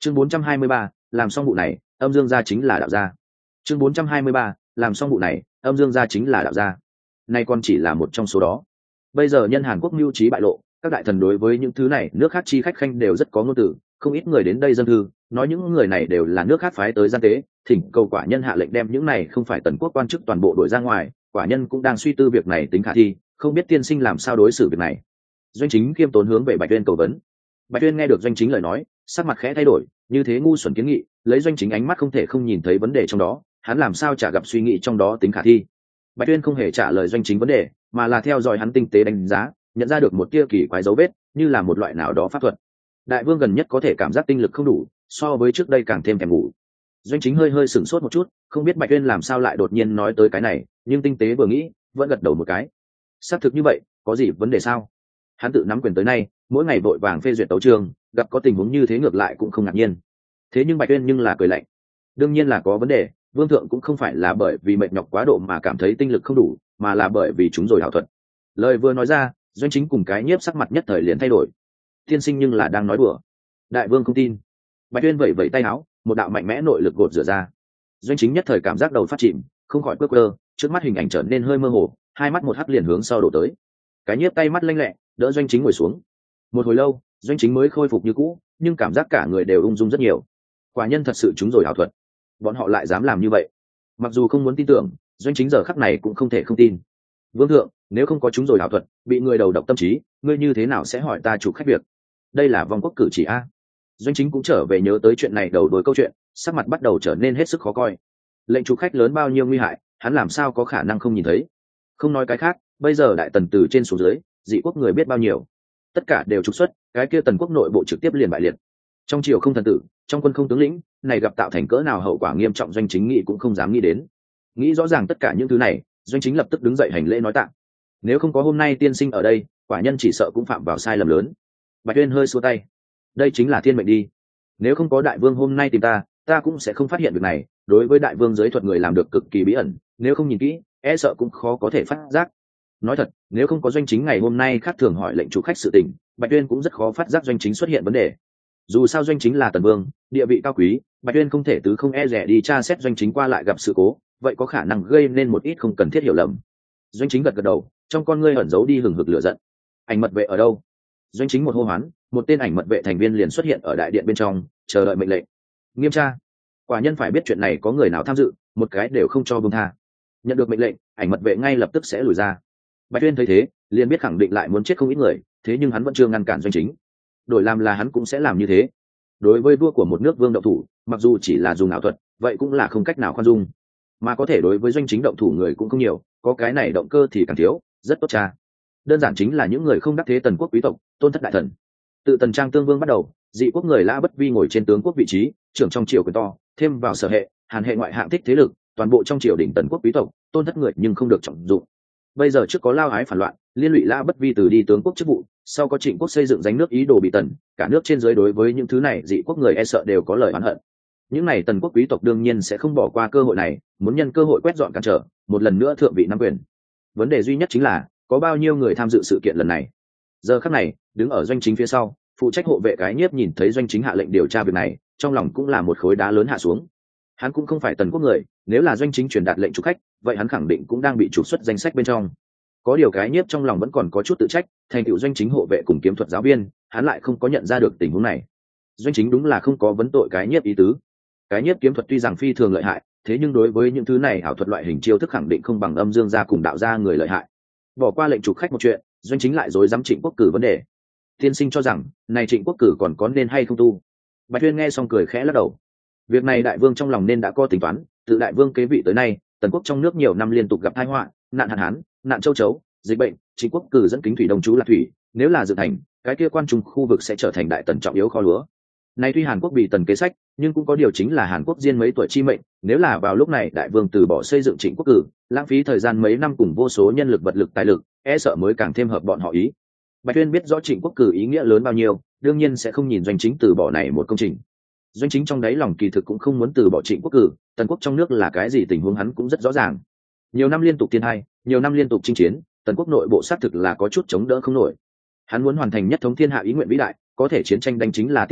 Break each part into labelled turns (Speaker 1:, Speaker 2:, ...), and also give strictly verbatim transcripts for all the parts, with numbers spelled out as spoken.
Speaker 1: chương bốn trăm hai mươi ba, làm xong vụ này âm dương gia chính là đạo gia. chương bốn trăm hai mươi ba, làm xong vụ này âm dương gia chính là đạo gia. Nay còn chỉ là một trong số đó. Bây giờ nhân Hàn Quốc mưu trí bại lộ, các đại thần đối với những thứ này nước khác chi khách khanh đều rất có ngôn từ, không ít người đến đây dân thư nói những người này đều là nước khác phái tới gian tế, thỉnh cầu quả nhân hạ lệnh đem những này không phải tần quốc quan chức toàn bộ đuổi ra ngoài. Quả nhân cũng đang suy tư việc này tính khả thi, không biết tiên sinh làm sao đối xử việc này. Doanh Chính khiêm tốn hướng về Bạch Uyên cầu vấn. Bạch Uyên nghe được Doanh Chính lời nói, sắc mặt khẽ thay đổi, như thế ngu xuẩn kiến nghị, lấy Doanh Chính ánh mắt không thể không nhìn thấy vấn đề trong đó, hắn làm sao chả gặp suy nghĩ trong đó tính khả thi. Bạch Uyên không hề trả lời Doanh Chính vấn đề, mà là theo dõi hắn tinh tế đánh giá, nhận ra được một tia kỳ quái dấu vết, như là một loại nào đó pháp thuật. Đại vương gần nhất có thể cảm giác tinh lực không đủ, so với trước đây càng thêm thèm ngủ. Doanh Chính hơi hơi sửng sốt một chút, không biết Bạch Uyên làm sao lại đột nhiên nói tới cái này, nhưng tinh tế vừa nghĩ, vẫn gật đầu một cái. Xác thực như vậy, có gì vấn đề sao? Hắn tự nắm quyền tới nay, mỗi ngày vội vàng phê duyệt tấu chương, gặp có tình huống như thế ngược lại cũng không ngạc nhiên. Thế nhưng Bạch Uyên nhưng là cười lạnh. Đương nhiên là có vấn đề, vương thượng cũng không phải là bởi vì mệt nhọc quá độ mà cảm thấy tinh lực không đủ, mà là bởi vì chúng rồi hảo thuật. Lời vừa nói ra, Doanh Chính cùng cái nhiếp sắc mặt nhất thời liền thay đổi. Tiên sinh nhưng là đang nói đùa. Đại vương không tin. Bạch Uyên vẩy vẩy tay áo, một đạo mạnh mẽ nội lực gột rửa ra. Doanh Chính nhất thời cảm giác đầu phát chìm, không khỏi quơ quơ, trước mắt hình ảnh trở nên hơi mơ hồ, hai mắt một hắc liền hướng sau đổ tới. Cái nhiếp tay mắt lanh lẹ, đỡ Doanh Chính ngồi xuống. Một hồi lâu, Doanh Chính mới khôi phục như cũ, nhưng cảm giác cả người đều ung dung rất nhiều. Quả nhân thật sự chúng rồi ảo thuật, bọn họ lại dám làm như vậy. Mặc dù không muốn tin tưởng, Doanh Chính giờ khắc này cũng không thể không tin. Vương thượng, nếu không có chúng rồi ảo thuật, bị người đầu độc tâm trí, ngươi như thế nào sẽ hỏi ta chủ khách việc? Đây là vong quốc cử chỉ a. Doanh Chính cũng trở về nhớ tới chuyện này đầu đuôi câu chuyện, sắc mặt bắt đầu trở nên hết sức khó coi. Lệnh chủ khách lớn bao nhiêu nguy hại, hắn làm sao có khả năng không nhìn thấy? Không nói cái khác, bây giờ đại tần từ trên xuống dưới, dị quốc người biết bao nhiêu, tất cả đều trục xuất, cái kia tần quốc nội bộ trực tiếp liền bại liệt. Trong triều không thần tử, trong quân không tướng lĩnh, này gặp tạo thành cỡ nào hậu quả nghiêm trọng Doanh Chính nghĩ cũng không dám nghĩ đến. Nghĩ rõ ràng tất cả những thứ này, Doanh Chính lập tức đứng dậy hành lễ nói tạ. Nếu không có hôm nay tiên sinh ở đây, quả nhân chỉ sợ cũng phạm vào sai lầm lớn. Bạch Uyên hơi xua tay. Đây chính là thiên mệnh đi. Nếu không có đại vương hôm nay tìm ta, ta cũng sẽ không phát hiện việc này. Đối với đại vương giới thuật người làm được cực kỳ bí ẩn, nếu không nhìn kỹ, e sợ cũng khó có thể phát giác. Nói thật, nếu không có Doanh Chính ngày hôm nay khác thường hỏi lệnh chủ khách sự tình, Bạch Uyên cũng rất khó phát giác Doanh Chính xuất hiện vấn đề. Dù sao Doanh Chính là tần vương, địa vị cao quý, Bạch Uyên không thể tứ không e rẻ đi tra xét Doanh Chính qua lại gặp sự cố, vậy có khả năng gây nên một ít không cần thiết hiểu lầm. Doanh Chính gật gật đầu, trong con ngươi ẩn giấu đi hừng hực lửa giận. Ảnh mật vệ ở đâu? Doanh Chính một hô hoán, một tên ảnh mật vệ thành viên liền xuất hiện ở đại điện bên trong, chờ đợi mệnh lệnh. Nghiêm tra. Quả nhân phải biết chuyện này có người nào tham dự, một cái đều không cho buông tha. Nhận được mệnh lệnh, ảnh mật vệ ngay lập tức sẽ lùi ra. Bạch Uyên thấy thế, liền biết khẳng định lại muốn chết không ít người, thế nhưng hắn vẫn chưa ngăn cản Doanh Chính. Đổi làm là hắn cũng sẽ làm như thế. Đối với vua của một nước vương động thủ, mặc dù chỉ là dùng ảo thuật, vậy cũng là không cách nào khoan dung. Mà có thể đối với Doanh Chính động thủ người cũng không nhiều, có cái này động cơ thì càng thiếu, rất tốt cha. Đơn giản chính là những người không đắc thế tần quốc quý tộc, tôn thất đại thần. Tự Tần Trang Tương Vương bắt đầu, dị quốc người Lã Bất Vi ngồi trên tướng quốc vị trí, trưởng trong triều quyền to, thêm vào sở hệ, Hàn hệ ngoại hạng thích thế lực, toàn bộ trong triều đình tần quốc quý tộc, tôn thất người nhưng không được trọng dụng. Bây giờ trước có Lao Ái phản loạn, liên lụy Lã Bất Vi từ đi tướng quốc chức vụ, sau có Trịnh quốc xây dựng danh nước ý đồ bị tần, cả nước trên dưới đối với những thứ này dị quốc người e sợ đều có lời oán hận. Những này tần quốc quý tộc đương nhiên sẽ không bỏ qua cơ hội này, muốn nhân cơ hội quét dọn cản trở, một lần nữa thượng vị nắm quyền. Vấn đề duy nhất chính là có bao nhiêu người tham dự sự kiện lần này. Giờ khắc này, đứng ở Doanh Chính phía sau, phụ trách hộ vệ cái nhiếp nhìn thấy Doanh Chính hạ lệnh điều tra việc này, trong lòng cũng là một khối đá lớn hạ xuống. Hắn cũng không phải tần quốc người, nếu là Doanh Chính truyền đạt lệnh trục khách, vậy hắn khẳng định cũng đang bị trục xuất danh sách bên trong. Có điều cái nhiếp trong lòng vẫn còn có chút tự trách, thành tựu Doanh Chính hộ vệ cùng kiếm thuật giáo viên, hắn lại không có nhận ra được tình huống này. Doanh Chính đúng là không có vấn tội cái nhiếp ý tứ. Cái nhiếp kiếm thuật tuy rằng phi thường lợi hại, thế nhưng đối với những thứ này ảo thuật loại hình chiêu thức khẳng định không bằng âm dương gia cùng đạo gia người lợi hại. Bỏ qua lệnh trục khách một chuyện, Doanh Chính lại rối dám Trịnh Quốc Cử vấn đề. Tiên sinh cho rằng này Trịnh Quốc Cử còn có nên hay không tu? Bạch Uyên nghe xong cười khẽ lắc đầu. Việc này đại vương trong lòng nên đã có tính toán, từ đại vương kế vị tới nay, tần quốc trong nước nhiều năm liên tục gặp tai họa, nạn hạn hán, nạn châu chấu, dịch bệnh, Trịnh Quốc Cử dẫn kính thủy đông chú là thủy, nếu là dự thành, cái kia quan trung khu vực sẽ trở thành đại tần trọng yếu kho lúa. Nay tuy Hàn Quốc bị tần kế sách, nhưng cũng có điều chính là Hàn Quốc diên mấy tuổi chi mệnh, nếu là vào lúc này đại vương từ bỏ xây dựng Trịnh Quốc Cử, lãng phí thời gian mấy năm cùng vô số nhân lực vật lực tài lực, e sợ mới càng thêm hợp bọn họ ý. Bạch Uyên biết rõ Trịnh Quốc Cử ý nghĩa lớn bao nhiêu, đương nhiên sẽ không nhìn Doanh Chính từ bỏ này một công trình. Doanh Chính trong đáy lòng kỳ thực cũng không muốn từ bỏ Trịnh Quốc Cử, tần quốc trong nước là cái gì tình huống hắn cũng rất rõ ràng. Nhiều năm liên tục thiên hai, nhiều năm liên tục chinh chiến, tần quốc nội bộ xác thực là có chút chống đỡ không nổi. Hắn muốn hoàn thành nhất thống thiên hạ ý nguyện vĩ đại, có thể chiến tranh đánh chính là tiêu hao,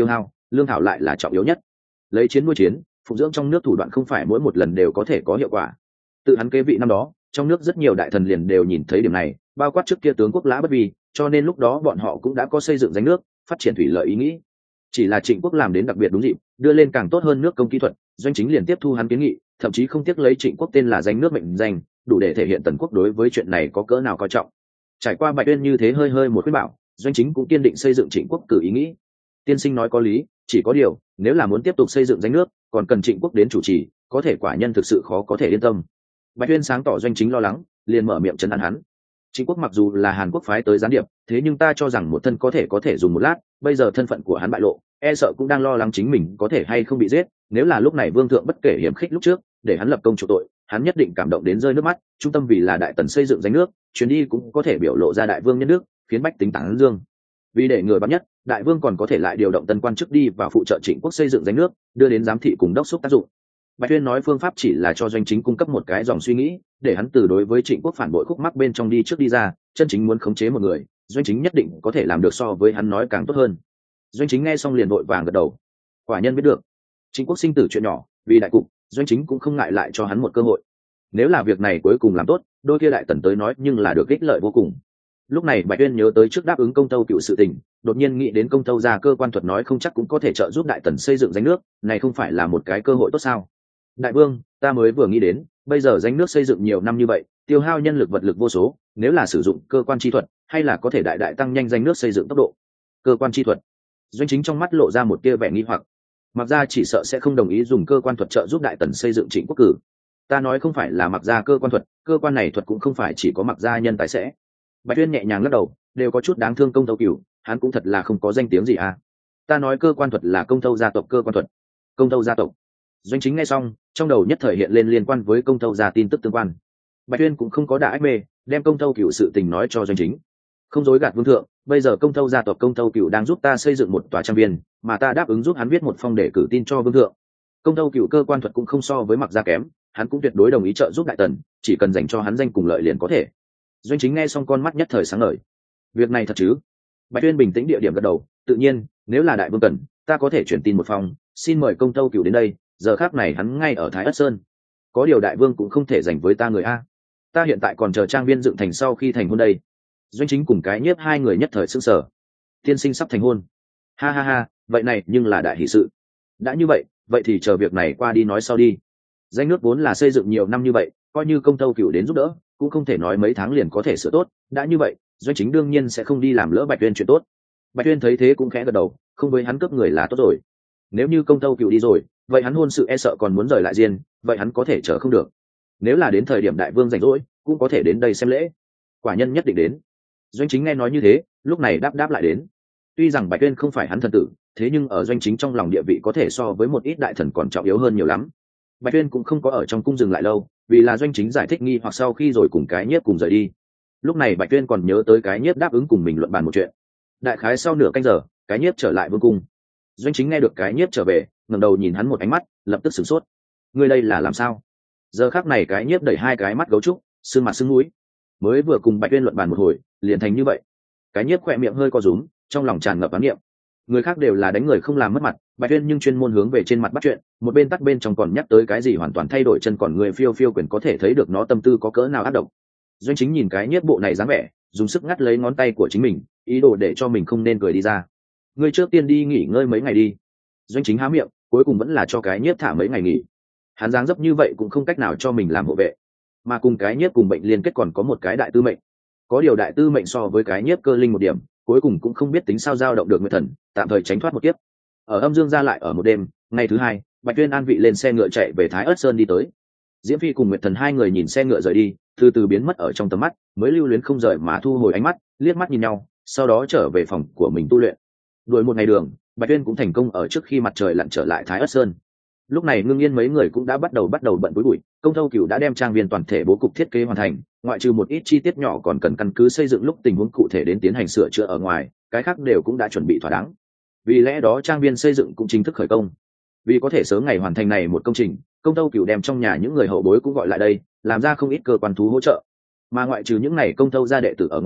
Speaker 1: lương thảo lại là trọng yếu nhất. Lấy chiến nuôi chiến, phụng dưỡng trong nước thủ đoạn không phải mỗi một lần đều có thể có hiệu quả. Tự hắn kế vị năm đó, trong nước rất nhiều đại thần liền đều nhìn thấy điểm này, bao quát trước kia tướng quốc Lã Bất Vi, cho nên lúc đó bọn họ cũng đã có xây dựng danh nước, phát triển thủy lợi ý nghĩ. Chỉ là Trịnh Quốc làm đến đặc biệt đúng dịp, đưa lên càng tốt hơn nước công kỹ thuật, Doanh Chính liền tiếp thu hắn kiến nghị, thậm chí không tiếc lấy Trịnh Quốc tên là danh nước mệnh danh, đủ để thể hiện Tần Quốc đối với chuyện này có cỡ nào coi trọng. Trải qua Bạch Uyên như thế hơi hơi một khuyên bảo, Doanh Chính cũng kiên định xây dựng Trịnh Quốc cử ý nghĩ. Tiên sinh nói có lý, chỉ có điều, nếu là muốn tiếp tục xây dựng danh nước, còn cần Trịnh Quốc đến chủ trì, có thể quả nhân thực sự khó có thể yên tâm. Bạch Uyên sáng tỏ Doanh Chính lo lắng, liền mở miệng trấn an hắn. Trịnh Quốc mặc dù là Hàn Quốc phái tới gián điệp, thế nhưng ta cho rằng một thân có thể có thể dùng một lát, bây giờ thân phận của hắn bại lộ, e sợ cũng đang lo lắng chính mình có thể hay không bị giết. Nếu là lúc này vương thượng bất kể hiểm khích lúc trước, để hắn lập công chủ tội, hắn nhất định cảm động đến rơi nước mắt. Trung tâm vì là đại tần xây dựng danh nước, chuyến đi cũng có thể biểu lộ ra đại vương nhân nước, khiến bách tính tán dương. Vì để người bắt nhất, đại vương còn có thể lại điều động tân quan chức đi và phụ trợ Trịnh Quốc xây dựng danh nước, đưa đến giám thị cùng đốc thúc tác dụng. Bạch Tuyên nói phương pháp chỉ là cho Doanh Chính cung cấp một cái dòng suy nghĩ, để hắn từ đối với Trịnh Quốc phản bội khúc mắc bên trong đi trước đi ra, chân chính muốn khống chế một người, Doanh Chính nhất định có thể làm được so với hắn nói càng tốt hơn. Doanh Chính nghe xong liền vội vàng gật đầu. Quả nhân biết được. Trịnh Quốc sinh tử chuyện nhỏ, vì đại cục, Doanh Chính cũng không ngại lại cho hắn một cơ hội. Nếu là việc này cuối cùng làm tốt, đôi kia đại tần tới nói nhưng là được ích lợi vô cùng. Lúc này Bạch Tuyên nhớ tới trước đáp ứng Công Tâu Cựu sự tình, đột nhiên nghĩ đến Công Tâu gia cơ quan thuật nói không chắc cũng có thể trợ giúp đại tần xây dựng danh nước, này không phải là một cái cơ hội tốt sao? Đại vương, ta mới vừa nghĩ đến, bây giờ danh nước xây dựng nhiều năm như vậy, tiêu hao nhân lực vật lực vô số, nếu là sử dụng cơ quan chi thuật, hay là có thể đại đại tăng nhanh danh nước xây dựng tốc độ. Cơ quan chi thuật. Doanh Chính trong mắt lộ ra một tia vẻ nghi hoặc. Mặc Gia chỉ sợ sẽ không đồng ý dùng cơ quan thuật trợ giúp đại tần xây dựng Trịnh Quốc cử. Ta nói không phải là Mặc Gia cơ quan thuật, cơ quan này thuật cũng không phải chỉ có Mặc Gia nhân tài sẽ. Bạch Tuyên nhẹ nhàng lắc đầu, đều có chút đáng thương Công Tâu Cửu, hắn cũng thật là không có danh tiếng gì à. Ta nói cơ quan thuật là Công Tâu gia tộc cơ quan thuật. Công Tâu gia tộc. Doanh Chính nghe xong, trong đầu nhất thời hiện lên liên quan với Công Tâu gia tin tức tương quan. Bạch Tuyên cũng không có đả ách mê, đem Công Tâu Cửu sự tình nói cho Doanh Chính. Không dối gạt vương thượng, bây giờ Công Tâu gia tộc Công Tâu Cửu đang giúp ta xây dựng một tòa trang viên, mà ta đáp ứng giúp hắn viết một phong để cử tin cho vương thượng. Công Tâu Cửu cơ quan thuật cũng không so với Mặc Gia kém, hắn cũng tuyệt đối đồng ý trợ giúp đại tần, chỉ cần dành cho hắn danh cùng lợi liền có thể. Doanh Chính nghe xong con mắt nhất thời sáng ngời. Việc này thật chứ? Bạch Tuyên bình tĩnh địa điểm gật đầu, tự nhiên, nếu là đại vương cần, ta có thể chuyển tin một phong, xin mời Công Tâu Cửu đến đây, giờ khác này hắn ngay ở Thái Ất Sơn. Có điều đại vương cũng không thể dành với ta người a. Ta hiện tại còn chờ trang viên dựng thành sau khi thành hôn đây. Doanh Chính cùng cái nhiếp hai người nhất thời sững sờ. Tiên sinh sắp thành hôn. Ha ha ha, vậy này nhưng là đại hỷ sự. Đã như vậy, vậy thì chờ việc này qua đi nói sau đi. Danh nước vốn là xây dựng nhiều năm như vậy, coi như Công Tâu Cửu đến giúp đỡ, cũng không thể nói mấy tháng liền có thể sửa tốt. Đã như vậy, Doanh Chính đương nhiên sẽ không đi làm lỡ Bạch Tuyên chuyện tốt. Bạch Tuyên thấy thế cũng khẽ gật đầu, không với hắn cướp người là tốt rồi. Nếu như Công Tâu Cửu đi rồi, vậy hắn hôn sự e sợ còn muốn rời lại riêng, vậy hắn có thể chờ không được. Nếu là đến thời điểm đại vương rảnh rỗi, cũng có thể đến đây xem lễ. Quả nhân nhất định đến. Doanh Chính nghe nói như thế, lúc này đáp đáp lại đến. Tuy rằng Bạch Tuyên không phải hắn thần tử, thế nhưng ở Doanh Chính trong lòng địa vị có thể so với một ít đại thần còn trọng yếu hơn nhiều lắm. Bạch Tuyên cũng không có ở trong cung dừng lại lâu, vì là Doanh Chính giải thích nghi hoặc sau khi rồi cùng cái nhiếp cùng rời đi. Lúc này Bạch Tuyên còn nhớ tới cái nhiếp đáp ứng cùng mình luận bàn một chuyện. Đại khái sau nửa canh giờ, cái nhiếp trở lại vương cung. Doanh Chính nghe được cái nhiếp trở về, ngẩng đầu nhìn hắn một ánh mắt, lập tức sửng sốt. Ngươi đây là làm sao? Giờ khắc này cái nhiếp đẩy hai cái mắt gấu trúc, sưng mặt sưng mũi. Mới vừa cùng Bạch Tuyên luận bàn một hồi, liền thành như vậy. Cái nhiếp khỏe miệng hơi co rúm, trong lòng tràn ngập oán niệm. Người khác đều là đánh người không làm mất mặt, Bạch Tuyên nhưng chuyên môn hướng về trên mặt bắt chuyện, một bên tắt bên trong còn nhắc tới cái gì hoàn toàn thay đổi chân còn người phiêu phiêu quyền có thể thấy được nó tâm tư có cỡ nào ác độc. Doanh Chính nhìn cái nhiếp bộ này dáng vẻ, dùng sức ngắt lấy ngón tay của chính mình, ý đồ để cho mình không nên cười đi ra. Ngươi trước tiên đi nghỉ ngơi mấy ngày đi. Doanh Chính há miệng, cuối cùng vẫn là cho cái nhiếp thả mấy ngày nghỉ. Hắn dáng dấp như vậy cũng không cách nào cho mình làm hộ vệ, mà cùng cái nhiếp cùng bệnh liên kết còn có một cái đại tư mệnh. Có điều đại tư mệnh so với cái nhiếp cơ linh một điểm, cuối cùng cũng không biết tính sao dao động được Nguyệt Thần, tạm thời tránh thoát một kiếp. Ở Âm Dương gia lại ở một đêm, ngày thứ hai, Bạch Tuyên an vị lên xe ngựa chạy về Thái Ất Sơn đi tới. Diễm Phi cùng Nguyệt Thần hai người nhìn xe ngựa rời đi, từ từ biến mất ở trong tầm mắt, mới lưu luyến không rời mà thu hồi ánh mắt, liếc mắt nhìn nhau, sau đó trở về phòng của mình tu luyện. Đuổi một ngày đường, Bạch Tuyên cũng thành công ở trước khi mặt trời lặn trở lại Thái Ất Sơn. Lúc này Ngưng Yên mấy người cũng đã bắt đầu bắt đầu bận bối bụi, Công Tâu Cửu đã đem trang viên toàn thể bố cục thiết kế hoàn thành, ngoại trừ một ít chi tiết nhỏ còn cần căn cứ xây dựng lúc tình huống cụ thể đến tiến hành sửa chữa ở ngoài, cái khác đều cũng đã chuẩn bị thỏa đáng. Vì lẽ đó trang viên xây dựng cũng chính thức khởi công. Vì có thể sớm ngày hoàn thành này một công trình, Công Tâu Cửu đem trong nhà những người hậu bối cũng gọi lại đây, làm ra không ít cơ quan thú hỗ trợ. Mà ngoại trừ những này Công Tâu gia đệ tử ở ngoài,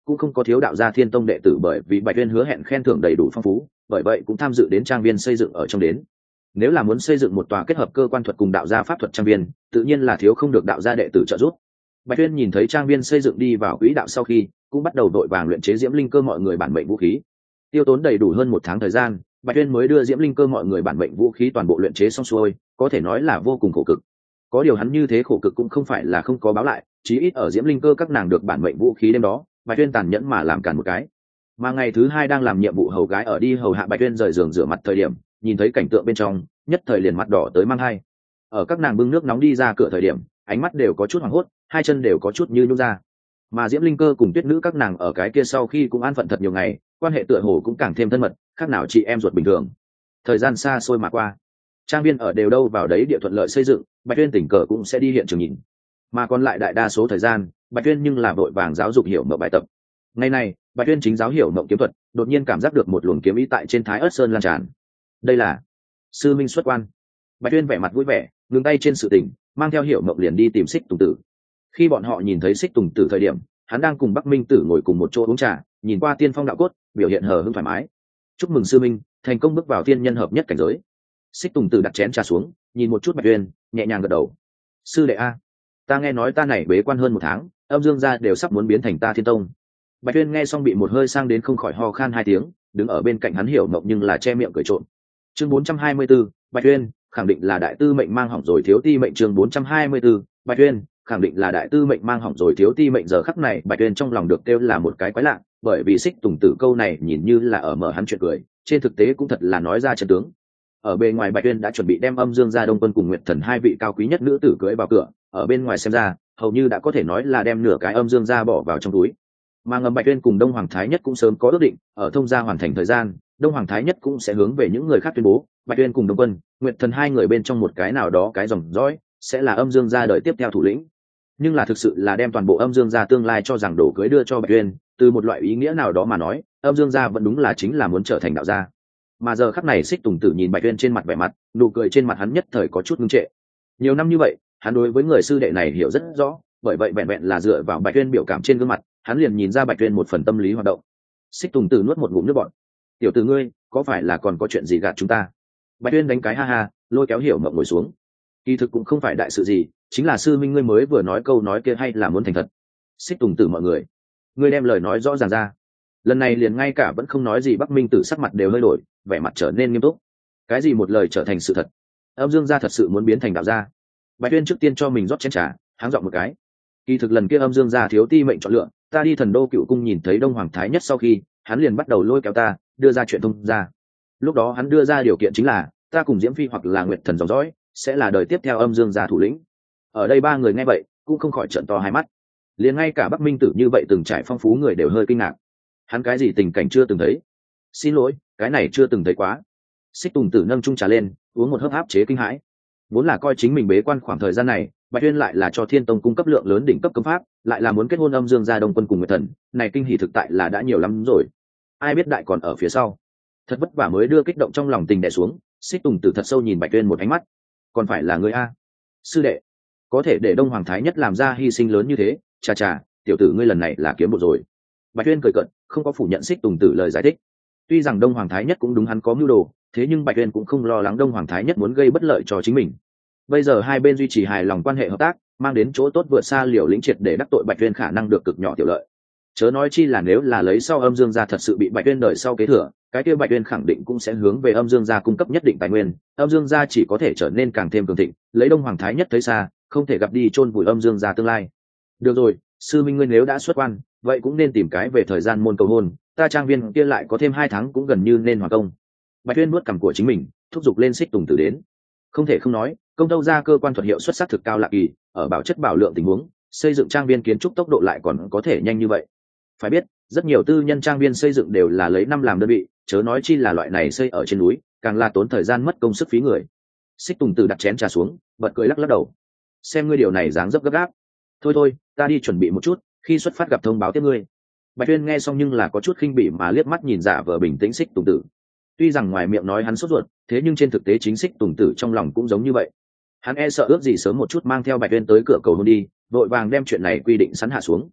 Speaker 1: cũng không có thiếu đạo gia thiên tông đệ tử, bởi vì Bạch Tuyên hứa hẹn khen thưởng đầy đủ phong phú, bởi vậy cũng tham dự đến trang viên xây dựng ở trong đến. Nếu là muốn xây dựng một tòa kết hợp cơ quan thuật cùng đạo gia pháp thuật trang viên, tự nhiên là thiếu không được đạo gia đệ tử trợ giúp. Bạch Tuyên nhìn thấy trang viên xây dựng đi vào quỹ đạo sau khi, cũng bắt đầu đội vàng luyện chế diễm linh cơ mọi người bản mệnh vũ khí. Tiêu tốn đầy đủ hơn một tháng thời gian, Bạch Tuyên mới đưa diễm linh cơ mọi người bản mệnh vũ khí toàn bộ luyện chế xong xuôi, có thể nói là vô cùng khổ cực. Có điều hắn như thế khổ cực cũng không phải là không có báo lại, chí ít ở diễm linh cơ các nàng được bản mệnh vũ khí đêm đó, Bạch Tuyên tàn nhẫn mà làm cản một cái. Mà ngày thứ hai đang làm nhiệm vụ hầu gái ở đi hầu hạ Bạch Tuyên rời giường rửa mặt thời điểm, nhìn thấy cảnh tượng bên trong, nhất thời liền mặt đỏ tới mang hai. Ở các nàng bưng nước nóng đi ra cửa thời điểm, ánh mắt đều có chút hoảng hốt, hai chân đều có chút như nhũn ra. Mà diễm linh cơ cùng tuyết nữ các nàng ở cái kia sau khi cũng an phận thật nhiều ngày, quan hệ tựa hồ cũng càng thêm thân mật, khác nào chị em ruột bình thường. Thời gian xa xôi mà qua, trang viên ở đều đâu vào đấy địa thuận lợi xây dựng, Bạch Tuyên tình cờ cũng sẽ đi hiện trường nhìn. Mà còn lại đại đa số thời gian, Bạch Tuyên nhưng là vội vàng giáo dục hiểu mộng bài tập. Ngày này, Bạch Tuyên chính giáo hiểu mộng kiếm thuật, đột nhiên cảm giác được một luồng kiếm ý tại trên Thái Ức Sơn lan tràn. Đây là sư minh xuất quan. Bạch Tuyên vẻ mặt vui vẻ, ngừng tay trên sự tình, mang theo hiểu mộng liền đi tìm Xích Tùng Tử. Khi bọn họ nhìn thấy Xích Tùng Tử thời điểm, hắn đang cùng Bắc Minh Tử ngồi cùng một chỗ uống trà, nhìn qua tiên phong đạo cốt, biểu hiện hờ hững thoải mái. Chúc mừng sư minh, thành công bước vào tiên nhân hợp nhất cảnh giới. Xích Tùng Tử đặt chén trà xuống, nhìn một chút Bạch Tuyên, nhẹ nhàng gật đầu. Sư đệ a, ta nghe nói ta này bế quan hơn một tháng, âm dương gia đều sắp muốn biến thành ta Thiên Tông. Bạch Tuyên nghe xong bị một hơi sang đến không khỏi ho khan hai tiếng, đứng ở bên cạnh hắn hiểu mộng nhưng là che miệng cười trộm. Chương bốn trăm hai mươi 4, Bạch Tuyên khẳng định là đại tư mệnh mang hỏng rồi thiếu ti mệnh. Chương bốn trăm hai mươi 4, Bạch Tuyên khẳng định là đại tư mệnh mang hỏng rồi thiếu ti mệnh. Giờ khắc này Bạch Tuyên trong lòng được kêu là một cái quái lạ, bởi vì Xích Tùng Tử câu này nhìn như là ở mở hắn chuyện cười, trên thực tế cũng thật là nói ra chân tướng. Ở bên ngoài Bạch Tuyên đã chuẩn bị đem âm dương gia Đông Quân cùng Nguyệt Thần hai vị cao quý nhất nữ tử cưỡi vào cửa, ở bên ngoài xem ra hầu như đã có thể nói là đem nửa cái âm dương gia bỏ vào trong túi. Mà ngầm Bạch Tuyên cùng Đông Hoàng Thái Nhất cũng sớm có ước định, ở thông gia hoàn thành thời gian, Đông Hoàng Thái Nhất cũng sẽ hướng về những người khác tuyên bố, Bạch Tuyên cùng Đông Quân, Nguyệt Thần hai người bên trong một cái nào đó cái dòng dõi sẽ là âm dương gia đời tiếp theo thủ lĩnh. Nhưng là thực sự là đem toàn bộ âm dương gia tương lai cho rằng đổ cưới đưa cho Bạch Tuyên, từ một loại ý nghĩa nào đó mà nói, âm dương gia vẫn đúng là chính là muốn trở thành đạo gia. Mà giờ khắc này Xích Tùng Tử nhìn Bạch Tuyên trên mặt vẻ mặt, nụ cười trên mặt hắn nhất thời có chút ngưng trệ. Nhiều năm như vậy, hắn đối với người sư đệ này hiểu rất rõ, bởi vậy vẹn vẹn là dựa vào Bạch Tuyên biểu cảm trên gương mặt, hắn liền nhìn ra Bạch Tuyên một phần tâm lý hoạt động. Xích Tùng Tử nuốt một ngụm nước bọt. Tiểu tử ngươi, có phải là còn có chuyện gì gạt chúng ta? Bạch Tuyên đánh cái ha ha, lôi kéo hiểu mộng ngồi xuống. Kỳ thực cũng không phải đại sự gì, chính là sư minh ngươi mới vừa nói câu nói kia hay là muốn thành thật. Xích Tùng Tử mọi người, ngươi đem lời nói rõ ràng ra. Lần này liền ngay cả vẫn không nói gì Bắc Minh Tử sắc mặt đều hơi đổi, vẻ mặt trở nên nghiêm túc. Cái gì một lời trở thành sự thật? Âm dương gia thật sự muốn biến thành đạo gia? Bạch Tuyên trước tiên cho mình rót chén trà, háng giọng một cái. Kỳ thực lần kia âm dương gia thiếu ti mệnh chọn lựa, ta đi Thần Đô Cựu Cung nhìn thấy Đông Hoàng Thái Nhất sau khi, hắn liền bắt đầu lôi kéo ta, đưa ra chuyện thông gia. Lúc đó hắn đưa ra điều kiện chính là, ta cùng Diễm Phi hoặc là Nguyệt Thần dòng dõi, sẽ là đời tiếp theo âm dương gia thủ lĩnh. Ở đây ba người nghe vậy, cũng không khỏi trợn to hai mắt. Liền ngay cả Bắc Minh Tử như vậy từng trải phong phú người đều hơi kinh ngạc. Hắn cái gì tình cảnh chưa từng thấy? Xin lỗi, cái này chưa từng thấy quá. Xích Tùng Tử nâng chung trà lên, uống một hớp áp chế kinh hãi. Vốn là coi chính mình bế quan khoảng thời gian này, Bạch Tuyên lại là cho Thiên Tông cung cấp lượng lớn đỉnh cấp cấm pháp, lại là muốn kết hôn âm dương gia Đông Quân cùng Nguyệt Thần, này kinh hỉ thực tại là đã nhiều lắm rồi. Ai biết đại còn ở phía sau. Thật vất vả mới đưa kích động trong lòng tình đè xuống, Xích Tùng Tử thật sâu nhìn Bạch Tuyên một ánh mắt. Còn phải là ngươi a, sư đệ, có thể để Đông Hoàng Thái Nhất làm ra hy sinh lớn như thế, chà chà, tiểu tử ngươi lần này là kiếm bộ rồi. Bạch Tuyên cười cợt, không có phủ nhận Xích Tùng Tử lời giải thích. Tuy rằng Đông Hoàng Thái Nhất cũng đúng hắn có mưu đồ, thế nhưng Bạch Tuyên cũng không lo lắng Đông Hoàng Thái Nhất muốn gây bất lợi cho chính mình. Bây giờ hai bên duy trì hài lòng quan hệ hợp tác, mang đến chỗ tốt vượt xa Liều Lĩnh triệt để đắc tội Bạch Tuyên khả năng được cực nhỏ tiểu lợi. Chớ nói chi là nếu là lấy sau âm dương gia thật sự bị Bạch Tuyên đời sau kế thừa, cái kia Bạch Tuyên khẳng định cũng sẽ hướng về âm dương gia cung cấp nhất định tài nguyên, âm dương gia chỉ có thể trở nên càng thêm cường thịnh, lấy Đông Hoàng Thái Nhất thấy xa, không thể gặp đi chôn vùi âm dương gia tương lai. Được rồi, sư minh ngươi nếu đã xuất quan, vậy cũng nên tìm cái về thời gian môn cầu hôn, ta trang viên kia lại có thêm hai tháng cũng gần như nên hoàn công. Bạch Tuyên nuốt cằm của chính mình, thúc giục lên Xích Tùng Tử đến. Không thể không nói, công tâu gia cơ quan thuật hiệu xuất sắc thực cao lạ kỳ, ở bảo chất bảo lượng tình huống, xây dựng trang viên kiến trúc tốc độ lại còn có thể nhanh như vậy. Phải biết, rất nhiều tư nhân trang viên xây dựng đều là lấy năm làm đơn vị, chớ nói chi là loại này xây ở trên núi, càng là tốn thời gian mất công sức phí người. Xích Tùng Tử đặt chén trà xuống, bật cười lắc lắc đầu. Xem ngươi điều này dáng dấp gấp gáp. Thôi thôi, ta đi chuẩn bị một chút, khi xuất phát gặp thông báo tiếp ngươi. Bạch Tuyên nghe xong nhưng là có chút khinh bỉ mà liếc mắt nhìn giả vờ bình tĩnh Xích Tùng Tử. Tuy rằng ngoài miệng nói hắn sốt ruột, thế nhưng trên thực tế chính Xích Tùng Tử trong lòng cũng giống như vậy. Hắn e sợ ước gì sớm một chút mang theo Bạch Tuyên tới cửa cầu hôn đi, vội vàng đem chuyện này quy định sẵn hạ xuống.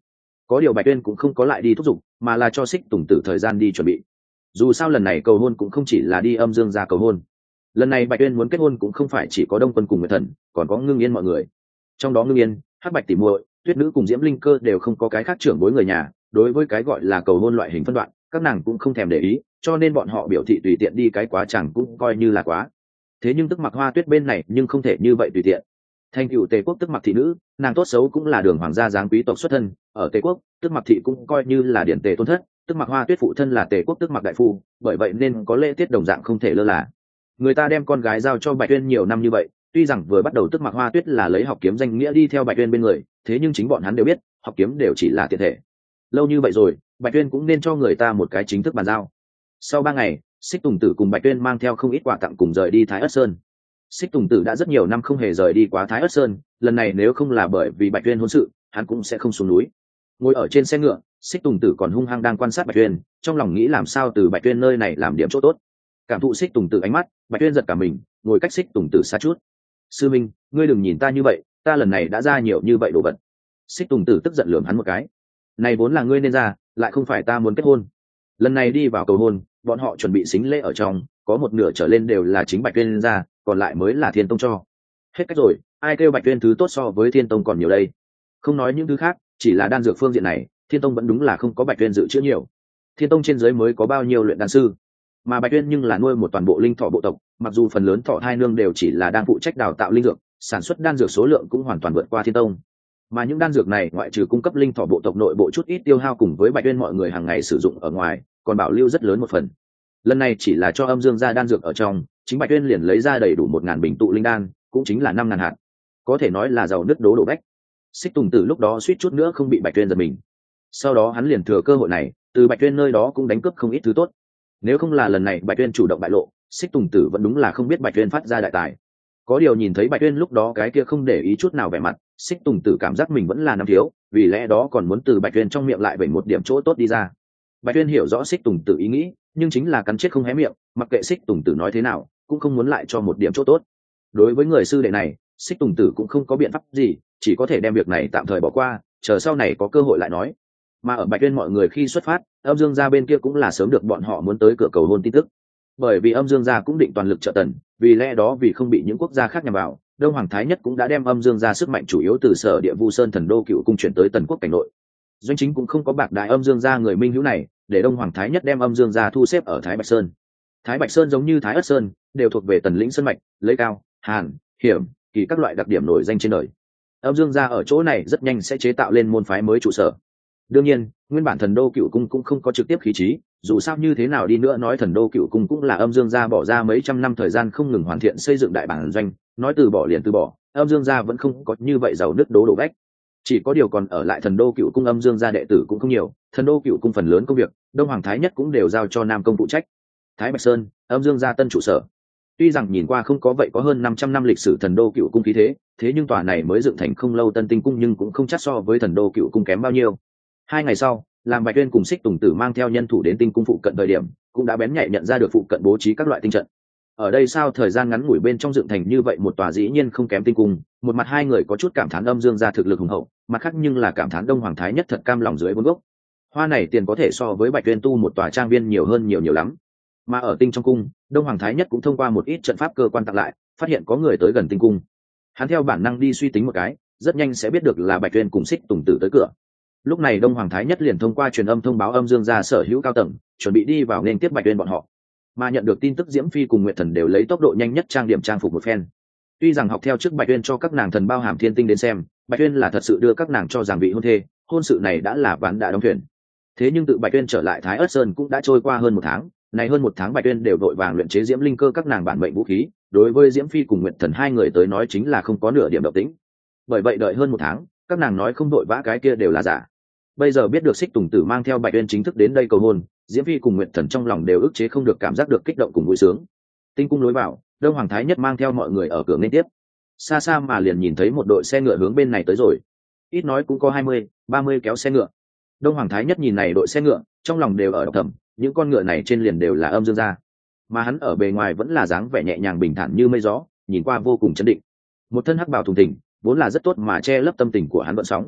Speaker 1: có điều Bạch Tuyên cũng không có lại đi thúc giục, mà là cho Xích Tùng Tử thời gian đi chuẩn bị. Dù sao lần này cầu hôn cũng không chỉ là đi âm dương gia cầu hôn, lần này Bạch Tuyên muốn kết hôn cũng không phải chỉ có Đông Quân cùng Nguyệt Thần, còn có Ngưng Yên mọi người. Trong đó Ngưng Yên, Hắc Bạch tỷ muội, Tuyết Nữ cùng Diễm Linh Cơ đều không có cái khác trưởng bối người nhà, đối với cái gọi là cầu hôn loại hình phân đoạn, các nàng cũng không thèm để ý, cho nên bọn họ biểu thị tùy tiện đi cái quá chẳng cũng coi như là quá. Thế nhưng Tức Mặc Hoa Tuyết bên này nhưng không thể như vậy tùy tiện. Thành cựu Tề quốc Tức Mặc thị nữ, nàng tốt xấu cũng là đường hoàng gia dáng quý tộc xuất thân, ở Tề quốc, Tức Mặc thị cũng coi như là điển tề tôn thất, Tức Mặc Hoa Tuyết phụ thân là Tề quốc Tức Mặc đại phu, bởi vậy nên có lễ tiết đồng dạng không thể lơ là. Người ta đem con gái giao cho Bạch Tuyên nhiều năm như vậy, tuy rằng vừa bắt đầu Tức Mặc Hoa Tuyết là lấy học kiếm danh nghĩa đi theo Bạch Tuyên bên người, thế nhưng chính bọn hắn đều biết, học kiếm đều chỉ là tiện thể. Lâu như vậy rồi, Bạch Tuyên cũng nên cho người ta một cái chính thức bàn giao. Sau ba ngày, Xích Tùng Tử cùng Bạch Tuyên mang theo không ít quà tặng cùng rời đi Thái Ất Sơn. Xích Tùng Tử đã rất nhiều năm không hề rời đi quá Thái Ất Sơn, lần này nếu không là bởi vì Bạch Tuyên hôn sự, hắn cũng sẽ không xuống núi. Ngồi ở trên xe ngựa, Xích Tùng Tử còn hung hăng đang quan sát Bạch Tuyên, trong lòng nghĩ làm sao từ Bạch Tuyên nơi này làm điểm chỗ tốt. Cảm thụ Xích Tùng Tử ánh mắt, Bạch Tuyên giật cả mình, ngồi cách Xích Tùng Tử xa chút. Sư minh, ngươi đừng nhìn ta như vậy, ta lần này đã ra nhiều như vậy đồ vật. Xích Tùng Tử tức giận lườm hắn một cái. Này vốn là ngươi nên ra, lại không phải ta muốn kết hôn. Lần này đi vào cầu hôn, bọn họ chuẩn bị xính lễ ở trong, có một nửa trở lên đều là chính Bạch Tuyên ra, còn lại mới là Thiên Tông cho. Hết cách rồi, ai kêu Bạch Tuyên thứ tốt so với Thiên Tông còn nhiều đây. Không nói những thứ khác, chỉ là đan dược phương diện này, Thiên Tông vẫn đúng là không có Bạch Tuyên dự trữ nhiều. Thiên Tông trên dưới mới có bao nhiêu luyện đan sư, mà Bạch Tuyên nhưng là nuôi một toàn bộ linh thỏ bộ tộc, mặc dù phần lớn thỏ thai nương đều chỉ là đang phụ trách đào tạo linh dược, sản xuất đan dược số lượng cũng hoàn toàn vượt qua Thiên Tông. Mà những đan dược này ngoại trừ cung cấp linh thỏ bộ tộc nội bộ chút ít tiêu hao cùng với Bạch Tuyên mọi người hàng ngày sử dụng ở ngoài, còn bảo lưu rất lớn một phần. Lần này chỉ là cho âm dương gia đan dược ở trong, chính Bạch Tuyên liền lấy ra đầy đủ một ngàn bình tụ linh đan, cũng chính là năm ngàn hạt, có thể nói là giàu nứt đố đổ bách. Xích Tùng Tử lúc đó suýt chút nữa không bị Bạch Tuyên giật mình. Sau đó hắn liền thừa cơ hội này, từ Bạch Tuyên nơi đó cũng đánh cướp không ít thứ tốt. Nếu không là lần này Bạch Tuyên chủ động bại lộ, Xích Tùng Tử vẫn đúng là không biết Bạch Tuyên phát ra đại tài. Có điều nhìn thấy Bạch Tuyên lúc đó cái kia không để ý chút nào vẻ mặt, Xích Tùng Tử cảm giác mình vẫn là năm thiếu, vì lẽ đó còn muốn từ Bạch Tuyên trong miệng lại vẩy một điểm chỗ tốt đi ra. Bạch Tuyên hiểu rõ Xích Tùng Tử ý nghĩ, nhưng chính là cắn chết không hé miệng, mặc kệ Xích Tùng Tử nói thế nào, cũng không muốn lại cho một điểm chỗ tốt. Đối với người sư đệ này, Xích Tùng Tử cũng không có biện pháp gì, chỉ có thể đem việc này tạm thời bỏ qua, chờ sau này có cơ hội lại nói. Mà ở Bạch Tuyên mọi người khi xuất phát, âm dương gia bên kia cũng là sớm được bọn họ muốn tới cửa cầu hôn tin tức. Bởi vì âm dương gia cũng định toàn lực trợ tần, vì lẽ đó vì không bị những quốc gia khác nhằm vào, Đông Hoàng Thái Nhất cũng đã đem âm dương gia sức mạnh chủ yếu từ sở địa Vu Sơn Thần Đô Cựu cung chuyển tới Tần quốc cảnh nội. Doanh chính cũng không có bạc đại âm dương gia người minh hữu này, để Đông Hoàng Thái Nhất đem âm dương gia thu xếp ở Thái Bạch Sơn. Thái Bạch Sơn giống như Thái Ất Sơn, đều thuộc về Tần lĩnh sơn mạch, lấy cao, hàn, hiểm, kỳ các loại đặc điểm nổi danh trên đời. Âm dương gia ở chỗ này rất nhanh sẽ chế tạo lên môn phái mới trụ sở. Đương nhiên, nguyên bản Thần Đô Cựu cung cũng không có trực tiếp khí trí, dù sao như thế nào đi nữa nói Thần Đô Cựu cung cũng là âm dương gia bỏ ra mấy trăm năm thời gian không ngừng hoàn thiện xây dựng đại bản doanh, nói từ bỏ liền từ bỏ, âm dương gia vẫn không có như vậy giàu nứt đố đổ vách. Chỉ có điều còn ở lại Thần Đô Cựu cung âm dương gia đệ tử cũng không nhiều, Thần Đô Cựu cung phần lớn công việc, Đông Hoàng Thái Nhất cũng đều giao cho Nam công phụ trách. Thái Bạch Sơn, âm dương gia tân trụ sở. Tuy rằng nhìn qua không có vậy có hơn năm trăm năm lịch sử Thần Đô Cựu cung khí thế, thế nhưng tòa này mới dựng thành không lâu Tân Tinh cung nhưng cũng không chắc so với Thần Đô Cựu cung kém bao nhiêu. Hai ngày sau, làm Bạch Tuyên cùng Xích Tùng Tử mang theo nhân thủ đến Tinh cung phụ cận thời điểm, cũng đã bén nhạy nhận ra được phụ cận bố trí các loại tinh trận. Ở đây sao thời gian ngắn ngủi bên trong dựng thành như vậy một tòa dĩ nhiên không kém Tinh cung, một mặt hai người có chút cảm thán âm dương gia thực lực hùng hậu, mặt khác nhưng là cảm thán Đông Hoàng Thái Nhất thật cam lòng dưới vốn gốc. Hoa này tiền có thể so với Bạch Tuyên tu một tòa trang viên nhiều hơn nhiều nhiều lắm. Mà ở Tinh trong cung, Đông Hoàng Thái Nhất cũng thông qua một ít trận pháp cơ quan tặng lại, phát hiện có người tới gần Tinh cung. Hắn theo bản năng đi suy tính một cái, rất nhanh sẽ biết được là Bạch Tuyên cùng Xích Tùng Tử tới cửa. Lúc này Đông Hoàng Thái Nhất liền thông qua truyền âm thông báo âm dương gia sở hữu cao tầng, chuẩn bị đi vào nên tiếp Bạch Tuyên bọn họ. Mà nhận được tin tức Diễm Phi cùng Nguyệt Thần đều lấy tốc độ nhanh nhất trang điểm trang phục một phen. Tuy rằng học theo trước Bạch Tuyên cho các nàng thần bao hàm thiên tinh đến xem, Bạch Tuyên là thật sự đưa các nàng cho giảng vị hôn thê, hôn sự này đã là ván đã đóng thuyền. Thế nhưng tự Bạch Tuyên trở lại Thái Ất Sơn cũng đã trôi qua hơn một tháng, này hơn một tháng Bạch Tuyên đều vội vàng luyện chế Diễm Linh Cơ các nàng bản mệnh vũ khí, đối với Diễm Phi cùng Nguyệt Thần hai người tới nói chính là không có nửa điểm động tĩnh. Bởi vậy đợi hơn một tháng, các nàng nói không vội vã cái kia đều là giả. Bây giờ biết được Xích Tùng Tử mang theo Bạch Tuyên chính thức đến đây cầu hôn, Diễm Phi cùng Nguyệt Thần trong lòng đều ức chế không được cảm giác được kích động cùng vui sướng. Tinh cung lối vào, Đông Hoàng Thái Nhất mang theo mọi người ở cửa nên tiếp. Xa xa mà liền nhìn thấy một đội xe ngựa hướng bên này tới rồi. Ít nói cũng có hai mươi, ba mươi kéo xe ngựa. Đông Hoàng Thái Nhất nhìn này đội xe ngựa, trong lòng đều ở độc thầm, những con ngựa này trên liền đều là âm dương gia, mà hắn ở bề ngoài vẫn là dáng vẻ nhẹ nhàng bình thản như mây gió, nhìn qua vô cùng chấn định. Một thân hắc bào thùng thình, vốn là rất tốt mà che lấp tâm tình của hắn vận sóng.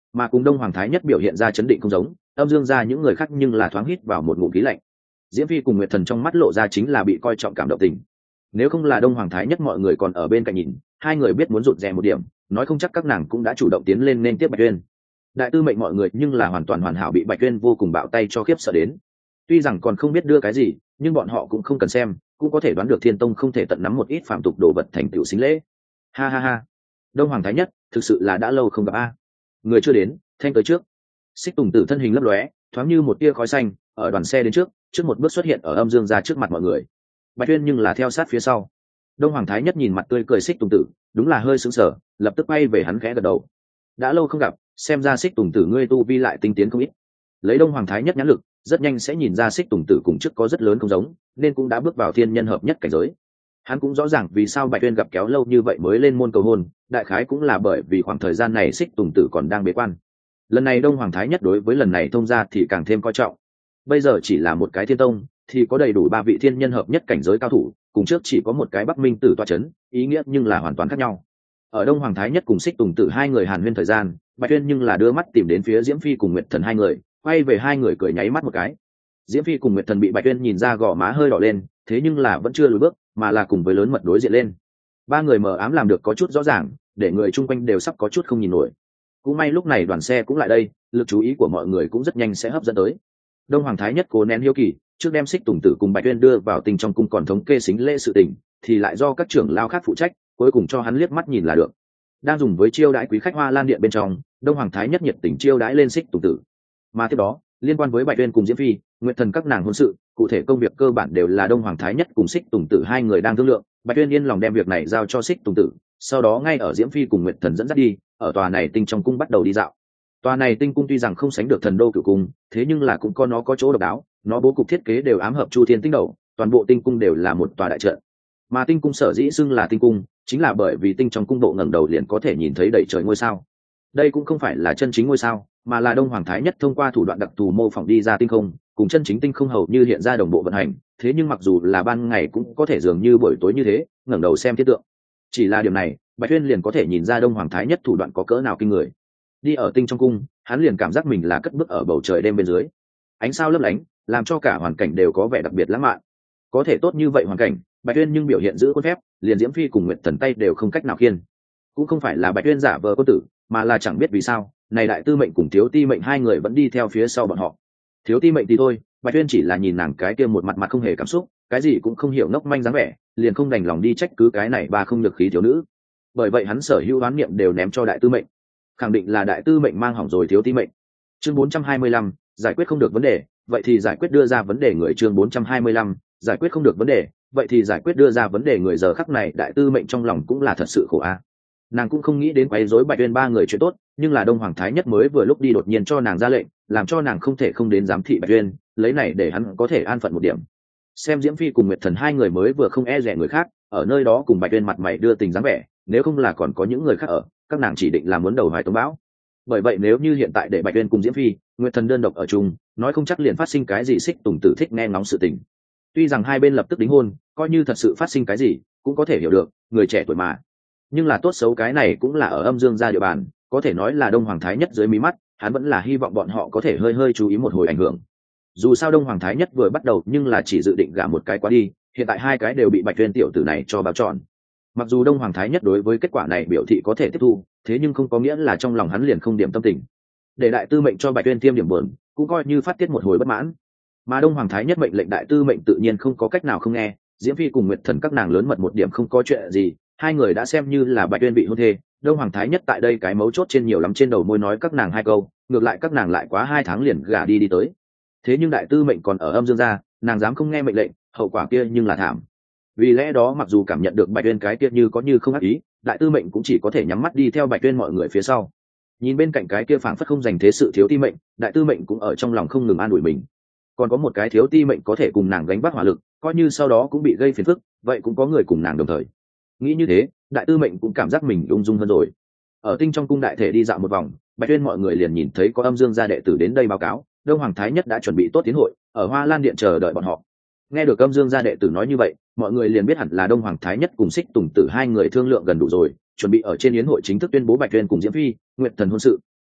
Speaker 1: mà cùng đông hoàng thái nhất biểu hiện ra chấn định không giống, âm dương gia những người khác nhưng là thoáng hít vào một ngụm khí lạnh. Diễm Phi cùng Nguyệt Thần trong mắt lộ ra chính là bị coi trọng cảm động tình. Nếu không là đông hoàng thái nhất mọi người còn ở bên cạnh nhìn, hai người biết muốn rụt rè một điểm, nói không chắc các nàng cũng đã chủ động tiến lên nên tiếp Bạch Uyên. Đại tư mệnh mọi người nhưng là hoàn toàn hoàn hảo bị Bạch Uyên vô cùng bạo tay cho khiếp sợ đến. Tuy rằng còn không biết đưa cái gì, nhưng bọn họ cũng không cần xem, cũng có thể đoán được Thiên Tông không thể tận nắm một ít phạm tục đồ vật thành tựu xính lễ. Ha ha ha, đông hoàng thái nhất, thực sự là đã lâu không gặp a. Người chưa đến, thanh tới trước. Xích Tùng Tử thân hình lấp lóe, thoáng như một tia khói xanh, ở đoàn xe đến trước, trước một bước xuất hiện ở âm dương gia trước mặt mọi người. Bạch Uyên nhưng là theo sát phía sau. Đông hoàng thái nhất nhìn mặt tươi cười Xích Tùng Tử, đúng là hơi sững sờ, lập tức quay về hắn khẽ gật đầu. Đã lâu không gặp, xem ra Xích Tùng Tử ngươi tu vi lại tinh tiến không ít. Lấy đông hoàng thái nhất nhãn lực, rất nhanh sẽ nhìn ra Xích Tùng Tử cùng trước có rất lớn không giống, nên cũng đã bước vào thiên nhân hợp nhất cảnh giới. Hắn cũng rõ ràng vì sao Bạch Uyên gặp kéo lâu như vậy mới lên môn cầu hôn, đại khái cũng là bởi vì khoảng thời gian này Xích Tùng Tử còn đang bế quan. Lần này đông hoàng thái nhất đối với lần này thông gia thì càng thêm coi trọng. Bây giờ chỉ là một cái thiên tông, thì có đầy đủ ba vị thiên nhân hợp nhất cảnh giới cao thủ, cùng trước chỉ có một cái Bắc Minh Tử tọa chấn, ý nghĩa nhưng là hoàn toàn khác nhau. Ở đông hoàng thái nhất cùng Xích Tùng Tử hai người hàn huyên thời gian, Bạch Uyên nhưng là đưa mắt tìm đến phía Diễm Phi cùng Nguyệt Thần hai người, quay về hai người cười nháy mắt một cái. Diễm Phi cùng Nguyệt Thần bị Bạch Uyên nhìn ra gò má hơi đỏ lên, thế nhưng là vẫn chưa lùi bước, mà là cùng với lớn mật đối diện lên. Ba người mờ ám làm được có chút rõ ràng, để người chung quanh đều sắp có chút không nhìn nổi. Cũng may lúc này đoàn xe cũng lại đây, lực chú ý của mọi người cũng rất nhanh sẽ hấp dẫn tới. Đông hoàng thái nhất cố nén hiếu kỳ, trước đem Xích Tùng Tử cùng Bạch Uyên đưa vào tình trong cung còn thống kê xính lễ sự tình, thì lại do các trưởng lao khác phụ trách, cuối cùng cho hắn liếc mắt nhìn là được. Đang dùng với chiêu đãi quý khách Hoa Lan điện bên trong, đông hoàng thái nhất nhiệt tình chiêu đãi lên Xích Tùng Tử. Mà tiếp đó, liên quan với Bạch Uyên cùng Diễm Phi, Nguyệt Thần các nàng hôn sự, cụ thể công việc cơ bản đều là đông hoàng thái nhất cùng Xích Tùng Tử hai người đang thương lượng. Bạch Uyên yên lòng đem việc này giao cho Xích Tùng Tử, sau đó ngay ở Diễm Phi cùng Nguyệt Thần dẫn dắt đi, ở tòa này tinh trong cung bắt đầu đi dạo. Tòa này tinh cung tuy rằng không sánh được Thần Đô Cửu Cung, thế nhưng là cũng có nó có chỗ độc đáo, nó bố cục thiết kế đều ám hợp Chu Thiên tinh đầu, toàn bộ tinh cung đều là một tòa đại trận. Mà tinh cung sở dĩ xưng là tinh cung, chính là bởi vì tinh trong cung độ ngẩng đầu liền có thể nhìn thấy đầy trời ngôi sao. Đây cũng không phải là chân chính ngôi sao, mà là đông hoàng thái nhất thông qua thủ đoạn đặc thù mô phỏng đi ra tinh không, cùng chân chính tinh không hầu như hiện ra đồng bộ vận hành. Thế nhưng mặc dù là ban ngày cũng có thể dường như buổi tối như thế, ngẩng đầu xem thiết tượng. Chỉ là điểm này, Bạch Uyên liền có thể nhìn ra đông hoàng thái nhất thủ đoạn có cỡ nào kinh người. Đi ở tinh trong cung, hắn liền cảm giác mình là cất bước ở bầu trời đêm bên dưới. Ánh sao lấp lánh, làm cho cả hoàn cảnh đều có vẻ đặc biệt lãng mạn. Có thể tốt như vậy hoàn cảnh, Bạch Uyên nhưng biểu hiện giữ khuôn phép, liền Diễm Phi cùng Nguyệt Thần tay đều không cách nào khiên. Cũng không phải là Bạch Uyên giả vờ quân tử, mà là chẳng biết vì sao, này đại tư mệnh cùng thiếu ti mệnh hai người vẫn đi theo phía sau bọn họ. Thiếu ti mệnh thì thôi, Bạch Uyên chỉ là nhìn nàng cái kia một mặt mặt không hề cảm xúc, cái gì cũng không hiểu ngốc manh dáng vẻ, liền không đành lòng đi trách cứ cái này ba không được khí thiếu nữ. Bởi vậy hắn sở hữu đoán niệm đều ném cho đại tư mệnh, khẳng định là đại tư mệnh mang hỏng rồi thiếu ti mệnh. Chương bốn trăm hai mươi lăm, giải quyết không được vấn đề, vậy thì giải quyết đưa ra vấn đề người. Chương bốn trăm hai mươi lăm, giải quyết không được vấn đề, vậy thì giải quyết đưa ra vấn đề người. Giờ khắc này đại tư mệnh trong lòng cũng là thật sự khổ a. Nàng cũng không nghĩ đến quấy rối Bạch Uyên ba người chuyện tốt, nhưng là đông hoàng thái nhất mới vừa lúc đi đột nhiên cho nàng ra lệnh, làm cho nàng không thể không đến giám thị Bạch Uyên, lấy này để hắn có thể an phận một điểm. Xem Diễm Phi cùng Nguyệt Thần hai người mới vừa không e dè người khác, ở nơi đó cùng Bạch Uyên mặt mày đưa tình dáng vẻ, nếu không là còn có những người khác ở, các nàng chỉ định là muốn đầu hoài tống bão. Bởi vậy nếu như hiện tại để Bạch Uyên cùng Diễm Phi, Nguyệt Thần đơn độc ở chung, nói không chắc liền phát sinh cái gì Xích Tùng Tử thích nghe ngóng sự tình. Tuy rằng hai bên lập tức đính hôn, coi như thật sự phát sinh cái gì, cũng có thể hiểu được, người trẻ tuổi mà. Nhưng là tốt xấu cái này cũng là ở âm dương gia địa bàn, có thể nói là đông hoàng thái nhất dưới mí mắt, hắn vẫn là hy vọng bọn họ có thể hơi hơi chú ý một hồi ảnh hưởng. Dù sao đông hoàng thái nhất vừa bắt đầu nhưng là chỉ dự định gả một cái quá đi, hiện tại hai cái đều bị Bạch Uyên tiểu tử này cho bao tròn. Mặc dù đông hoàng thái nhất đối với kết quả này biểu thị có thể tiếp thu, thế nhưng không có nghĩa là trong lòng hắn liền không điểm tâm tình. Để đại tư mệnh cho Bạch Uyên tiêm điểm buồn, cũng coi như phát tiết một hồi bất mãn. Mà đông hoàng thái nhất mệnh lệnh đại tư mệnh tự nhiên không có cách nào không nghe. Diễm Phi cùng Nguyệt Thần các nàng lớn mật một điểm không có chuyện gì, hai người đã xem như là Bạch Uyên bị hôn thê. Đông hoàng thái nhất tại đây cái mấu chốt trên nhiều lắm trên đầu môi nói các nàng hai câu, ngược lại các nàng lại quá hai tháng liền gả đi đi tới. Thế nhưng đại tư mệnh còn ở âm dương gia, nàng dám không nghe mệnh lệnh, hậu quả kia nhưng là thảm. Vì lẽ đó mặc dù cảm nhận được Bạch Uyên cái kia như có như không ác ý, đại tư mệnh cũng chỉ có thể nhắm mắt đi theo Bạch Uyên mọi người phía sau. Nhìn bên cạnh cái kia phảng phất không dành thế sự thiếu ti mệnh, đại tư mệnh cũng ở trong lòng không ngừng an ủi mình. Còn có một cái thiếu ti mệnh có thể cùng nàng gánh vác hỏa lực, coi như sau đó cũng bị gây phiền phức, vậy cũng có người cùng nàng đồng thời. Nghĩ như thế, đại tư mệnh cũng cảm giác mình ung dung hơn rồi. Ở tinh trong cung đại thể đi dạo một vòng, Bạch Uyên mọi người liền nhìn thấy có âm dương gia đệ tử đến đây báo cáo, đông hoàng thái nhất đã chuẩn bị tốt tiến hội, ở Hoa Lan điện chờ đợi bọn họ. Nghe được âm dương gia đệ tử nói như vậy, mọi người liền biết hẳn là đông hoàng thái nhất cùng Xích Tùng Tử hai người thương lượng gần đủ rồi, chuẩn bị ở trên yến hội chính thức tuyên bố Bạch Uyên cùng Diễm Phi, Nguyệt Thần hôn sự.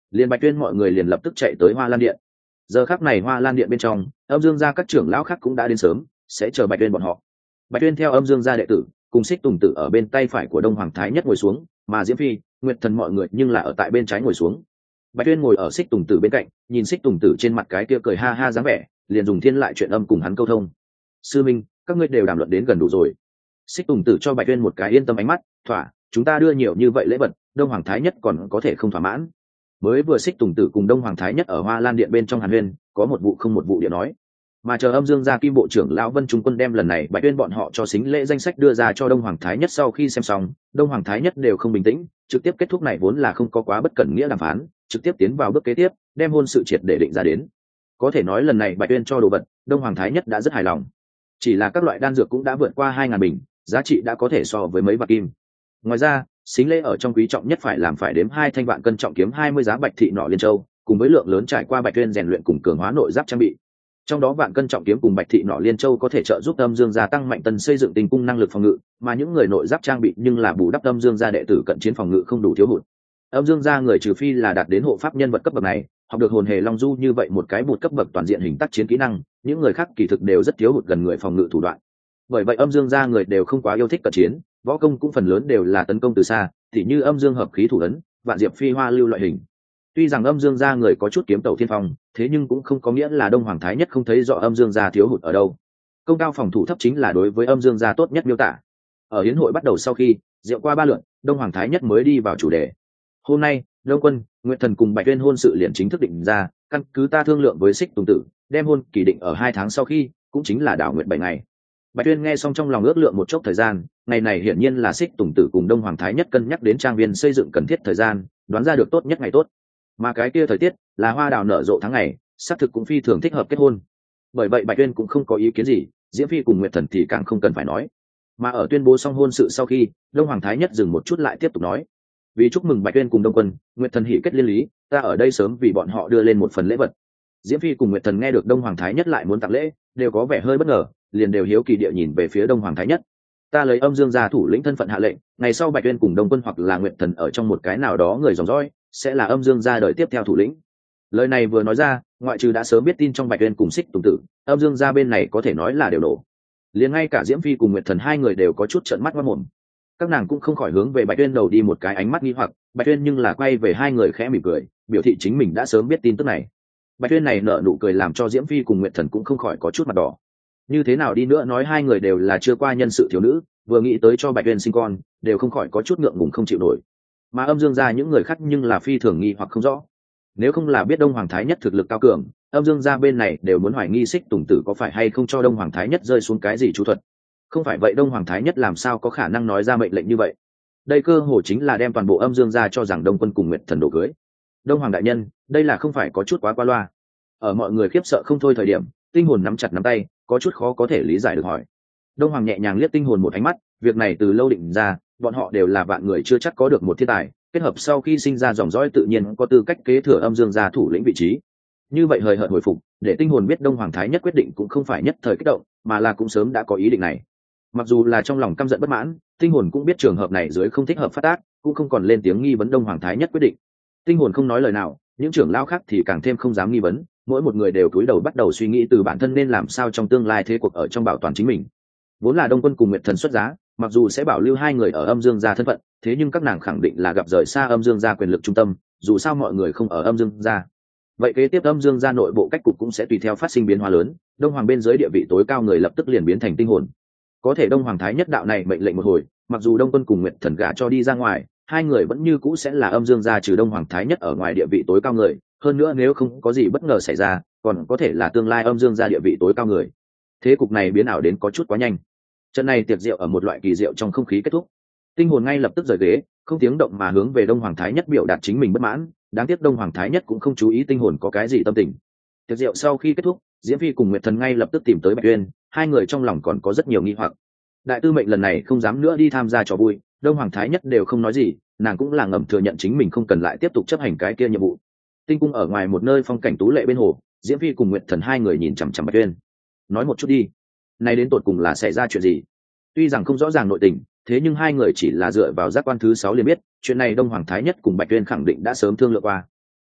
Speaker 1: liền Bạch Tuyên mọi người liền lập tức chạy tới Hoa Lan Điện. Giờ khắc này Hoa Lan Điện bên trong, Âm Dương gia các trưởng lão khác cũng đã đến sớm, sẽ chờ Bạch Tuyên bọn họ. Bạch Tuyên theo Âm Dương gia đệ tử, cùng Xích Tùng Tử ở bên tay phải của Đông Hoàng Thái Nhất ngồi xuống, mà Diễm Phi, Nguyệt Thần mọi người nhưng là ở tại bên trái ngồi xuống. Bạch Tuyên ngồi ở Xích Tùng Tử bên cạnh, nhìn Xích Tùng Tử trên mặt cái kia cười ha ha dáng vẻ, liền dùng thiên lại chuyện âm cùng hắn câu thông. Sư minh, các ngươi đều đàm luận đến gần đủ rồi. Xích Tùng Tử cho Bạch Tuyên một cái yên tâm ánh mắt, thỏa, chúng ta đưa nhiều như vậy lễ vật, Đông Hoàng Thái Nhất còn có thể không thỏa mãn. Mới vừa Xích Tùng Tử cùng Đông Hoàng Thái Nhất ở Hoa Lan Điện bên trong hàn huyên, có một vụ không một vụ điện nói, mà chờ Âm Dương gia Kim bộ trưởng lão Vân Trung Quân đem lần này Bạch Tuyên bọn họ cho xính lễ danh sách đưa ra cho Đông Hoàng Thái Nhất, sau khi xem xong, Đông Hoàng Thái Nhất đều không bình tĩnh, trực tiếp kết thúc này vốn là không có quá bất cẩn nghĩa đàm phán, trực tiếp tiến vào bước kế tiếp, đem hôn sự triệt để định ra đến. Có thể nói lần này Bạch Tuyên cho đồ vật, Đông Hoàng Thái Nhất đã rất hài lòng. Chỉ là các loại đan dược cũng đã vượt qua hai ngàn bình, giá trị đã có thể so với mấy vạn kim. Ngoài ra, xính lễ ở trong quý trọng nhất phải làm phải đếm hai thanh vạn cân trọng kiếm hai mươi giá bạch thị nọ liên châu, cùng với lượng lớn trải qua Bạch Tuyên rèn luyện cùng cường hóa nội giáp trang bị. Trong đó vạn cân trọng kiếm cùng bạch thị nọ liên châu có thể trợ giúp Âm Dương gia tăng mạnh tần xây dựng tình cung năng lực phòng ngự, mà những người nội giáp trang bị nhưng là bù đắp Âm Dương gia đệ tử cận chiến phòng ngự không đủ thiếu hụt. Âm Dương gia người trừ phi là đạt đến hộ pháp nhân vật cấp bậc này, học được hồn hề long du như vậy một cái bột cấp bậc toàn diện hình tác chiến kỹ năng, những người khác kỳ thực đều rất thiếu hụt gần người phòng ngự thủ đoạn. Bởi vậy Âm Dương gia người đều không quá yêu thích cận chiến, võ công cũng phần lớn đều là tấn công từ xa, tỉ như Âm Dương hợp khí thủ ấn, vạn diệp phi hoa lưu loại hình. Tuy rằng Âm Dương gia người có chút kiếm tẩu thiên phong, thế nhưng cũng không có nghĩa là Đông Hoàng Thái Nhất không thấy rõ Âm Dương gia thiếu hụt ở đâu. Công cao phòng thủ thấp chính là đối với Âm Dương gia tốt nhất miêu tả. Ở hiến hội bắt đầu sau khi rượu qua ba lượt, Đông Hoàng Thái Nhất mới đi vào chủ đề. Hôm nay, Đông Quân, Nguyệt Thần cùng Bạch Tuyên hôn sự liền chính thức định ra, căn cứ ta thương lượng với Xích Tùng Tử, đem hôn kỳ định ở hai tháng sau khi, cũng chính là đảo nguyệt bảy ngày. Bạch Tuyên nghe xong trong lòng ước lượng một chốc thời gian, ngày này hiển nhiên là Xích Tùng Tử cùng Đông Hoàng Thái Nhất cân nhắc đến trang viên xây dựng cần thiết thời gian, đoán ra được tốt nhất ngày tốt. Mà cái kia thời tiết là hoa đào nở rộ tháng ngày, xác thực cũng phi thường thích hợp kết hôn. Bởi vậy Bạch Tuyên cũng không có ý kiến gì, Diễm Phi cùng Nguyệt Thần thì càng không cần phải nói. Mà ở tuyên bố xong hôn sự sau khi, Đông Hoàng Thái Nhất dừng một chút lại tiếp tục nói, vì chúc mừng Bạch Tuyên cùng Đông Quân, Nguyệt Thần hỷ kết liên lý, ta ở đây sớm vì bọn họ đưa lên một phần lễ vật. Diễm Phi cùng Nguyệt Thần nghe được Đông Hoàng Thái Nhất lại muốn tặng lễ, đều có vẻ hơi bất ngờ, liền đều hiếu kỳ địa nhìn về phía Đông Hoàng Thái Nhất. Ta lấy Âm Dương gia thủ lĩnh thân phận hạ lệnh, ngày sau Bạch Tuyên cùng Đông Quân hoặc là Nguyệt Thần ở trong một cái nào đó người dòng dõi, sẽ là Âm Dương gia đời tiếp theo thủ lĩnh. Lời này vừa nói ra, ngoại trừ đã sớm biết tin trong Bạch Tuyên cùng Xích Tùng Tử, Âm Dương gia bên này có thể nói là đều nổ. Liền ngay cả Diễm Phi cùng Nguyệt Thần hai người đều có chút trợn mắt ngoác mồm. Các nàng cũng không khỏi hướng về Bạch Tuyên đầu đi một cái ánh mắt nghi hoặc, Bạch Tuyên nhưng là quay về hai người khẽ mỉm cười, biểu thị chính mình đã sớm biết tin tức này. Bạch Tuyên này nở nụ cười làm cho Diễm Phi cùng Nguyệt Thần cũng không khỏi có chút mặt đỏ. Như thế nào đi nữa nói hai người đều là chưa qua nhân sự thiếu nữ, vừa nghĩ tới cho Bạch Tuyên sinh con, đều không khỏi có chút ngượng ngùng không chịu nổi. Mà Âm Dương gia những người khác nhưng là phi thường nghi hoặc không rõ. Nếu không là biết Đông Hoàng Thái Nhất thực lực cao cường, Âm Dương gia bên này đều muốn hoài nghi Xích Tùng Tử có phải hay không cho Đông Hoàng Thái Nhất rơi xuống cái gì chú thuật. Không phải vậy Đông Hoàng Thái Nhất làm sao có khả năng nói ra mệnh lệnh như vậy? Đây cơ hồ chính là đem toàn bộ Âm Dương gia cho rằng Đông Quân cùng Nguyệt Thần đổ cưới. Đông Hoàng đại nhân, đây là không phải có chút quá qua loa? Ở mọi người khiếp sợ không thôi thời điểm, Tinh Hồn nắm chặt nắm tay, có chút khó có thể lý giải được hỏi. Đông Hoàng nhẹ nhàng liếc Tinh Hồn một ánh mắt, việc này từ lâu định ra, bọn họ đều là vạn người chưa chắc có được một thiên tài, kết hợp sau khi sinh ra dòng dõi tự nhiên có tư cách kế thừa Âm Dương gia thủ lĩnh vị trí. Như vậy hời hợt hồi phục, để Tinh Hồn biết Đông Hoàng Thái Nhất quyết định cũng không phải nhất thời kích động, mà là cũng sớm đã có ý định này. Mặc dù là trong lòng căm giận bất mãn, Tinh Hồn cũng biết trường hợp này dưới không thích hợp phát tác, cũng không còn lên tiếng nghi vấn Đông Hoàng Thái Nhất quyết định. Tinh Hồn không nói lời nào, những trưởng lão khác thì càng thêm không dám nghi vấn, mỗi một người đều cúi đầu bắt đầu suy nghĩ từ bản thân nên làm sao trong tương lai thế cuộc ở trong bảo toàn chính mình. Vốn là Đông Quân cùng Nguyệt Thần xuất giá, mặc dù sẽ bảo lưu hai người ở Âm Dương gia thân phận, thế nhưng các nàng khẳng định là gặp rời xa Âm Dương gia quyền lực trung tâm, dù sao mọi người không ở Âm Dương gia. Vậy kế tiếp Âm Dương gia nội bộ cách cục cũng sẽ tùy theo phát sinh biến hóa lớn, Đông Hoàng bên dưới địa vị tối cao người lập tức liền biến thành Tinh Hồn. Có thể Đông Hoàng Thái Nhất đạo này mệnh lệnh một hồi, mặc dù Đông Quân cùng Nguyệt Thần gả cho đi ra ngoài, hai người vẫn như cũ sẽ là Âm Dương gia trừ Đông Hoàng Thái Nhất ở ngoài địa vị tối cao người, hơn nữa nếu không có gì bất ngờ xảy ra, còn có thể là tương lai Âm Dương gia địa vị tối cao người. Thế cục này biến ảo đến có chút quá nhanh. Trận này tiệc rượu ở một loại kỳ diệu trong không khí kết thúc. Tinh Hồn ngay lập tức rời ghế, không tiếng động mà hướng về Đông Hoàng Thái Nhất biểu đạt chính mình bất mãn, đáng tiếc Đông Hoàng Thái Nhất cũng không chú ý Tinh Hồn có cái gì tâm tình. Tiệc rượu sau khi kết thúc, Diễm Phi cùng Nguyệt Thần ngay lập tức tìm tới Bạch Tuyên, hai người trong lòng còn có rất nhiều nghi hoặc. Đại tư mệnh lần này không dám nữa đi tham gia trò vui, Đông Hoàng Thái Nhất đều không nói gì, nàng cũng là ngầm thừa nhận chính mình không cần lại tiếp tục chấp hành cái kia nhiệm vụ. Tinh cung ở ngoài một nơi phong cảnh tú lệ bên hồ, Diễm Phi cùng Nguyệt Thần hai người nhìn chằm chằm Bạch Tuyên. Nói một chút đi, này đến tột cùng là xảy ra chuyện gì? Tuy rằng không rõ ràng nội tình, thế nhưng hai người chỉ là dựa vào giác quan thứ sáu liền biết, chuyện này Đông Hoàng Thái Nhất cùng Bạch Tuyên khẳng định đã sớm thương lượng qua.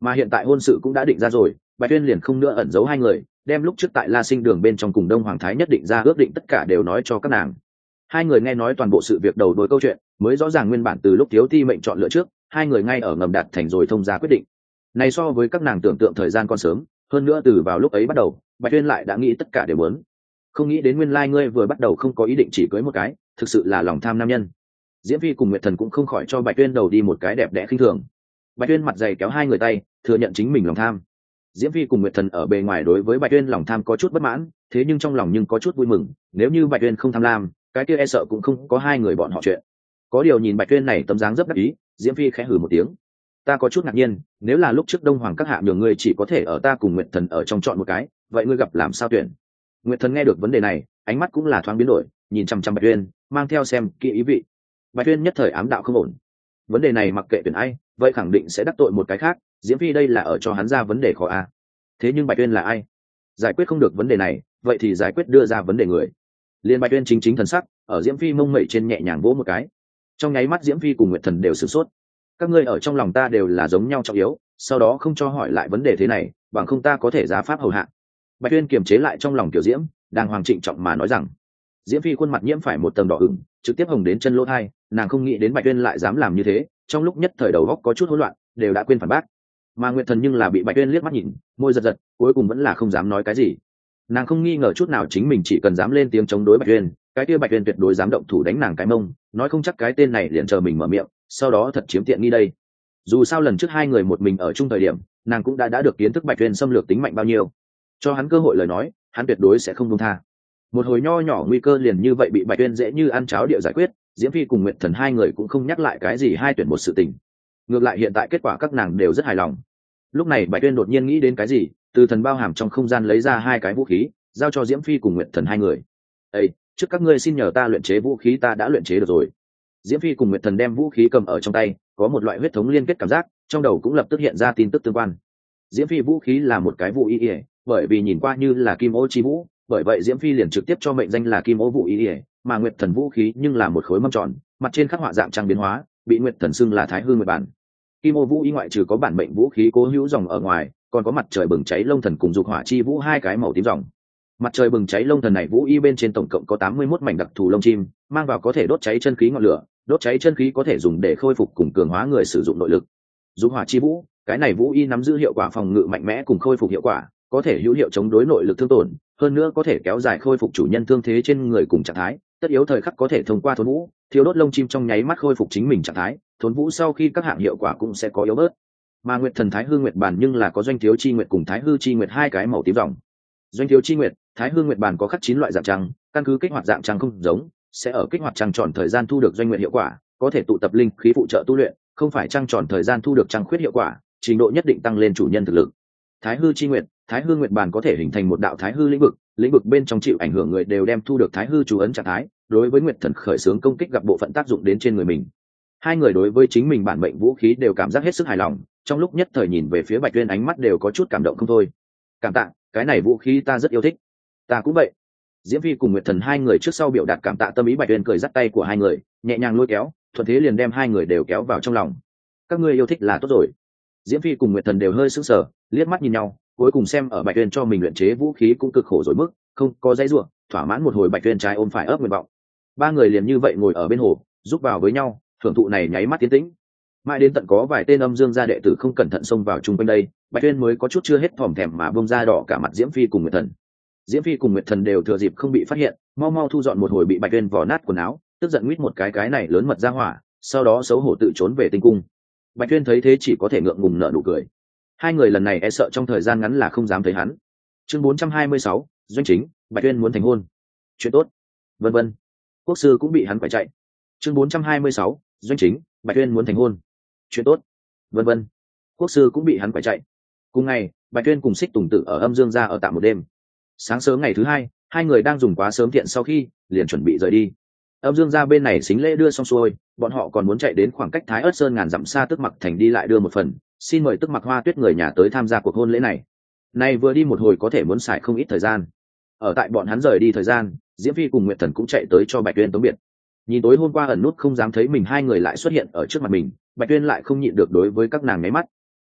Speaker 1: mà hiện tại hôn sự cũng đã định ra rồi, Bạch Tuyên liền không nữa ẩn giấu hai người, đem lúc trước tại La Sinh Đường bên trong cùng Đông Hoàng Thái nhất định ra ước định tất cả đều nói cho các nàng. Hai người nghe nói toàn bộ sự việc đầu đuôi câu chuyện, mới rõ ràng nguyên bản từ lúc Thiếu Ti mệnh chọn lựa trước, hai người ngay ở ngầm đạt thành rồi thông ra quyết định. Này so với các nàng tưởng tượng thời gian còn sớm, hơn nữa từ vào lúc ấy bắt đầu, Bạch Tuyên lại đã nghĩ tất cả đều muốn. Không nghĩ đến nguyên lai ngươi vừa bắt đầu không có ý định chỉ cưới một cái, thực sự là lòng tham nam nhân. Diễm Phi cùng Nguyệt Thần cũng không khỏi cho Bạch Tuyên đầu đi một cái đẹp đẽ khinh thường. Bạch Tuyên mặt dày kéo hai người tay, thừa nhận chính mình lòng tham. Diễm Phi cùng Nguyệt Thần ở bề ngoài đối với Bạch Tuyên lòng tham có chút bất mãn, thế nhưng trong lòng nhưng có chút vui mừng, nếu như Bạch Tuyên không tham lam, cái kia e sợ cũng không có hai người bọn họ chuyện. Có điều nhìn Bạch Tuyên này tấm dáng rất đắc ý, Diễm Phi khẽ hừ một tiếng. Ta có chút ngạc nhiên, nếu là lúc trước Đông Hoàng các hạ nhường ngươi chỉ có thể ở ta cùng Nguyệt Thần ở trong chọn một cái, vậy ngươi gặp làm sao tuyển? Nguyệt Thần nghe được vấn đề này, ánh mắt cũng là thoáng biến đổi, nhìn chăm chăm Bạch Tuyên, mang theo xem kỹ ý vị. Bạch Tuyên nhất thời ám đạo không ổn. Vấn đề này mặc kệ tuyển ai, vậy khẳng định sẽ đắc tội một cái khác, Diễm Phi đây là ở cho hắn ra vấn đề khó à. Thế nhưng Bạch Tuyên là ai? Giải quyết không được vấn đề này, vậy thì giải quyết đưa ra vấn đề người. Liên Bạch Tuyên chính chính thần sắc, ở Diễm Phi mông mẩy trên nhẹ nhàng vỗ một cái. Trong nháy mắt Diễm Phi cùng Nguyệt Thần đều sửng sốt. Các ngươi ở trong lòng ta đều là giống nhau trọng yếu, sau đó không cho hỏi lại vấn đề thế này, bằng không ta có thể giá pháp hầu hạ. Bạch Tuyên kiềm chế lại trong lòng Tiểu Diễm, đang hoàng trịnh trọng mà nói rằng. Diễm Phi khuôn mặt nhiễm phải một tầng đỏ ửng, trực tiếp hồng đến chân lỗ tai, nàng không nghĩ đến Bạch Tuyên lại dám làm như thế, trong lúc nhất thời đầu óc có chút hỗn loạn, đều đã quên phản bác. Mà Nguyệt Thần nhưng là bị Bạch Tuyên liếc mắt nhìn, môi giật giật, cuối cùng vẫn là không dám nói cái gì. Nàng không nghi ngờ chút nào chính mình chỉ cần dám lên tiếng chống đối Bạch Tuyên, cái kia Bạch Tuyên tuyệt đối dám động thủ đánh nàng cái mông, nói không chắc cái tên này liền chờ mình mở miệng, sau đó thật chiếm tiện nghi đây. Dù sao lần trước hai người một mình ở chung thời điểm, nàng cũng đã đã được kiến thức Bạch Tuyên xâm lược tính mạnh bao nhiêu, cho hắn cơ hội lời nói, hắn tuyệt đối sẽ không buông tha. Một hồi nho nhỏ nguy cơ liền như vậy bị Bạch Tuyên dễ như ăn cháo địa giải quyết, Diễm Phi cùng Nguyệt Thần hai người cũng không nhắc lại cái gì hai tuyển một sự tình. Ngược lại hiện tại kết quả các nàng đều rất hài lòng. Lúc này Bạch Tuyên đột nhiên nghĩ đến cái gì, từ thần bao hàm trong không gian lấy ra hai cái vũ khí, giao cho Diễm Phi cùng Nguyệt Thần hai người. "Ê, trước các ngươi xin nhờ ta luyện chế vũ khí ta đã luyện chế được rồi." Diễm Phi cùng Nguyệt Thần đem vũ khí cầm ở trong tay, có một loại huyết thống liên kết cảm giác, trong đầu cũng lập tức hiện ra tin tức tương quan. Diễm Phi vũ khí là một cái vũ y, bởi vì nhìn qua như là kim ô chi vũ, bởi vậy Diễm Phi liền trực tiếp cho mệnh danh là kim ô vũ y, mà Nguyệt Thần vũ khí nhưng là một khối mâm tròn, mặt trên khắc họa dạng trang biến hóa, bị Nguyệt Thần xưng là Thái Hư Nguyệt Bản. Kim ô vũ y ngoại trừ có bản mệnh vũ khí cố hữu dòng ở ngoài, còn có mặt trời bừng cháy lông thần cùng dục hỏa chi vũ hai cái màu tím dòng. Mặt trời bừng cháy lông thần này vũ y bên trên tổng cộng có tám mươi mốt mảnh đặc thù lông chim, mang vào có thể đốt cháy chân khí ngọn lửa, đốt cháy chân khí có thể dùng để khôi phục cùng cường hóa người sử dụng nội lực. Dục hỏa chi vũ, cái này vũ y nắm giữ hiệu quả phòng ngự mạnh mẽ cùng khôi phục hiệu quả, có thể hữu hiệu chống đối nội lực thương tổn, hơn nữa có thể kéo dài khôi phục chủ nhân thương thế trên người cùng trạng thái, tất yếu thời khắc có thể thông qua thốn vũ, thiếu đốt lông chim trong nháy mắt khôi phục chính mình trạng thái, thốn vũ sau khi các hạng hiệu quả cũng sẽ có yếu bớt. Mà Nguyệt Thần Thái Hư Nguyệt Bản nhưng là có doanh thiếu chi nguyệt cùng Thái Hư chi nguyệt hai cái màu tím dòng. Doanh thiếu chi nguyệt, Thái Hư Nguyệt Bản có khắc chín loại dạng trăng, căn cứ kích hoạt dạng trăng không giống, sẽ ở kích hoạt trăng tròn thời gian thu được doanh nguyệt hiệu quả, có thể tụ tập linh khí phụ trợ tu luyện, không phải trăng tròn thời gian thu được trăng khuyết hiệu quả, trình độ nhất định tăng lên chủ nhân thực lực. Thái Hư chi nguyệt, Thái Hư Nguyệt Bản có thể hình thành một đạo Thái Hư lĩnh vực, lĩnh vực bên trong chịu ảnh hưởng người đều đem thu được Thái Hư chú ấn trạng thái, đối với Nguyệt Thần khởi xướng công kích gặp bộ phận tác dụng đến trên người mình. Hai người đối với chính mình bản mệnh vũ khí đều cảm giác hết sức hài lòng, trong lúc nhất thời nhìn về phía Bạch Tuyên ánh mắt đều có chút cảm động không thôi. Cảm tạ, cái này vũ khí ta rất yêu thích. Ta cũng vậy. Diễm Phi cùng Nguyệt Thần hai người trước sau biểu đạt cảm tạ tâm ý, Bạch Tuyên cười dắt tay của hai người, nhẹ nhàng lôi kéo, thuận thế liền đem hai người đều kéo vào trong lòng. Các ngươi yêu thích là tốt rồi. Diễm Phi cùng Nguyệt Thần đều hơi sững sờ, liếc mắt nhìn nhau, cuối cùng xem ở Bạch Tuyên cho mình luyện chế vũ khí cũng cực khổ rồi mức, không có dãy rủa, thỏa mãn một hồi Bạch Tuyên trái ôm phải ấp nguyện vọng. Ba người liền như vậy ngồi ở bên hồ, giúp vào với nhau, thưởng thụ này nháy mắt tiến tĩnh. Mãi đến tận có vài tên âm dương gia đệ tử không cẩn thận xông vào chung quanh đây, Bạch Tuyên mới có chút chưa hết thòm thèm mà bông ra đỏ cả mặt Diễm Phi cùng Nguyệt Thần. Diễm Phi cùng Nguyệt Thần đều thừa dịp không bị phát hiện, mau mau thu dọn một hồi bị Bạch Tuyên vò nát quần áo, tức giận nguyết một cái cái này lớn mật ra hỏa, sau đó xấu hổ tự trốn về tinh cung. Bạch Tuyên thấy thế chỉ có thể ngượng ngùng nở nụ cười. Hai người lần này e sợ trong thời gian ngắn là không dám thấy hắn. Chương bốn trăm hai mươi sáu, doanh chính, Bạch Tuyên muốn thành hôn. Chuyện tốt. Vân vân. Quốc sư cũng bị hắn phải chạy. Chương bốn trăm hai mươi sáu, doanh chính, Bạch Tuyên muốn thành hôn. Chuyện tốt. Vân vân. Quốc sư cũng bị hắn phải chạy. Cùng ngày, Bạch Tuyên cùng Xích Tùng Tử ở Âm Dương gia ở tạm một đêm. Sáng sớm ngày thứ hai, hai người đang dùng quá sớm thiện sau khi liền chuẩn bị rời đi. Âm Dương gia bên này xính lễ đưa xong xuôi, bọn họ còn muốn chạy đến khoảng cách Thái Ất Sơn ngàn dặm xa Tức Mặc thành đi lại đưa một phần, xin mời Tức Mặc Hoa Tuyết người nhà tới tham gia cuộc hôn lễ này. Này vừa đi một hồi có thể muốn xài không ít thời gian. Ở tại bọn hắn rời đi thời gian, Diễm Phi cùng Nguyệt Thần cũng chạy tới cho Bạch Tuyên tống biệt. Nhìn tối hôm qua ẩn nút không dám thấy mình hai người lại xuất hiện ở trước mặt mình, Bạch Tuyên lại không nhịn được đối với các nàng nháy mắt.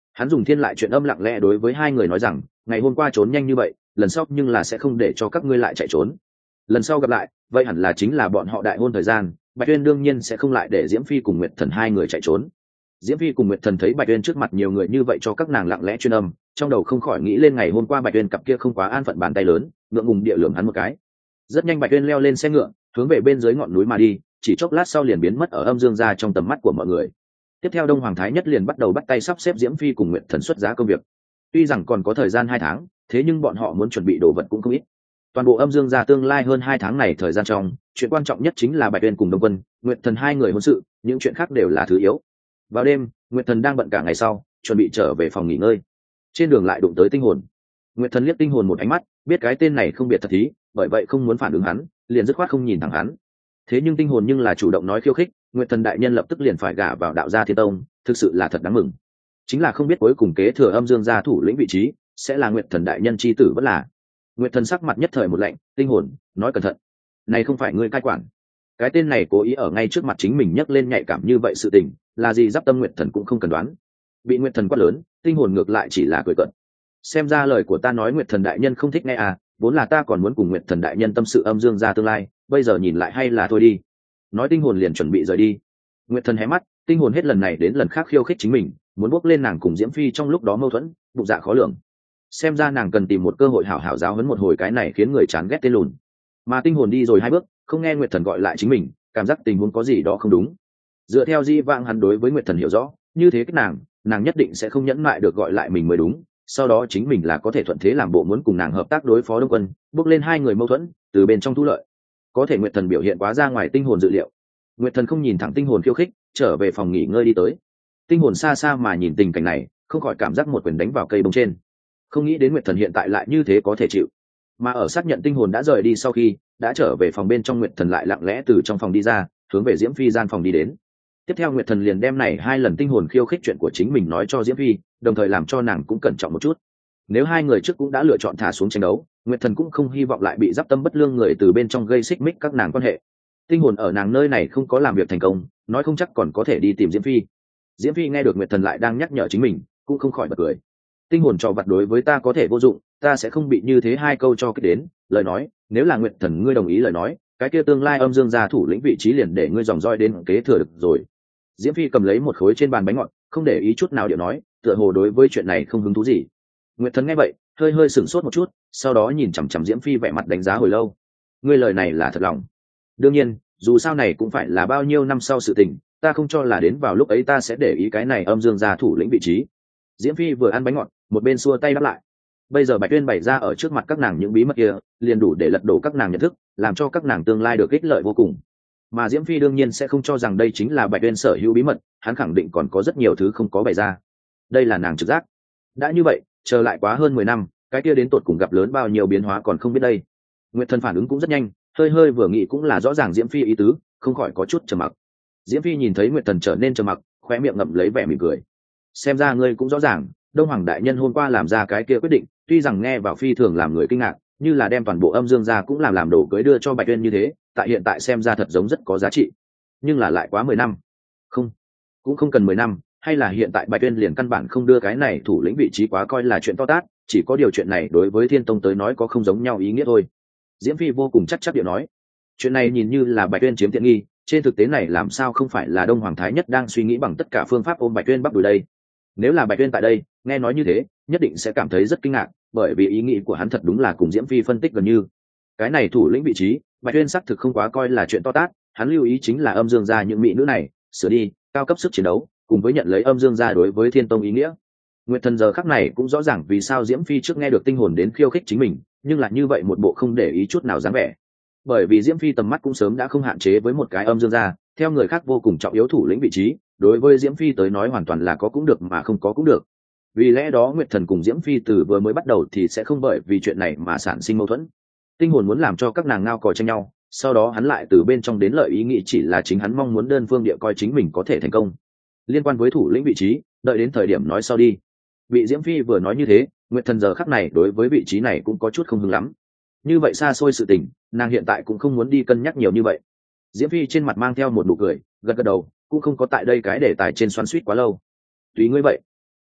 Speaker 1: Hắn dùng thiên lại chuyện âm lặng lẽ đối với hai người nói rằng ngày hôm qua trốn nhanh như vậy, lần sau nhưng là sẽ không để cho các ngươi lại chạy trốn. Lần sau gặp lại vậy hẳn là chính là bọn họ đại hôn thời gian, Bạch Uyên đương nhiên sẽ không lại để Diễm Phi cùng Nguyệt Thần hai người chạy trốn. Diễm Phi cùng Nguyệt Thần thấy Bạch Uyên trước mặt nhiều người như vậy cho các nàng lặng lẽ chuyên âm, trong đầu không khỏi nghĩ lên ngày hôm qua Bạch Uyên cặp kia không quá an phận bàn tay lớn, ngượng ngùng địa lườm hắn một cái. Rất nhanh Bạch Uyên leo lên xe ngựa, hướng về bên dưới ngọn núi mà đi, chỉ chốc lát sau liền biến mất ở âm dương gia trong tầm mắt của mọi người. Tiếp theo Đông Hoàng Thái Nhất liền bắt đầu bắt tay sắp xếp Diễm Phi cùng Nguyệt Thần xuất giá công việc. Tuy rằng còn có thời gian hai tháng, thế nhưng bọn họ muốn chuẩn bị đồ vật cũng không ít. Toàn bộ âm dương gia tương lai hơn hai tháng này thời gian trong, chuyện quan trọng nhất chính là Bạch Uyên cùng Đông Quân, Nguyệt Thần hai người hôn sự, những chuyện khác đều là thứ yếu. Vào đêm, Nguyệt Thần đang bận cả ngày sau, chuẩn bị trở về phòng nghỉ ngơi. Trên đường lại đụng tới Tinh Hồn. Nguyệt Thần liếc Tinh Hồn một ánh mắt, biết cái tên này không biệt thật thí, bởi vậy không muốn phản ứng hắn, liền dứt khoát không nhìn thẳng hắn. Thế nhưng Tinh Hồn nhưng là chủ động nói khiêu khích, Nguyệt Thần đại nhân lập tức liền phải gả vào đạo gia Thiên Tông, thực sự là thật đáng mừng. Chính là không biết cuối cùng kế thừa âm dương gia thủ lĩnh vị trí sẽ là Nguyệt Thần đại nhân chi tử vẫn là. Nguyệt Thần sắc mặt nhất thời một lạnh, Tinh Hồn, nói cẩn thận. Này không phải ngươi cai quản. Cái tên này cố ý ở ngay trước mặt chính mình nhấc lên nhạy cảm như vậy sự tình, là gì giáp tâm Nguyệt Thần cũng không cần đoán. Bị Nguyệt Thần quát lớn, Tinh Hồn ngược lại chỉ là cười cợt. Xem ra lời của ta nói Nguyệt Thần đại nhân không thích nghe à, vốn là ta còn muốn cùng Nguyệt Thần đại nhân tâm sự âm dương gia tương lai, bây giờ nhìn lại hay là thôi đi. Nói Tinh Hồn liền chuẩn bị rời đi. Nguyệt Thần hé mắt, Tinh Hồn hết lần này đến lần khác khiêu khích chính mình, muốn bước lên nàng cùng Diễm Phi trong lúc đó mâu thuẫn, bụng dạ khó lường. Xem ra nàng cần tìm một cơ hội hảo hảo giáo huấn một hồi cái này khiến người chán ghét tên lùn. Mà Tinh Hồn đi rồi hai bước, không nghe Nguyệt Thần gọi lại chính mình, cảm giác tình huống có gì đó không đúng. Dựa theo di vãng hắn đối với Nguyệt Thần hiểu rõ, như thế cái nàng, nàng nhất định sẽ không nhẫn mại được gọi lại mình mới đúng. Sau đó chính mình là có thể thuận thế làm bộ muốn cùng nàng hợp tác đối phó Đông Quân, bước lên hai người mâu thuẫn, từ bên trong thu lợi. Có thể Nguyệt Thần biểu hiện quá ra ngoài Tinh Hồn dự liệu. Nguyệt Thần không nhìn thẳng Tinh Hồn khiêu khích, trở về phòng nghỉ ngơi đi tới. Tinh Hồn xa xa mà nhìn tình cảnh này, không khỏi cảm giác một quyền đánh vào cây bông trên. Không nghĩ đến Nguyệt Thần hiện tại lại như thế có thể chịu. Mà ở xác nhận Tinh Hồn đã rời đi sau khi đã trở về phòng bên trong, Nguyệt Thần lại lặng lẽ từ trong phòng đi ra, hướng về Diễm Phi gian phòng đi đến. Tiếp theo Nguyệt Thần liền đem này hai lần Tinh Hồn khiêu khích chuyện của chính mình nói cho Diễm Phi, đồng thời làm cho nàng cũng cẩn trọng một chút. Nếu hai người trước cũng đã lựa chọn thả xuống tranh đấu, Nguyệt Thần cũng không hy vọng lại bị giáp tâm bất lương người từ bên trong gây xích mích các nàng quan hệ. Tinh Hồn ở nàng nơi này không có làm việc thành công, nói không chắc còn có thể đi tìm Diễm Phi. Diễm Phi nghe được Nguyệt Thần lại đang nhắc nhở chính mình, cũng không khỏi bật cười. Tinh Hồn trò vặt đối với ta có thể vô dụng, ta sẽ không bị như thế hai câu cho kích đến. Lời nói, nếu là Nguyệt Thần ngươi đồng ý lời nói, cái kia tương lai âm dương gia thủ lĩnh vị trí liền để ngươi dòng roi đến kế thừa được rồi. Diễm Phi cầm lấy một khối trên bàn bánh ngọt, không để ý chút nào điệu nói, tựa hồ đối với chuyện này không hứng thú gì. Nguyệt Thần nghe vậy, hơi hơi sửng sốt một chút, sau đó nhìn chằm chằm Diễm Phi vẻ mặt đánh giá hồi lâu. Ngươi lời này là thật lòng? Đương nhiên, dù sao này cũng phải là bao nhiêu năm sau sự tình, ta không cho là đến vào lúc ấy ta sẽ để ý cái này âm dương gia thủ lĩnh vị trí. Diễm Phi vừa ăn bánh ngọt, một bên xua tay đáp lại. Bây giờ Bạch Uyên bày ra ở trước mặt các nàng những bí mật kia, liền đủ để lật đổ các nàng nhận thức, làm cho các nàng tương lai được ích lợi vô cùng. Mà Diễm Phi đương nhiên sẽ không cho rằng đây chính là Bạch Uyên sở hữu bí mật, hắn khẳng định còn có rất nhiều thứ không có bày ra. Đây là nàng trực giác. Đã như vậy, chờ lại quá hơn mười năm, cái kia đến tột cùng gặp lớn bao nhiêu biến hóa còn không biết đây. Nguyệt Thần phản ứng cũng rất nhanh, hơi hơi vừa nghĩ cũng là rõ ràng Diễm Phi ý tứ, không khỏi có chút trầm mặc. Diễm Phi nhìn thấy Nguyệt Thần trở nên trầm mặc, khóe miệng ngậm lấy vẻ mỉm cười. Xem ra ngươi cũng rõ ràng, Đông Hoàng đại nhân hôm qua làm ra cái kia quyết định, tuy rằng nghe vào phi thường làm người kinh ngạc, như là đem toàn bộ âm dương gia cũng làm làm đồ cưới đưa cho Bạch Uyên như thế, tại hiện tại xem ra thật giống rất có giá trị. Nhưng là lại quá mười năm. Không, cũng không cần mười năm, hay là hiện tại Bạch Uyên liền căn bản không đưa cái này thủ lĩnh vị trí quá coi là chuyện to tát, chỉ có điều chuyện này đối với Thiên Tông tới nói có không giống nhau ý nghĩa thôi. Diễm Phi vô cùng chắc chắn điệu nói, chuyện này nhìn như là Bạch Uyên chiếm tiện nghi, trên thực tế này làm sao không phải là Đông Hoàng Thái Nhất đang suy nghĩ bằng tất cả phương pháp ôm Bạch Uyên bắt đuổi đây. Nếu là Bạch Uyên tại đây, nghe nói như thế, nhất định sẽ cảm thấy rất kinh ngạc, bởi vì ý nghĩ của hắn thật đúng là cùng Diễm Phi phân tích gần như. Cái này thủ lĩnh vị trí, Bạch Uyên xác thực không quá coi là chuyện to tát, hắn lưu ý chính là âm dương gia những mỹ nữ này, sửa đi, cao cấp sức chiến đấu, cùng với nhận lấy âm dương gia đối với Thiên Tông ý nghĩa. Nguyệt Thần giờ khắc này cũng rõ ràng vì sao Diễm Phi trước nghe được Tinh Hồn đến khiêu khích chính mình, nhưng lại như vậy một bộ không để ý chút nào dáng vẻ. Bởi vì Diễm Phi tầm mắt cũng sớm đã không hạn chế với một cái âm dương gia, theo người khác vô cùng trọng yếu thủ lĩnh vị trí, đối với Diễm Phi tới nói hoàn toàn là có cũng được mà không có cũng được. Vì lẽ đó Nguyệt Thần cùng Diễm Phi từ vừa mới bắt đầu thì sẽ không bởi vì chuyện này mà sản sinh mâu thuẫn. Tinh Hồn muốn làm cho các nàng ngao cò tranh nhau, sau đó hắn lại từ bên trong đến lợi ý nghĩ chỉ là chính hắn mong muốn đơn phương địa coi chính mình có thể thành công. Liên quan với thủ lĩnh vị trí, đợi đến thời điểm nói sau đi. Bị Diễm Phi vừa nói như thế, Nguyệt Thần giờ khắc này đối với vị trí này cũng có chút không hứng lắm. Như vậy xa xôi sự tình, nàng hiện tại cũng không muốn đi cân nhắc nhiều như vậy. Diễm Phi trên mặt mang theo một nụ cười, gật gật đầu, cũng không có tại đây cái đề tài trên xoắn xuýt quá lâu. Tùy ngươi vậy.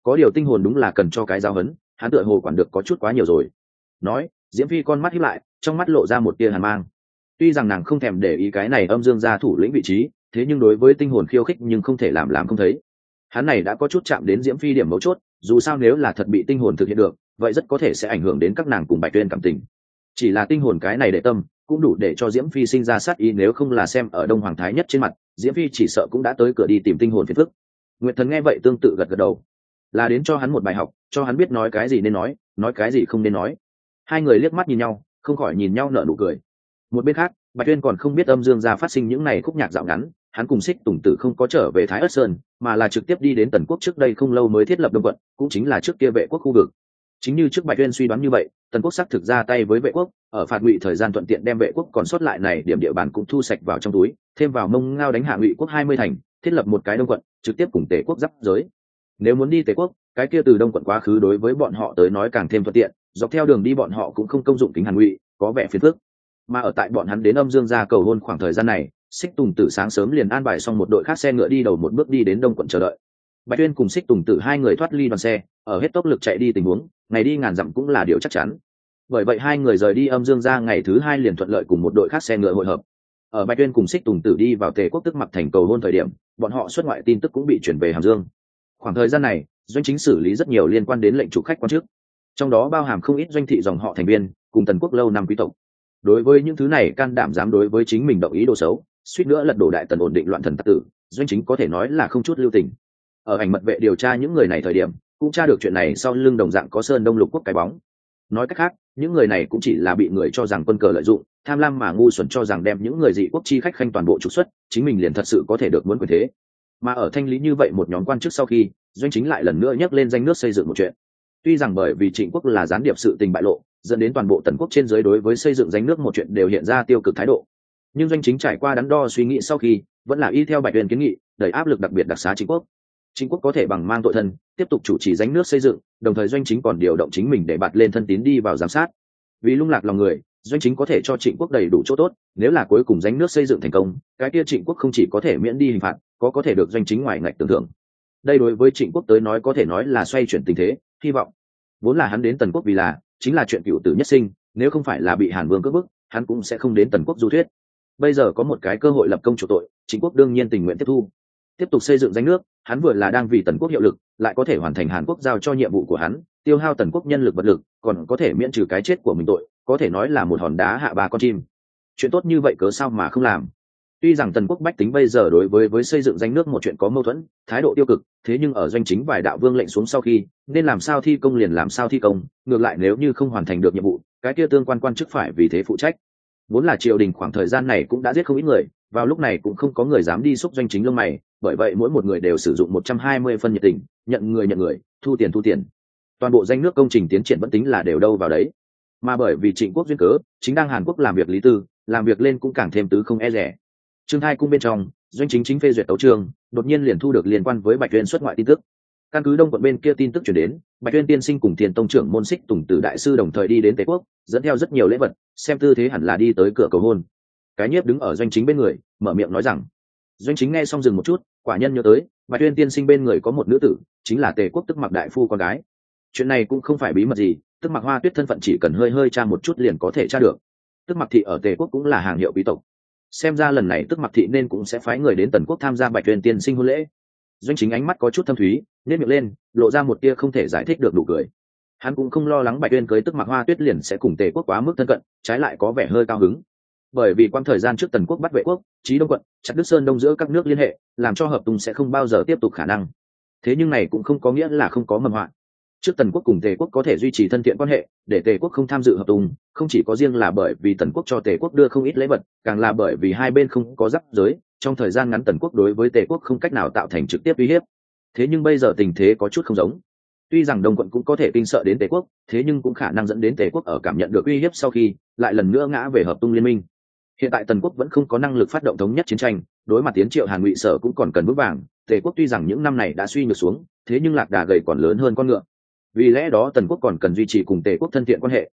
Speaker 1: có điều tinh hồn đúng là cần cho cái giáo hấn, hắn tựa hồ quản được có chút quá nhiều rồi. Nói, Diễm Phi con mắt híp lại, trong mắt lộ ra một tia hàn mang. Tuy rằng nàng không thèm để ý cái này âm dương gia thủ lĩnh vị trí, thế nhưng đối với tinh hồn khiêu khích nhưng không thể làm làm không thấy. Hắn này đã có chút chạm đến Diễm Phi điểm mấu chốt, dù sao nếu là thật bị tinh hồn thực hiện được, vậy rất có thể sẽ ảnh hưởng đến các nàng cùng Bạch Tuyên cảm tình. Chỉ là tinh hồn cái này để tâm, cũng đủ để cho Diễm Phi sinh ra sát ý, nếu không là xem ở Đông Hoàng Thái Nhất trên mặt, Diễm Phi chỉ sợ cũng đã tới cửa đi tìm tinh hồn phiền phức. Nguyệt Thần nghe vậy tương tự gật gật đầu, là đến cho hắn một bài học, cho hắn biết nói cái gì nên nói, nói cái gì không nên nói. Hai người liếc mắt nhìn nhau, không khỏi nhìn nhau nở nụ cười. Một bên khác, Bạch Tuyên còn không biết âm dương gia phát sinh những này khúc nhạc dạo ngắn, hắn cùng Xích Tùng Tử không có trở về Thái Ất Sơn, mà là trực tiếp đi đến Tần Quốc trước đây không lâu mới thiết lập Đông quận, cũng chính là trước kia Vệ Quốc khu vực. Chính như trước Bạch Tuyên suy đoán như vậy, Tần Quốc xác thực ra tay với Vệ Quốc, ở phạt Ngụy thời gian thuận tiện đem Vệ Quốc còn sót lại này điểm địa bàn cũng thu sạch vào trong túi, thêm vào Mông Ngao đánh hạ Ngụy Quốc hai mươi thành, thiết lập một cái Đông quận, trực tiếp cùng Tề Quốc giáp giới. Nếu muốn đi Tề Quốc, cái kia từ Đông quận quá khứ đối với bọn họ tới nói càng thêm thuận tiện, dọc theo đường đi bọn họ cũng không công dụng kính Hàn Ngụy, có vẻ phiền phức. Mà ở tại bọn hắn đến âm dương gia cầu hôn khoảng thời gian này, Xích Tùng Tử sáng sớm liền an bài xong một đội khác xe ngựa đi đầu một bước đi đến Đông quận chờ đợi. Bạch Tuyên cùng Xích Tùng Tử hai người thoát ly đoàn xe, ở hết tốc lực chạy đi tình huống, ngày đi ngàn dặm cũng là điều chắc chắn. Bởi vậy hai người rời đi âm dương gia ngày thứ hai liền thuận lợi cùng một đội khác xe ngựa hội hợp. Ở Bạch Tuyên cùng Xích Tùng Tử đi vào Tề Quốc tức mặc thành cầu hôn thời điểm, bọn họ xuất ngoại tin tức cũng bị chuyển về Hàm Dương. Khoảng thời gian này, doanh chính xử lý rất nhiều liên quan đến lệnh chủ khách quan chức, trong đó bao hàm không ít doanh thị dòng họ thành viên, cùng Tần Quốc lâu năm quý tộc. Đối với những thứ này can đảm dám đối với chính mình động ý đồ xấu, suýt nữa lật đổ đại Tần ổn định loạn thần tặc tử, doanh chính có thể nói là không chút lưu tình. Ở ảnh mật vệ điều tra những người này thời điểm, cũng tra được chuyện này sau lưng đồng dạng có Sơn Đông Lục Quốc cái bóng. Nói cách khác, những người này cũng chỉ là bị người cho rằng quân cờ lợi dụng, tham lam mà ngu xuẩn cho rằng đem những người dị quốc chi khách khanh toàn bộ trục xuất, chính mình liền thật sự có thể được muốn quyền thế. Mà ở thanh lý như vậy một nhóm quan chức sau khi, doanh chính lại lần nữa nhắc lên danh nước xây dựng một chuyện. Tuy rằng bởi vì Trịnh Quốc là gián điệp sự tình bại lộ, dẫn đến toàn bộ Tần Quốc trên dưới đối với xây dựng danh nước một chuyện đều hiện ra tiêu cực thái độ, nhưng doanh chính trải qua đắn đo suy nghĩ sau khi, vẫn là y theo Bạch Tuyên kiến nghị, đẩy áp lực đặc biệt đặc xá Trịnh Quốc. Trịnh Quốc có thể bằng mang tội thân, tiếp tục chủ trì danh nước xây dựng, đồng thời doanh chính còn điều động chính mình để bạt lên thân tín đi vào giám sát. Vì lung lạc lòng người, doanh chính có thể cho Trịnh Quốc đầy đủ chỗ tốt, nếu là cuối cùng danh nước xây dựng thành công, cái kia Trịnh Quốc không chỉ có thể miễn đi hình phạt, có có thể được doanh chính ngoài ngạch tưởng thưởng. Đây đối với Trịnh Quốc tới nói có thể nói là xoay chuyển tình thế, hy vọng. Vốn là hắn đến Tần Quốc vì là chính là chuyện cựu tử nhất sinh, nếu không phải là bị Hàn Vương cưỡng bức, hắn cũng sẽ không đến Tần Quốc du thuyết. Bây giờ có một cái cơ hội lập công chủ tội, Trịnh Quốc đương nhiên tình nguyện tiếp thu. Tiếp tục xây dựng danh nước, hắn vừa là đang vì Tần Quốc hiệu lực, lại có thể hoàn thành Hàn Quốc giao cho nhiệm vụ của hắn, tiêu hao Tần Quốc nhân lực vật lực, còn có thể miễn trừ cái chết của mình tội, có thể nói là một hòn đá hạ ba con chim. Chuyện tốt như vậy cớ sao mà không làm? Tuy rằng Tần Quốc bách tính bây giờ đối với với xây dựng danh nước một chuyện có mâu thuẫn, thái độ tiêu cực, thế nhưng ở doanh chính vài đạo vương lệnh xuống sau khi, nên làm sao thi công liền làm sao thi công, ngược lại nếu như không hoàn thành được nhiệm vụ, cái kia tương quan quan chức phải vì thế phụ trách. Vốn là triều đình khoảng thời gian này cũng đã giết không ít người, vào lúc này cũng không có người dám đi xúc doanh chính lông mày, bởi vậy mỗi một người đều sử dụng một trăm hai mươi phân nhiệt tình, nhận người nhận người, thu tiền thu tiền. Toàn bộ danh nước công trình tiến triển vẫn tính là đều đâu vào đấy. Mà bởi vì Trịnh Quốc duyên cớ, chính đang Hàn Quốc làm việc lý tư, làm việc lên cũng càng thêm tứ không e rẻ. Trương Thai cung bên trong, doanh chính chính phê duyệt tấu chương, đột nhiên liền thu được liên quan với Bạch Tuyên xuất ngoại tin tức. Căn cứ Đông quận bên kia tin tức truyền đến, Bạch Tuyên tiên sinh cùng Tiền tông trưởng môn Xích Tùng Tử đại sư đồng thời đi đến Tề Quốc, dẫn theo rất nhiều lễ vật, xem tư thế hẳn là đi tới cửa cầu hôn. Cái Nhiếp đứng ở doanh chính bên người, mở miệng nói rằng. Doanh chính nghe xong dừng một chút, quả nhân nhớ tới, Bạch Tuyên tiên sinh bên người có một nữ tử, chính là Tề Quốc tức Mặc đại phu con gái. Chuyện này cũng không phải bí mật gì, tức Mặc Hoa Tuyết thân phận chỉ cần hơi hơi tra một chút liền có thể tra được. Tức Mặc thị ở Tề Quốc cũng là hàng hiệu quý tộc. Xem ra lần này tức Mặc thị nên cũng sẽ phái người đến Tần Quốc tham gia Bạch Tuyên tiên sinh hôn lễ. Doanh chính ánh mắt có chút thâm thúy, nhếch miệng lên, lộ ra một tia không thể giải thích được nụ cười. Hắn cũng không lo lắng Bạch Tuyên cưới tức Mặc Hoa Tuyết liền sẽ cùng Tề Quốc quá mức thân cận, trái lại có vẻ hơi cao hứng. Bởi vì quãng thời gian trước Tần Quốc bắt Vệ Quốc, Chí Đông quận, chặt đứt Sơn Đông giữa các nước liên hệ, làm cho hợp tung sẽ không bao giờ tiếp tục khả năng. Thế nhưng này cũng không có nghĩa là không có mầm họa. Trước Tần Quốc cùng Tề Quốc có thể duy trì thân thiện quan hệ, để Tề Quốc không tham dự hợp tung, không chỉ có riêng là bởi vì Tần Quốc cho Tề Quốc đưa không ít lễ vật, càng là bởi vì hai bên không có giáp giới, trong thời gian ngắn Tần Quốc đối với Tề Quốc không cách nào tạo thành trực tiếp uy hiếp. Thế nhưng bây giờ tình thế có chút không giống. Tuy rằng Đông quận cũng có thể kinh sợ đến Tề Quốc, thế nhưng cũng khả năng dẫn đến Tề Quốc ở cảm nhận được uy hiếp sau khi lại lần nữa ngã về hợp tung liên minh. Hiện tại Tần Quốc vẫn không có năng lực phát động thống nhất chiến tranh, đối mặt tiến triệu Hàn Ngụy Sở cũng còn cần vững vàng. Tề Quốc tuy rằng những năm này đã suy nhược xuống, thế nhưng lạc đà gầy còn lớn hơn con ngựa. Vì lẽ đó Tần Quốc còn cần duy trì cùng Tề Quốc thân thiện quan hệ.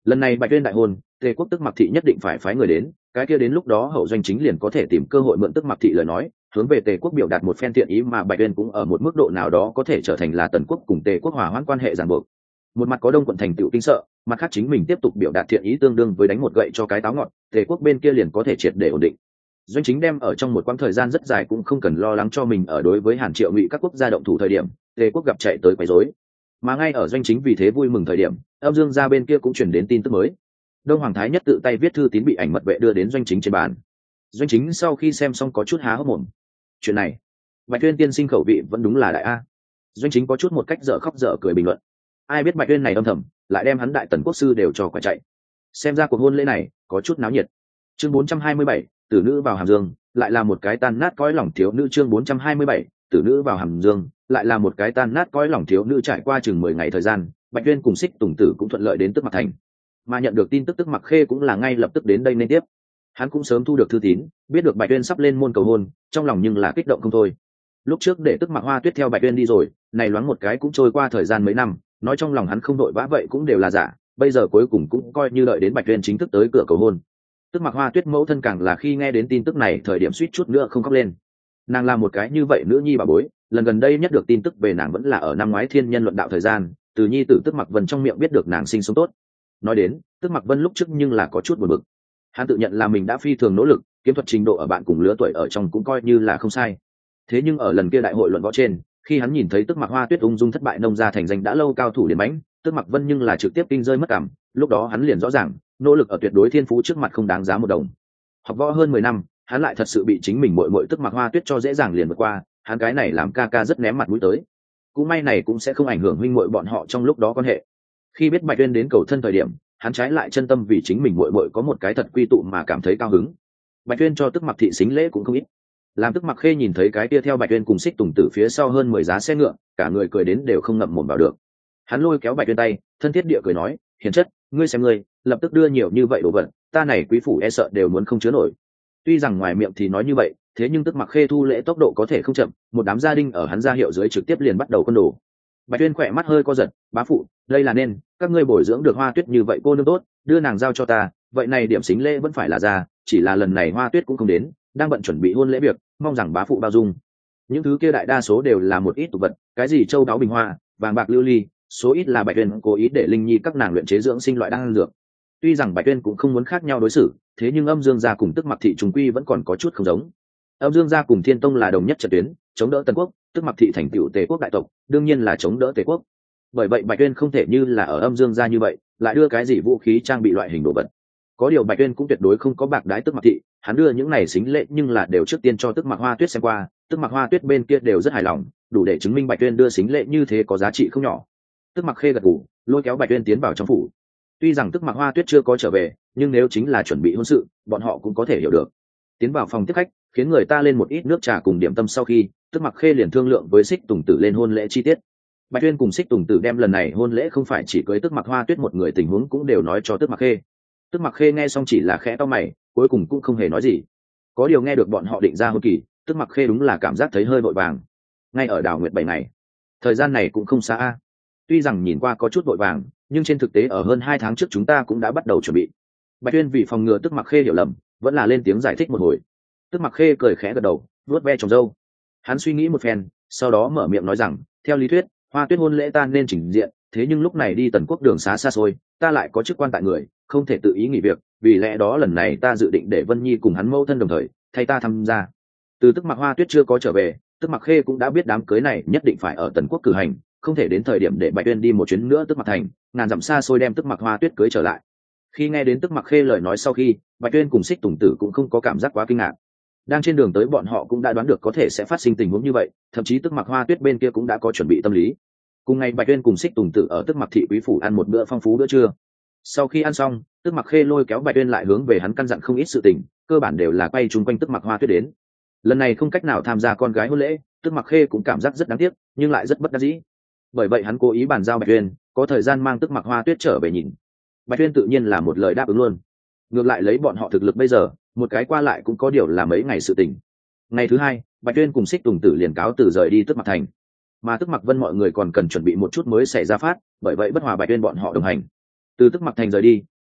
Speaker 1: lần này bạch tuyên đại hôn, tề quốc tức mặc thị nhất định phải phái người đến, cái kia đến lúc đó hậu doanh chính liền có thể tìm cơ hội mượn tức mặc thị lời nói hướng về tề quốc biểu đạt một phen thiện ý, mà bạch tuyên cũng ở một mức độ nào đó có thể trở thành là tần quốc cùng tề quốc hòa hoãn quan hệ ràng buộc. Một mặt có đông quận thành tựu kinh sợ, mặt khác chính mình tiếp tục biểu đạt thiện ý tương đương với đánh một gậy cho cái táo ngọt, tề quốc bên kia liền có thể triệt để ổn định. Doanh chính đem ở trong một quãng thời gian rất dài cũng không cần lo lắng cho mình ở đối với Hàn Triệu Ngụy các quốc gia động thủ thời điểm tề quốc gặp chạy tới quấy rối, mà ngay ở doanh chính vì thế vui mừng thời điểm âm dương gia bên kia cũng chuyển đến tin tức mới. Đông Hoàng Thái Nhất tự tay viết thư tín bị ảnh mật vệ đưa đến doanh chính trên bàn. Doanh chính sau khi xem xong có chút há hốc mồm. Chuyện này Bạch Tuyên tiên sinh khẩu vị vẫn đúng là đại a. Doanh chính có chút một cách dở khóc dở cười bình luận. Ai biết Bạch Tuyên này âm thầm lại đem hắn đại tần quốc sư đều cho quả chạy. Xem ra cuộc hôn lễ này có chút náo nhiệt. Chương bốn trăm hai mươi bảy, tử nữ vào hàm dương, lại là một cái tan nát cõi lòng thiếu nữ. Chương bốn trăm hai mươi bảy, tử nữ vào hàm dương, lại là một cái tan nát cõi lòng thiếu nữ. Trải qua chừng mười ngày thời gian, Bạch Tuyên cùng Xích Tùng Tử cũng thuận lợi đến Tức Mặc Thành. Mà nhận được tin tức Tức Mặc Khê cũng là ngay lập tức đến đây nên tiếp. Hắn cũng sớm thu được thư tín, biết được Bạch Tuyên sắp lên môn cầu hôn, trong lòng nhưng là kích động không thôi. Lúc trước để Tức Mặc Hoa Tuyết theo Bạch Tuyên đi rồi, này loáng một cái cũng trôi qua thời gian mấy năm, nói trong lòng hắn không đội vã vậy cũng đều là giả, bây giờ cuối cùng cũng coi như đợi đến Bạch Tuyên chính thức tới cửa cầu hôn. Tức Mặc Hoa Tuyết mẫu thân càng là khi nghe đến tin tức này thời điểm suýt chút nữa không khóc lên. Nàng là một cái như vậy nữ nhi bà bối, lần gần đây nhất được tin tức về nàng vẫn là ở năm ngoái thiên nhân luận đạo thời gian, từ nhi tử Tức Mặc Vân trong miệng biết được nàng sinh sống tốt. Nói đến Tức Mặc Vân lúc trước nhưng là có chút buồn bực, hắn tự nhận là mình đã phi thường nỗ lực, kiếm thuật trình độ ở bạn cùng lứa tuổi ở trong cũng coi như là không sai. Thế nhưng ở lần kia đại hội luận võ trên, khi hắn nhìn thấy Tức Mặc Hoa Tuyết ung dung thất bại nông gia thành danh đã lâu cao thủ liền mãnh, Tức Mặc Vân nhưng là trực tiếp kinh rơi mất cảm, lúc đó hắn liền rõ ràng, nỗ lực ở tuyệt đối thiên phú trước mặt không đáng giá một đồng. Học võ hơn mười năm, hắn lại thật sự bị chính mình muội muội Tức Mặc Hoa Tuyết cho dễ dàng liền vượt qua, hắn cái này làm ca ca rất ném mặt mũi tới. Cũng may này cũng sẽ không ảnh hưởng huynh muội bọn họ trong lúc đó quan hệ. Khi biết Bạch Tuyên đến cầu thân thời điểm, hắn trái lại chân tâm vì chính mình muội muội có một cái thật quy tụ mà cảm thấy cao hứng. Bạch Tuyên cho Tức Mặc thị xính lễ cũng không ít. Làm Tức Mặc Khê nhìn thấy cái kia theo Bạch Tuyên cùng Xích Tùng Tử phía sau hơn mười giá xe ngựa, cả người cười đến đều không ngậm mồm vào được. Hắn lôi kéo Bạch Tuyên tay, thân thiết địa cười nói, hiền chất, ngươi xem ngươi, lập tức đưa nhiều như vậy đồ vật, ta này quý phủ e sợ đều muốn không chứa nổi. Tuy rằng ngoài miệng thì nói như vậy, thế nhưng Tức Mặc Khê thu lễ tốc độ có thể không chậm, một đám gia đình ở hắn ra hiệu dưới trực tiếp liền bắt đầu quân đồ. Bạch Tuyên khỏe mắt hơi co giật, bá phụ, đây là nên, các ngươi bồi dưỡng được Hoa Tuyết như vậy cô nương tốt, đưa nàng giao cho ta, vậy này điểm xính lễ vẫn phải là ra, chỉ là lần này Hoa Tuyết cũng không đến, đang bận chuẩn bị hôn lễ việc, mong rằng bá phụ bao dung. Những thứ kia đại đa số đều là một ít tục vật, cái gì châu đáo bình hoa, vàng bạc lưu ly, số ít là Bạch Tuyên cố ý để Linh Nhi các nàng luyện chế dưỡng sinh loại đan dược. Tuy rằng Bạch Tuyên cũng không muốn khác nhau đối xử, thế nhưng Âm Dương gia cùng Tức Mặc thị trùng quy vẫn còn có chút không giống. Âm Dương gia cùng Thiên Tông là đồng nhất trận tuyến, chống đỡ Tần quốc, Tức Mặc thị thành tựu Tề quốc đại tộc, đương nhiên là chống đỡ Tề quốc. Bởi vậy Bạch Tuyên không thể như là ở Âm Dương gia như vậy, lại đưa cái gì vũ khí trang bị loại hình đồ vật. Có điều Bạch Tuyên cũng tuyệt đối không có bạc đái Tức Mặc thị, hắn đưa những này xính lễ nhưng là đều trước tiên cho Tức Mặc Hoa Tuyết xem qua, Tức Mặc Hoa Tuyết bên kia đều rất hài lòng, đủ để chứng minh Bạch Tuyên đưa xính lễ như thế có giá trị không nhỏ. Tức Mặc Khê gật gù, lôi kéo Bạch Tuyên tiến vào trong phủ. Tuy rằng Tức Mặc Hoa Tuyết chưa có trở về, nhưng nếu chính là chuẩn bị hôn sự, bọn họ cũng có thể hiểu được. Tiến vào phòng tiếp khách, khiến người ta lên một ít nước trà cùng điểm tâm sau khi, Tức Mặc Khê liền thương lượng với Xích Tùng Tử lên hôn lễ chi tiết. Bạch Tuyên cùng Xích Tùng Tử đem lần này hôn lễ không phải chỉ cưới Tức Mặc Hoa Tuyết một người, tình huống cũng đều nói cho Tức Mặc Khê. Tức Mặc Khê nghe xong chỉ là khẽ cau mày, cuối cùng cũng không hề nói gì. Có điều nghe được bọn họ định ra hôn kỳ, Tức Mặc Khê đúng là cảm giác thấy hơi vội vàng. Ngay ở Đào Nguyệt bảy ngày, thời gian này cũng không xa a. Tuy rằng nhìn qua có chút vội vàng, nhưng trên thực tế ở hơn hai tháng trước chúng ta cũng đã bắt đầu chuẩn bị. Bạch Tuyên vì phòng ngừa Tức Mặc Khê hiểu lầm, vẫn là lên tiếng giải thích một hồi. Tức Mặc Khê cười khẽ gật đầu, vuốt ve trồng râu. Hắn suy nghĩ một phen, sau đó mở miệng nói rằng, theo lý thuyết, Hoa Tuyết hôn lễ ta nên trình diện, thế nhưng lúc này đi Tần quốc đường xá xa xôi, ta lại có chức quan tại người, không thể tự ý nghỉ việc, vì lẽ đó lần này ta dự định để Vân Nhi cùng hắn mẫu thân đồng thời, thay ta tham gia. Từ Tức Mặc Hoa Tuyết chưa có trở về, Tức Mặc Khê cũng đã biết đám cưới này nhất định phải ở Tần quốc cử hành, không thể đến thời điểm để Bạch Tuyên đi một chuyến nữa Tức Mặc thành, ngàn dặm xa xôi đem Tức Mặc Hoa Tuyết cưới trở lại. Khi nghe đến Tức Mặc Khê lời nói sau khi, Bạch Tuyên cùng Xích Tùng Tử cũng không có cảm giác quá kinh ngạc. Đang trên đường tới bọn họ cũng đã đoán được có thể sẽ phát sinh tình huống như vậy, thậm chí Tức Mặc Hoa Tuyết bên kia cũng đã có chuẩn bị tâm lý. Cùng ngày Bạch Tuyên cùng Xích Tùng Tử ở Tức Mặc thị quý phủ ăn một bữa phong phú bữa trưa. Sau khi ăn xong, Tức Mặc Khê lôi kéo Bạch Tuyên lại hướng về hắn căn dặn không ít sự tình, cơ bản đều là quay chung quanh Tức Mặc Hoa Tuyết đến. Lần này không cách nào tham gia con gái hôn lễ, Tức Mặc Khê cũng cảm giác rất đáng tiếc, nhưng lại rất bất đắc dĩ. Bởi vậy hắn cố ý bàn giao Bạch Tuyên, có thời gian mang Tức Mặc Hoa Tuyết trở về nhìn. Bạch Tuyên tự nhiên là một lời đáp ứng luôn. Ngược lại lấy bọn họ thực lực bây giờ, một cái qua lại cũng có điều là mấy ngày sự tình. Ngày thứ hai, Bạch Tuyên cùng Xích Tùng Tử liền cáo từ rời đi Tức Mặc thành. Mà Tức Mặc Vân mọi người còn cần chuẩn bị một chút mới xảy ra phát, bởi vậy bất hòa Bạch Tuyên bọn họ đồng hành. Từ Tức Mặc thành rời đi,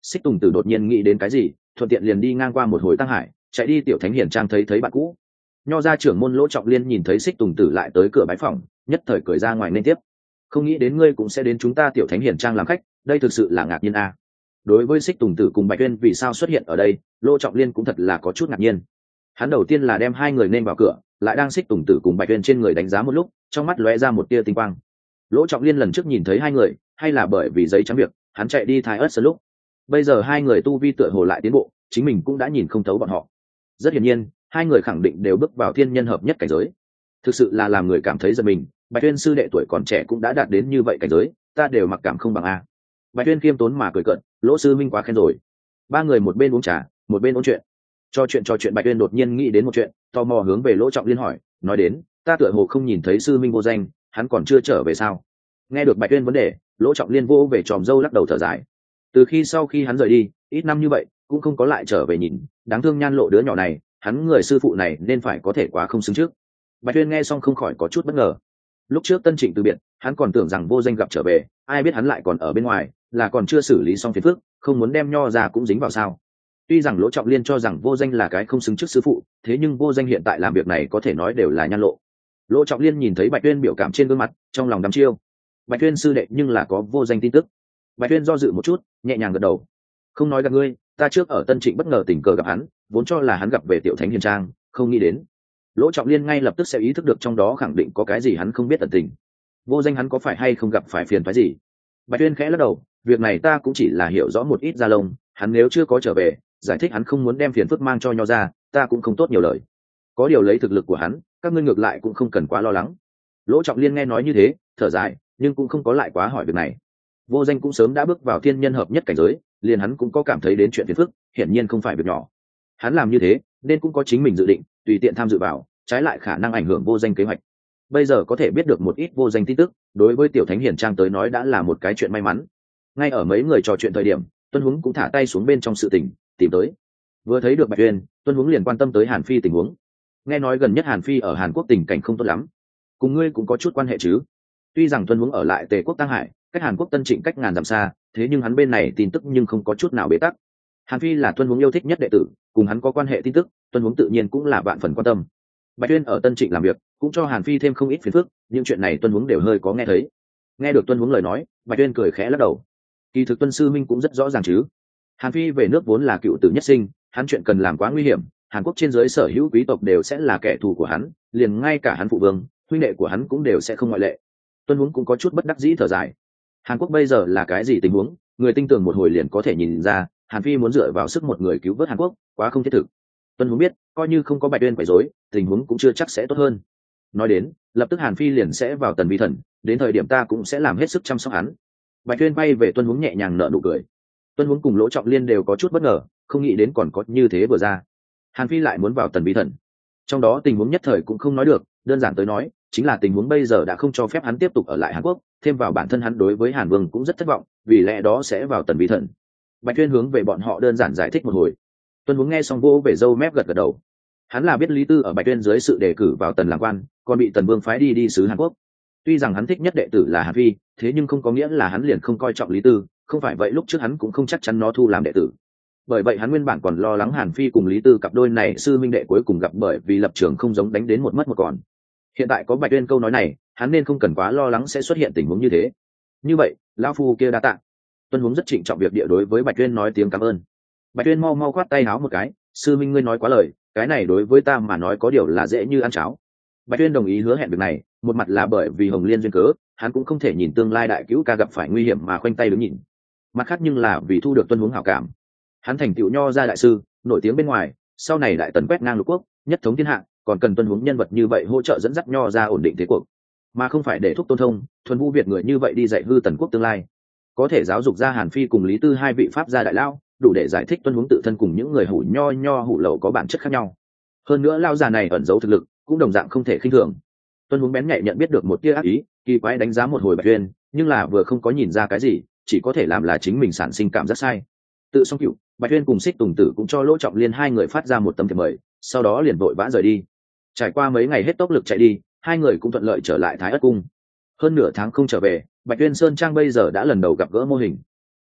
Speaker 1: Xích Tùng Tử đột nhiên nghĩ đến cái gì, thuận tiện liền đi ngang qua một hồi tăng hải, chạy đi tiểu thánh hiển trang thấy thấy bạn cũ. Nho gia trưởng môn Lỗ Trọng Liên nhìn thấy Xích Tùng Tử lại tới cửa bái phòng, nhất thời cười ra ngoài nên tiếp. Không nghĩ đến ngươi cũng sẽ đến chúng ta tiểu thánh hiển trang làm khách, đây thực sự là ngạc nhiên a. Đối với Xích Tùng Tử cùng Bạch Tuyên vì sao xuất hiện ở đây, Lỗ Trọng Liên cũng thật là có chút ngạc nhiên. Hắn đầu tiên là đem hai người nên vào cửa, lại đang Xích Tùng Tử cùng Bạch Tuyên trên người đánh giá một lúc, trong mắt lóe ra một tia tinh quang. Lỗ Trọng Liên lần trước nhìn thấy hai người, hay là bởi vì giấy trắng việc, hắn chạy đi Thái Ức Sơn lúc. Bây giờ hai người tu vi tựa hồ lại tiến bộ, chính mình cũng đã nhìn không thấu bọn họ. Rất hiển nhiên, hai người khẳng định đều bước vào thiên nhân hợp nhất cảnh giới. Thực sự là làm người cảm thấy giật mình, Bạch Tuyên sư đệ tuổi còn trẻ cũng đã đạt đến như vậy cảnh giới, ta đều mặc cảm không bằng a. Bạch Tuyên khiêm tốn mà cười cợt, Lỗ sư minh quá khen rồi. Ba người một bên uống trà, một bên ôn chuyện. Cho chuyện trò chuyện Bạch Tuyên đột nhiên nghĩ đến một chuyện, tò mò hướng về Lỗ Trọng Liên hỏi, nói đến, ta tựa hồ không nhìn thấy sư minh vô danh, hắn còn chưa trở về sao? Nghe được Bạch Tuyên vấn đề, Lỗ Trọng Liên vô về tròm dâu lắc đầu thở dài. Từ khi sau khi hắn rời đi, ít năm như vậy, cũng không có lại trở về nhìn, đáng thương Nhan Lộ đứa nhỏ này, hắn người sư phụ này nên phải có thể quá không xứng trước. Bạch Tuyên nghe xong không khỏi có chút bất ngờ. Lúc trước Tân Trịnh từ biệt, hắn còn tưởng rằng vô danh gặp trở về, ai biết hắn lại còn ở bên ngoài, là còn chưa xử lý xong phiền phức, không muốn đem Nho ra cũng dính vào sao? Tuy rằng Lỗ Trọng Liên cho rằng vô danh là cái không xứng trước sư phụ, thế nhưng vô danh hiện tại làm việc này có thể nói đều là Nhan Lộ. Lỗ Trọng Liên nhìn thấy Bạch Tuyên biểu cảm trên gương mặt, trong lòng đăm chiêu. Bạch Tuyên sư đệ nhưng là có vô danh tin tức. Bạch Tuyên do dự một chút, nhẹ nhàng gật đầu. Không nói gặp ngươi, ta trước ở Tân Trịnh bất ngờ tình cờ gặp hắn, vốn cho là hắn gặp về tiểu thánh hiền trang, không nghĩ đến. Lỗ Trọng Liên ngay lập tức sẽ ý thức được trong đó khẳng định có cái gì hắn không biết tận tình. Vô danh hắn có phải hay không gặp phải phiền phức gì? Bạch Tuyên khẽ lắc đầu, việc này ta cũng chỉ là hiểu rõ một ít ra lông, hắn nếu chưa có trở về, giải thích hắn không muốn đem phiền phức mang cho Nho ra, ta cũng không tốt nhiều lời. Có điều lấy thực lực của hắn, các ngươi ngược lại cũng không cần quá lo lắng. Lỗ Trọng Liên nghe nói như thế, thở dài, nhưng cũng không có lại quá hỏi việc này. Vô danh cũng sớm đã bước vào thiên nhân hợp nhất cảnh giới, liền hắn cũng có cảm thấy đến chuyện phiền phức, hiển nhiên không phải việc nhỏ. Hắn làm như thế, nên cũng có chính mình dự định, tùy tiện tham dự vào, trái lại khả năng ảnh hưởng vô danh kế hoạch. Bây giờ có thể biết được một ít vô danh tin tức, đối với tiểu thánh hiển trang tới nói đã là một cái chuyện may mắn. Ngay ở mấy người trò chuyện thời điểm, Tuân Huống cũng thả tay xuống bên trong sự tình, tìm tới. Vừa thấy được Bạch Tuyên, Tuân Huống liền quan tâm tới Hàn Phi tình huống. Nghe nói gần nhất Hàn Phi ở Hàn Quốc tình cảnh không tốt lắm, cùng ngươi cũng có chút quan hệ chứ? Tuy rằng Tuân Huống ở lại Tề quốc Tăng Hải, cách Hàn Quốc Tân Trịnh cách ngàn dặm xa, thế nhưng hắn bên này tin tức nhưng không có chút nào bế tắc. Hàn Phi là Tuân Huống yêu thích nhất đệ tử, cùng hắn có quan hệ tin tức, Tuân Huống tự nhiên cũng là vạn phần quan tâm. Bạch Tuyên ở Tân Trịnh làm việc, cũng cho Hàn Phi thêm không ít phiền phức, nhưng chuyện này Tuân Huống đều hơi có nghe thấy. Nghe được Tuân Huống lời nói, Bạch Tuyên cười khẽ lắc đầu. Kỳ thực Tuân sư minh cũng rất rõ ràng chứ. Hàn Phi về nước vốn là cựu tử nhất sinh, hắn chuyện cần làm quá nguy hiểm, Hàn Quốc trên dưới sở hữu quý tộc đều sẽ là kẻ thù của hắn, liền ngay cả hắn phụ vương, huynh đệ của hắn cũng đều sẽ không ngoại lệ. Tuân Huống cũng có chút bất đắc dĩ thở dài. Hàn Quốc bây giờ là cái gì tình huống, người tinh tường một hồi liền có thể nhìn ra, Hàn Phi muốn dựa vào sức một người cứu vớt Hàn Quốc, quá không thiết thực. Tuân Huống biết, coi như không có Bạch Tuyên quấy rối, tình huống cũng chưa chắc sẽ tốt hơn. Nói đến, lập tức Hàn Phi liền sẽ vào Tần Vi Thần, đến thời điểm ta cũng sẽ làm hết sức chăm sóc hắn. Bạch Tuyên bay về Tuân Huống nhẹ nhàng nở nụ cười. Tuân Huống cùng Lỗ Trọng Liên đều có chút bất ngờ, không nghĩ đến còn có như thế vừa ra. Hàn Phi lại muốn vào Tần Vi Thần. Trong đó tình huống nhất thời cũng không nói được, đơn giản tới nói, chính là tình huống bây giờ đã không cho phép hắn tiếp tục ở lại Hàn Quốc, thêm vào bản thân hắn đối với Hàn Vương cũng rất thất vọng, vì lẽ đó sẽ vào Tần Vi Thần. Bạch Tuyên hướng về bọn họ đơn giản giải thích một hồi. Tuân Huống nghe xong vô về râu mép gật gật đầu. Hắn là biết Lý Tư ở Bạch Tuyên dưới sự đề cử vào Tần làm quan, còn bị Tần Vương phái đi đi sứ Hàn Quốc. Tuy rằng hắn thích nhất đệ tử là Hàn Phi, thế nhưng không có nghĩa là hắn liền không coi trọng Lý Tư, không phải vậy lúc trước hắn cũng không chắc chắn nó thu làm đệ tử. Bởi vậy hắn nguyên bản còn lo lắng Hàn Phi cùng Lý Tư cặp đôi này sư minh đệ cuối cùng gặp bởi vì lập trường không giống đánh đến một mất một còn. Hiện tại có Bạch Tuyên câu nói này, hắn nên không cần quá lo lắng sẽ xuất hiện tình huống như thế. Như vậy, lão phu kia đa tạ. Tuân Huống rất trịnh trọng việc địa đối với Bạch Tuyên nói tiếng cảm ơn. Bạch Tuyên mau mau khoát tay áo một cái, sư minh ngươi nói quá lời, cái này đối với ta mà nói có điều là dễ như ăn cháo. Bạch Tuyên đồng ý hứa hẹn việc này, một mặt là bởi vì Hồng Liên duyên cớ, hắn cũng không thể nhìn tương lai đại cứu ca gặp phải nguy hiểm mà khoanh tay đứng nhìn. Mặt khác nhưng là vì thu được Tuân Huống hảo cảm. Hắn thành tựu Nho gia đại sư, nổi tiếng bên ngoài, sau này đại tần quét ngang lục quốc, nhất thống thiên hạ, còn cần Tuân Huống nhân vật như vậy hỗ trợ dẫn dắt Nho gia ổn định thế cuộc, mà không phải để thúc Tôn Thông, thuần vu Việt người như vậy đi dạy hư tần quốc tương lai. Có thể giáo dục ra Hàn Phi cùng Lý Tư hai vị pháp gia đại lao, đủ để giải thích Tuân Huống tự thân cùng những người hủ nho nho hủ lậu có bản chất khác nhau. Hơn nữa lao già này ẩn giấu thực lực, cũng đồng dạng không thể khinh thường. Tuân Huống bén nhạy nhận biết được một tia ác ý, kỳ quái đánh giá một hồi Bạch Tuyên, nhưng là vừa không có nhìn ra cái gì, chỉ có thể làm là chính mình sản sinh cảm giác sai. Tự xong cựu, Bạch Tuyên cùng Xích Tùng Tử cũng cho Lỗ Trọng Liên hai người phát ra một tấm thiệp mời, sau đó liền vội vã rời đi. Trải qua mấy ngày hết tốc lực chạy đi, hai người cũng thuận lợi trở lại Thái Ất cung. Hơn nửa tháng không trở về, Bạch Tuyên sơn trang bây giờ đã lần đầu gặp gỡ mô hình.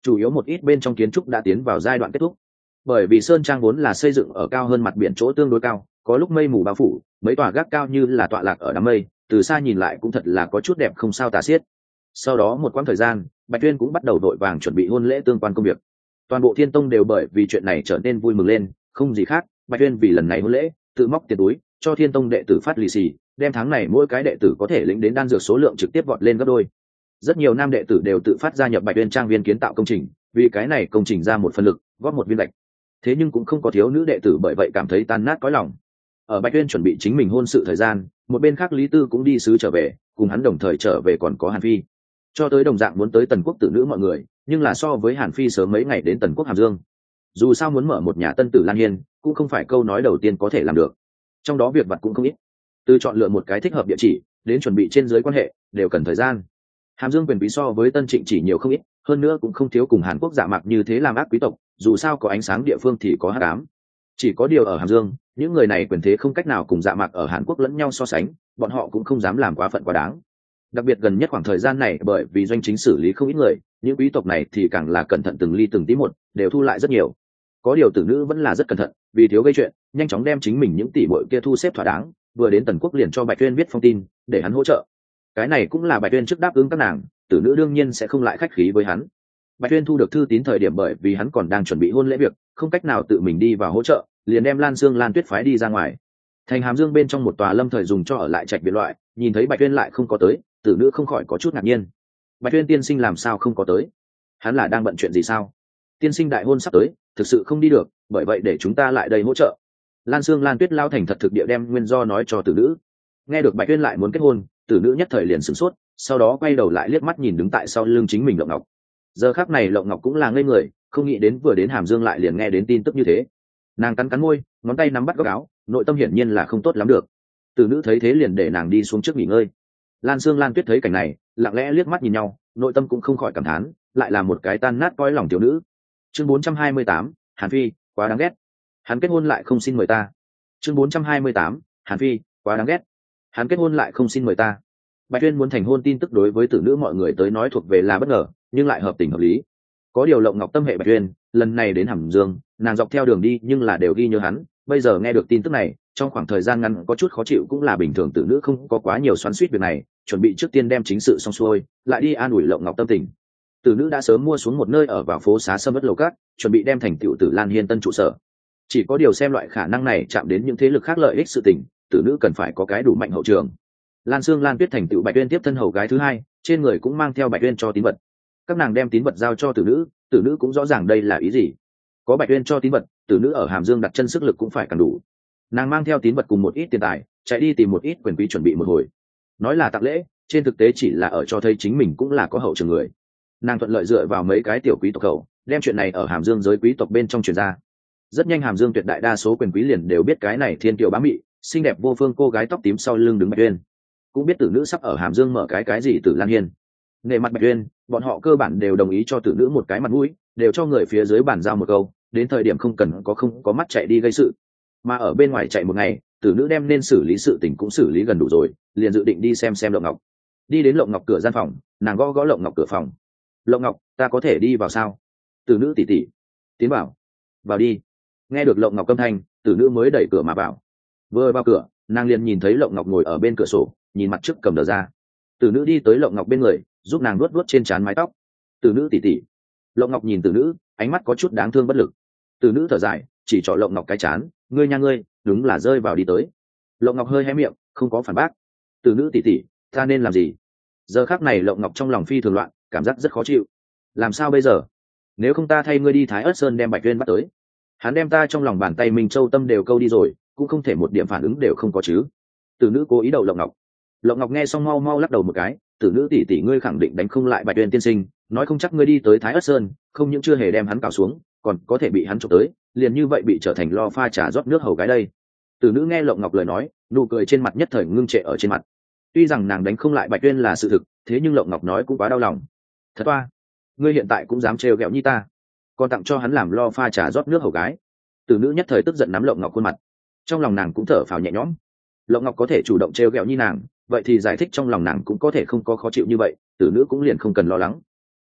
Speaker 1: chủ yếu một ít bên trong kiến trúc đã tiến vào giai đoạn kết thúc. Bởi vì sơn trang vốn là xây dựng ở cao hơn mặt biển chỗ tương đối cao, có lúc mây mù bao phủ, mấy tòa gác cao như là tọa lạc ở đám mây, từ xa nhìn lại cũng thật là có chút đẹp không sao tả xiết. Sau đó một quãng thời gian, Bạch Tuyên cũng bắt đầu đội vàng chuẩn bị hôn lễ tương quan công việc. Toàn bộ Thiên Tông đều bởi vì chuyện này trở nên vui mừng lên, không gì khác, Bạch Tuyên vì lần này hôn lễ, tự móc tiền túi, cho Thiên Tông đệ tử phát lì xì, đem tháng này mỗi cái đệ tử có thể lĩnh đến đan dược số lượng trực tiếp vọt lên gấp đôi. Rất nhiều nam đệ tử đều tự phát gia nhập Bạch Tuyên trang viên kiến tạo công trình, vì cái này công trình ra một phần lực, góp một viên gạch. Thế nhưng cũng không có thiếu nữ đệ tử bởi vậy cảm thấy tan nát cõi lòng. Ở Bạch Tuyên chuẩn bị chính mình hôn sự thời gian, một bên khác Lý Tư cũng đi sứ trở về, cùng hắn đồng thời trở về còn có Hàn Phi. Cho tới đồng dạng muốn tới Tần Quốc tử nữ mọi người, nhưng là so với Hàn Phi sớm mấy ngày đến Tần Quốc Hàm Dương. Dù sao muốn mở một nhà tân tử Lan Hiên, cũng không phải câu nói đầu tiên có thể làm được. Trong đó việc vặt cũng không ít. Từ chọn lựa một cái thích hợp địa chỉ, đến chuẩn bị trên dưới quan hệ, đều cần thời gian. Hàm Dương quyền quý so với Tân Trịnh chỉ nhiều không ít, hơn nữa cũng không thiếu cùng Hàn Quốc dạ mạc như thế làm ác quý tộc, dù sao có ánh sáng địa phương thì có hắc ám. Chỉ có điều ở Hàm Dương, những người này quyền thế không cách nào cùng dạ mạc ở Hàn Quốc lẫn nhau so sánh, bọn họ cũng không dám làm quá phận quá đáng. Đặc biệt gần nhất khoảng thời gian này bởi vì doanh chính xử lý không ít người, những quý tộc này thì càng là cẩn thận từng ly từng tí một, đều thu lại rất nhiều. Có điều tử nữ vẫn là rất cẩn thận, vì thiếu gây chuyện, nhanh chóng đem chính mình những tỷ muội kia thu xếp thỏa đáng, vừa đến Tần Quốc liền cho Bạch Tuyên viết phong tin, để hắn hỗ trợ. Cái này cũng là Bạch Tuyên trước đáp ứng các nàng, tử nữ đương nhiên sẽ không lại khách khí với hắn. Bạch Tuyên thu được thư tín thời điểm bởi vì hắn còn đang chuẩn bị hôn lễ việc, không cách nào tự mình đi vào hỗ trợ, liền đem Lan Sương Lan Tuyết phái đi ra ngoài. Thành Hàm Dương bên trong một tòa lâm thời dùng cho ở lại trạch biệt loại, nhìn thấy Bạch Tuyên lại không có tới, tử nữ không khỏi có chút ngạc nhiên. Bạch Tuyên tiên sinh làm sao không có tới? Hắn là đang bận chuyện gì sao? Tiên sinh đại hôn sắp tới, thực sự không đi được, bởi vậy để chúng ta lại đây hỗ trợ. Lan Sương Lan Tuyết lao thành thật thực địa đem nguyên do nói cho tử nữ. Nghe được Bạch Tuyên lại muốn kết hôn, tử nữ nhất thời liền sửng sốt, sau đó quay đầu lại liếc mắt nhìn đứng tại sau lưng chính mình Lộng Ngọc. Giờ khắc này Lộng Ngọc cũng là ngây người, không nghĩ đến vừa đến Hàm Dương lại liền nghe đến tin tức như thế. Nàng cắn cắn môi, ngón tay nắm bắt góc áo, nội tâm hiển nhiên là không tốt lắm được. Tử nữ thấy thế liền để nàng đi xuống trước nghỉ ngơi. Lan Sương Lan Tuyết thấy cảnh này, lặng lẽ liếc mắt nhìn nhau, nội tâm cũng không khỏi cảm thán, lại là một cái tan nát cõi lòng tiểu nữ. Chương bốn trăm hai mươi tám, Hàn Phi, quá đáng ghét. Hắn kết hôn lại không xin mời ta. Chương bốn trăm hai mươi tám, Hàn Phi, quá đáng ghét. Hắn kết hôn lại không xin mời ta. Bạch Tuyên muốn thành hôn tin tức đối với tử nữ mọi người tới nói thuộc về là bất ngờ, nhưng lại hợp tình hợp lý. Có điều Lộng Ngọc tâm hệ Bạch Tuyên, lần này đến Hàm Dương, nàng dọc theo đường đi nhưng là đều ghi nhớ hắn, bây giờ nghe được tin tức này, trong khoảng thời gian ngắn có chút khó chịu cũng là bình thường, tử nữ không có quá nhiều xoắn xuýt việc này, chuẩn bị trước tiên đem chính sự xong xuôi, lại đi an ủi Lộng Ngọc tâm tình. Tử nữ đã sớm mua xuống một nơi ở vào phố xá Sâm Ất Lầu Cát, chuẩn bị đem thành tựu Tử Lan Hiên tân trụ sở. Chỉ có điều xem loại khả năng này chạm đến những thế lực khác lợi ích sự tình, tử nữ cần phải có cái đủ mạnh hậu trường. Lan Sương Lan Tuyết thành tựu Bạch Tuyên tiếp thân hầu gái thứ hai, trên người cũng mang theo Bạch Tuyên cho tín vật. Các nàng đem tín vật giao cho tử nữ, tử nữ cũng rõ ràng đây là ý gì. Có Bạch Tuyên cho tín vật, tử nữ ở Hàm Dương đặt chân sức lực cũng phải càng đủ. Nàng mang theo tín vật cùng một ít tiền tài, chạy đi tìm một ít quyền quý chuẩn bị một hồi. Nói là tặng lễ, trên thực tế chỉ là ở cho thấy chính mình cũng là có hậu trường người. Nàng thuận lợi dựa vào mấy cái tiểu quý tộc khẩu, đem chuyện này ở Hàm Dương giới quý tộc bên trong truyền ra. Rất nhanh Hàm Dương tuyệt đại đa số quyền quý liền đều biết cái này thiên kiều bá mị, xinh đẹp vô phương cô gái tóc tím sau lưng đứng Bạch Tuyên, cũng biết tử nữ sắp ở Hàm Dương mở cái cái gì Tử Lan Hiên. Nể mặt Bạch Tuyên, bọn họ cơ bản đều đồng ý cho tử nữ một cái mặt mũi, đều cho người phía dưới bàn giao một câu, đến thời điểm không cần có không có mắt chạy đi gây sự. Mà ở bên ngoài chạy một ngày, tử nữ đem nên xử lý sự tình cũng xử lý gần đủ rồi, liền dự định đi xem xem Lộng Ngọc. Đi đến Lộng Ngọc cửa gian phòng, nàng gõ gõ Lộng Ngọc cửa phòng. Lộng Ngọc, ta có thể đi vào sao? Tử nữ tỷ tỷ. Tiến vào. Vào đi. Nghe được Lộng Ngọc âm thanh, tử nữ mới đẩy cửa mà vào. Vừa vào cửa, nàng liền nhìn thấy Lộng Ngọc ngồi ở bên cửa sổ, nhìn mặt trước cầm đờ ra. Tử nữ đi tới Lộng Ngọc bên người, giúp nàng luốt luốt trên trán mái tóc. Tử nữ tỷ tỷ. Lộng Ngọc nhìn tử nữ, ánh mắt có chút đáng thương bất lực. Tử nữ thở dài, chỉ trỏ Lộng Ngọc cái chán, ngươi nha ngươi, đúng là rơi vào đi tới. Lộng Ngọc hơi hé miệng, không có phản bác. Tử nữ tỷ tỷ, ta nên làm gì? Giờ khắc này Lộng Ngọc trong lòng phi thường loạn, cảm giác rất khó chịu. Làm sao bây giờ? Nếu không ta thay ngươi đi Thái Ất Sơn đem Bạch Tuyên bắt tới. Hắn đem ta trong lòng bàn tay Minh Châu tâm đều câu đi rồi, cũng không thể một điểm phản ứng đều không có chứ. Tử nữ cố ý đầu Lộng Ngọc. Lộng Ngọc nghe xong mau mau lắc đầu một cái, tử nữ tỷ tỷ ngươi khẳng định đánh không lại Bạch Tuyên tiên sinh, nói không chắc ngươi đi tới Thái Ất Sơn, không những chưa hề đem hắn cào xuống, còn có thể bị hắn chụp tới, liền như vậy bị trở thành lo pha trà rót nước hầu gái đây. Tử nữ nghe Lộng Ngọc lời nói, nụ cười trên mặt nhất thời ngưng trệ ở trên mặt. Tuy rằng nàng đánh không lại Bạch Tuyên là sự thực, thế nhưng Lộng Ngọc nói cũng quá đau lòng. Thật oa, ngươi hiện tại cũng dám trêu ghẹo như ta, còn tặng cho hắn làm lo pha trà rót nước hầu gái. Tử nữ nhất thời tức giận nắm Lộng Ngọc khuôn mặt, trong lòng nàng cũng thở phào nhẹ nhõm. Lộng Ngọc có thể chủ động trêu ghẹo như nàng, vậy thì giải thích trong lòng nàng cũng có thể không có khó chịu như vậy, tử nữ cũng liền không cần lo lắng.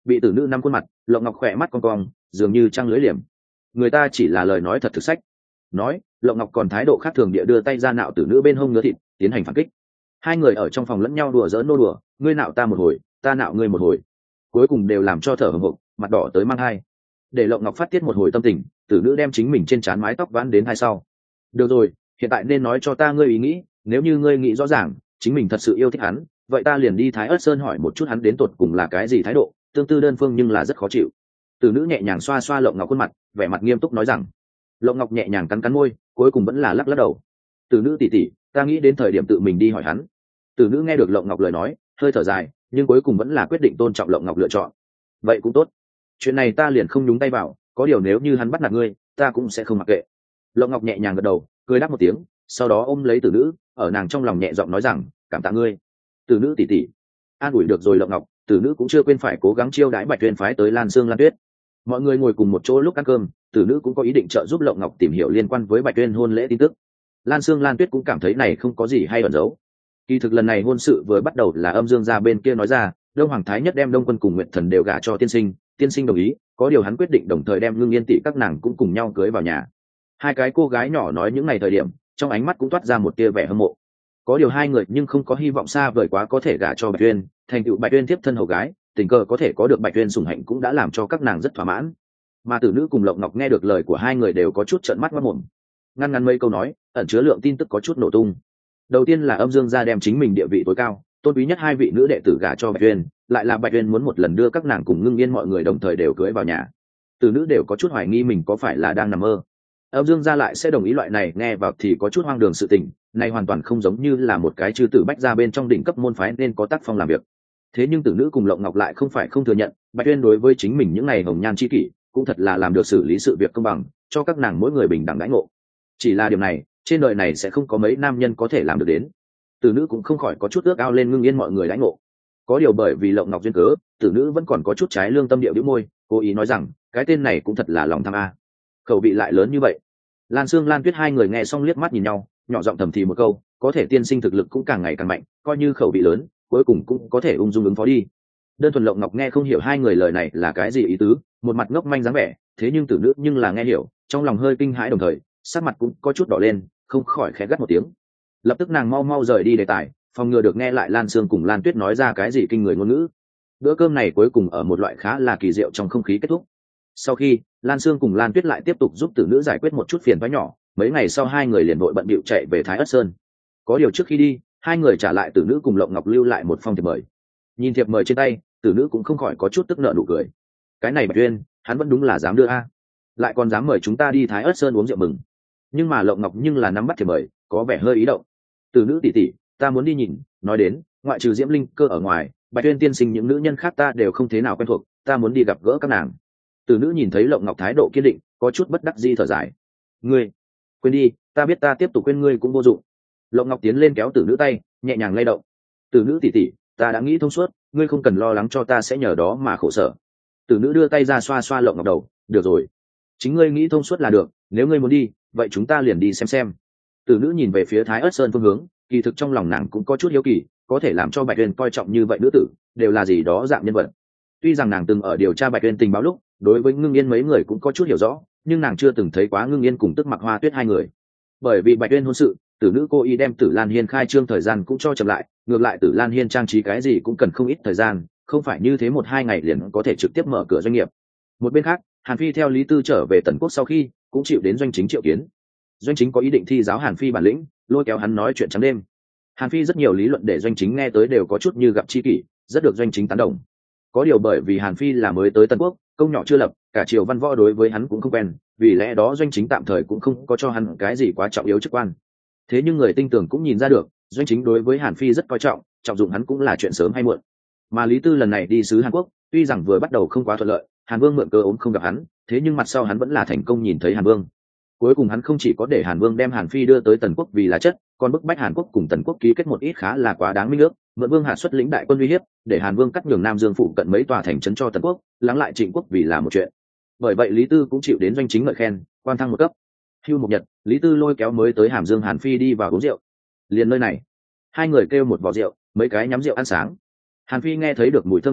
Speaker 1: bị tử nữ năm khuôn mặt, Lộng Ngọc khỏe mắt cong cong, dường như trăng lưới liềm. Người ta chỉ là lời nói thật thực sách. Nói, Lộng Ngọc còn thái độ khác thường địa đưa tay ra nạo tử nữ bên hông ngứa thịt, tiến hành phản kích. Hai người ở trong phòng lẫn nhau đùa giỡn nô đùa, ngươi nạo ta một hồi, ta nạo ngươi một hồi, cuối cùng đều làm cho thở hổn hộc, mặt đỏ tới mang hai. Để Lộng Ngọc phát tiết một hồi tâm tình, tử nữ đem chính mình trên trán mái tóc vãn đến hai sau. Được rồi, hiện tại nên nói cho ta ngươi ý nghĩ, nếu như ngươi nghĩ rõ ràng, chính mình thật sự yêu thích hắn, vậy ta liền đi Thái Ức Sơn hỏi một chút hắn đến tột cùng là cái gì thái độ, tương tư đơn phương nhưng là rất khó chịu. Tử nữ nhẹ nhàng xoa xoa Lộng Ngọc khuôn mặt, vẻ mặt nghiêm túc nói rằng. Lộng Ngọc nhẹ nhàng cắn cắn môi, cuối cùng vẫn là lắc lắc đầu. Tử nữ tỷ tỷ, ta nghĩ đến thời điểm tự mình đi hỏi hắn. Tử nữ nghe được Lộng Ngọc lời nói, hơi thở dài, nhưng cuối cùng vẫn là quyết định tôn trọng Lộng Ngọc lựa chọn. Vậy cũng tốt, chuyện này ta liền không nhúng tay vào, có điều nếu như hắn bắt nạt ngươi, ta cũng sẽ không mặc kệ. Lộng Ngọc nhẹ nhàng gật đầu, cười đáp một tiếng, sau đó ôm lấy tử nữ, ở nàng trong lòng nhẹ giọng nói rằng, cảm tạ ngươi. Tử nữ tỷ tỷ, an ủi được rồi Lộng Ngọc, tử nữ cũng chưa quên phải cố gắng chiêu đãi Bạch Tuyên phái tới Lan Sương Lan Tuyết. Mọi người ngồi cùng một chỗ lúc ăn cơm, tử nữ cũng có ý định trợ giúp Lộng Ngọc tìm hiểu liên quan với Bạch Tuyên hôn lễ tin tức. Lan Sương Lan Tuyết cũng cảm thấy này không có gì hay ẩn giấu. Kỳ thực lần này hôn sự vừa bắt đầu là Âm Dương gia bên kia nói ra, Đông Hoàng Thái Nhất đem Đông Quân cùng Nguyệt Thần đều gả cho tiên sinh, tiên sinh đồng ý, có điều hắn quyết định đồng thời đem Ngưng Yên tỷ các nàng cũng cùng nhau cưới vào nhà. Hai cái cô gái nhỏ nói những ngày thời điểm, trong ánh mắt cũng toát ra một tia vẻ hâm mộ. Có điều hai người nhưng không có hy vọng xa vời quá có thể gả cho Bạch Tuyên, thành tựu Bạch Tuyên tiếp thân hầu gái, tình cờ có thể có được Bạch Tuyên sủng hạnh cũng đã làm cho các nàng rất thỏa mãn. Mà tử nữ cùng Lộng Ngọc nghe được lời của hai người đều có chút trợn mắt mắt mồm. Ngăn ngắn mấy câu nói, ẩn chứa lượng tin tức có chút nổ tung. Đầu tiên là Âm Dương gia đem chính mình địa vị tối cao, tôn quý nhất hai vị nữ đệ tử gả cho Bạch Tuyên, lại là Bạch Tuyên muốn một lần đưa các nàng cùng Ngưng Yên mọi người đồng thời đều cưới vào nhà. Tử nữ đều có chút hoài nghi mình có phải là đang nằm mơ. Âm Dương gia lại sẽ đồng ý loại này nghe vào thì có chút hoang đường sự tình, này hoàn toàn không giống như là một cái chư tử bách gia bên trong đỉnh cấp môn phái nên có tác phong làm việc. Thế nhưng tử nữ cùng Lộng Ngọc lại không phải không thừa nhận, Bạch Tuyên đối với chính mình những ngày hồng nhan chi kỷ, cũng thật là làm được xử lý sự việc công bằng, cho các nàng mỗi người bình đẳng đãi ngộ. Chỉ là điều này, trên đời này sẽ không có mấy nam nhân có thể làm được đến. Tử nữ cũng không khỏi có chút ước ao lên Ngưng Yên mọi người đãi ngộ. Có điều bởi vì Lộng Ngọc duyên cớ, tử nữ vẫn còn có chút trái lương tâm địa bĩu môi, cố ý nói rằng, cái tên này cũng thật là lòng tham a. Khẩu vị lại lớn như vậy. Lan Sương Lan Tuyết hai người nghe xong liếc mắt nhìn nhau, nhỏ giọng thầm thì một câu, có thể tiên sinh thực lực cũng càng ngày càng mạnh, coi như khẩu vị lớn, cuối cùng cũng có thể ung dung ứng phó đi. Đơn thuần Lộng Ngọc nghe không hiểu hai người lời này là cái gì ý tứ, một mặt ngốc manh dáng vẻ, thế nhưng tử nữ nhưng là nghe hiểu, trong lòng hơi kinh hãi đồng thời, sắc mặt cũng có chút đỏ lên, không khỏi khẽ gắt một tiếng. Lập tức nàng mau mau rời đi đề tài, phòng ngừa được nghe lại Lan Sương cùng Lan Tuyết nói ra cái gì kinh người ngôn ngữ. Bữa cơm này cuối cùng ở một loại khá là kỳ diệu trong không khí kết thúc. Sau khi Lan Sương cùng Lan Tuyết lại tiếp tục giúp tử nữ giải quyết một chút phiền toái nhỏ, mấy ngày sau hai người liền đội bận bịu chạy về Thái Ức Sơn. Có điều trước khi đi, hai người trả lại tử nữ cùng Lộng Ngọc lưu lại một phong thiệp mời. Nhìn thiệp mời trên tay, tử nữ cũng không khỏi có chút tức nợ nụ cười. Cái này Bạch Tuyên, hắn vẫn đúng là dám đưa a, lại còn dám mời chúng ta đi Thái Ức Sơn uống rượu mừng. Nhưng mà Lộng Ngọc nhưng là nắm bắt thiệp mời, có vẻ hơi ý động. Tử nữ tỷ tỷ, ta muốn đi nhìn, nói đến, ngoại trừ Diễm Linh Cơ ở ngoài, Bạch Tuyên tiên sinh những nữ nhân khác ta đều không thế nào quen thuộc, ta muốn đi gặp gỡ các nàng. Tử nữ nhìn thấy Lộng Ngọc thái độ kiên định, có chút bất đắc dĩ thở dài. Ngươi, quên đi, ta biết ta tiếp tục quên ngươi cũng vô dụng. Lộng Ngọc tiến lên kéo tử nữ tay, nhẹ nhàng lay động. Tử nữ tỷ tỷ, ta đã nghĩ thông suốt, ngươi không cần lo lắng cho ta sẽ nhờ đó mà khổ sở. Tử nữ đưa tay ra xoa xoa Lộng Ngọc đầu, được rồi, chính ngươi nghĩ thông suốt là được, nếu ngươi muốn đi, vậy chúng ta liền đi xem xem. Tử nữ nhìn về phía Thái Ức Sơn phương hướng, kỳ thực trong lòng nàng cũng có chút hiếu kỳ, có thể làm cho Bạch Tuyên coi trọng như vậy nữ tử, đều là gì đó dạng nhân vật. Tuy rằng nàng từng ở điều tra Bạch Tuyên tình báo lúc, đối với Ngưng Yên mấy người cũng có chút hiểu rõ, nhưng nàng chưa từng thấy quá Ngưng Yên cùng Tức Mặc Hoa Tuyết hai người. Bởi vì Bạch Tuyên hôn sự, tử nữ cô ý đem Tử Lan Hiên khai trương thời gian cũng cho chậm lại, ngược lại Tử Lan Hiên trang trí cái gì cũng cần không ít thời gian, không phải như thế một hai ngày liền có thể trực tiếp mở cửa doanh nghiệp. Một bên khác, Hàn Phi theo Lý Tư trở về Tần Quốc sau khi, cũng chịu đến Doanh Chính triệu kiến. Doanh Chính có ý định thi giáo Hàn Phi bản lĩnh, lôi kéo hắn nói chuyện trắng đêm. Hàn Phi rất nhiều lý luận để Doanh Chính nghe tới đều có chút như gặp chi kỷ, rất được Doanh Chính tán đồng. Có điều bởi vì Hàn Phi là mới tới Tân Quốc, công nhỏ chưa lập, cả triều văn võ đối với hắn cũng không quen, vì lẽ đó Doanh Chính tạm thời cũng không có cho hắn cái gì quá trọng yếu chức quan. Thế nhưng người tinh tường cũng nhìn ra được, Doanh Chính đối với Hàn Phi rất coi trọng, trọng dụng hắn cũng là chuyện sớm hay muộn. Mà Lý Tư lần này đi sứ Hàn Quốc, tuy rằng vừa bắt đầu không quá thuận lợi, Hàn Vương mượn cơ ốm không gặp hắn, thế nhưng mặt sau hắn vẫn là thành công nhìn thấy Hàn Vương. Cuối cùng hắn không chỉ có để Hàn Vương đem Hàn Phi đưa tới Tần Quốc vì là chất, còn bức bách Hàn Quốc cùng Tần Quốc ký kết một ít khá là quá đáng minh ước, mượn Vương Hàn xuất lĩnh đại quân uy hiếp, để Hàn Vương cắt nhường Nam Dương phụ cận mấy tòa thành trấn cho Tần Quốc, lắng lại Trịnh Quốc vì là một chuyện. Bởi vậy Lý Tư cũng chịu đến Doanh Chính ngợi khen, quan thăng một cấp. Hưu một nhật, Lý Tư lôi kéo mới tới Hàm Dương Hàn Phi đi vào uống rượu. Liền nơi này, hai người kêu một vò rượu, mấy cái nhắm rượu ăn sáng. Hàn Phi nghe thấy được mùi thơm này,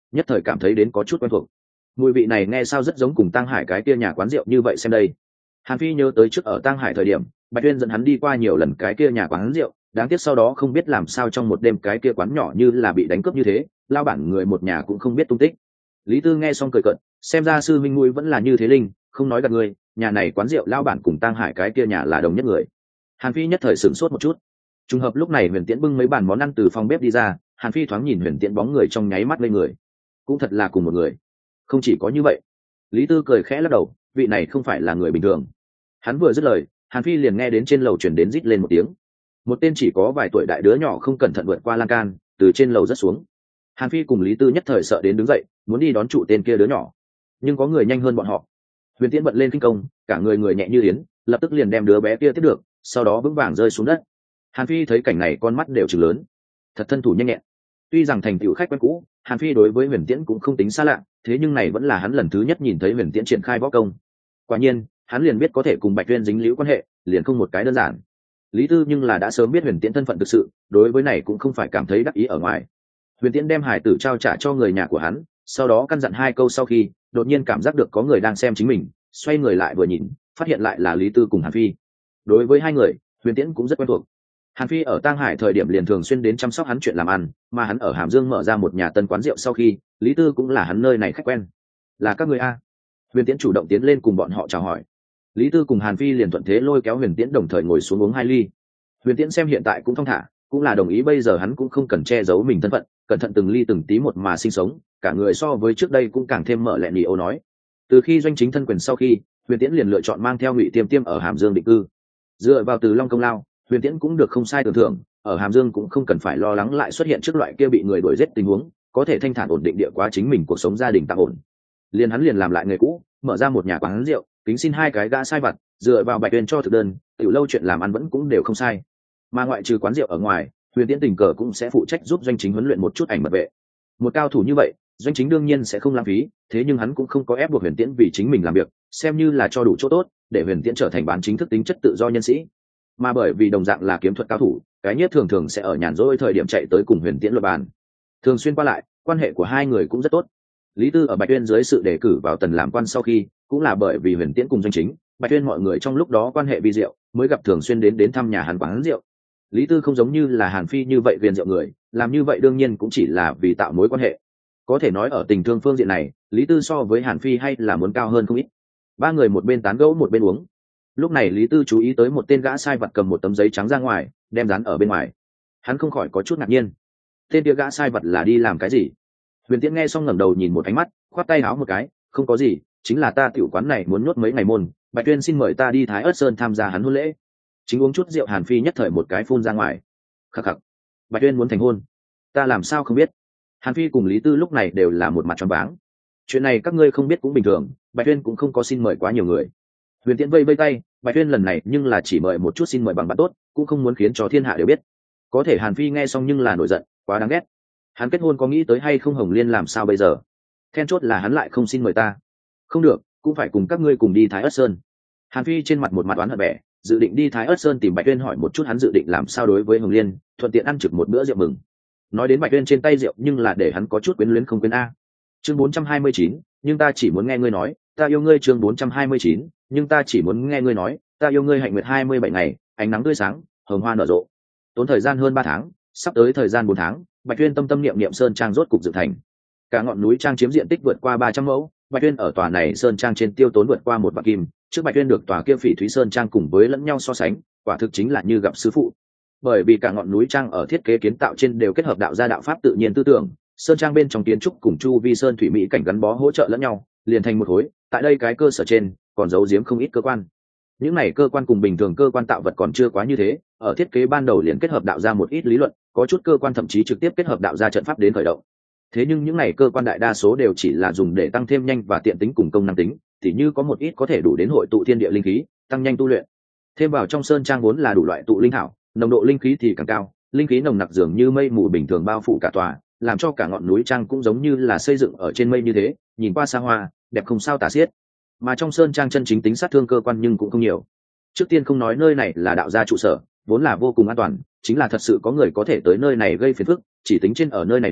Speaker 1: nhất thời cảm thấy đến có chút quen thuộc. Mùi vị này nghe sao rất giống cùng Tăng Hải cái kia nhà quán rượu như vậy xem đây. Hàn Phi nhớ tới trước ở Tăng Hải thời điểm Bạch Tuyên dẫn hắn đi qua nhiều lần cái kia nhà quán rượu, đáng tiếc sau đó không biết làm sao trong một đêm cái kia quán nhỏ như là bị đánh cướp như thế, lao bản người một nhà cũng không biết tung tích. Lý Tư nghe xong cười cợt, xem ra sư minh mũi vẫn là như thế linh, không nói gạt người, nhà này quán rượu lao bản cùng Tăng Hải cái kia nhà là đồng nhất người. Hàn Phi nhất thời sửng sốt một chút. Trùng hợp lúc này Huyền Tiễn bưng mấy bàn món ăn từ phòng bếp đi ra, Hàn Phi thoáng nhìn Huyền Tiễn bóng người trong nháy mắt lên người, cũng thật là cùng một người. Không chỉ có như vậy, Lý Tư cười khẽ lắc đầu, vị này không phải là người bình thường. Hắn vừa dứt lời, Hàn Phi liền nghe đến trên lầu truyền đến rít lên một tiếng. Một tên chỉ có vài tuổi đại đứa nhỏ không cẩn thận vượt qua lan can, từ trên lầu rất xuống. Hàn Phi cùng Lý Tư nhất thời sợ đến đứng dậy, muốn đi đón trụ tên kia đứa nhỏ, nhưng có người nhanh hơn bọn họ. Huyền Tiễn bật lên kinh công, cả người người nhẹ như yến, lập tức liền đem đứa bé kia tiếp được, sau đó vững vàng rơi xuống đất. Hàn Phi thấy cảnh này con mắt đều trừng lớn, thật thân thủ nhanh nhẹn. Tuy rằng thành tựu khách quen cũ, Hàn Phi đối với Huyền Tiễn cũng không tính xa lạ, thế nhưng này vẫn là hắn lần thứ nhất nhìn thấy Huyền Tiễn triển khai võ công. Quả nhiên, hắn liền biết có thể cùng Bạch Tuyên dính líu quan hệ, liền không một cái đơn giản. Lý Tư nhưng là đã sớm biết Huyền Tiễn thân phận thực sự, đối với này cũng không phải cảm thấy đắc ý ở ngoài. Huyền Tiễn đem hải tử trao trả cho người nhà của hắn, sau đó căn dặn hai câu sau khi, đột nhiên cảm giác được có người đang xem chính mình, xoay người lại vừa nhìn, phát hiện lại là Lý Tư cùng Hàn Phi. Đối với hai người, Huyền Tiễn cũng rất quen thuộc. Hàn Phi ở Tang Hải thời điểm liền thường xuyên đến chăm sóc hắn chuyện làm ăn, mà hắn ở Hàm Dương mở ra một nhà tân quán rượu sau khi, Lý Tư cũng là hắn nơi này khách quen. Là các người a? Huyền Tiễn chủ động tiến lên cùng bọn họ chào hỏi. Lý Tư cùng Hàn Phi liền thuận thế lôi kéo Huyền Tiễn đồng thời ngồi xuống uống hai ly. Huyền Tiễn xem hiện tại cũng thong thả, cũng là đồng ý bây giờ hắn cũng không cần che giấu mình thân phận, cẩn thận từng ly từng tí một mà sinh sống, cả người so với trước đây cũng càng thêm mở lẹn lì ô nói. Từ khi doanh chính thân quyền sau khi, Huyền Tiễn liền lựa chọn mang theo Ngụy Tiêm Tiêm ở Hàm Dương định cư. Dựa vào Từ Long công lao, Huyền Tiễn cũng được không sai tưởng thưởng, ở Hàm Dương cũng không cần phải lo lắng lại xuất hiện trước loại kia bị người đuổi giết tình huống, có thể thanh thản ổn định địa quá chính mình cuộc sống gia đình tạm ổn. Liền hắn liền làm lại nghề cũ, mở ra một nhà quán rượu, kính xin hai cái gã sai vặt, dựa vào Bạch Tuyên cho thực đơn, tiểu lâu chuyện làm ăn vẫn cũng đều không sai. Mà ngoại trừ quán rượu ở ngoài, Huyền Tiễn tình cờ cũng sẽ phụ trách giúp doanh chính huấn luyện một chút ảnh mật vệ. Một cao thủ như vậy, doanh chính đương nhiên sẽ không lãng phí, thế nhưng hắn cũng không có ép buộc Huyền Tiễn vì chính mình làm việc, xem như là cho đủ chỗ tốt, để Huyền Tiễn trở thành bán chính thức tính chất tự do nhân sĩ. Mà bởi vì đồng dạng là kiếm thuật cao thủ, cái nhất thường thường sẽ ở nhàn rỗi thời điểm chạy tới cùng Huyền Tiễn luận bàn. Thường xuyên qua lại, quan hệ của hai người cũng rất tốt. Lý Tư ở Bạch Tuyên dưới sự đề cử vào tần làm quan sau khi, cũng là bởi vì Huyền Tiễn cùng doanh chính, Bạch Tuyên mọi người trong lúc đó quan hệ vi diệu, mới gặp thường xuyên đến đến thăm nhà hắn quán rượu. Lý Tư không giống như là Hàn Phi như vậy viên rượu người, làm như vậy đương nhiên cũng chỉ là vì tạo mối quan hệ. Có thể nói ở tình thương phương diện này, Lý Tư so với Hàn Phi hay là muốn cao hơn không ít. Ba người một bên tán gẫu một bên uống. Lúc này Lý Tư chú ý tới một tên gã sai vặt cầm một tấm giấy trắng ra ngoài, đem dán ở bên ngoài. Hắn không khỏi có chút ngạc nhiên. Tên kia gã sai vặt là đi làm cái gì? Huyền Tiễn nghe xong ngẩng đầu nhìn một ánh mắt, khoát tay áo một cái, không có gì, chính là ta tiểu quán này muốn nhốt mấy ngày môn, Bạch Tuyên xin mời ta đi Thái Ức Sơn tham gia hắn hôn lễ. Chính uống chút rượu Hàn Phi nhất thời một cái phun ra ngoài. Khắc khắc, Bạch Tuyên muốn thành hôn, ta làm sao không biết? Hàn Phi cùng Lý Tư lúc này đều là một mặt tròn váng. Chuyện này các ngươi không biết cũng bình thường, Bạch Tuyên cũng không có xin mời quá nhiều người. Huyền Tiễn vây vây tay, Bạch Tuyên lần này nhưng là chỉ mời một chút xin mời bằng bạn tốt, cũng không muốn khiến cho thiên hạ đều biết. Có thể Hàn Phi nghe xong nhưng là nổi giận, quá đáng ghét. Hắn kết hôn có nghĩ tới hay không Hồng Liên làm sao bây giờ? Then chốt là hắn lại không xin mời ta. Không được, cũng phải cùng các ngươi cùng đi Thái Ức Sơn. Hàn Phi trên mặt một mặt oán hận vẻ, dự định đi Thái Ức Sơn tìm Bạch Tuyên hỏi một chút hắn dự định làm sao đối với Hồng Liên, thuận tiện ăn trực một bữa rượu mừng. Nói đến Bạch Tuyên trên tay rượu nhưng là để hắn có chút quyến luyến không quên a. Chương bốn trăm hai mươi chín, nhưng ta chỉ muốn nghe ngươi nói, ta yêu ngươi chương bốn trăm hai mươi chín, nhưng ta chỉ muốn nghe ngươi nói, ta yêu ngươi hạnh nguyệt hai mươi bảy ngày, ánh nắng tươi sáng, hồng hoa nở rộ. Tốn thời gian hơn ba tháng, sắp tới thời gian bốn tháng, Bạch Tuyên tâm tâm niệm niệm sơn trang rốt cục dựng thành. Cả ngọn núi trang chiếm diện tích vượt qua ba trăm mẫu, Bạch Tuyên ở tòa này sơn trang trên tiêu tốn vượt qua một vạn kim, trước Bạch Tuyên được tòa kia Phỉ Thúy Sơn trang cùng với lẫn nhau so sánh, quả thực chính là như gặp sư phụ. Bởi vì cả ngọn núi trang ở thiết kế kiến tạo trên đều kết hợp đạo gia đạo pháp tự nhiên tư tưởng, sơn trang bên trong kiến trúc cùng chu vi sơn thủy mỹ cảnh gắn bó hỗ trợ lẫn nhau, liền thành một khối. Tại đây cái cơ sở trên còn giấu giếm không ít cơ quan. Những này cơ quan cùng bình thường cơ quan tạo vật còn chưa quá như thế, ở thiết kế ban đầu liền kết hợp đạo gia một ít lý luận, có chút cơ quan thậm chí trực tiếp kết hợp đạo gia trận pháp đến khởi động. Thế nhưng những này cơ quan đại đa số đều chỉ là dùng để tăng thêm nhanh và tiện tính cùng công năng tính, thì như có một ít có thể đủ đến hội tụ thiên địa linh khí, tăng nhanh tu luyện. Thêm vào trong sơn trang vốn là đủ loại tụ linh thảo, nồng độ linh khí thì càng cao, linh khí nồng nặc dường như mây mù bình thường bao phủ cả tòa, làm cho cả ngọn núi trang cũng giống như là xây dựng ở trên mây như thế, nhìn qua xa hoa, đẹp không sao tả xiết. Mà trong sơn trang chân chính tính sát thương cơ quan nhưng cũng không nhiều. Trước tiên không nói nơi này là đạo gia trụ sở, vốn là vô cùng an toàn, chính là thật sự có người có thể tới nơi này gây phiền phức, chỉ tính trên ở nơi này người,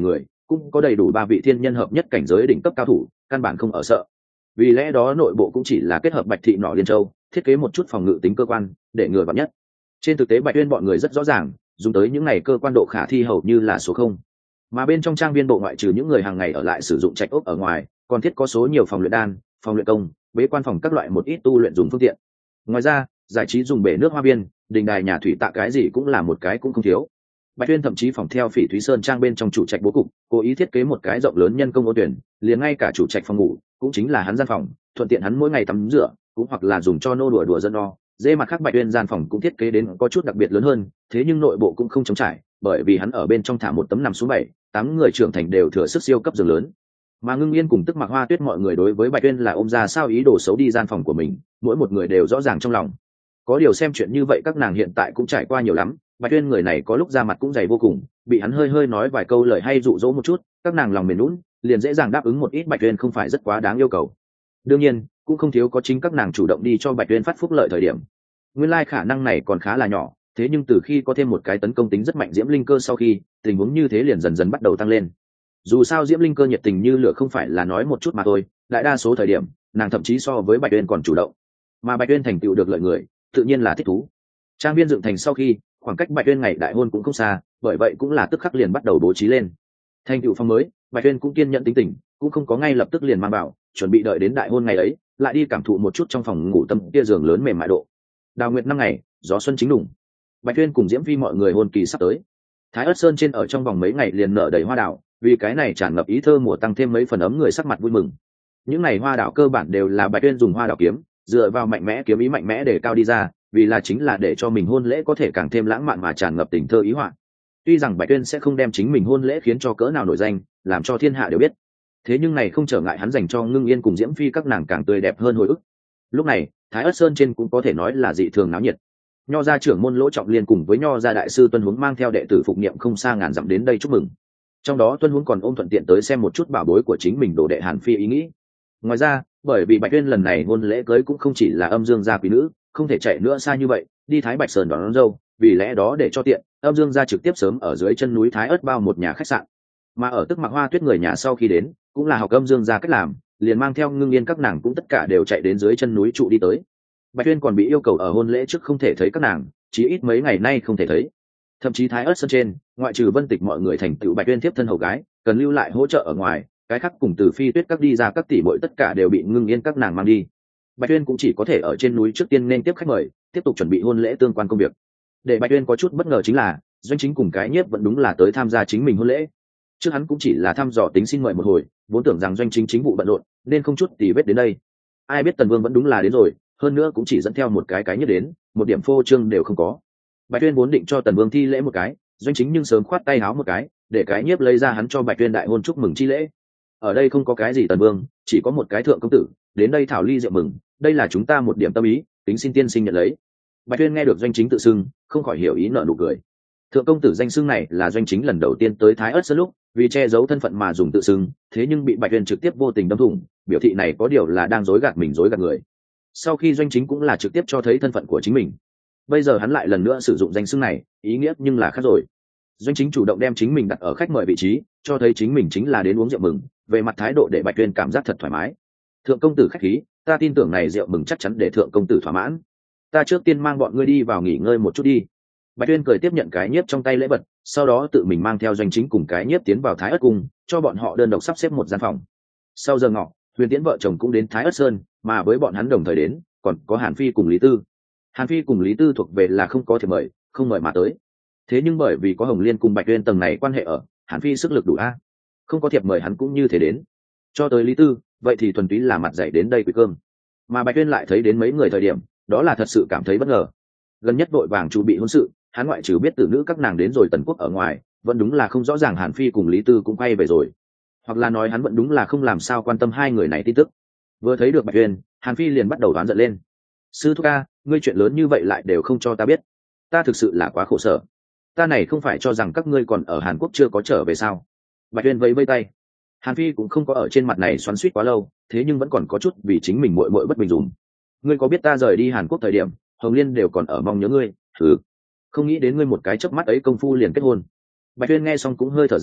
Speaker 1: cũng có đầy đủ ba vị thiên nhân hợp nhất cảnh giới đỉnh cấp cao thủ, căn bản không ở sợ. Vì lẽ đó nội bộ cũng chỉ là kết hợp Bạch thị nọ Liên Châu, thiết kế một chút phòng ngự tính cơ quan để ngừa vạn nhất. Trên thực tế Bạch Uyên bọn người rất rõ ràng, dùng tới những này cơ quan độ khả thi hầu như là số không. Mà bên trong trang viên bộ ngoại trừ những người hàng ngày ở lại sử dụng trạch ốc ở ngoài, còn thiết có số nhiều phòng luyện đan, phòng luyện công, bế quan phòng các loại một ít tu luyện dùng phương tiện. Ngoài ra, giải trí dùng bể nước hoa viên, đình đài nhà thủy tạ cái gì cũng là một cái cũng không thiếu. Bạch Uyên thậm chí phòng theo Phỉ Thúy Sơn trang bên trong chủ trạch bố cục, cố ý thiết kế một cái rộng lớn nhân công ô tuyển, liền ngay cả chủ trạch phòng ngủ cũng chính là hắn gian phòng, thuận tiện hắn mỗi ngày tắm rửa, cũng hoặc là dùng cho nô đùa đùa dân o. Dễ mặt khác Bạch Uyên gian phòng cũng thiết kế đến có chút đặc biệt lớn hơn, thế nhưng nội bộ cũng không trống trải, bởi vì hắn ở bên trong thả một tấm nằm xuống bảy, tám người trưởng thành đều thừa sức siêu cấp giường lớn. Mà Ngưng Yên cùng Tức Mặc Hoa Tuyết mọi người đối với Bạch Uyên là ôm ra sao ý đồ xấu đi gian phòng của mình, mỗi một người đều rõ ràng trong lòng. Có điều xem chuyện như vậy các nàng hiện tại cũng trải qua nhiều lắm, Bạch Uyên người này có lúc ra mặt cũng dày vô cùng, bị hắn hơi hơi nói vài câu lời hay dụ dỗ một chút, các nàng lòng mềm nhũn, liền dễ dàng đáp ứng một ít. Bạch Uyên không phải rất quá đáng yêu cầu. Đương nhiên, cũng không thiếu có chính các nàng chủ động đi cho Bạch Uyên phát phúc lợi thời điểm. Nguyên lai like khả năng này còn khá là nhỏ, thế nhưng từ khi có thêm một cái tấn công tính rất mạnh diễm linh cơ sau khi, tình huống như thế liền dần dần bắt đầu tăng lên. Dù sao diễm linh cơ nhiệt tình như lửa không phải là nói một chút mà thôi, đại đa số thời điểm, nàng thậm chí so với Bạch Uyên còn chủ động. Mà Bạch Uyên thành tựu được lợi người, tự nhiên là thích thú. Trang viên dựng thành sau khi, khoảng cách Bạch Uyên ngày đại hôn cũng không xa, bởi vậy cũng là tức khắc liền bắt đầu bố trí lên. Thành tựu phòng mới, Bạch Uyên cũng kiên nhẫn tính tình, cũng không có ngay lập tức liền mang vào, chuẩn bị đợi đến đại hôn ngày ấy, lại đi cảm thụ một chút trong phòng ngủ tâm kia giường lớn mềm mại độ. Đào nguyệt năm ngày, gió xuân chính đủng. Bạch Uyên cùng Diễm Phi mọi người hôn kỳ sắp tới. Thái Ức Sơn trên ở trong vòng mấy ngày liền nở đầy hoa đào, vì cái này tràn ngập ý thơ mùa tăng thêm mấy phần ấm người sắc mặt vui mừng. Những này hoa đào cơ bản đều là Bạch Uyên dùng hoa đào kiếm, dựa vào mạnh mẽ kiếm ý mạnh mẽ để cao đi ra, vì là chính là để cho mình hôn lễ có thể càng thêm lãng mạn mà tràn ngập tình thơ ý họa. Tuy rằng Bạch Uyên sẽ không đem chính mình hôn lễ khiến cho cỡ nào nổi danh, làm cho thiên hạ đều biết, thế nhưng này không trở ngại hắn dành cho Ngưng Yên cùng Diễm Phi các nàng càng tươi đẹp hơn hồi ức. Lúc này, Thái Ức Sơn trên cũng có thể nói là dị thường náo nhiệt. Nho gia trưởng môn Lỗ Trọng Liên cùng với Nho gia đại sư Tuân Huống mang theo đệ tử phục niệm không xa ngàn dặm đến đây chúc mừng. Trong đó Tuân Huống còn ôm thuận tiện tới xem một chút bảo bối của chính mình đồ đệ Hàn Phi ý nghĩ. Ngoài ra, bởi vì Bạch Uyên lần này hôn lễ cưới cũng không chỉ là âm dương gia quý nữ, không thể chạy nữa xa như vậy, đi Thái Bạch Sơn đón, đón dâu, vì lẽ đó để cho tiện, âm dương gia trực tiếp sớm ở dưới chân núi Thái Ất bao một nhà khách sạn. Mà ở Tức Mặc Hoa Tuyết người nhà sau khi đến, cũng là học âm dương gia cách làm, liền mang theo Ngưng Yên các nàng cũng tất cả đều chạy đến dưới chân núi trụ đi tới. Bạch Uyên còn bị yêu cầu ở hôn lễ trước không thể thấy các nàng, chí ít mấy ngày nay không thể thấy. Thậm chí Thái Ất Sơn trên, ngoại trừ Vân Tịch mọi người thành tựu Bạch Uyên tiếp thân hầu gái, cần lưu lại hỗ trợ ở ngoài, cái khác cùng Từ Phi Tuyết các đi ra các tỷ muội tất cả đều bị Ngưng Yên các nàng mang đi. Bạch Uyên cũng chỉ có thể ở trên núi trước tiên nên tiếp khách mời, tiếp tục chuẩn bị hôn lễ tương quan công việc. Để Bạch Uyên có chút bất ngờ chính là, Doanh Chính cùng cái nhiếp vẫn đúng là tới tham gia chính mình hôn lễ. Trước hắn cũng chỉ là thăm dò tính xin mời một hồi, vốn tưởng rằng Doanh Chính chính vụ bận rộn, nên không chút tì vết đến đây. Ai biết Tần Vương vẫn đúng là đến rồi, hơn nữa cũng chỉ dẫn theo một cái cái nhiếp đến, một điểm phô trương đều không có. Bạch Uyên vốn định cho Tần Vương thi lễ một cái, Doanh Chính nhưng sớm khoát tay háo một cái, để cái nhiếp lấy ra hắn cho Bạch Uyên đại hôn chúc mừng chi lễ. Ở đây không có cái gì Tần Vương, chỉ có một cái thượng công tử, đến đây thảo ly rượu mừng, đây là chúng ta một điểm tâm ý, tính xin tiên sinh nhận lấy. Bạch Uyên nghe được Doanh Chính tự xưng, không khỏi hiểu ý nở nụ cười. Thượng công tử danh xưng này là Doanh Chính lần đầu tiên tới Thái Ất Sơn lúc, vì che giấu thân phận mà dùng tự xưng, thế nhưng bị Bạch Uyên trực tiếp vô tình đâm thủng, biểu thị này có điều là đang dối gạt mình dối gạt người. Sau khi Doanh Chính cũng là trực tiếp cho thấy thân phận của chính mình, bây giờ hắn lại lần nữa sử dụng danh xưng này, ý nghĩa nhưng là khác rồi. Doanh Chính chủ động đem chính mình đặt ở khách mời vị trí, cho thấy chính mình chính là đến uống rượu mừng, về mặt thái độ để Bạch Uyên cảm giác thật thoải mái. Thượng công tử khách khí, ta tin tưởng này rượu mừng chắc chắn để thượng công tử thỏa mãn. Ta trước tiên mang bọn ngươi đi vào nghỉ ngơi một chút đi. Bạch Uyên cười tiếp nhận cái nhiếp trong tay lễ vật, sau đó tự mình mang theo Doanh Chính cùng cái nhiếp tiến vào Thái Ất cung, cho bọn họ đơn độc sắp xếp một gian phòng. Sau giờ ngọ, Huyền Tiễn vợ chồng cũng đến Thái Ất Sơn, mà với bọn hắn đồng thời đến, còn có Hàn Phi cùng Lý Tư. Hàn Phi cùng Lý Tư thuộc về là không có thiệp mời, không mời mà tới. Thế nhưng bởi vì có Hồng Liên cùng Bạch Uyên tầng này quan hệ ở, Hàn Phi sức lực đủ a, không có thiệp mời hắn cũng như thế đến. Cho tới Lý Tư, vậy thì thuần túy là mặt dạy đến đây quỳ cơm. Mà Bạch Uyên lại thấy đến mấy người thời điểm, đó là thật sự cảm thấy bất ngờ. Gần nhất vội vàng chuẩn bị hôn sự, hắn ngoại trừ biết tử nữ các nàng đến rồi Tần Quốc ở ngoài, vẫn đúng là không rõ ràng Hàn Phi cùng Lý Tư cũng quay về rồi, hoặc là nói hắn vẫn đúng là không làm sao quan tâm hai người này tin tức. Vừa thấy được Bạch Uyên, Hàn Phi liền bắt đầu đoán giận lên. Sư thúc ca, ngươi chuyện lớn như vậy lại đều không cho ta biết, ta thực sự là quá khổ sở. Ta này không phải cho rằng các ngươi còn ở Hàn Quốc chưa có trở về sao? Bạch Uyên vẫy vẫy tay. Hàn Phi cũng không có ở trên mặt này xoắn xuýt quá lâu, thế nhưng vẫn còn có chút vì chính mình muội muội bất bình dùng. Ngươi có biết ta rời đi Hàn Quốc thời điểm, Hồng Liên đều còn ở mong nhớ ngươi, thử không nghĩ đến ngươi một cái chớp mắt ấy công phu liền kết hôn. Bạch Uyên nghe xong cũng hơi thở dài,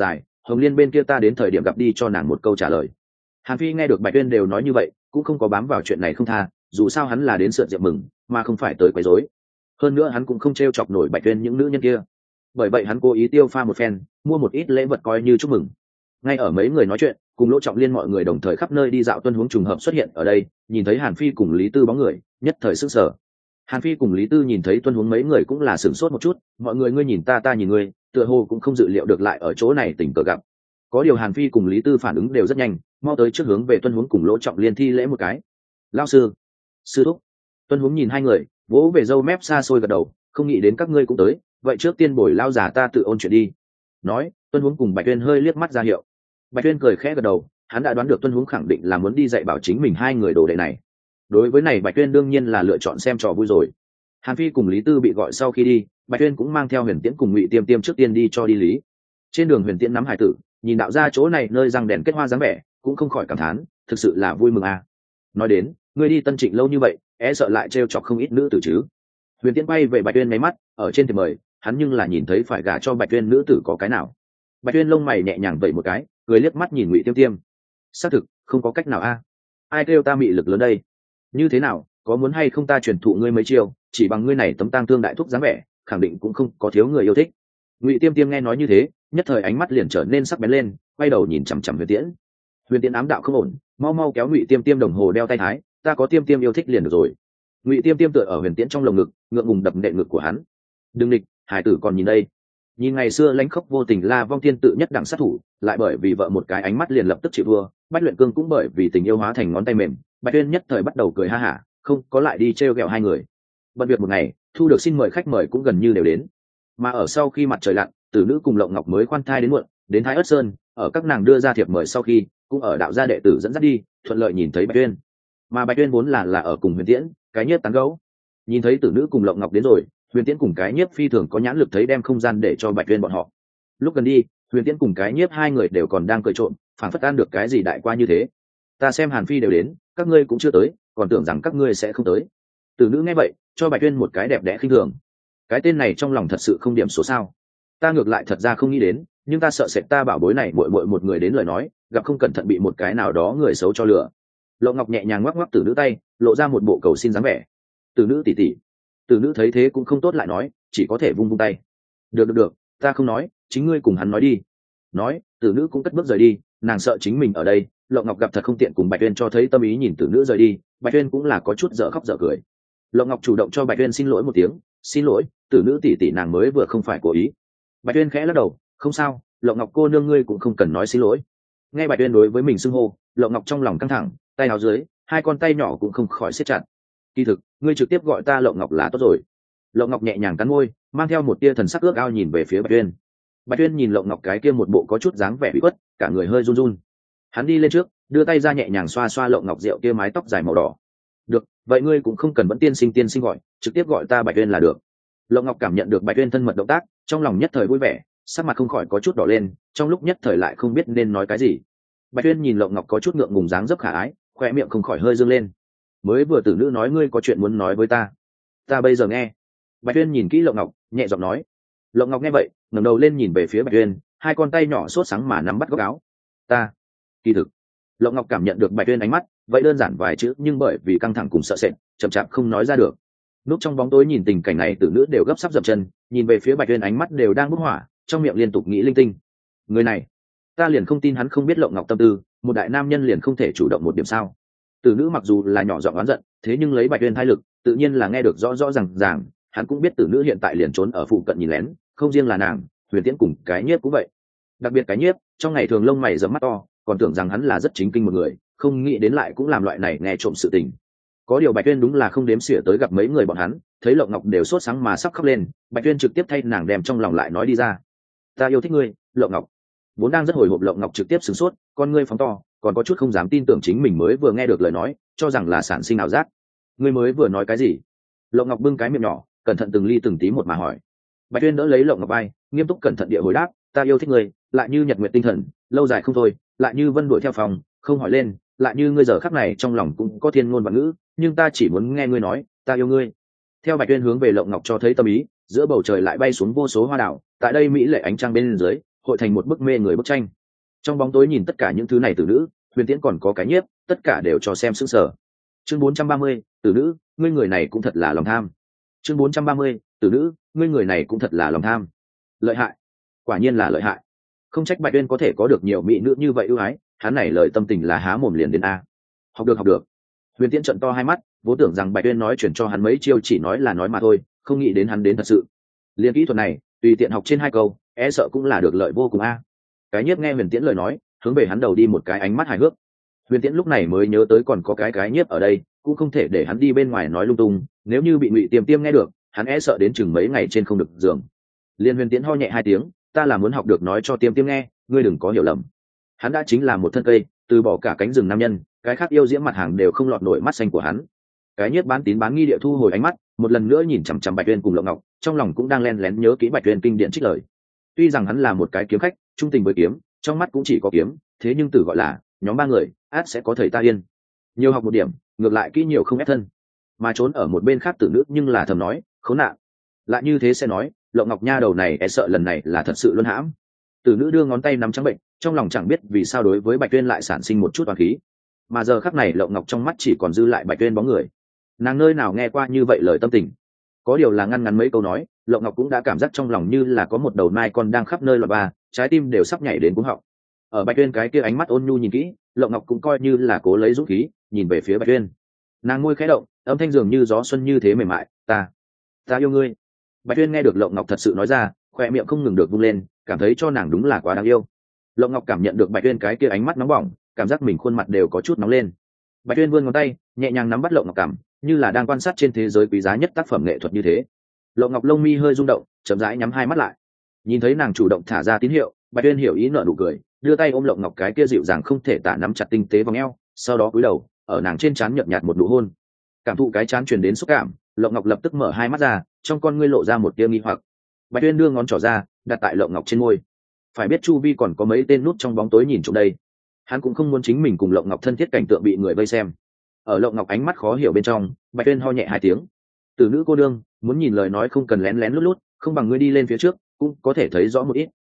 Speaker 1: Hồng Liên bên kia ta đến thời điểm gặp đi cho nàng một câu trả lời. Hàn Phi nghe được Bạch Tuyên đều nói như vậy, cũng không có bám vào chuyện này không tha, dù sao hắn là đến sượt rượu mừng, mà không phải tới quấy rối. Hơn nữa hắn cũng không trêu chọc nổi Bạch Tuyên những nữ nhân kia. Bởi vậy hắn cố ý tiêu pha một phen, mua một ít lễ vật coi như chúc mừng. Ngay ở mấy người nói chuyện, cùng Lỗ Trọng Liên mọi người đồng thời khắp nơi đi dạo, Tuân Huống trùng hợp xuất hiện ở đây, nhìn thấy Hàn Phi cùng Lý Tư bóng người, nhất thời sửng sở. Hàn Phi cùng Lý Tư nhìn thấy Tuân Huống mấy người cũng là sửng sốt một chút, mọi người ngươi nhìn ta ta nhìn ngươi, tựa hồ cũng không dự liệu được lại ở chỗ này tình cờ gặp. Có điều Hàn Phi cùng Lý Tư phản ứng đều rất nhanh, mau tới trước hướng về Tuân Huống cùng Lỗ Trọng Liên thi lễ một cái. Lão sư, sư thúc. Tuân Huống nhìn hai người, vỗ về râu mép xa xôi gật đầu, không nghĩ đến các ngươi cũng tới, vậy trước tiên bồi lao già ta tự ôn chuyện đi. Nói, Tuân Huống cùng Bạch Tuyên hơi liếc mắt ra hiệu. Bạch Tuyên cười khẽ gật đầu, hắn đã đoán được Tuân Huống khẳng định là muốn đi dạy bảo chính mình hai người đồ đệ này. Đối với này Bạch Tuyên đương nhiên là lựa chọn xem trò vui rồi. Hàn Phi cùng Lý Tư bị gọi sau khi đi, Bạch Tuyên cũng mang theo Huyền Tiễn cùng Ngụy Tiêm Tiêm trước tiên đi cho đi lý. Trên đường Huyền Tiễn nắm hải tử, nhìn đạo ra chỗ này nơi răng đèn kết hoa dáng vẻ, cũng không khỏi cảm thán, thực sự là vui mừng à. Nói đến, ngươi đi Tân Trịnh lâu như vậy, e sợ lại trêu chọc không ít nữ tử chứ. Huyền Tiễn bay về Bạch Tuyên mấy mắt, ở trên thì mời, hắn nhưng là nhìn thấy phải gả cho Bạch Tuyên nữ tử có cái nào. Bạch Tuyên lông mày nhẹ nhàng vẩy một cái, cười liếc mắt nhìn Ngụy Tiêm Tiêm. Xác thực, không có cách nào a. Ai kêu ta mị lực lớn đây? Như thế nào, có muốn hay không ta truyền thụ ngươi mấy chiêu, chỉ bằng ngươi này tấm tang thương đại thúc dáng vẻ, khẳng định cũng không có thiếu người yêu thích. Ngụy Tiêm Tiêm nghe nói như thế, nhất thời ánh mắt liền trở nên sắc bén lên, quay đầu nhìn chằm chằm Huyền Tiễn. Huyền Tiễn ám đạo không ổn, mau mau kéo Ngụy Tiêm Tiêm đồng hồ đeo tay thái, ta có Tiêm Tiêm yêu thích liền được rồi. Ngụy Tiêm Tiêm tựa ở Huyền Tiễn trong lồng ngực, ngượng ngùng đập nệ ngực của hắn. Đừng địch, hải tử còn nhìn đây. Nhìn ngày xưa lãnh khốc vô tình La Vong Thiên tự nhất đẳng sát thủ, lại bởi vì vợ một cái ánh mắt liền lập tức chịu thua. Bách Luyện Cương cũng bởi vì tình yêu hóa thành ngón tay mềm. Bạch Tuyên nhất thời bắt đầu cười ha hả, không có lại đi trêu ghẹo hai người. Bận việc một ngày, thu được xin mời khách mời cũng gần như đều đến. Mà ở sau khi mặt trời lặn, Tử Nữ cùng Lộng Ngọc mới khoan thai đến muộn, đến Thái Ất Sơn, ở các nàng đưa ra thiệp mời sau khi, cũng ở đạo gia đệ tử dẫn dắt đi, thuận lợi nhìn thấy Bạch Tuyên. Mà Bạch Tuyên vốn là là ở cùng Huyền Tiễn, cái nhiếp tán gẫu. Nhìn thấy Tử Nữ cùng Lộng Ngọc đến rồi, Huyền Tiễn cùng cái nhiếp phi thường có nhãn lực thấy đem không gian để cho Bạch Tuyên bọn họ. Lúc gần đi, Huyền Tiễn cùng cái nhiếp hai người đều còn đang cười trộm, phảng phất ăn được cái gì đại qua như thế. Ta xem Hàn Phi đều đến, các ngươi cũng chưa tới, còn tưởng rằng các ngươi sẽ không tới. Tử Nữ nghe vậy, cho Bạch Tuyên một cái đẹp đẽ khinh thường. Cái tên này trong lòng thật sự không điểm số sao? Ta ngược lại thật ra không nghĩ đến, nhưng ta sợ sệt ta bảo bối này muội muội một người đến lời nói, gặp không cẩn thận bị một cái nào đó người xấu cho lừa. Lộ Ngọc nhẹ nhàng ngoắc ngoắc Tử Nữ tay, lộ ra một bộ cầu xin dáng vẻ. Tử Nữ tỷ tỷ. Tử Nữ thấy thế cũng không tốt lại nói, chỉ có thể vung vung tay. Được được được, ta không nói, chính ngươi cùng hắn nói đi. Nói, Tử Nữ cũng cất bước rời đi, nàng sợ chính mình ở đây, Lộ Ngọc gặp thật không tiện cùng Bạch Tuyên cho thấy tâm ý nhìn Tử Nữ rời đi, Bạch Tuyên cũng là có chút dở khóc dở cười. Lộ Ngọc chủ động cho Bạch Tuyên xin lỗi một tiếng, xin lỗi, Tử Nữ tỷ tỷ nàng mới vừa không phải cố ý. Bạch Tuyên khẽ lắc đầu, không sao, Lộ Ngọc cô nương ngươi cũng không cần nói xin lỗi. Nghe Bạch Tuyên đối với mình xưng hô, Lộ Ngọc trong lòng căng thẳng, tay áo dưới, hai con tay nhỏ cũng không khỏi siết chặt. Kỳ thực, ngươi trực tiếp gọi ta Lộ Ngọc là tốt rồi. Lộ Ngọc nhẹ nhàng cắn môi, mang theo một tia thần sắc ước ao nhìn về phía Bạch Tuyên. Bạch Tuyên nhìn Lộ Ngọc cái kia một bộ có chút dáng vẻ bị khuất, cả người hơi run run. Hắn đi lên trước, đưa tay ra nhẹ nhàng xoa xoa Lộ Ngọc rượu kia mái tóc dài màu đỏ. Được, vậy ngươi cũng không cần vẫn tiên sinh tiên sinh gọi, trực tiếp gọi ta Bạch Tuyên là được. Lộ Ngọc cảm nhận được Bạch Tuyên thân mật động tác, trong lòng nhất thời vui vẻ, sắc mặt không khỏi có chút đỏ lên, trong lúc nhất thời lại không biết nên nói cái gì. Bạch Tuyên nhìn Lộ Ngọc có chút ngượng ngùng dáng dấp khả ái, khoe miệng không khỏi hơi dương lên. Mới vừa Tử Nữ nói ngươi có chuyện muốn nói với ta, ta bây giờ nghe. Bạch Tuyên nhìn kỹ Lộ Ngọc, nhẹ giọng nói. Lộ Ngọc nghe vậy, ngẩng đầu lên nhìn về phía Bạch Tuyên, hai con tay nhỏ sốt sáng mà nắm bắt góc áo. Ta, kỳ thực. Lộ Ngọc cảm nhận được Bạch Tuyên ánh mắt, vậy đơn giản vài chữ nhưng bởi vì căng thẳng cùng sợ sệt, chậm chạp không nói ra được. Núp trong bóng tối nhìn tình cảnh này, Tử Nữ đều gấp sắp dậm chân, nhìn về phía Bạch Tuyên ánh mắt đều đang bốc hỏa, trong miệng liên tục nghĩ linh tinh. Người này, ta liền không tin hắn không biết Lộ Ngọc tâm tư, một đại nam nhân liền không thể chủ động một điểm sao? Tử Nữ mặc dù là nhỏ giọng oán giận, thế nhưng lấy Bạch Tuyên thái lực, tự nhiên là nghe được rõ rõ ràng ràng, hắn cũng biết Tử Nữ hiện tại liền trốn ở phụ cận nhìn lén, không riêng là nàng, Huyền Tiễn cùng cái nhiếp cũng vậy. Đặc biệt cái nhiếp, trong ngày thường lông mày rậm mắt to, còn tưởng rằng hắn là rất chính kinh một người, không nghĩ đến lại cũng làm loại này nghe trộm sự tình. Có điều Bạch Tuyên đúng là không đếm xỉa tới gặp mấy người bọn hắn, thấy Lộ Ngọc đều sốt sáng mà sắp khóc lên, Bạch Tuyên trực tiếp thay nàng đem trong lòng lại nói đi ra. Ta yêu thích ngươi, Lộ Ngọc. Vốn đang rất hồi hộp Lộ Ngọc trực tiếp sửng sốt, con ngươi phóng to, còn có chút không dám tin tưởng chính mình mới vừa nghe được lời nói, cho rằng là sản sinh ảo giác. Ngươi mới vừa nói cái gì? Lộ Ngọc bưng cái miệng nhỏ, cẩn thận từng ly từng tí một mà hỏi. Bạch Tuyên đỡ lấy Lộ Ngọc vai, nghiêm túc cẩn thận địa hồi đáp, ta yêu thích ngươi, lại như nhật nguyệt tinh thần, lâu dài không thôi, lại như vân đuổi theo phòng, không hỏi lên, lại như ngươi giờ khắc này trong lòng cũng có thiên ngôn vạn ngữ, nhưng ta chỉ muốn nghe ngươi nói, ta yêu ngươi. Theo Bạch Tuyên hướng về Lộ Ngọc cho thấy tâm ý, giữa bầu trời lại bay xuống vô số hoa đào, tại đây mỹ lệ ánh trăng bên dưới, hội thành một bức mê người bức tranh. Trong bóng tối nhìn tất cả những thứ này tử nữ, Huyền Tiễn còn có cái nhiếp, tất cả đều cho xem sững sờ. Chương bốn trăm ba mươi, tử nữ, ngươi người này cũng thật là lòng tham. Chương bốn trăm ba mươi, tử nữ, ngươi người này cũng thật là lòng tham. Lợi hại, quả nhiên là lợi hại. Không trách Bạch Uyên có thể có được nhiều mỹ nữ như vậy ưu ái, hắn này lời tâm tình là há mồm liền đến a. Học được học được. Huyền Tiễn trợn to hai mắt, vốn tưởng rằng Bạch Uyên nói chuyển cho hắn mấy chiêu chỉ nói là nói mà thôi, không nghĩ đến hắn đến thật sự. Liên kỹ thuật này, tùy tiện học trên hai câu, e sợ cũng là được lợi vô cùng a. Cái nhiếp nghe Huyền Tiễn lời nói, hướng về hắn đầu đi một cái ánh mắt hài hước. Huyền Tiễn lúc này mới nhớ tới còn có cái cái nhiếp ở đây, cũng không thể để hắn đi bên ngoài nói lung tung, nếu như bị Ngụy Tiêm Tiêm nghe được, hắn e sợ đến chừng mấy ngày trên không được giường. Liên Huyền Tiễn ho nhẹ hai tiếng, ta là muốn học được nói cho Tiêm Tiêm nghe, ngươi đừng có hiểu lầm. Hắn đã chính là một thân cây, từ bỏ cả cánh rừng nam nhân, cái khác yêu diễm mặt hàng đều không lọt nổi mắt xanh của hắn. Cái nhiếp bán tín bán nghi địa thu hồi ánh mắt, một lần nữa nhìn chằm chằm Bạch Uyên cùng Lộng Ngọc, trong lòng cũng đang len lén nhớ kỹ Bạch Uyên kinh điển trích lời. Tuy rằng hắn là một cái kiếm khách, trung tình với kiếm, trong mắt cũng chỉ có kiếm, thế nhưng từ gọi là nhóm ba người, át sẽ có thầy ta yên. Nhiều học một điểm, ngược lại kỹ nhiều không ép thân. Mà trốn ở một bên khác tử nữ nhưng là thầm nói, khốn nạn. Lại như thế sẽ nói, Lộng Ngọc nha đầu này e sợ lần này là thật sự luân hãm. Tử nữ đưa ngón tay nắm trắng bệnh, trong lòng chẳng biết vì sao đối với Bạch Uyên lại sản sinh một chút oán khí. Mà giờ khắc này Lộng Ngọc trong mắt chỉ còn dư lại Bạch Uyên bóng người. Nàng nơi nào nghe qua như vậy lời tâm tình. Có điều là ngăn ngắn mấy câu nói, Lộng Ngọc cũng đã cảm giác trong lòng như là có một đầu nai con đang khắp nơi loạn ba, trái tim đều sắp nhảy đến cuống họng. Ở Bạch Uyên cái kia ánh mắt ôn nhu nhìn kỹ, Lộng Ngọc cũng coi như là cố lấy dũng khí, nhìn về phía Bạch Uyên. Nàng môi khẽ động, âm thanh dường như gió xuân như thế mềm mại, "Ta, ta yêu ngươi." Bạch Uyên nghe được Lộng Ngọc thật sự nói ra, khóe miệng không ngừng được vung lên, cảm thấy cho nàng đúng là quá đáng yêu. Lộng Ngọc cảm nhận được Bạch Uyên cái kia ánh mắt nóng bỏng, cảm giác mình khuôn mặt đều có chút nóng lên. Bạch Uyên vươn ngón tay, nhẹ nhàng nắm bắt Lộng Ngọc cằm, như là đang quan sát trên thế giới quý giá nhất tác phẩm nghệ thuật như thế. Lộng Ngọc lông mi hơi rung động, chậm rãi nhắm hai mắt lại. Nhìn thấy nàng chủ động thả ra tín hiệu, Bạch Uyên hiểu ý nở nụ cười, đưa tay ôm Lộng Ngọc cái kia dịu dàng không thể tả nắm chặt tinh tế vòng eo, sau đó cúi đầu, ở nàng trên trán nhợt nhạt một nụ hôn. Cảm thụ cái trán truyền đến xúc cảm, Lộng Ngọc lập tức mở hai mắt ra, trong con ngươi lộ ra một tia nghi hoặc. Bạch Uyên đưa ngón trỏ ra, đặt tại Lộng Ngọc trên môi. Phải biết chu vi còn có mấy tên nút trong bóng tối nhìn trộm đây. Hắn cũng không muốn chính mình cùng Lộng Ngọc thân thiết cảnh tượng bị người vây xem. Ở Lộng Ngọc ánh mắt khó hiểu bên trong, Bạch Uyên ho nhẹ hai tiếng. Tử nữ cô đương, muốn nhìn lời nói không cần lén lén lút lút, không bằng ngươi đi lên phía trước, cũng có thể thấy rõ một ít.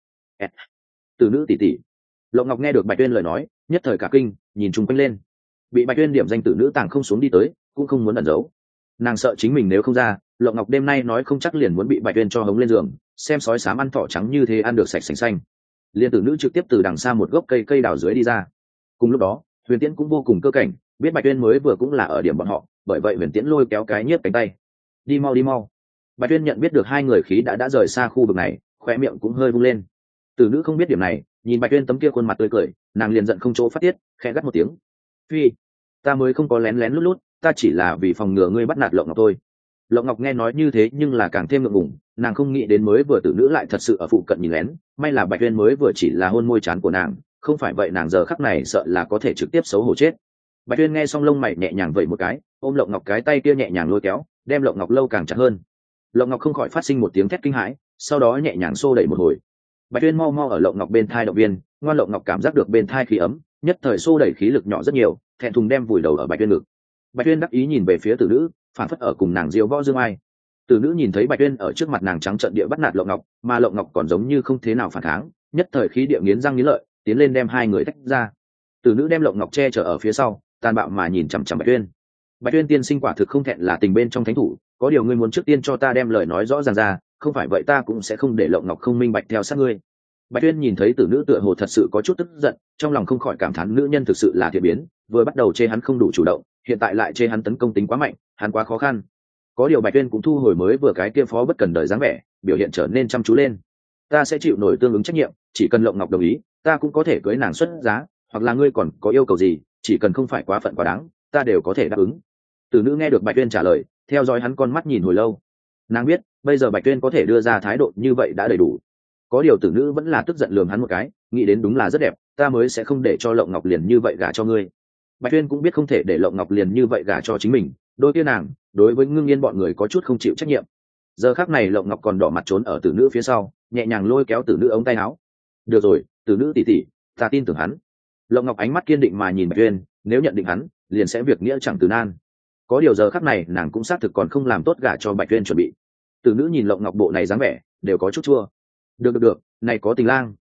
Speaker 1: Tử nữ tỷ tỷ. Lộng Ngọc nghe được Bạch Uyên lời nói, nhất thời cả kinh, nhìn chung quanh lên. Bị Bạch Uyên điểm danh tử nữ tàng không xuống đi tới, cũng không muốn ẩn giấu. Nàng sợ chính mình nếu không ra, Lộng Ngọc đêm nay nói không chắc liền muốn bị Bạch Uyên cho hống lên giường, xem sói sám ăn thỏ trắng như thế ăn được sạch sành xanh. Liên tử nữ trực tiếp từ đằng xa một gốc cây cây đào dưới đi ra. Cùng lúc đó, Huyền Tiễn cũng vô cùng cơ cảnh, biết Bạch Uyên mới vừa cũng là ở điểm bọn họ, bởi vậy Huyền Tiễn lôi kéo cái nhiếp cánh tay. Đi mau đi mau. Bạch Uyên nhận biết được hai người khí đã đã rời xa khu vực này, khóe miệng cũng hơi vung lên. Tử nữ không biết điểm này, nhìn Bạch Uyên tấm kia khuôn mặt tươi cười, nàng liền giận không chỗ phát tiết, khẽ gắt một tiếng. Phi, ta mới không có lén lén lút lút, ta chỉ là vì phòng ngừa ngươi bắt nạt Lộng Ngọc thôi. Lộng Ngọc nghe nói như thế nhưng là càng thêm ngượng ngùng, nàng không nghĩ đến mới vừa tử nữ lại thật sự ở phụ cận nhìn lén, may là Bạch Uyên mới vừa chỉ là hôn môi trán của nàng, không phải vậy nàng giờ khắc này sợ là có thể trực tiếp xấu hổ chết. Bạch Uyên nghe xong lông mày nhẹ nhàng vẩy một cái, ôm Lộng Ngọc cái tay kia nhẹ nhàng lôi kéo, đem Lộng Ngọc lâu càng chặt hơn. Lộng Ngọc không khỏi phát sinh một tiếng thét kinh hãi, sau đó nhẹ nhàng xô đẩy một hồi. Bạch Uyên mau mau ở Lộng Ngọc bên thai động viên, ngoan Lộng Ngọc cảm giác được bên thai khí ấm, nhất thời xô đẩy khí lực nhỏ rất nhiều, thẹn thùng đem vùi đầu ở Bạch Uyên ngực. Bạch Uyên đắc ý nhìn về phía tử nữ, phản phất ở cùng nàng diêu võ dương ai. Tử nữ nhìn thấy Bạch Uyên ở trước mặt nàng trắng trợn địa bắt nạt Lộng Ngọc, mà Lộng Ngọc còn giống như không thế nào phản kháng, nhất thời khí địa nghiến răng nghiến lợi, tiến lên đem hai người tách ra. Tử nữ đem Lộng Ngọc che chở ở phía sau, tàn bạo mà nhìn chằm chằm Bạch Uyên. Bạch Uyên tiên sinh quả thực không thẹn là tình bên trong thánh thủ, có điều ngươi muốn trước tiên cho ta đem lời nói rõ ràng ra, không phải vậy ta cũng sẽ không để Lộng Ngọc không minh bạch theo sát ngươi. Bạch Uyên nhìn thấy tử nữ tựa hồ thật sự có chút tức giận, trong lòng không khỏi cảm thán nữ nhân thực sự là thiện biến, vừa bắt đầu chê hắn không đủ chủ động, hiện tại lại chê hắn tấn công tính quá mạnh, hắn quá khó khăn. Có điều Bạch Uyên cũng thu hồi mới vừa cái kia phó bất cần đời dáng vẻ, biểu hiện trở nên chăm chú lên. Ta sẽ chịu nổi tương ứng trách nhiệm, chỉ cần Lộng Ngọc đồng ý, ta cũng có thể cưới nàng xuất giá, hoặc là ngươi còn có yêu cầu gì, chỉ cần không phải quá phận quá đáng, ta đều có thể đáp ứng. Tử nữ nghe được Bạch Uyên trả lời, theo dõi hắn con mắt nhìn hồi lâu. Nàng biết, bây giờ Bạch Uyên có thể đưa ra thái độ như vậy đã đầy đủ. Có điều tử nữ vẫn là tức giận lườm hắn một cái, nghĩ đến đúng là rất đẹp, ta mới sẽ không để cho Lộng Ngọc liền như vậy gả cho ngươi. Bạch Uyên cũng biết không thể để Lộng Ngọc liền như vậy gả cho chính mình, đôi kia nàng, đối với Ngưng Yên bọn người có chút không chịu trách nhiệm. Giờ khắc này Lộng Ngọc còn đỏ mặt trốn ở tử nữ phía sau, nhẹ nhàng lôi kéo tử nữ ống tay áo. Được rồi, tử nữ tỷ tỷ, ta tin tưởng hắn. Lộng Ngọc ánh mắt kiên định mà nhìn Bạch Uyên, nếu nhận định hắn, liền sẽ việc nghĩa chẳng từ nan. Có điều giờ khắc này nàng cũng xác thực còn không làm tốt gả cho Bạch Uyên chuẩn bị. Tử nữ nhìn Lộng Ngọc bộ này dáng vẻ, đều có chút chua. Được được được, này có tình lang,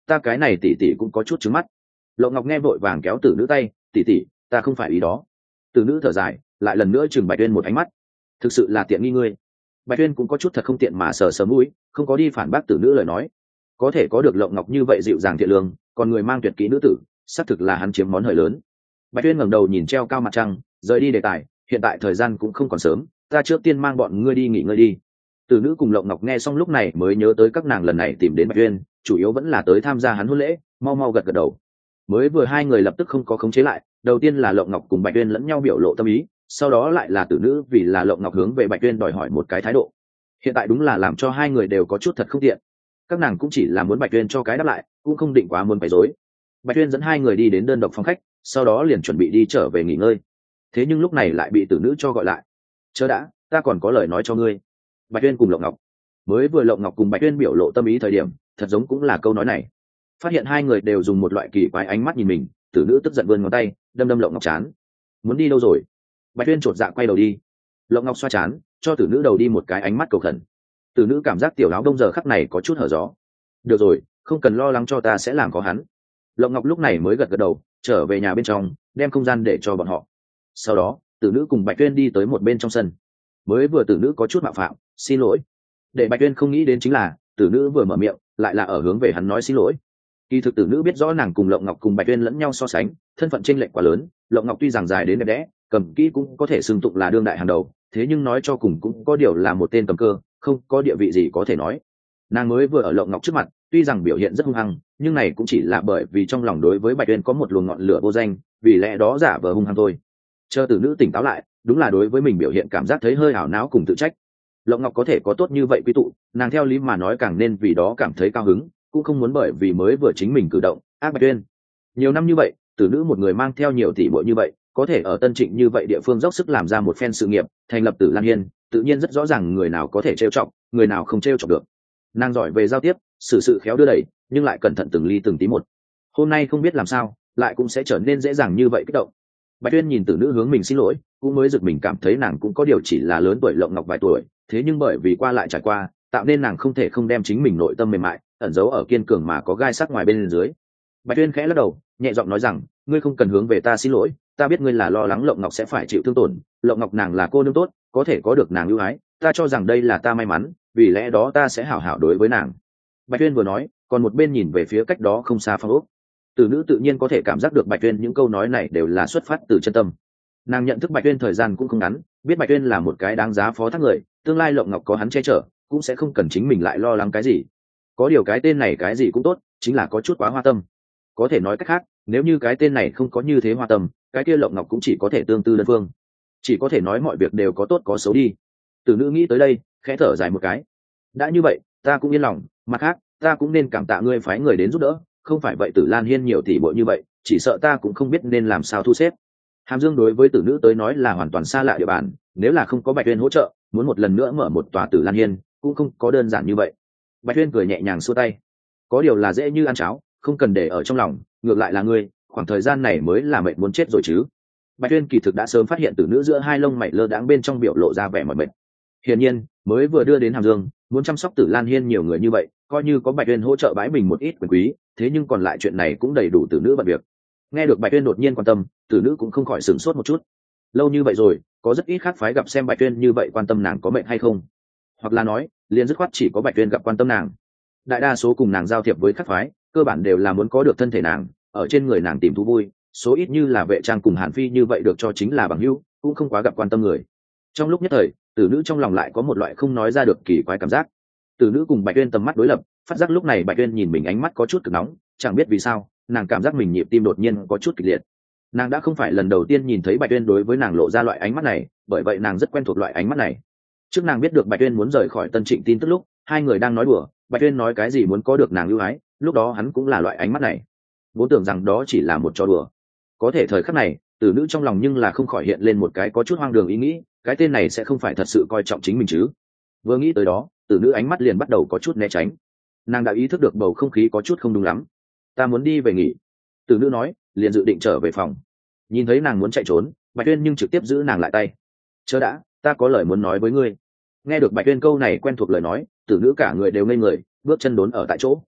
Speaker 1: ta cái này tỷ tỷ cũng có chút trứng mắt. Lộ Ngọc nghe vội vàng kéo tử nữ tay, tỷ tỷ, ta không phải ý đó. Tử nữ thở dài, lại lần nữa chừng Bạch Tuyên một ánh mắt. Thực sự là tiện nghi ngươi. Bạch Tuyên cũng có chút thật không tiện mà sờ sờ mũi, không có đi phản bác tử nữ lời nói. Có thể có được Lộ Ngọc như vậy dịu dàng thiện lương, còn người mang tuyệt kỹ nữ tử, xác thực là hắn chiếm món hời lớn. Bạch Tuyên ngẩng đầu nhìn treo cao mặt trăng, rời đi đề tài, hiện tại thời gian cũng không còn sớm, ta trước tiên mang bọn ngươi đi nghỉ ngơi đi. Tử nữ cùng Lộ Ngọc nghe xong lúc này mới nhớ tới các nàng lần này tìm đến Bạch Tuyên, chủ yếu vẫn là tới tham gia hắn hôn lễ, mau mau gật gật đầu. Mới vừa hai người lập tức không có khống chế lại, đầu tiên là Lộ Ngọc cùng Bạch Tuyên lẫn nhau biểu lộ tâm ý, sau đó lại là tử nữ vì là Lộ Ngọc hướng về Bạch Tuyên đòi hỏi một cái thái độ. Hiện tại đúng là làm cho hai người đều có chút thật không tiện. Các nàng cũng chỉ là muốn Bạch Tuyên cho cái đáp lại, cũng không định quá muốn phải dối. Bạch Tuyên dẫn hai người đi đến đơn độc phòng khách, sau đó liền chuẩn bị đi trở về nghỉ ngơi. Thế nhưng lúc này lại bị tử nữ cho gọi lại. Chớ đã, ta còn có lời nói cho ngươi. Bạch Tuyên cùng Lộ Ngọc. Mới vừa Lộ Ngọc cùng Bạch Tuyên biểu lộ tâm ý thời điểm, thật giống cũng là câu nói này. Phát hiện hai người đều dùng một loại kỳ quái ánh mắt nhìn mình, tử nữ tức giận vươn ngón tay, đâm đâm Lộ Ngọc chán. Muốn đi đâu rồi? Bạch Tuyên chột dạ quay đầu đi. Lộ Ngọc xoa chán, cho tử nữ đầu đi một cái ánh mắt cầu khẩn. Tử nữ cảm giác tiểu áo đông giờ khắc này có chút hở gió. Được rồi, không cần lo lắng cho ta sẽ làm có hắn. Lộ Ngọc lúc này mới gật gật đầu, trở về nhà bên trong, đem không gian để cho bọn họ. Sau đó, tử nữ cùng Bạch Tuyên đi tới một bên trong sân. Mới vừa tử nữ có chút mạo phạm, xin lỗi. Để Bạch Tuyên không nghĩ đến chính là, tử nữ vừa mở miệng, lại là ở hướng về hắn nói xin lỗi. Kỳ thực tử nữ biết rõ nàng cùng Lộ Ngọc cùng Bạch Tuyên lẫn nhau so sánh, thân phận chênh lệch quá lớn. Lộ Ngọc tuy rằng dài đến đẹp đẽ, cầm kỹ cũng có thể xưng tụng là đương đại hàng đầu, thế nhưng nói cho cùng cũng có điều là một tên cầm cơ, không có địa vị gì có thể nói. Nàng mới vừa ở Lộ Ngọc trước mặt, tuy rằng biểu hiện rất hung hăng, nhưng này cũng chỉ là bởi vì trong lòng đối với Bạch Tuyên có một luồng ngọn lửa vô danh, vì lẽ đó giả vờ hung hăng thôi. Chờ tử nữ tỉnh táo lại, đúng là đối với mình biểu hiện cảm giác thấy hơi ảo não cùng tự trách. Lộ Ngọc có thể có tốt như vậy quý tụ, nàng theo lý mà nói càng nên vì đó cảm thấy cao hứng, cũng không muốn bởi vì mới vừa chính mình cử động ác Bạch Tuyên. Nhiều năm như vậy, tử nữ một người mang theo nhiều tỷ muội như vậy, có thể ở Tân Trịnh như vậy địa phương dốc sức làm ra một phen sự nghiệp, thành lập Tử Lan Hiên, tự nhiên rất rõ ràng người nào có thể trêu chọc, người nào không trêu chọc được. Nàng giỏi về giao tiếp, xử sự khéo đưa đẩy, nhưng lại cẩn thận từng ly từng tí một. Hôm nay không biết làm sao, lại cũng sẽ trở nên dễ dàng như vậy kích động. Bạch Tuyên nhìn tử nữ hướng mình xin lỗi, cũng mới giật mình cảm thấy nàng cũng có điều chỉ là lớn tuổi Lộ Ngọc vài tuổi, thế nhưng bởi vì qua lại trải qua, tạo nên nàng không thể không đem chính mình nội tâm mềm mại ẩn giấu ở kiên cường mà có gai sắc ngoài bên dưới. Bạch Tuyên khẽ lắc đầu, nhẹ giọng nói rằng, ngươi không cần hướng về ta xin lỗi, ta biết ngươi là lo lắng Lộ Ngọc sẽ phải chịu thương tổn. Lộ Ngọc nàng là cô nương tốt, có thể có được nàng ưu ái, ta cho rằng đây là ta may mắn, vì lẽ đó ta sẽ hảo hảo đối với nàng. Bạch Tuyên vừa nói, còn một bên nhìn về phía cách đó không xa phong ốc. Tử nữ tự nhiên có thể cảm giác được Bạch Tuyên những câu nói này đều là xuất phát từ chân tâm. Nàng nhận thức Bạch Tuyên thời gian cũng không ngắn, biết Bạch Tuyên là một cái đáng giá phó thác người, tương lai Lộ Ngọc có hắn che chở, cũng sẽ không cần chính mình lại lo lắng cái gì. Có điều cái tên này cái gì cũng tốt, chính là có chút quá hoa tâm. Có thể nói cách khác, nếu như cái tên này không có như thế hoa tâm, cái kia Lộ Ngọc cũng chỉ có thể tương tư đơn phương, chỉ có thể nói mọi việc đều có tốt có xấu đi. Tử nữ nghĩ tới đây, khẽ thở dài một cái. Đã như vậy, ta cũng yên lòng, mặt khác, ta cũng nên cảm tạ ngươi phái người đến giúp đỡ, không phải vậy Tử Lan Hiên nhiều tỷ muội như vậy, chỉ sợ ta cũng không biết nên làm sao thu xếp. Hàm Dương đối với tử nữ tới nói là hoàn toàn xa lạ địa bàn, nếu là không có Bạch Tuyên hỗ trợ, muốn một lần nữa mở một tòa Tử Lan Hiên, cũng không có đơn giản như vậy. Bạch Tuyên cười nhẹ nhàng xua tay, có điều là dễ như ăn cháo, không cần để ở trong lòng, ngược lại là ngươi, khoảng thời gian này mới là mệt muốn chết rồi chứ. Bạch Tuyên kỳ thực đã sớm phát hiện tử nữ giữa hai lông mày lơ đãng bên trong biểu lộ ra vẻ mỏi mệt. Hiển nhiên, mới vừa đưa đến Hàm Dương, muốn chăm sóc Tử Lan Hiên nhiều người như vậy, coi như có Bạch Tuyên hỗ trợ bãi bình một ít quyền quý, thế nhưng còn lại chuyện này cũng đầy đủ tử nữ bận việc. Nghe được Bạch Tuyên đột nhiên quan tâm, tử nữ cũng không khỏi sửng sốt một chút. Lâu như vậy rồi, có rất ít khác phái gặp xem Bạch Tuyên như vậy quan tâm nàng có mệnh hay không, hoặc là nói, liền dứt khoát chỉ có Bạch Tuyên gặp quan tâm nàng. Đại đa số cùng nàng giao thiệp với các phái, cơ bản đều là muốn có được thân thể nàng, ở trên người nàng tìm thú vui, số ít như là Vệ Trang cùng Hàn Phi như vậy được cho chính là bằng hữu, cũng không quá gặp quan tâm người. Trong lúc nhất thời, tử nữ trong lòng lại có một loại không nói ra được kỳ quái cảm giác. Tử nữ cùng Bạch Tuyên tầm mắt đối lập, phát giác lúc này Bạch Tuyên nhìn mình ánh mắt có chút cực nóng, chẳng biết vì sao, nàng cảm giác mình nhịp tim đột nhiên có chút kịch liệt. Nàng đã không phải lần đầu tiên nhìn thấy Bạch Tuyên đối với nàng lộ ra loại ánh mắt này, bởi vậy nàng rất quen thuộc loại ánh mắt này. Trước nàng biết được Bạch Tuyên muốn rời khỏi Tân Trịnh tin tức lúc, hai người đang nói đùa, Bạch Tuyên nói cái gì muốn có được nàng ưu ái, lúc đó hắn cũng là loại ánh mắt này. Vốn tưởng rằng đó chỉ là một trò đùa, có thể thời khắc này, tử nữ trong lòng nhưng là không khỏi hiện lên một cái có chút hoang đường ý nghĩ, cái tên này sẽ không phải thật sự coi trọng chính mình chứ? Vừa nghĩ tới đó, tử nữ ánh mắt liền bắt đầu có chút né tránh. Nàng đã ý thức được bầu không khí có chút không đúng lắm. Ta muốn đi về nghỉ. Tử nữ nói, liền dự định trở về phòng. Nhìn thấy nàng muốn chạy trốn, Bạch Tuyên nhưng trực tiếp giữ nàng lại tay. Chớ đã, ta có lời muốn nói với ngươi. Nghe được Bạch Tuyên câu này quen thuộc lời nói, tử nữ cả người đều ngây người, bước chân đốn ở tại chỗ.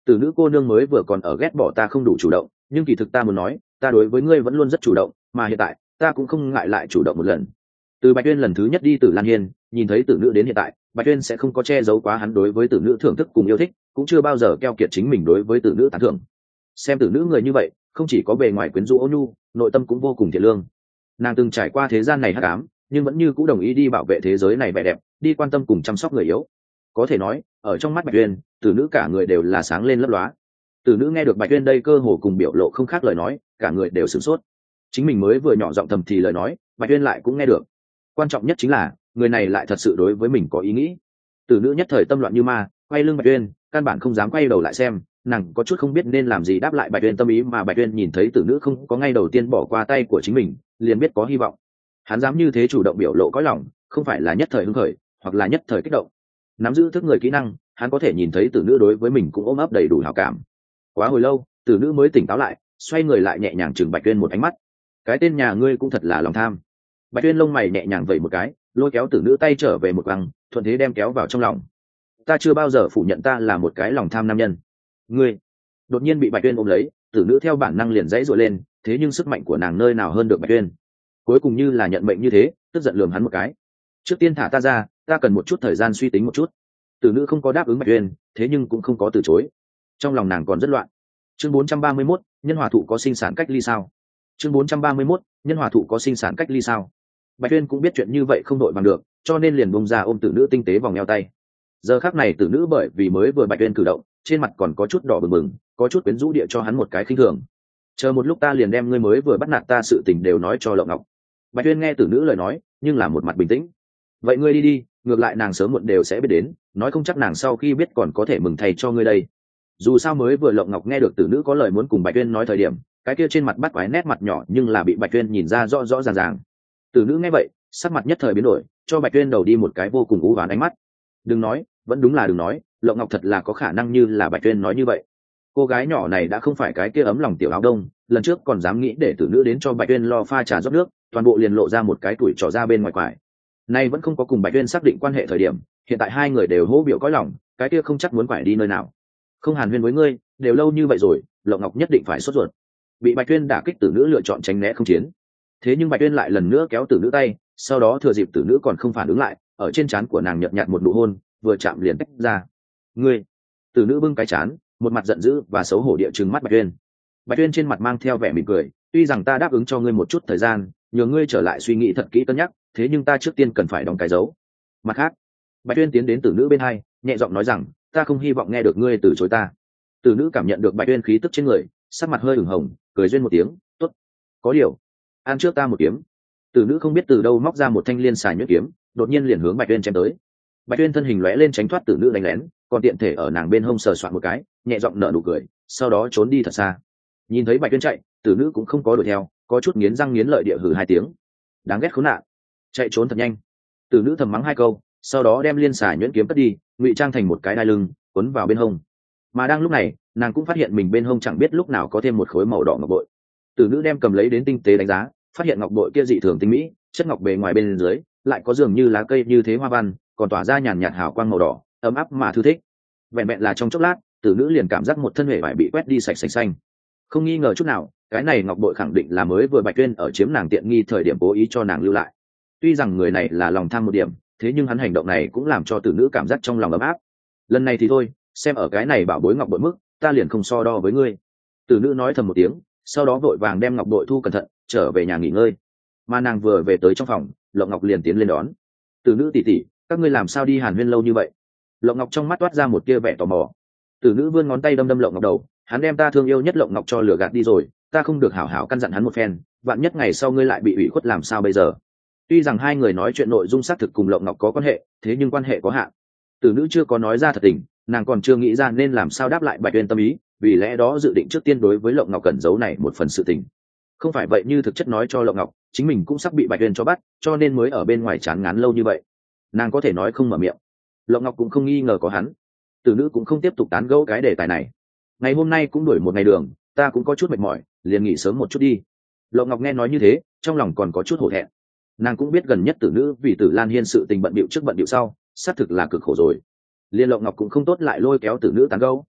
Speaker 1: Tử nữ cô nương mới vừa còn ở ghét bỏ ta không đủ chủ động, nhưng kỳ thực ta muốn nói, ta đối với ngươi vẫn luôn rất chủ động, mà hiện tại ta cũng không ngại lại chủ động một lần. Từ Bạch Uyên lần thứ nhất đi Tử Lan Hiên, nhìn thấy tử nữ đến hiện tại, Bạch Uyên sẽ không có che giấu quá hắn đối với tử nữ thưởng thức cùng yêu thích, cũng chưa bao giờ keo kiệt chính mình đối với tử nữ tán thưởng. Xem tử nữ người như vậy, không chỉ có bề ngoài quyến rũ ôn nhu, nội tâm cũng vô cùng thiện lương. Nàng từng trải qua thế gian này hắc ám, nhưng vẫn như cũ đồng ý đi bảo vệ thế giới này vẻ đẹp, đi quan tâm cùng chăm sóc người yếu. Có thể nói, ở trong mắt Bạch Uyên, tử nữ cả người đều là sáng lên lấp lóa. Tử nữ nghe được Bạch Uyên đây cơ hồ cùng biểu lộ không khác lời nói, cả người đều sửng sốt. Chính mình mới vừa nhỏ giọng thầm thì lời nói, Bạch Uyên lại cũng nghe được. Quan trọng nhất chính là, người này lại thật sự đối với mình có ý nghĩ. Tử nữ nhất thời tâm loạn như ma, quay lưng Bạch Uyên, căn bản không dám quay đầu lại xem, nàng có chút không biết nên làm gì đáp lại Bạch Uyên tâm ý, mà Bạch Uyên nhìn thấy tử nữ không có ngay đầu tiên bỏ qua tay của chính mình, liền biết có hy vọng. Hắn dám như thế chủ động biểu lộ cõi lòng, không phải là nhất thời hứng khởi, hoặc là nhất thời kích động. Nắm giữ thức người kỹ năng, hắn có thể nhìn thấy tử nữ đối với mình cũng ôm ấp đầy đủ hảo cảm. Quá hồi lâu, tử nữ mới tỉnh táo lại, xoay người lại nhẹ nhàng chừng Bạch Uyên một ánh mắt. Cái tên nhà ngươi cũng thật là lòng tham. Bạch Uyên lông mày nhẹ nhàng vẩy một cái, lôi kéo tử nữ tay trở về một băng, thuận thế đem kéo vào trong lòng. Ta chưa bao giờ phủ nhận ta là một cái lòng tham nam nhân. Ngươi đột nhiên bị Bạch Uyên ôm lấy, tử nữ theo bản năng liền dãy dội lên, thế nhưng sức mạnh của nàng nơi nào hơn được Bạch Uyên. Cuối cùng như là nhận mệnh như thế, tức giận lườm hắn một cái. Trước tiên thả ta ra, ta cần một chút thời gian suy tính một chút. Tử nữ không có đáp ứng Bạch Uyên, thế nhưng cũng không có từ chối. Trong lòng nàng còn rất loạn. Chương bốn trăm ba mươi mốt, nhân hòa thụ có sinh sản cách ly sao? Chương bốn trăm ba mươi mốt, nhân hòa thụ có sinh sản cách ly sao? Bạch Uyên cũng biết chuyện như vậy không đội bằng được, cho nên liền bung ra ôm tử nữ tinh tế vòng eo tay. Giờ khắc này tử nữ bởi vì mới vừa Bạch Uyên cử động, trên mặt còn có chút đỏ bừng bừng, có chút quyến rũ địa cho hắn một cái khinh thường. Chờ một lúc ta liền đem ngươi mới vừa bắt nạt ta sự tình đều nói cho Lộng Ngọc. Bạch Uyên nghe tử nữ lời nói, nhưng là một mặt bình tĩnh. Vậy ngươi đi đi, ngược lại nàng sớm muộn đều sẽ biết đến, nói không chắc nàng sau khi biết còn có thể mừng thầy cho ngươi đây. Dù sao mới vừa Lộng Ngọc nghe được tử nữ có lời muốn cùng Bạch Uyên nói thời điểm, cái kia trên mặt bắt quái nét mặt nhỏ nhưng là bị Bạch Uyên nhìn ra rõ rõ ràng ràng. Tử nữ nghe vậy, sắc mặt nhất thời biến đổi, cho Bạch Uyên đầu đi một cái vô cùng u ám ánh mắt. Đừng nói, vẫn đúng là đừng nói, Lộng Ngọc thật là có khả năng như là Bạch Uyên nói như vậy. Cô gái nhỏ này đã không phải cái kia ấm lòng tiểu áo đông, lần trước còn dám nghĩ để tử nữ đến cho Bạch Uyên lo pha trà rót nước, toàn bộ liền lộ ra một cái tuổi trò ra bên ngoài quải. Nay vẫn không có cùng Bạch Uyên xác định quan hệ thời điểm, hiện tại hai người đều hô biểu cõi lòng, cái kia không chắc muốn quải đi nơi nào. Không hàn huyên với ngươi, đều lâu như vậy rồi, Lộng Ngọc nhất định phải sốt ruột. Bị Bạch Uyên đả kích, tử nữ lựa chọn tránh né không chiến. Thế nhưng Bạch Uyên lại lần nữa kéo tử nữ tay, sau đó thừa dịp tử nữ còn không phản ứng lại, ở trên trán của nàng nhợt nhạt một nụ hôn, vừa chạm liền tách ra. Ngươi! Tử nữ bưng cái trán, một mặt giận dữ và xấu hổ địa trừng mắt Bạch Uyên. Bạch Uyên trên mặt mang theo vẻ mỉm cười, tuy rằng ta đáp ứng cho ngươi một chút thời gian, nhờ ngươi trở lại suy nghĩ thật kỹ cân nhắc, thế nhưng ta trước tiên cần phải đóng cái dấu. Mặt khác, Bạch Uyên tiến đến tử nữ bên hai, nhẹ giọng nói rằng, ta không hy vọng nghe được ngươi từ chối ta. Tử nữ cảm nhận được Bạch Uyên khí tức trên người, sắc mặt hơi ửng hồng, cười duyên một tiếng, tốt, có điều, ăn trước ta một kiếm. Tử nữ không biết từ đâu móc ra một thanh liên xài nhuyễn kiếm, đột nhiên liền hướng Bạch Uyên chém tới. Bạch Uyên thân hình lóe lên tránh thoát tử nữ đánh lén, còn tiện thể ở nàng bên hông sờ soạn một cái, nhẹ giọng nở nụ cười, sau đó trốn đi thật xa. Nhìn thấy Bạch Uyên chạy, tử nữ cũng không có đuổi theo, có chút nghiến răng nghiến lợi địa hừ hai tiếng. Đáng ghét khốn nạn, chạy trốn thật nhanh. Tử nữ thầm mắng hai câu, sau đó đem liên xài nhuyễn kiếm cất đi, ngụy trang thành một cái đai lưng, quấn vào bên hông. Mà đang lúc này, nàng cũng phát hiện mình bên hông chẳng biết lúc nào có thêm một khối màu đỏ ngọc bội. Tử nữ đem cầm lấy đến tinh tế đánh giá, phát hiện ngọc bội kia dị thường tinh mỹ, chất ngọc bề ngoài bên dưới lại có dường như lá cây như thế hoa văn, còn tỏa ra nhàn nhạt hào quang màu đỏ, ấm áp mà thư thích. Vẹn vẹn là trong chốc lát, tử nữ liền cảm giác một thân hệ vải bị quét đi sạch sành xanh. Không nghi ngờ chút nào, cái này ngọc bội khẳng định là mới vừa Bạch Uyên ở chiếm nàng tiện nghi thời điểm cố ý cho nàng lưu lại. Tuy rằng người này là lòng tham một điểm, thế nhưng hắn hành động này cũng làm cho tử nữ cảm giác trong lòng ấm áp. Lần này thì thôi, xem ở cái này bảo bối ngọc bội mức, ta liền không so đo với ngươi. Tử nữ nói thầm một tiếng, sau đó vội vàng đem ngọc bội thu cẩn thận, trở về nhà nghỉ ngơi. Mà nàng vừa về tới trong phòng, Lộng Ngọc liền tiến lên đón. Tử nữ tỷ tỷ, các ngươi làm sao đi hàn huyên lâu như vậy? Lộng Ngọc trong mắt toát ra một tia vẻ tò mò. Tử nữ vươn ngón tay đâm đâm Lộng Ngọc đầu, hắn đem ta thương yêu nhất Lộng Ngọc cho lừa gạt đi rồi, ta không được hảo hảo căn dặn hắn một phen, vạn nhất ngày sau ngươi lại bị ủy khuất làm sao bây giờ? Tuy rằng hai người nói chuyện nội dung xác thực cùng Lộng Ngọc có quan hệ, thế nhưng quan hệ có hạn. Tử nữ chưa có nói ra thật tình, nàng còn chưa nghĩ ra nên làm sao đáp lại Bạch Uyên tâm ý, vì lẽ đó dự định trước tiên đối với Lộng Ngọc cẩn giấu này một phần sự tình. Không phải vậy như thực chất nói cho Lộng Ngọc, chính mình cũng sắp bị Bạch Uyên cho bắt, cho nên mới ở bên ngoài chán ngán lâu như vậy. Nàng có thể nói không mở miệng, Lộng Ngọc cũng không nghi ngờ có hắn. Tử nữ cũng không tiếp tục tán gẫu cái đề tài này. Ngày hôm nay cũng đuổi một ngày đường, ta cũng có chút mệt mỏi, liền nghỉ sớm một chút đi. Lộng Ngọc nghe nói như thế, trong lòng còn có chút hổ thẹn. Nàng cũng biết gần nhất tử nữ vì Tử Lan Hiên sự tình bận bịu trước bận bịu sau, xác thực là cực khổ rồi. Liên Lộng Ngọc cũng không tốt lại lôi kéo tử nữ tán gẫu.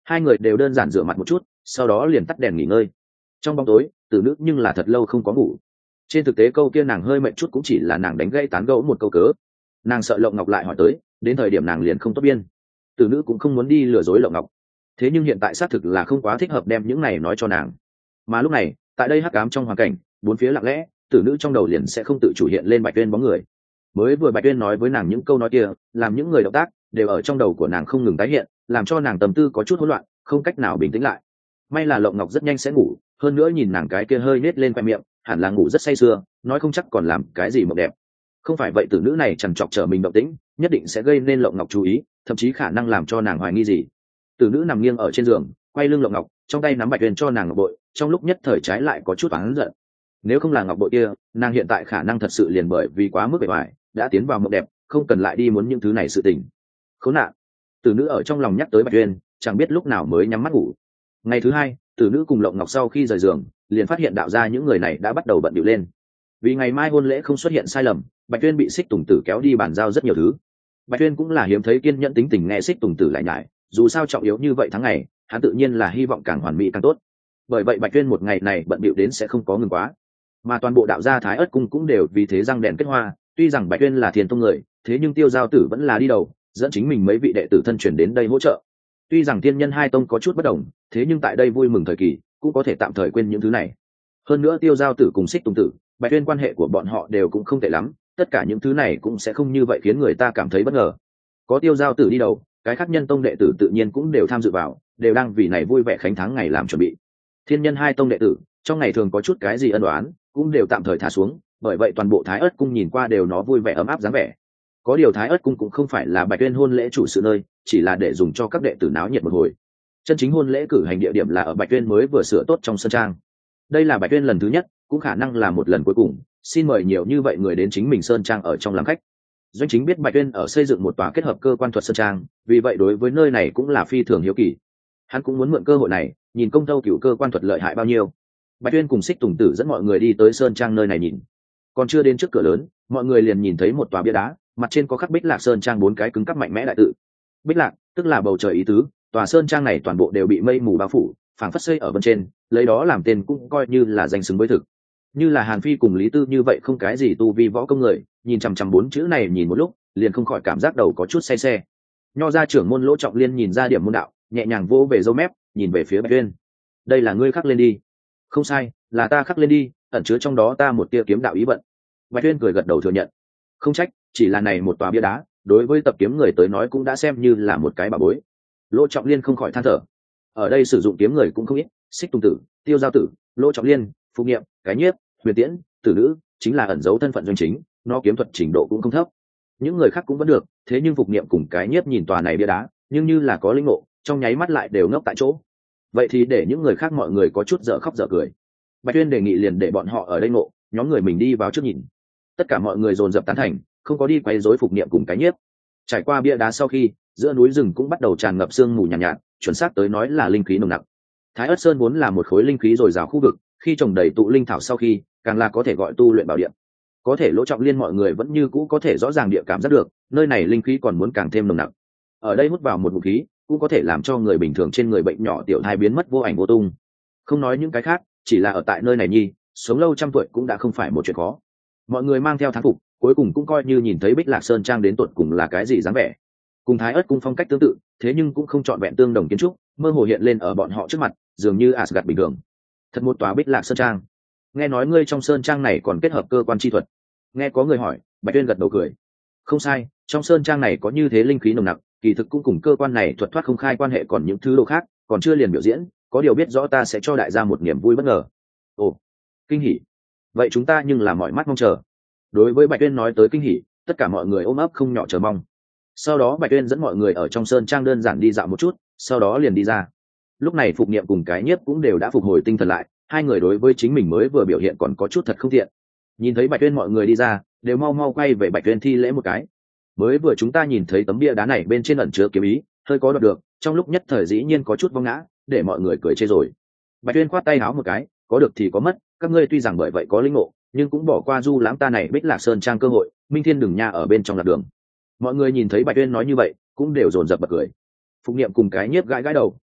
Speaker 1: Hai người đều đơn giản rửa mặt một chút, sau đó liền tắt đèn nghỉ ngơi. Trong bóng tối, Tử Nữ nhưng là thật lâu không có ngủ. Trên thực tế câu kia nàng hơi mệt chút cũng chỉ là nàng đánh gây tán gẫu một câu cớ. Nàng sợ Lộng Ngọc lại hỏi tới, đến thời điểm nàng liền không tốt biên. Tử Nữ cũng không muốn đi lừa dối Lộng Ngọc. Thế nhưng hiện tại xác thực là không quá thích hợp đem những này nói cho nàng. Mà lúc này, tại đây hắc ám trong hoàn cảnh, bốn phía lặng lẽ, Tử Nữ trong đầu liền sẽ không tự chủ hiện lên Bạch Tuyên bóng người. Mới vừa Bạch Tuyên nói với nàng những câu nói kia, làm những người động tác đều ở trong đầu của nàng không ngừng tái hiện, làm cho nàng tâm tư có chút hỗn loạn, không cách nào bình tĩnh lại. May là Lộng Ngọc rất nhanh sẽ ngủ, hơn nữa nhìn nàng cái kia hơi nết lên khoe miệng, hẳn là ngủ rất say sưa, nói không chắc còn làm cái gì mộng đẹp. Không phải vậy Tử Nữ này chằn chọc trở mình động tĩnh, nhất định sẽ gây nên Lộng Ngọc chú ý, thậm chí khả năng làm cho nàng hoài nghi gì. Tử Nữ nằm nghiêng ở trên giường, quay lưng Lộng Ngọc, trong tay nắm Bạch Tuyên cho nàng ngọc bội, trong lúc nhất thời trái lại có chút oán giận. Nếu không là ngọc bội kia, nàng hiện tại khả năng thật sự liền bởi vì quá mức bề ngoài đã tiến vào mộng đẹp, không cần lại đi muốn những thứ này sự tình. Khốn nạn. Tử Nữ ở trong lòng nhắc tới Bạch Tuyên, chẳng biết lúc nào mới nhắm mắt ngủ. Ngày thứ hai, Tử Nữ cùng Lộng Ngọc sau khi rời giường, liền phát hiện đạo ra những người này đã bắt đầu bận rộn lên. Vì ngày mai hôn lễ không xuất hiện sai lầm, Bạch Tuyên bị Xích Tùng Tử kéo đi bàn giao rất nhiều thứ. Bạch Tuyên cũng là hiếm thấy kiên nhẫn tính tình nghe Xích Tùng Tử lại nhải, dù sao trọng yếu như vậy tháng ngày, hắn tự nhiên là hy vọng càng hoàn mỹ càng tốt. Bởi vậy Bạch Tuyên một ngày này bận bịu đến sẽ không có ngừng quá, mà toàn bộ đạo gia Thái Ức cung cũng đều vì thế răng đèn kết hoa. Tuy rằng Bạch Tuyên là Thiên Tông người, thế nhưng Tiêu Giao Tử vẫn là đi đầu, dẫn chính mình mấy vị đệ tử thân truyền đến đây hỗ trợ. Tuy rằng Thiên Nhân hai tông có chút bất đồng, thế nhưng tại đây vui mừng thời kỳ, cũng có thể tạm thời quên những thứ này. Hơn nữa Tiêu Giao Tử cùng Xích Tùng Tử, Bạch Tuyên quan hệ của bọn họ đều cũng không tệ lắm, tất cả những thứ này cũng sẽ không như vậy khiến người ta cảm thấy bất ngờ. Có Tiêu Giao Tử đi đầu, cái khác nhân tông đệ tử tự nhiên cũng đều tham dự vào, đều đang vì này vui vẻ khánh thắng ngày làm chuẩn bị. Thiên Nhân hai tông đệ tử trong ngày thường có chút cái gì ân oán, cũng đều tạm thời thả xuống, bởi vậy toàn bộ Thái Ức cung nhìn qua đều nó vui vẻ ấm áp dáng vẻ. Có điều Thái Ức cung cũng không phải là Bạch Tuyên hôn lễ chủ sự nơi, chỉ là để dùng cho các đệ tử náo nhiệt một hồi. Chân chính hôn lễ cử hành địa điểm là ở Bạch Tuyên mới vừa sửa tốt trong sơn trang. Đây là Bạch Tuyên lần thứ nhất, cũng khả năng là một lần cuối cùng, xin mời nhiều như vậy người đến chính mình sơn trang ở trong làm khách. Doanh Chính biết Bạch Tuyên ở xây dựng một tòa kết hợp cơ quan thuật sơn trang, vì vậy đối với nơi này cũng là phi thường hiếu kỳ. Hắn cũng muốn mượn cơ hội này, nhìn công thâu cửu cơ quan thuật lợi hại bao nhiêu. Bạch Tuyên cùng Xích Tùng Tử dẫn mọi người đi tới sơn trang nơi này nhìn. Còn chưa đến trước cửa lớn, mọi người liền nhìn thấy một tòa bia đá, mặt trên có khắc Bích Lạc Sơn Trang bốn cái cứng cắp mạnh mẽ đại tự. Bích Lạc, tức là bầu trời ý tứ, tòa sơn trang này toàn bộ đều bị mây mù bao phủ, phảng phất xây ở bên trên, lấy đó làm tên cũng coi như là danh xứng với thực. Như là Hàn Phi cùng Lý Tư như vậy không cái gì tu vi võ công người, nhìn chằm chằm bốn chữ này nhìn một lúc, liền không khỏi cảm giác đầu có chút say xe. Nho gia trưởng môn Lỗ Trọng Liên nhìn ra điểm môn đạo, nhẹ nhàng vỗ về râu mép, nhìn về phía Bạch Tuyên. Đây là ngươi khắc lên đi. Không sai, là ta khắc lên đi, ẩn chứa trong đó ta một tia kiếm đạo ý vận. Bạch Tuyên cười gật đầu thừa nhận. Không trách, chỉ là này một tòa bia đá, đối với tập kiếm người tới nói cũng đã xem như là một cái bảo bối. Lỗ Trọng Liên không khỏi than thở. Ở đây sử dụng kiếm người cũng không ít, Xích Tùng Tử, Tiêu Giao Tử, Lỗ Trọng Liên, Phục Nghiệm, Cái Nhiếp, Huyền Tiễn, Tử Nữ, chính là ẩn giấu thân phận Doanh Chính, nó kiếm thuật trình độ cũng không thấp. Những người khác cũng vẫn được, thế nhưng Phục Nghiệm cùng Cái Nhiếp nhìn tòa này bia đá, nhưng như là có linh ngộ, trong nháy mắt lại đều ngốc tại chỗ. Vậy thì để những người khác mọi người có chút dở khóc dở cười. Bạch Tuyên đề nghị liền để bọn họ ở đây ngộ, nhóm người mình đi vào trước nhìn. Tất cả mọi người dồn dập tán thành, không có đi quấy rối Phục Niệm cùng Cái Nhiếp. Trải qua bia đá sau khi, giữa núi rừng cũng bắt đầu tràn ngập sương mù nhàn nhạt, nhạt, chuẩn xác tới nói là linh khí nồng nặc. Thái Ất Sơn vốn là một khối linh khí dồi dào khu vực, khi trồng đầy tụ linh thảo sau khi, càng là có thể gọi tu luyện bảo địa. Có thể Lỗ Trọng Liên mọi người vẫn như cũ có thể rõ ràng địa cảm giác được, nơi này linh khí còn muốn càng thêm nồng nặc. Ở đây hút vào một ngụm khí, cũng có thể làm cho người bình thường trên người bệnh nhỏ tiểu thai biến mất vô ảnh vô tung. Không nói những cái khác, chỉ là ở tại nơi này nhi, sống lâu trăm tuổi cũng đã không phải một chuyện khó. Mọi người mang theo thán phục, cuối cùng cũng coi như nhìn thấy Bích Lạc Sơn Trang đến tuột cùng là cái gì dáng vẻ. Cùng Thái Ất cung phong cách tương tự, thế nhưng cũng không trọn vẹn tương đồng kiến trúc, mơ hồ hiện lên ở bọn họ trước mặt, dường như Asgard bình thường. Thật một tòa Bích Lạc Sơn Trang. Nghe nói ngươi trong sơn trang này còn kết hợp cơ quan chi thuật. Nghe có người hỏi, Bạch Tuyên gật đầu cười. Không sai, trong sơn trang này có như thế linh khí nồng nặc, kỳ thực cũng cùng cơ quan này thuật thoát không khai quan hệ, còn những thứ đồ khác còn chưa liền biểu diễn, có điều biết rõ ta sẽ cho đại gia một niềm vui bất ngờ. Ồ, kinh hỉ. Vậy chúng ta nhưng là mọi mắt mong chờ. Đối với Bạch Tuyên nói tới kinh hỉ, tất cả mọi người ôm ấp không nhỏ chờ mong. Sau đó Bạch Tuyên dẫn mọi người ở trong sơn trang đơn giản đi dạo một chút, sau đó liền đi ra. Lúc này Phục Niệm cùng Cái Nhiếp cũng đều đã phục hồi tinh thần lại, hai người đối với chính mình mới vừa biểu hiện còn có chút thật không thiện. Nhìn thấy Bạch Tuyên mọi người đi ra, đều mau mau quay về Bạch Tuyên thi lễ một cái. Mới vừa chúng ta nhìn thấy tấm bia đá này bên trên ẩn chứa kiếm ý, hơi có đoạt được, trong lúc nhất thời dĩ nhiên có chút vong ngã, để mọi người cười chê rồi. Bạch Tuyên khoát tay áo một cái, có được thì có mất, các ngươi tuy rằng bởi vậy có linh ngộ, nhưng cũng bỏ qua du lãm ta này Bích Lạc Sơn Trang cơ hội, minh thiên đừng nha ở bên trong lạc đường. Mọi người nhìn thấy Bạch Tuyên nói như vậy, cũng đều dồn dập bật cười. Phục Niệm cùng Cái Nhiếp gãi gãi đầu,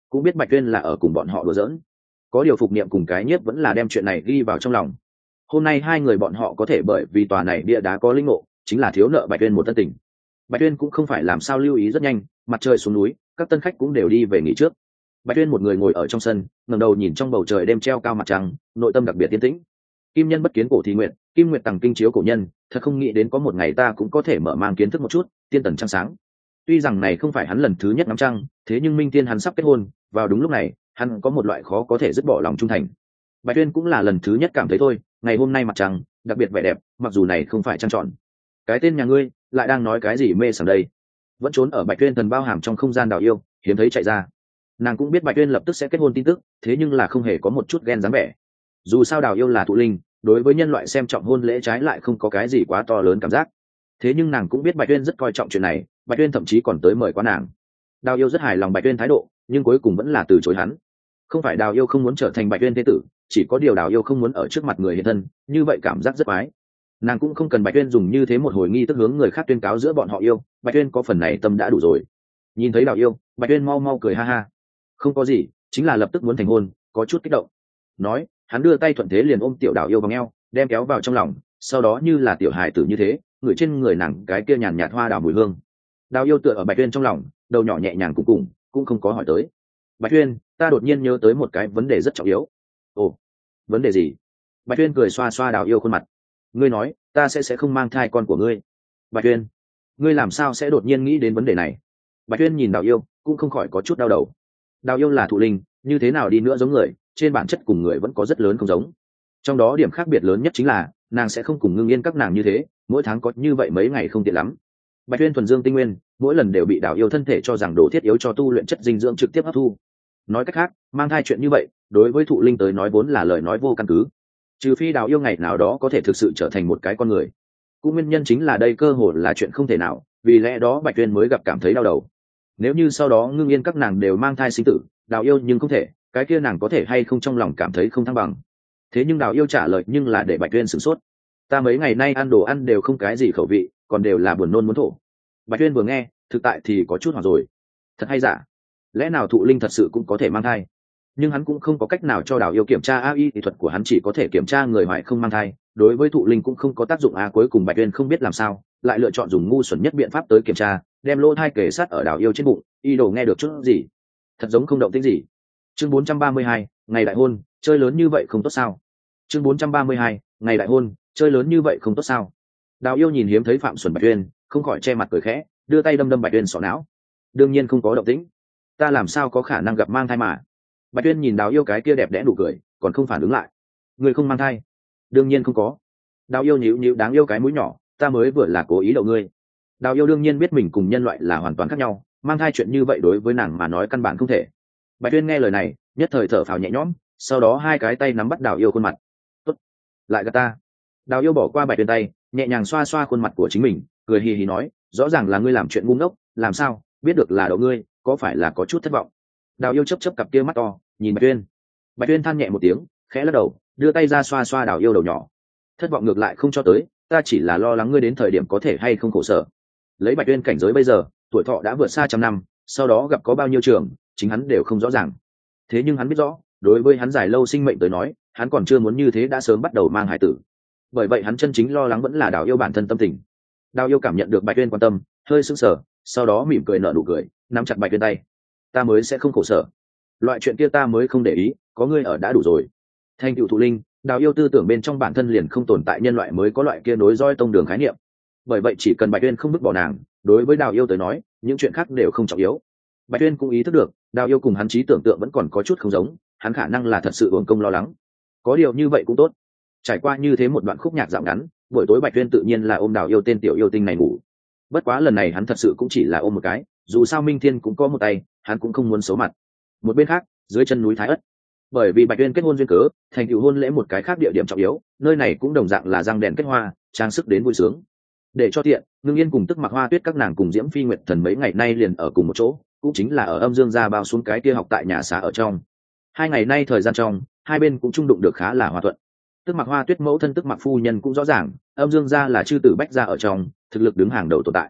Speaker 1: cũng biết Bạch Tuyên là ở cùng bọn họ đùa giỡn. Có điều Phục Niệm cùng cái nhiếp vẫn là đem chuyện này ghi vào trong lòng. Hôm nay hai người bọn họ có thể bởi vì tòa này bia đá có linh ngộ, chính là thiếu nợ Bạch Tuyên một tân tình. Bạch Tuyên cũng không phải làm sao lưu ý rất nhanh, mặt trời xuống núi, các tân khách cũng đều đi về nghỉ trước. Bạch Tuyên một người ngồi ở trong sân, ngẩng đầu nhìn trong bầu trời đêm treo cao mặt trăng, nội tâm đặc biệt yên tĩnh. Kim nhân bất kiến cổ thì nguyện, kim nguyệt tằng kinh chiếu cổ nhân, thật không nghĩ đến có một ngày ta cũng có thể mở mang kiến thức một chút tiên tần trăng sáng. Tuy rằng này không phải hắn lần thứ nhất ngắm trăng, thế nhưng Minh Tiên hắn sắp kết hôn, vào đúng lúc này, hắn có một loại khó có thể dứt bỏ lòng trung thành. Bạch Tuyên cũng là lần thứ nhất cảm thấy thôi, ngày hôm nay mặt trăng đặc biệt vẻ đẹp, mặc dù này không phải trăng tròn. Cái tên nhà ngươi lại đang nói cái gì mê sảng đây? Vẫn trốn ở Bạch Tuyên thần bao hàm trong không gian đào yêu, hiếm thấy chạy ra. Nàng cũng biết Bạch Tuyên lập tức sẽ kết hôn tin tức, thế nhưng là không hề có một chút ghen dáng vẻ. Dù sao đào yêu là thụ linh, đối với nhân loại xem trọng hôn lễ trái lại không có cái gì quá to lớn cảm giác. Thế nhưng nàng cũng biết Bạch Tuyên rất coi trọng chuyện này, Bạch Tuyên thậm chí còn tới mời qua nàng. Đào yêu rất hài lòng Bạch Tuyên thái độ, nhưng cuối cùng vẫn là từ chối hắn. Không phải đào yêu không muốn trở thành Bạch Tuyên thế tử, chỉ có điều đào yêu không muốn ở trước mặt người hiện thân, như vậy cảm giác rất quái. Nàng cũng không cần Bạch Tuyên dùng như thế một hồi nghi tức hướng người khác tuyên cáo giữa bọn họ yêu, Bạch Tuyên có phần này tâm đã đủ rồi. Nhìn thấy đào yêu, Bạch Tuyên mau mau cười ha ha. Không có gì, chính là lập tức muốn thành hôn, có chút kích động. Nói, hắn đưa tay thuận thế liền ôm tiểu đào yêu vào eo, đem kéo vào trong lòng, sau đó như là tiểu hài tử như thế, ngửi trên người nàng cái kia nhàn nhạt hoa đào mùi hương. Đào yêu tựa ở Bạch Tuyên trong lòng, đầu nhỏ nhẹ nhàng cùng cùng, cũng không có hỏi tới. Bạch Tuyên, ta đột nhiên nhớ tới một cái vấn đề rất trọng yếu. Ồ, vấn đề gì? Bạch Tuyên cười xoa xoa đào yêu khuôn mặt. Ngươi nói, ta sẽ sẽ không mang thai con của ngươi. Bạch Tuyên, ngươi làm sao sẽ đột nhiên nghĩ đến vấn đề này? Bạch Tuyên nhìn đào yêu, cũng không khỏi có chút đau đầu. Đào yêu là thụ linh, như thế nào đi nữa giống người, trên bản chất cùng người vẫn có rất lớn không giống. Trong đó điểm khác biệt lớn nhất chính là, nàng sẽ không cùng Ngưng Yên các nàng như thế, mỗi tháng có như vậy mấy ngày không tiện lắm. Bạch Tuyên thuần dương tinh nguyên, mỗi lần đều bị đào yêu thân thể cho rằng đồ thiết yếu cho tu luyện chất dinh dưỡng trực tiếp hấp thu. Nói cách khác, mang thai chuyện như vậy, đối với thụ linh tới nói vốn là lời nói vô căn cứ. Trừ phi đào yêu ngày nào đó có thể thực sự trở thành một cái con người. Cũng nguyên nhân chính là đây cơ hội là chuyện không thể nào, vì lẽ đó Bạch Tuyên mới gặp cảm thấy đau đầu. Nếu như sau đó Ngưng Yên các nàng đều mang thai sinh tử, đào yêu nhưng không thể, cái kia nàng có thể hay không trong lòng cảm thấy không thăng bằng. Thế nhưng đào yêu trả lời nhưng là để Bạch Tuyên sửng sốt. Ta mấy ngày nay ăn đồ ăn đều không cái gì khẩu vị, còn đều là buồn nôn muốn thổ. Bạch Tuyên vừa nghe, thực tại thì có chút hoảng rồi. Thật hay giả? Lẽ nào thụ linh thật sự cũng có thể mang thai? Nhưng hắn cũng không có cách nào cho đào yêu kiểm tra a i thì thuật của hắn chỉ có thể kiểm tra người hoài không mang thai, đối với thụ linh cũng không có tác dụng a. Cuối cùng Bạch Tuyên không biết làm sao, lại lựa chọn dùng ngu xuẩn nhất biện pháp tới kiểm tra, đem lỗ thai kề sát ở đào yêu trên bụng, y đồ nghe được chút gì. Thật giống không động tĩnh gì. Chương bốn trăm ba mươi hai, ngày đại hôn, chơi lớn như vậy không tốt sao? Chương bốn trăm ba mươi hai, ngày đại hôn, chơi lớn như vậy không tốt sao? Đào yêu nhìn hiếm thấy Phạm Xuân Bạch Tuyên, không khỏi che mặt cười khẽ, đưa tay đâm đâm Bạch Tuyên sọ não. Đương nhiên không có động tĩnh, ta làm sao có khả năng gặp mang thai mà? Bạch Tuyên nhìn Đào yêu cái kia đẹp đẽ nụ cười, còn không phản ứng lại. Người không mang thai? Đương nhiên không có. Đào yêu nhíu nhíu đáng yêu cái mũi nhỏ, ta mới vừa là cố ý đậu ngươi. Đào yêu đương nhiên biết mình cùng nhân loại là hoàn toàn khác nhau, mang thai chuyện như vậy đối với nàng mà nói căn bản không thể. Bạch Tuyên nghe lời này, nhất thời thở phào nhẹ nhõm, sau đó hai cái tay nắm bắt Đào yêu khuôn mặt. Tốt, lại gạt ta. Đào yêu bỏ qua Bạch Tuyên tay, nhẹ nhàng xoa xoa khuôn mặt của chính mình, cười hì hì nói, rõ ràng là ngươi làm chuyện ngu ngốc, làm sao biết được là đậu ngươi, có phải là có chút thất vọng? Đào yêu chớp chớp cặp kia mắt to, nhìn Bạch Tuyên. Bạch Tuyên than nhẹ một tiếng, khẽ lắc đầu, đưa tay ra xoa xoa Đào yêu đầu nhỏ. Thất vọng ngược lại không cho tới, ta chỉ là lo lắng ngươi đến thời điểm có thể hay không khổ sở. Lấy Bạch Tuyên cảnh giới bây giờ, tuổi thọ đã vượt xa trăm năm, sau đó gặp có bao nhiêu trường, chính hắn đều không rõ ràng. Thế nhưng hắn biết rõ, đối với hắn dài lâu sinh mệnh tới nói, hắn còn chưa muốn như thế đã sớm bắt đầu mang hải tử. Bởi vậy hắn chân chính lo lắng vẫn là Đào yêu bản thân tâm tình. Đào yêu cảm nhận được Bạch Tuyên quan tâm, hơi sững sờ, sau đó mỉm cười nở nụ cười, nắm chặt Bạch Tuyên tay. Ta mới sẽ không khổ sở. Loại chuyện kia ta mới không để ý, có ngươi ở đã đủ rồi. Thành tựu thụ linh, Đào yêu tư tưởng bên trong bản thân liền không tồn tại nhân loại mới có loại kia nối roi tông đường khái niệm. Bởi vậy chỉ cần Bạch Tuyên không vứt bỏ nàng, đối với Đào yêu tới nói, những chuyện khác đều không trọng yếu. Bạch Tuyên cũng ý thức được, Đào yêu cùng hắn trí tưởng tượng vẫn còn có chút không giống, hắn khả năng là thật sự uổng công lo lắng. Có điều như vậy cũng tốt. Trải qua như thế một đoạn khúc nhạc dạo ngắn, buổi tối Bạch Tuyên tự nhiên là ôm Đào yêu tên tiểu yêu tinh này ngủ. Bất quá lần này hắn thật sự cũng chỉ là ôm một cái, dù sao Minh Thiên cũng có một tay, hắn cũng không muốn xấu mặt. Một bên khác, dưới chân núi Thái Ất, bởi vì Bạch Tuyên kết hôn duyên cớ, thành tựu hôn lễ một cái khác địa điểm trọng yếu, nơi này cũng đồng dạng là răng đèn kết hoa, trang sức đến vui sướng. Để cho tiện, Ngưng Yên cùng Tức Mặc Hoa Tuyết các nàng cùng Diễm Phi Nguyệt Thần mấy ngày nay liền ở cùng một chỗ, cũng chính là ở Âm Dương gia bao xuống cái kia học tại nhà xá ở trong. Hai ngày nay thời gian trong, hai bên cũng chung đụng được khá là hòa thuận. Tức Mặc Hoa Tuyết mẫu thân Tức Mặc phu nhân cũng rõ ràng, Âm Dương gia là chư tử bách gia ở trong, thực lực đứng hàng đầu tồn tại.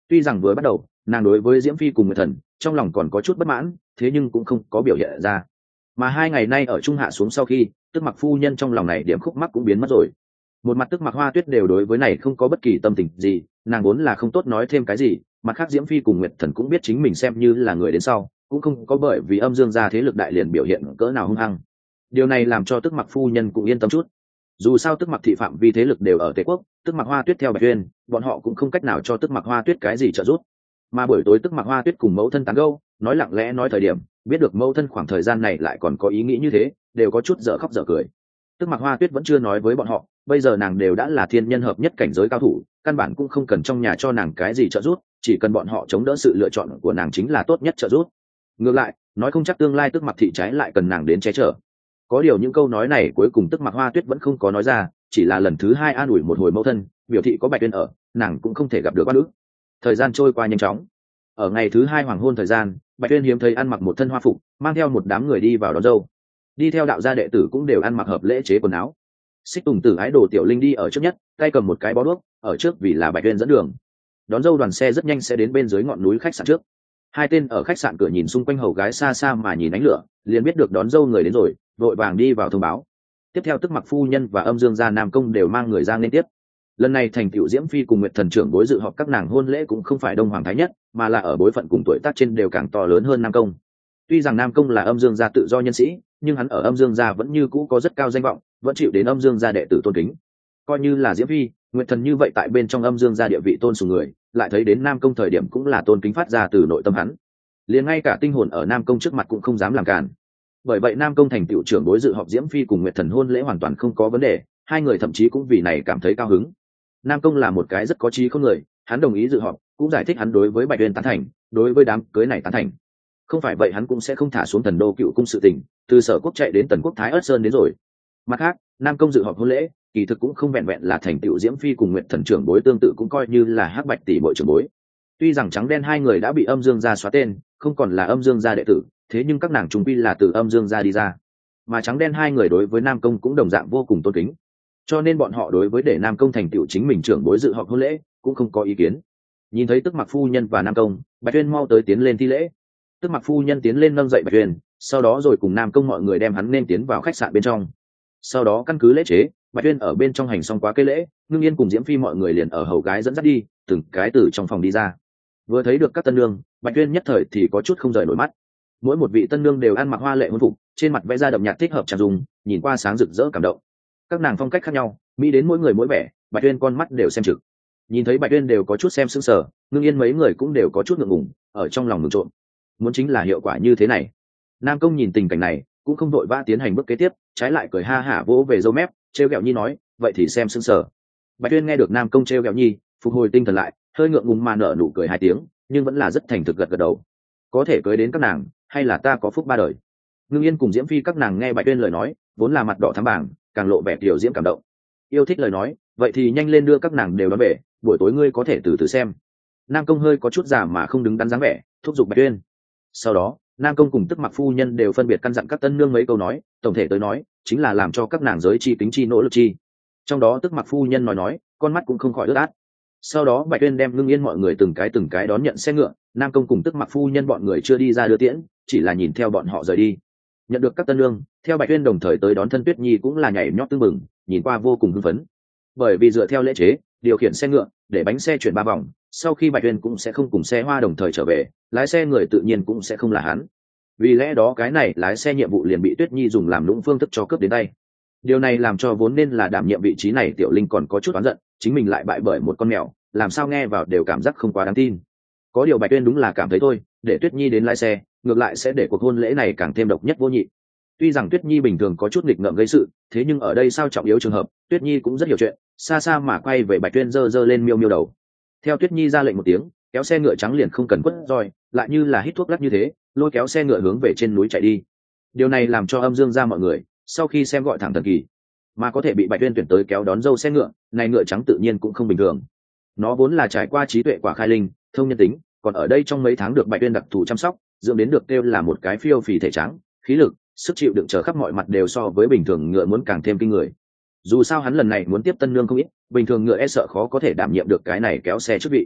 Speaker 1: Tuy rằng vừa bắt đầu nàng đối với Diễm Phi cùng Nguyệt Thần trong lòng còn có chút bất mãn, thế nhưng cũng không có biểu hiện ra. Mà hai ngày nay ở trung hạ xuống sau khi, Tức Mặc phu nhân trong lòng này điểm khúc mắc cũng biến mất rồi. Một mặt Tức Mặc Hoa Tuyết đều đối với này không có bất kỳ tâm tình gì, nàng vốn là không tốt nói thêm cái gì, mặt khác Diễm Phi cùng Nguyệt Thần cũng biết chính mình xem như là người đến sau, cũng không có bởi vì âm dương gia thế lực đại liền biểu hiện cỡ nào hung hăng. Điều này làm cho Tức Mặc phu nhân cũng yên tâm chút. Dù sao Tức Mặc thị phạm vi thế lực đều ở Tề quốc, Tức Mặc Hoa Tuyết theo Bạch Uyên, bọn họ cũng không cách nào cho Tức Mặc Hoa Tuyết cái gì trợ giúp. Mà buổi tối Tức Mặc Hoa Tuyết cùng mẫu thân tán gẫu, nói lặng lẽ nói thời điểm, biết được mẫu thân khoảng thời gian này lại còn có ý nghĩ như thế, đều có chút dở khóc dở cười. Tức Mặc Hoa Tuyết vẫn chưa nói với bọn họ, bây giờ nàng đều đã là thiên nhân hợp nhất cảnh giới cao thủ, căn bản cũng không cần trong nhà cho nàng cái gì trợ giúp, chỉ cần bọn họ chống đỡ sự lựa chọn của nàng chính là tốt nhất trợ giúp. Ngược lại, nói không chắc tương lai Tức Mặc thị trái lại cần nàng đến che chở. Có điều những câu nói này cuối cùng Tức Mặc Hoa Tuyết vẫn không có nói ra, chỉ là lần thứ hai an ủi một hồi mẫu thân, biểu thị có Bạch Uyên ở, nàng cũng không thể gặp được oan ức. Thời gian trôi qua nhanh chóng. Ở ngày thứ hai hoàng hôn thời gian, Bạch Uyên hiếm thấy ăn mặc một thân hoa phục, mang theo một đám người đi vào đón dâu. Đi theo đạo gia đệ tử cũng đều ăn mặc hợp lễ chế quần áo. Xích Tùng Tử ái đồ Tiểu Linh đi ở trước nhất, tay cầm một cái bó đuốc, ở trước vì là Bạch Uyên dẫn đường. Đón dâu đoàn xe rất nhanh sẽ đến bên dưới ngọn núi khách sạn trước. Hai tên ở khách sạn cửa nhìn xung quanh hầu gái xa xa mà nhìn ánh lửa, liền biết được đón dâu người đến rồi, vội vàng đi vào thông báo. Tiếp theo Tức Mặc phu nhân và Âm Dương gia Nam Công đều mang người ra nên tiếp. Lần này thành tựu Diễm Phi cùng Nguyệt Thần trưởng bối dự họp các nàng hôn lễ cũng không phải Đông Hoàng thái nhất, mà là ở bối phận cùng tuổi tác trên đều càng to lớn hơn Nam Công. Tuy rằng Nam Công là Âm Dương gia tự do nhân sĩ, nhưng hắn ở Âm Dương gia vẫn như cũ có rất cao danh vọng, vẫn chịu đến Âm Dương gia đệ tử tôn kính. Coi như là Diễm Phi, Nguyệt Thần như vậy tại bên trong Âm Dương gia địa vị tôn sùng người, lại thấy đến Nam Công thời điểm cũng là tôn kính phát ra từ nội tâm hắn. Liền ngay cả tinh hồn ở Nam Công trước mặt cũng không dám làm cản. Bởi vậy Nam Công thành tựu trưởng bối dự họp Diễm Phi cùng Nguyệt Thần hôn lễ hoàn toàn không có vấn đề, hai người thậm chí cũng vì này cảm thấy cao hứng. Nam Công là một cái rất có trí không người, hắn đồng ý dự họp, cũng giải thích hắn đối với Bạch Uyên tán thành, đối với đám cưới này tán thành. Không phải vậy hắn cũng sẽ không thả xuống Thần Đô cựu cung sự tình, từ Sở Quốc chạy đến Tần Quốc Thái Ất Sơn đến rồi. Mặt khác, Nam Công dự họp hôn lễ, kỳ thực cũng không vẹn vẹn là thành tựu Diễm Phi cùng Nguyệt Thần trưởng bối tương tự cũng coi như là Hắc Bạch tỷ muội trưởng bối. Tuy rằng trắng đen hai người đã bị Âm Dương gia xóa tên, không còn là Âm Dương gia đệ tử, thế nhưng các nàng chúng quy là từ Âm Dương gia đi ra. Mà trắng đen hai người đối với Nam Công cũng đồng dạng vô cùng tôn kính. Cho nên bọn họ đối với để Nam Công thành tựu chính mình trưởng bối dự họp hôn lễ cũng không có ý kiến. Nhìn thấy Tức Mặc phu nhân và Nam Công, Bạch Uyên mau tới tiến lên thi lễ. Tức Mặc phu nhân tiến lên nâng dậy Bạch Uyên, sau đó rồi cùng Nam Công mọi người đem hắn nên tiến vào khách sạn bên trong. Sau đó căn cứ lễ chế, Bạch Uyên ở bên trong hành xong quá cái lễ, Ngưng Yên cùng Diễm Phi mọi người liền ở hầu gái dẫn dắt đi, từng cái từ trong phòng đi ra. Vừa thấy được các tân nương, Bạch Uyên nhất thời thì có chút không rời nổi mắt. Mỗi một vị tân nương đều ăn mặc hoa lệ hôn phục, trên mặt vẽ ra đậm nhạt thích hợp trang dung, nhìn qua sáng rực rỡ cảm động. Các nàng phong cách khác nhau, mỹ đến mỗi người mỗi vẻ, Bạch Uyên con mắt đều xem trực. Nhìn thấy Bạch Uyên đều có chút xem sững sờ, Ngưng Yên mấy người cũng đều có chút ngượng ngùng, ở trong lòng mừng trộm. Muốn chính là hiệu quả như thế này. Nam Công nhìn tình cảnh này, cũng không đội vã tiến hành bước kế tiếp, trái lại cười ha hả vỗ về râu mép, trêu ghẹo Nhi nói, vậy thì xem sững sờ. Bạch Uyên nghe được Nam Công trêu ghẹo Nhi, phục hồi tinh thần lại, hơi ngượng ngùng mà nở nụ cười hai tiếng, nhưng vẫn là rất thành thực gật gật đầu. Có thể cưới đến các nàng, hay là ta có phúc ba đời. Ngưng Yên cùng Diễm Phi các nàng nghe Bạch Uyên lời nói, vốn là mặt đỏ thắm bảng, càng lộ vẻ tiểu diễm cảm động. Yêu thích lời nói, vậy thì nhanh lên đưa các nàng đều đón về, buổi tối ngươi có thể từ từ xem. Nam Công hơi có chút già mà không đứng đắn dáng vẻ, thúc giục Bạch Uyên. Sau đó, Nam Công cùng Tức Mặc phu nhân đều phân biệt căn dặn các tân nương mấy câu nói, tổng thể tới nói, chính là làm cho các nàng giới chi kính chi nỗ lực chi. Trong đó Tức Mặc phu nhân nói nói, con mắt cũng không khỏi ướt át. Sau đó Bạch Uyên đem Ngưng Yên mọi người từng cái từng cái đón nhận xe ngựa, Nam Công cùng Tức Mặc phu nhân bọn người chưa đi ra đưa tiễn, chỉ là nhìn theo bọn họ rời đi. Nhận được các tân nương, theo Bạch Uyên đồng thời tới đón thân Tuyết Nhi cũng là nhảy nhót tưng bừng, nhìn qua vô cùng hưng phấn. Bởi vì dựa theo lễ chế, điều khiển xe ngựa, để bánh xe chuyển ba vòng, sau khi Bạch Uyên cũng sẽ không cùng xe hoa đồng thời trở về, lái xe người tự nhiên cũng sẽ không là hắn. Vì lẽ đó cái này lái xe nhiệm vụ liền bị Tuyết Nhi dùng làm lũng phương thức cho cướp đến tay. Điều này làm cho vốn nên là đảm nhiệm vị trí này Tiểu Linh còn có chút oán giận, chính mình lại bại bởi một con mèo, làm sao nghe vào đều cảm giác không quá đáng tin. Có điều Bạch Uyên đúng là cảm thấy thôi, để Tuyết Nhi đến lái xe, ngược lại sẽ để cuộc hôn lễ này càng thêm độc nhất vô nhị. Tuy rằng Tuyết Nhi bình thường có chút nghịch ngợm gây sự, thế nhưng ở đây sao trọng yếu trường hợp, Tuyết Nhi cũng rất hiểu chuyện, xa xa mà quay về Bạch Uyên giơ giơ lên miêu miêu đầu. Theo Tuyết Nhi ra lệnh một tiếng, kéo xe ngựa trắng liền không cần quất roi, lại như là hít thuốc lắc như thế, lôi kéo xe ngựa hướng về trên núi chạy đi. Điều này làm cho Âm Dương gia mọi người, sau khi xem gọi thẳng thần kỳ, mà có thể bị Bạch Uyên tuyển tới kéo đón dâu xe ngựa, này ngựa trắng tự nhiên cũng không bình thường. Nó vốn là trải qua trí tuệ quả khai linh, thông nhân tính, còn ở đây trong mấy tháng được Bạch Uyên đặc thù chăm sóc, dưỡng đến được kêu là một cái phiêu phì thể trắng, khí lực, sức chịu đựng trở khắp mọi mặt đều so với bình thường ngựa muốn càng thêm kinh người. Dù sao hắn lần này muốn tiếp tân nương không ít, bình thường ngựa e sợ khó có thể đảm nhiệm được cái này kéo xe chức vị.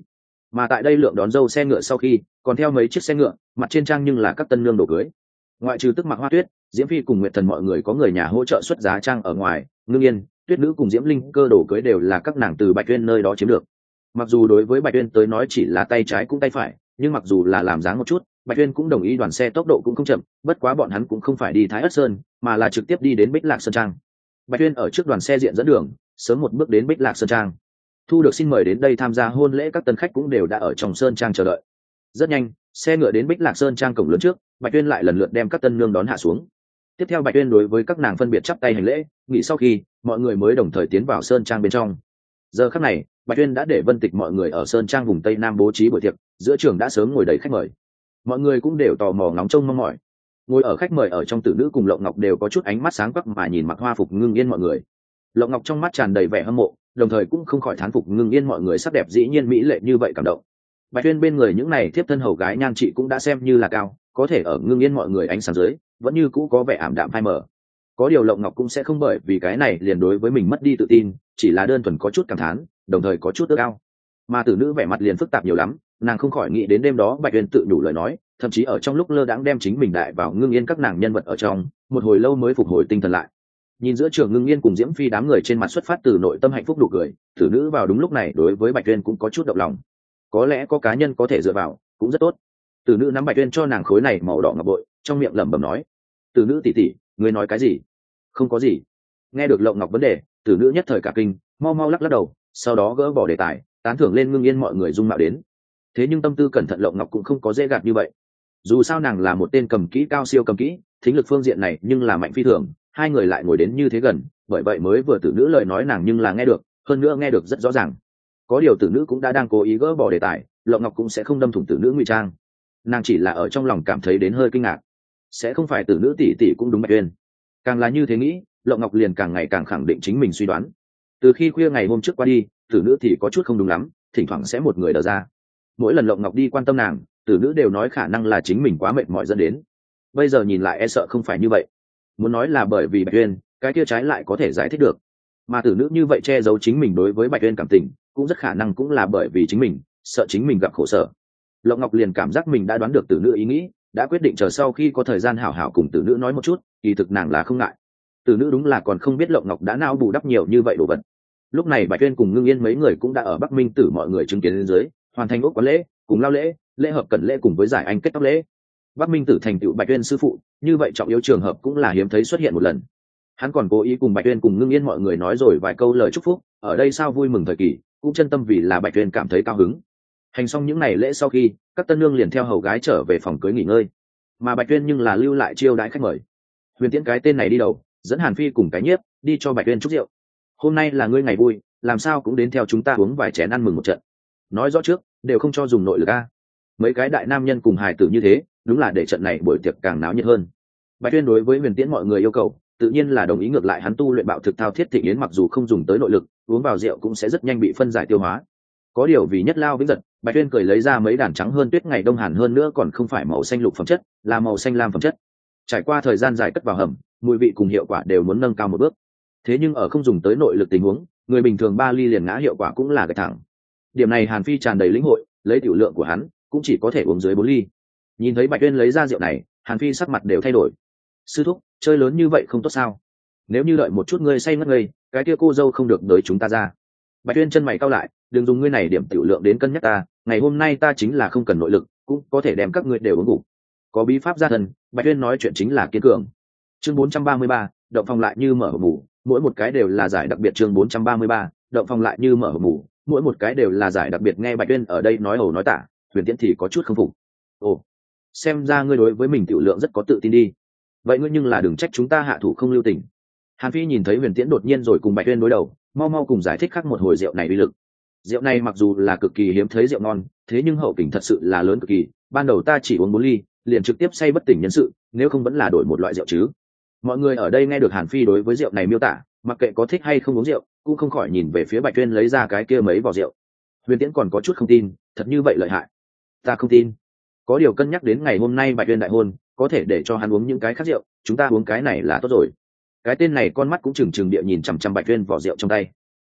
Speaker 1: Mà tại đây lượng đón dâu xe ngựa sau khi còn theo mấy chiếc xe ngựa, mặt trên trang nhưng là các tân nương đồ cưới. Ngoại trừ Tức Mặc, Hoa Tuyết, Diễm Phi cùng Nguyệt Thần mọi người có người nhà hỗ trợ xuất giá trang ở ngoài, Ngưng Yên, Tuyết Nữ cùng Diễm Linh cơ đồ cưới đều là các nàng từ Bạch Tuyên nơi đó chiếm được. Mặc dù đối với Bạch Tuyên tới nói chỉ là tay trái cũng tay phải, nhưng mặc dù là làm dáng một chút, Bạch Tuyên cũng đồng ý đoàn xe tốc độ cũng không chậm, bất quá bọn hắn cũng không phải đi Thái Ất Sơn, mà là trực tiếp đi đến Bích Lạc Sơn Trang. Bạch Tuyên ở trước đoàn xe diện dẫn đường, sớm một bước đến Bích Lạc Sơn Trang. Thu được xin mời đến đây tham gia hôn lễ các tân khách cũng đều đã ở trong sơn trang chờ đợi. Rất nhanh, xe ngựa đến Bích Lạc Sơn Trang cổng lớn trước, Bạch Tuyên lại lần lượt đem các tân nương đón hạ xuống. Tiếp theo Bạch Tuyên đối với các nàng phân biệt chắp tay hành lễ, nghỉ sau khi mọi người mới đồng thời tiến vào sơn trang bên trong. Giờ khắc này, Bạch Tuyên đã để Vân Tịch mọi người ở sơn trang vùng tây nam bố trí buổi tiệc, giữa trường đã sớm ngồi đầy khách mời. Mọi người cũng đều tò mò ngóng trông mong mỏi. Ngồi ở khách mời ở trong Tử Nữ cùng Lộng Ngọc đều có chút ánh mắt sáng quắc mà nhìn mặc hoa phục Ngưng Yên mọi người. Lộng Ngọc trong mắt tràn đầy vẻ hâm mộ, đồng thời cũng không khỏi thán phục Ngưng Yên mọi người sắc đẹp dĩ nhiên mỹ lệ như vậy cảm động. Bạch Tuyên bên người những này tiếp thân hầu gái nhan trị cũng đã xem như là cao, có thể ở Ngưng Yên mọi người ánh sáng dưới, vẫn như cũ có vẻ ảm đạm phai mờ. Có điều Lộng Ngọc cũng sẽ không bởi vì cái này liền đối với mình mất đi tự tin, chỉ là đơn thuần có chút cảm thán, đồng thời có chút ước ao. Mà Tử Nữ vẻ mặt liền phức tạp nhiều lắm, nàng không khỏi nghĩ đến đêm đó Bạch Tuyên tự đủ lời nói, thậm chí ở trong lúc lơ đãng đem chính mình đại vào Ngưng Yên các nàng nhân vật ở trong, một hồi lâu mới phục hồi tinh thần lại. Nhìn giữa trường Ngưng Yên cùng Diễm Phi đám người trên mặt xuất phát từ nội tâm hạnh phúc đủ cười, Tử Nữ vào đúng lúc này đối với Bạch Tuyên cũng có chút động lòng. Có lẽ có cá nhân có thể dựa vào, cũng rất tốt. Tử Nữ nắm Bạch Tuyên cho nàng khối này màu đỏ ngọc bội, trong miệng lẩm bẩm nói: "Tử Nữ tỷ tỷ, ngươi nói cái gì?" "Không có gì." Nghe được Lộng Ngọc vấn đề, Tử Nữ nhất thời cả kinh, mau mau lắc lắc đầu, sau đó gỡ bỏ đề tài, tán thưởng lên Ngưng Yên mọi người dung mạo đến. Thế nhưng tâm tư cẩn thận Lộng Ngọc cũng không có dễ gạt như vậy. Dù sao nàng là một tên cầm kỹ cao siêu cầm kỹ, thính lực phương diện này nhưng là mạnh phi thường, hai người lại ngồi đến như thế gần, bởi vậy mới vừa Tử Nữ lời nói nàng nhưng là nghe được, hơn nữa nghe được rất rõ ràng. Có điều Tử Nữ cũng đã đang cố ý gỡ bỏ đề tài, Lộng Ngọc cũng sẽ không đâm thủng Tử Nữ ngụy trang. Nàng chỉ là ở trong lòng cảm thấy đến hơi kinh ngạc, sẽ không phải Tử Nữ tỷ tỷ cũng đúng Bạch Tuyên. Càng là như thế nghĩ, Lộng Ngọc liền càng ngày càng khẳng định chính mình suy đoán. Từ khi khuya ngày hôm trước qua đi, Tử Nữ thì có chút không đúng lắm, thỉnh thoảng sẽ một người đờ ra. Mỗi lần Lộng Ngọc đi quan tâm nàng, Tử Nữ đều nói khả năng là chính mình quá mệt mỏi dẫn đến. Bây giờ nhìn lại e sợ không phải như vậy. Muốn nói là bởi vì Bạch Tuyên, cái kia trái lại có thể giải thích được. Mà Tử Nữ như vậy che giấu chính mình đối với Bạch Tuyên cảm tình, cũng rất khả năng cũng là bởi vì chính mình sợ chính mình gặp khổ sở. Lộng Ngọc liền cảm giác mình đã đoán được Tử Nữ ý nghĩ, đã quyết định chờ sau khi có thời gian hảo hảo cùng Tử Nữ nói một chút, kỳ thực nàng là không ngại. Tử Nữ đúng là còn không biết Lộng Ngọc đã não bù đắp nhiều như vậy đồ vật. Lúc này Bạch Tuyên cùng Ngưng Yên mấy người cũng đã ở Bắc Minh Tử mọi người chứng kiến lên dưới, hoàn thành ốc quán lễ, cùng lao lễ, lễ hợp cẩn lễ cùng với giải anh kết tóc lễ. Bắc Minh Tử thành tựu Bạch Tuyên sư phụ, như vậy trọng yếu trường hợp cũng là hiếm thấy xuất hiện một lần. Hắn còn cố ý cùng Bạch Tuyên cùng Ngưng Yên mọi người nói rồi vài câu lời chúc phúc, ở đây sao vui mừng thời kỳ, cũng chân tâm vì là Bạch Tuyên cảm thấy cao hứng. Hành xong những ngày lễ sau khi, các tân nương liền theo hầu gái trở về phòng cưới nghỉ ngơi, mà Bạch Tuyên nhưng là lưu lại chiêu đãi khách mời. Huyền Tiễn cái tên này đi đầu, dẫn Hàn Phi cùng cái nhiếp đi cho Bạch Tuyên chúc rượu. Hôm nay là ngươi ngày vui, làm sao cũng đến theo chúng ta uống vài chén ăn mừng một trận. Nói rõ trước, đều không cho dùng nội lực a. Mấy cái đại nam nhân cùng hài tử như thế, đúng là để trận này buổi tiệc càng náo nhiệt hơn. Bạch Tuyên đối với Huyền Tiễn mọi người yêu cầu, tự nhiên là đồng ý, ngược lại hắn tu luyện bạo thực thao thiết thịnh yến mặc dù không dùng tới nội lực, uống vào rượu cũng sẽ rất nhanh bị phân giải tiêu hóa. Có điều vì nhất lao vĩnh giật, Bạch Tuyên cười lấy ra mấy đàn trắng hơn tuyết ngày đông hàn hơn nữa còn không phải màu xanh lục phẩm chất, là màu xanh lam phẩm chất. Trải qua thời gian dài cất vào hầm, mùi vị cùng hiệu quả đều muốn nâng cao một bước. Thế nhưng ở không dùng tới nội lực tình huống, người bình thường ba ly liền ngã, hiệu quả cũng là gạch thẳng. Điểm này Hàn Phi tràn đầy lĩnh hội, lấy tiểu lượng của hắn, cũng chỉ có thể uống dưới bốn ly. Nhìn thấy Bạch Tuyên lấy ra rượu này, Hàn Phi sắc mặt đều thay đổi. Sư thúc, chơi lớn như vậy không tốt sao? Nếu như đợi một chút ngươi say ngất ngây, cái kia cô dâu không được đới chúng ta ra. Bạch Tuyên chân mày cau lại, đừng dùng ngươi này điểm tiểu lượng đến cân nhắc ta, ngày hôm nay ta chính là không cần nội lực, cũng có thể đem các ngươi đều uống ngủ. Có bí pháp gia thân, Bạch Tuyên nói chuyện chính là kiên cường. Chương bốn trăm ba mươi ba, động phòng lại như mở hộp mù, mỗi một cái đều là giải đặc biệt. Chương bốn trăm ba mươi ba, động phòng lại như mở hộp mù, mỗi một cái đều là giải đặc biệt. Nghe Bạch Tuyên ở đây nói ẩu nói tả, Huyền Tiễn thì có chút không phục. Ồ, xem ra ngươi đối với mình tiểu lượng rất có tự tin đi. Vậy ngươi nhưng là đừng trách chúng ta hạ thủ không lưu tình. Hàn Phi nhìn thấy Huyền Tiễn đột nhiên rồi cùng Bạch Tuyên đối đầu, mau mau cùng giải thích khắc một hồi rượu này uy lực. Rượu này mặc dù là cực kỳ hiếm thấy rượu ngon, thế nhưng hậu kình thật sự là lớn cực kỳ. Ban đầu ta chỉ uống bốn ly, liền trực tiếp say bất tỉnh nhân sự, nếu không vẫn là đổi một loại rượu chứ. Mọi người ở đây nghe được Hàn Phi đối với rượu này miêu tả, mặc kệ có thích hay không uống rượu, cũng không khỏi nhìn về phía Bạch Tuyên lấy ra cái kia mấy vỏ rượu. Huyền Tiễn còn có chút không tin, thật như vậy lợi hại? Ta không tin. Có điều cân nhắc đến ngày hôm nay Bạch Tuyên đại hôn, có thể để cho hắn uống những cái khác rượu, chúng ta uống cái này là tốt rồi. Cái tên này con mắt cũng trừng trừng địa nhìn chằm chằm Bạch Tuyên vỏ rượu trong tay.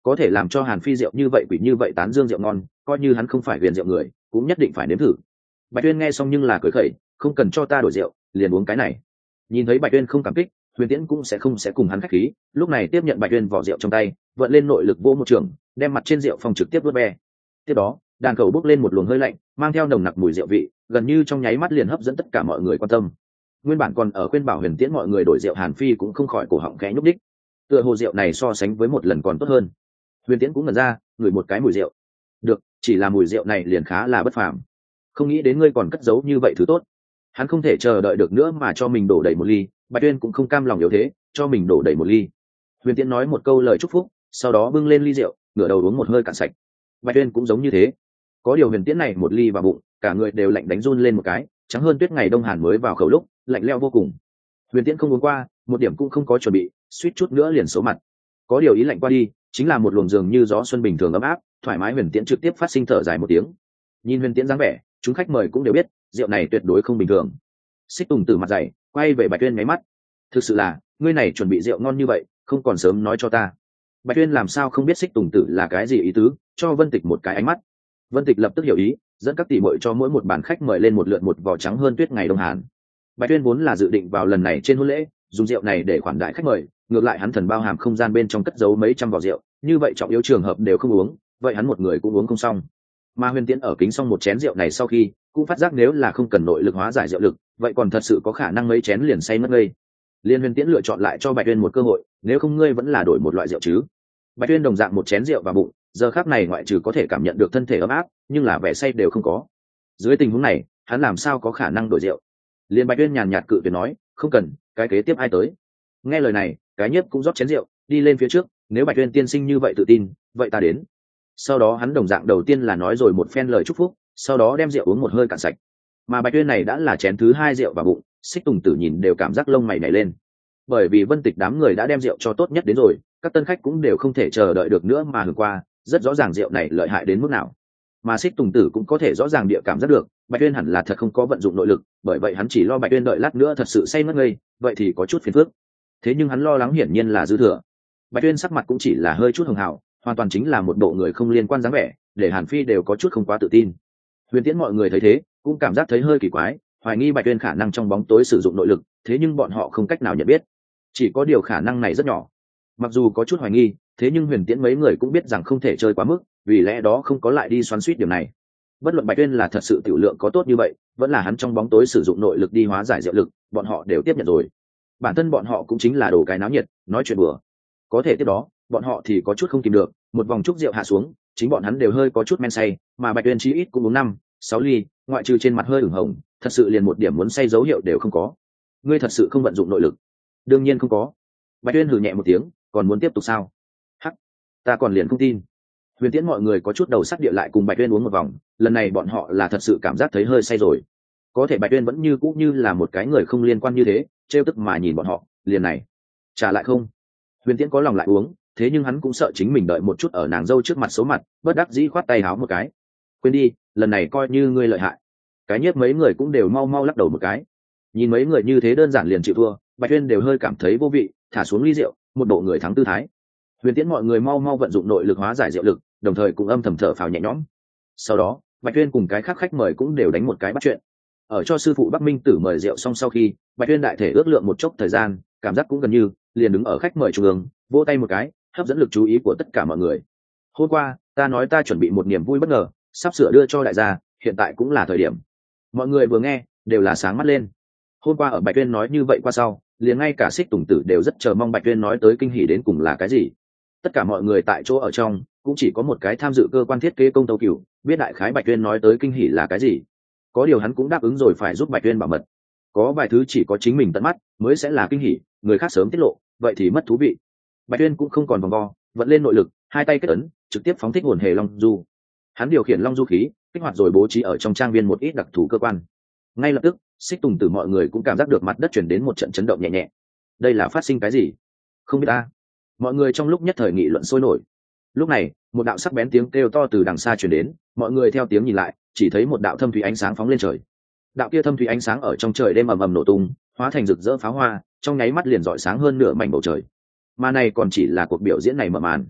Speaker 1: có thể làm cho Hàn Phi rượu như vậy quỷ như vậy tán dương rượu ngon, coi như hắn không phải huyền rượu người cũng nhất định phải nếm thử. Bạch Tuyên nghe xong nhưng là cười khẩy, không cần cho ta đổi rượu, liền uống cái này. Nhìn thấy Bạch Tuyên không cảm kích, Huyền Tiễn cũng sẽ không sẽ cùng hắn khách khí, lúc này tiếp nhận Bạch Tuyên vỏ rượu trong tay, vận lên nội lực vỗ một trường, đem mặt trên rượu phòng trực tiếp vớt be. Tiếp đó, đàn cầu bốc lên một luồng hơi lạnh, mang theo nồng nặc mùi rượu vị, gần như trong nháy mắt liền hấp dẫn tất cả mọi người quan tâm. Nguyên bản còn ở khuyên bảo Huyền Tiễn mọi người đổi rượu Hàn Phi cũng không khỏi cổ họng khẽ nhúc đích. Tựa hồ rượu này so sánh với một lần còn tốt hơn. Huyền Tiễn cũng ngẩn ra, ngửi một cái mùi rượu. Được, chỉ là mùi rượu này liền khá là bất phàm. Không nghĩ đến ngươi còn cất giấu như vậy thứ tốt. Hắn không thể chờ đợi được nữa mà cho mình đổ đầy một ly, Bạch Tuyên cũng không cam lòng yếu thế, cho mình đổ đầy một ly. Huyền Tiễn nói một câu lời chúc phúc, sau đó bưng lên ly rượu, ngửa đầu uống một hơi cạn sạch. Bạch Tuyên cũng giống như thế. Có điều Huyền Tiễn này một ly vào bụng, cả người đều lạnh đánh run lên một cái, trắng hơn tuyết ngày đông hàn mới vào khẩu lúc, lạnh lẽo vô cùng. Huyền Tiễn không uống qua, một điểm cũng không có chuẩn bị, suýt chút nữa liền xấu mặt. Có điều ý lạnh qua đi, chính là một luồng dường như gió xuân bình thường ấm áp, thoải mái. Huyền Tiễn trực tiếp phát sinh thở dài một tiếng. Nhìn Huyền Tiễn dáng vẻ, chúng khách mời cũng đều biết, rượu này tuyệt đối không bình thường. Xích Tùng Tử mặt dày, quay về Bạch Tuyên nháy mắt. Thực sự là, ngươi này chuẩn bị rượu ngon như vậy, không còn sớm nói cho ta. Bạch Tuyên làm sao không biết Xích Tùng Tử là cái gì ý tứ, cho Vân Tịch một cái ánh mắt. Vân Tịch lập tức hiểu ý, dẫn các tỷ muội cho mỗi một bàn khách mời lên một lượt một vỏ trắng hơn tuyết ngày đông hàn. Bạch Tuyên vốn là dự định vào lần này trên hôn lễ, dùng rượu này để khoản đãi khách mời, ngược lại hắn thần bao hàm không gian bên trong cất giấu mấy trăm vỏ rượu, như vậy trọng yếu trường hợp đều không uống, vậy hắn một người cũng uống không xong. Mà Huyền Tiễn ở kính xong một chén rượu này sau khi, cũng phát giác nếu là không cần nội lực hóa giải rượu lực, vậy còn thật sự có khả năng mấy chén liền say mất ngây. Liên Huyền Tiễn lựa chọn lại cho Bạch Tuyên một cơ hội, nếu không ngươi vẫn là đổi một loại rượu chứ. Bạch Tuyên đồng dạng một chén rượu vào bụng, giờ khắc này ngoại trừ có thể cảm nhận được thân thể ấm áp, nhưng là vẻ say đều không có. Dưới tình huống này, hắn làm sao có khả năng đổi rượu? Liên Bạch Tuyên nhàn nhạt cự tuyệt nói, không cần, cái kế tiếp ai tới. Nghe lời này, cái nhiếp cũng rót chén rượu, đi lên phía trước, nếu Bạch Tuyên tiên sinh như vậy tự tin, vậy ta đến. Sau đó hắn đồng dạng đầu tiên là nói rồi một phen lời chúc phúc, sau đó đem rượu uống một hơi cạn sạch. Mà Bạch Tuyên này đã là chén thứ hai rượu vào bụng, Xích Tùng Tử nhìn đều cảm giác lông mày nhảy lên. Bởi vì Vân Tịch đám người đã đem rượu cho tốt nhất đến rồi, các tân khách cũng đều không thể chờ đợi được nữa mà hưởng qua, rất rõ ràng rượu này lợi hại đến mức nào. Mà Xích Tùng Tử cũng có thể rõ ràng địa cảm giác được, Bạch Tuyên hẳn là thật không có vận dụng nội lực, bởi vậy hắn chỉ lo Bạch Tuyên đợi lát nữa thật sự say mất ngây, vậy thì có chút phiền phức. Thế nhưng hắn lo lắng hiển nhiên là dư thừa. Bạch Tuyên sắc mặt cũng chỉ là hơi chút hồng hào, hoàn toàn chính là một bộ người không liên quan dáng vẻ, để Hàn Phi đều có chút không quá tự tin. Huyền Tiễn mọi người thấy thế, cũng cảm giác thấy hơi kỳ quái, hoài nghi Bạch Tuyên khả năng trong bóng tối sử dụng nội lực, thế nhưng bọn họ không cách nào nhận biết. Chỉ có điều khả năng này rất nhỏ. Mặc dù có chút hoài nghi, thế nhưng Huyền Tiễn mấy người cũng biết rằng không thể chơi quá mức, vì lẽ đó không có lại đi xoắn xuýt điều này. Bất luận Bạch Tuyên là thật sự tiểu lượng có tốt như vậy, vẫn là hắn trong bóng tối sử dụng nội lực đi hóa giải diệu lực, bọn họ đều tiếp nhận rồi. Bản thân bọn họ cũng chính là đồ cái náo nhiệt, nói chuyện bừa. Có thể tiếp đó, bọn họ thì có chút không kìm được, một vòng chúc rượu hạ xuống, chính bọn hắn đều hơi có chút men say, mà Bạch Tuyên chí ít cũng uống năm, sáu ly, ngoại trừ trên mặt hơi ửng hồng, thật sự liền một điểm muốn say dấu hiệu đều không có. Ngươi thật sự không vận dụng nội lực? Đương nhiên không có. Bạch Tuyên hừ nhẹ một tiếng, còn muốn tiếp tục sao? Hắc, ta còn liền không tin. Huyền Tiễn mọi người có chút đầu sắc địa lại cùng Bạch Tuyên uống một vòng, lần này bọn họ là thật sự cảm giác thấy hơi say rồi. Có thể Bạch Tuyên vẫn như cũ như là một cái người không liên quan như thế, trêu tức mà nhìn bọn họ, liền này, trả lại không? Huyền Tiễn có lòng lại uống, thế nhưng hắn cũng sợ chính mình đợi một chút ở nàng dâu trước mặt xấu mặt, bất đắc dĩ khoát tay háo một cái. Quên đi, lần này coi như ngươi lợi hại. Cái nhiếp mấy người cũng đều mau mau lắc đầu một cái. Nhìn mấy người như thế đơn giản liền chịu thua, Bạch Tuyên đều hơi cảm thấy vô vị, thả xuống ly rượu, một bộ người thắng tư thái. Huyền Tiễn mọi người mau mau vận dụng nội lực hóa giải diệu lực, đồng thời cũng âm thầm thở phào nhẹ nhõm. Sau đó, Bạch Tuyên cùng cái khác khách mời cũng đều đánh một cái bắt chuyện. Ở cho sư phụ Bắc Minh Tử mời rượu xong sau khi, Bạch Tuyên đại thể ước lượng một chốc thời gian, cảm giác cũng gần như, liền đứng ở khách mời trung ương, vỗ tay một cái, hấp dẫn lực chú ý của tất cả mọi người. Hôm qua, ta nói ta chuẩn bị một niềm vui bất ngờ, sắp sửa đưa cho đại gia, hiện tại cũng là thời điểm. Mọi người vừa nghe, đều là sáng mắt lên. Hôm qua ở Bạch Tuyên nói như vậy qua sau, liền ngay cả Xích Tùng Tử đều rất chờ mong Bạch Tuyên nói tới kinh hỉ đến cùng là cái gì. Tất cả mọi người tại chỗ ở trong, cũng chỉ có một cái tham dự cơ quan thiết kế công tâu cửu, biết đại khái Bạch Tuyên nói tới kinh hỉ là cái gì. Có điều hắn cũng đáp ứng rồi phải giúp Bạch Tuyên bảo mật. Có vài thứ chỉ có chính mình tận mắt mới sẽ là kinh hỉ, người khác sớm tiết lộ, vậy thì mất thú vị. Bạch Tuyên cũng không còn vòng vo, vận lên nội lực, hai tay kết ấn, trực tiếp phóng thích hồn hề long du. Hắn điều khiển long du khí, kích hoạt rồi bố trí ở trong trang viên một ít đặc thù cơ quan. Ngay lập tức, Xích Tùng Tử mọi người cũng cảm giác được mặt đất truyền đến một trận chấn động nhẹ nhẹ. Đây là phát sinh cái gì? Không biết ta. Mọi người trong lúc nhất thời nghị luận sôi nổi. Lúc này, một đạo sắc bén tiếng kêu to từ đằng xa truyền đến, mọi người theo tiếng nhìn lại, chỉ thấy một đạo thâm thủy ánh sáng phóng lên trời. Đạo kia thâm thủy ánh sáng ở trong trời đêm ầm ầm nổ tung, hóa thành rực rỡ pháo hoa, trong nháy mắt liền rọi sáng hơn nửa mảnh bầu trời. Mà này còn chỉ là cuộc biểu diễn này mở màn.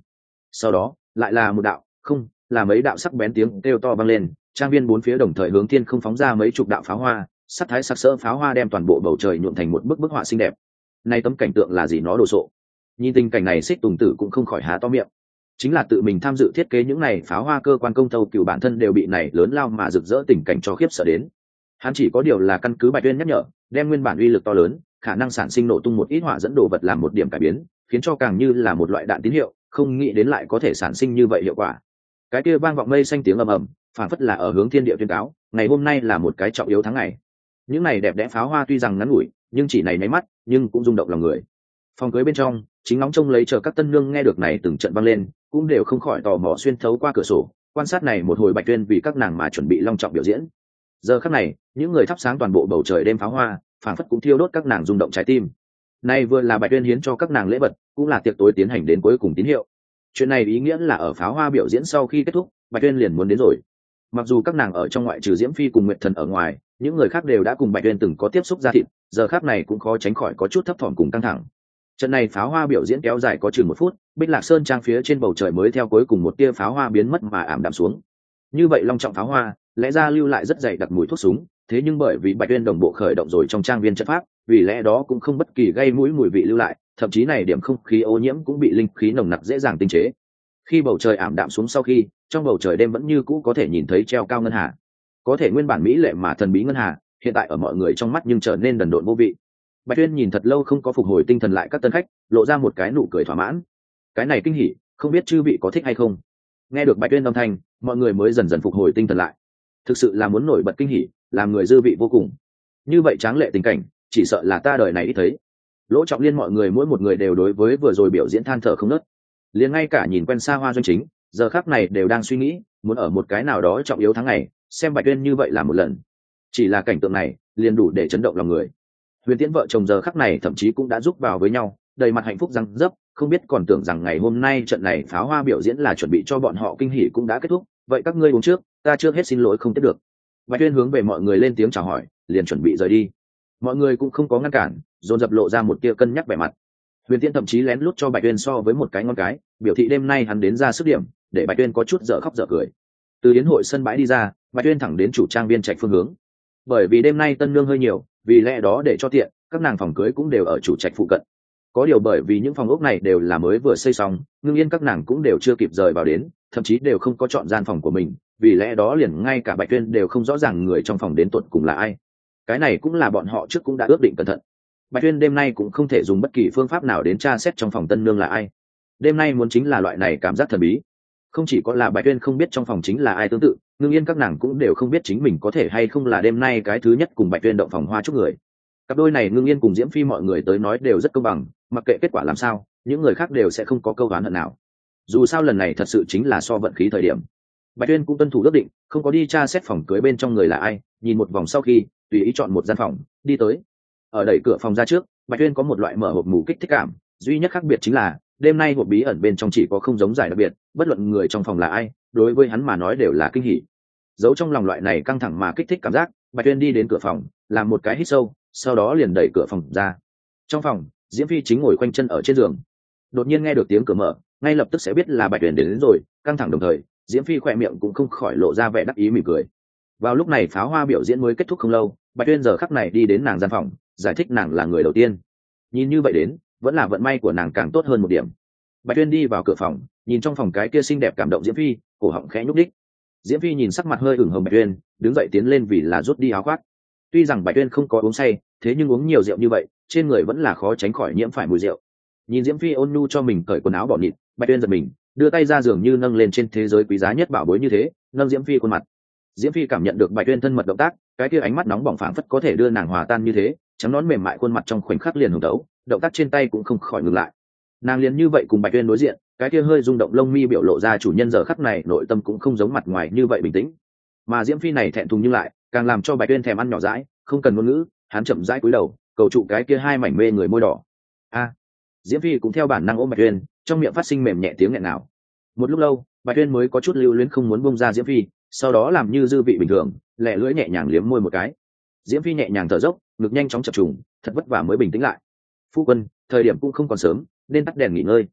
Speaker 1: Sau đó lại là một đạo, không, là mấy đạo sắc bén tiếng kêu to vang lên, trang viên bốn phía đồng thời hướng thiên không phóng ra mấy chục đạo pháo hoa, sắc thái sắc sỡ pháo hoa đem toàn bộ bầu trời nhuộm thành một bức bức họa xinh đẹp. Nay tấm cảnh tượng là gì nó đồ sộ. Nhìn tình cảnh này, Xích Tùng Tử cũng không khỏi há to miệng. Chính là tự mình tham dự thiết kế những này pháo hoa cơ quan công tâu cựu bản thân đều bị này lớn lao mà rực rỡ tình cảnh cho khiếp sợ đến. Hắn chỉ có điều là căn cứ Bạch Tuyên nhắc nhở, đem nguyên bản uy lực to lớn, khả năng sản sinh nổ tung một ít hỏa dẫn đồ vật làm một điểm cải biến, khiến cho càng như là một loại đạn tín hiệu, không nghĩ đến lại có thể sản sinh như vậy hiệu quả. Cái kia vang vọng mây xanh tiếng ầm ầm, phản phất là ở hướng thiên địa tuyên cáo, ngày hôm nay là một cái trọng yếu tháng ngày. Những này đẹp đẽ pháo hoa tuy rằng ngắn ngủi, nhưng chỉ này nháy mắt, nhưng cũng rung động lòng người. Phòng cưới bên trong, chính nóng trông lấy chờ các tân nương nghe được này từng trận vang lên, cũng đều không khỏi tò mò xuyên thấu qua cửa sổ, quan sát này một hồi Bạch Tuyên vì các nàng mà chuẩn bị long trọng biểu diễn. Giờ khắc này, những người thắp sáng toàn bộ bầu trời đêm pháo hoa, phảng phất cũng thiêu đốt các nàng rung động trái tim. Nay vừa là Bạch Tuyên hiến cho các nàng lễ vật, cũng là tiệc tối tiến hành đến cuối cùng tín hiệu. Chuyện này ý nghĩa là ở pháo hoa biểu diễn sau khi kết thúc, Bạch Tuyên liền muốn đến rồi. Mặc dù các nàng ở trong ngoại trừ Diễm Phi cùng Nguyệt Thần ở ngoài, những người khác đều đã cùng Bạch Tuyên từng có tiếp xúc ra thịt, giờ khắc này cũng khó tránh khỏi có chút thấp thỏm cùng căng thẳng. Trận này pháo hoa biểu diễn kéo dài có chừng một phút, Bích Lạc Sơn trang phía trên bầu trời mới theo cuối cùng một tia pháo hoa biến mất mà ảm đạm xuống. Như vậy long trọng pháo hoa, lẽ ra lưu lại rất dày đặc mùi thuốc súng, thế nhưng bởi vì Bạch Tuyên đồng bộ khởi động rồi trong trang viên trận pháp, vì lẽ đó cũng không bất kỳ gây mũi mùi vị lưu lại, thậm chí này điểm không khí ô nhiễm cũng bị linh khí nồng nặc dễ dàng tinh chế. Khi bầu trời ảm đạm xuống sau khi, trong bầu trời đêm vẫn như cũ có thể nhìn thấy treo cao ngân hà. Có thể nguyên bản mỹ lệ mà thần bí ngân hà, hiện tại ở mọi người trong mắt nhưng trở nên đần độn vô vị. Bạch Tuyên nhìn thật lâu không có phục hồi tinh thần lại các tân khách, lộ ra một cái nụ cười thỏa mãn. Cái này kinh hỉ, không biết chư vị có thích hay không. Nghe được Bạch Tuyên âm thanh, mọi người mới dần dần phục hồi tinh thần lại. Thực sự là muốn nổi bật kinh hỉ, làm người dư vị vô cùng. Như vậy tráng lệ tình cảnh, chỉ sợ là ta đời này ít thấy. Lỗ Trọng Liên mọi người mỗi một người đều đối với vừa rồi biểu diễn than thở không nớt. Liền ngay cả nhìn quen xa hoa doanh chính, giờ khắc này đều đang suy nghĩ, muốn ở một cái nào đó trọng yếu tháng ngày, xem Bạch Tuyên như vậy là một lần. Chỉ là cảnh tượng này, liền đủ để chấn động lòng người. Huyền Tiễn vợ chồng giờ khắc này thậm chí cũng đã giúp vào với nhau, đầy mặt hạnh phúc răng dấp, không biết còn tưởng rằng ngày hôm nay trận này pháo hoa biểu diễn là chuẩn bị cho bọn họ kinh hỉ cũng đã kết thúc, vậy các ngươi uống trước, ta trước hết xin lỗi không tiếp được. Bạch Tuyên hướng về mọi người lên tiếng chào hỏi, liền chuẩn bị rời đi. Mọi người cũng không có ngăn cản, dồn dập lộ ra một tia cân nhắc vẻ mặt. Huyền Tiễn thậm chí lén lút cho Bạch Tuyên so với một cái ngon cái, biểu thị đêm nay hắn đến ra sức điểm, để Bạch Tuyên có chút dở khóc dở cười. Từ yến hội sân bãi đi ra, Bạch Tuyên thẳng đến chủ trang viên trạch phương hướng. Bởi vì đêm nay tân nương hơi nhiều, vì lẽ đó để cho tiện, các nàng phòng cưới cũng đều ở chủ trạch phụ cận. Có điều bởi vì những phòng ốc này đều là mới vừa xây xong, Ngưng Yên các nàng cũng đều chưa kịp rời vào đến, thậm chí đều không có chọn gian phòng của mình, vì lẽ đó liền ngay cả Bạch Tuyên đều không rõ ràng người trong phòng đến tuột cùng là ai. Cái này cũng là bọn họ trước cũng đã ước định cẩn thận. Bạch Tuyên đêm nay cũng không thể dùng bất kỳ phương pháp nào đến tra xét trong phòng tân nương là ai. Đêm nay muốn chính là loại này cảm giác thần bí. Không chỉ có là Bạch Tuyên không biết trong phòng chính là ai tương tự, Ngưng Yên các nàng cũng đều không biết chính mình có thể hay không là đêm nay cái thứ nhất cùng Bạch Tuyên động phòng hoa chúc người. Cặp đôi này Ngưng Yên cùng Diễm Phi mọi người tới nói đều rất công bằng, mặc kệ kết quả làm sao, những người khác đều sẽ không có câu oán hận nào. Dù sao lần này thật sự chính là so vận khí thời điểm. Bạch Tuyên cũng tuân thủ ước định, không có đi tra xét phòng cưới bên trong người là ai, nhìn một vòng sau khi, tùy ý chọn một gian phòng, đi tới. Ở đẩy cửa phòng ra trước, Bạch Tuyên có một loại mở hộp mù kích thích cảm, duy nhất khác biệt chính là đêm nay hộp bí ẩn bên trong chỉ có không giống giải đặc biệt, bất luận người trong phòng là ai, đối với hắn mà nói đều là kinh hỉ. Giấu trong lòng loại này căng thẳng mà kích thích cảm giác, Bạch Tuyên đi đến cửa phòng, làm một cái hít sâu, sau đó liền đẩy cửa phòng ra. Trong phòng, Diễm Phi chính ngồi quanh chân ở trên giường. Đột nhiên nghe được tiếng cửa mở, ngay lập tức sẽ biết là Bạch Tuyên đến, đến rồi, căng thẳng đồng thời, Diễm Phi khỏe miệng cũng không khỏi lộ ra vẻ đắc ý mỉm cười. Vào lúc này pháo hoa biểu diễn mới kết thúc không lâu, Bạch Tuyên giờ khắc này đi đến nàng gian phòng, giải thích nàng là người đầu tiên. Nhìn như vậy đến, vẫn là vận may của nàng càng tốt hơn một điểm. Bạch Tuyên đi vào cửa phòng, nhìn trong phòng cái kia xinh đẹp cảm động Diễm Phi, cổ họng khẽ nhúc đích. Diễm Phi nhìn sắc mặt hơi ửng hồng Bạch Tuyên, đứng dậy tiến lên vì là rút đi áo khoác. Tuy rằng Bạch Tuyên không có uống say, thế nhưng uống nhiều rượu như vậy, trên người vẫn là khó tránh khỏi nhiễm phải mùi rượu. Nhìn Diễm Phi ôn nhu cho mình cởi quần áo bỏ nịt, Bạch Tuyên giật mình, đưa tay ra giường như nâng lên trên thế giới quý giá nhất bảo bối như thế, nâng Diễm Phi khuôn mặt. Diễm Phi cảm nhận được Bạch Tuyên thân mật động tác, cái kia ánh mắt nóng bỏng phảng phất có thể đưa nàng hòa tan như thế, trắng nón mềm mại khuôn mặt trong khoảnh khắc liền hồng đấu, động tác trên tay cũng không khỏi ngừng lại. Nàng liền như vậy cùng Bạch Tuyên đối diện, cái kia hơi rung động lông mi biểu lộ ra chủ nhân giờ khắc này nội tâm cũng không giống mặt ngoài như vậy bình tĩnh. Mà Diễm Phi này thẹn thùng nhưng lại, càng làm cho Bạch Tuyên thèm ăn nhỏ dãi, không cần ngôn ngữ, hắn chậm rãi cúi đầu, cầu trụ cái kia hai mảnh mê người môi đỏ. A. Diễm Phi cũng theo bản năng ôm Bạch Tuyên, trong miệng phát sinh mềm nhẹ tiếng nghẹn nào. Một lúc lâu, Bạch Tuyên mới có chút lưu luyến không muốn buông ra Diễm Phi, sau đó làm như dư vị bình thường, lẹ lưỡi nhẹ nhàng liếm môi một cái. Diễm Phi nhẹ nhàng thở dốc, ngực nhanh chóng chập trùng, thật vất vả mới bình tĩnh lại. Phu quân, thời điểm cũng không còn sớm, nên tắt đèn nghỉ ngơi.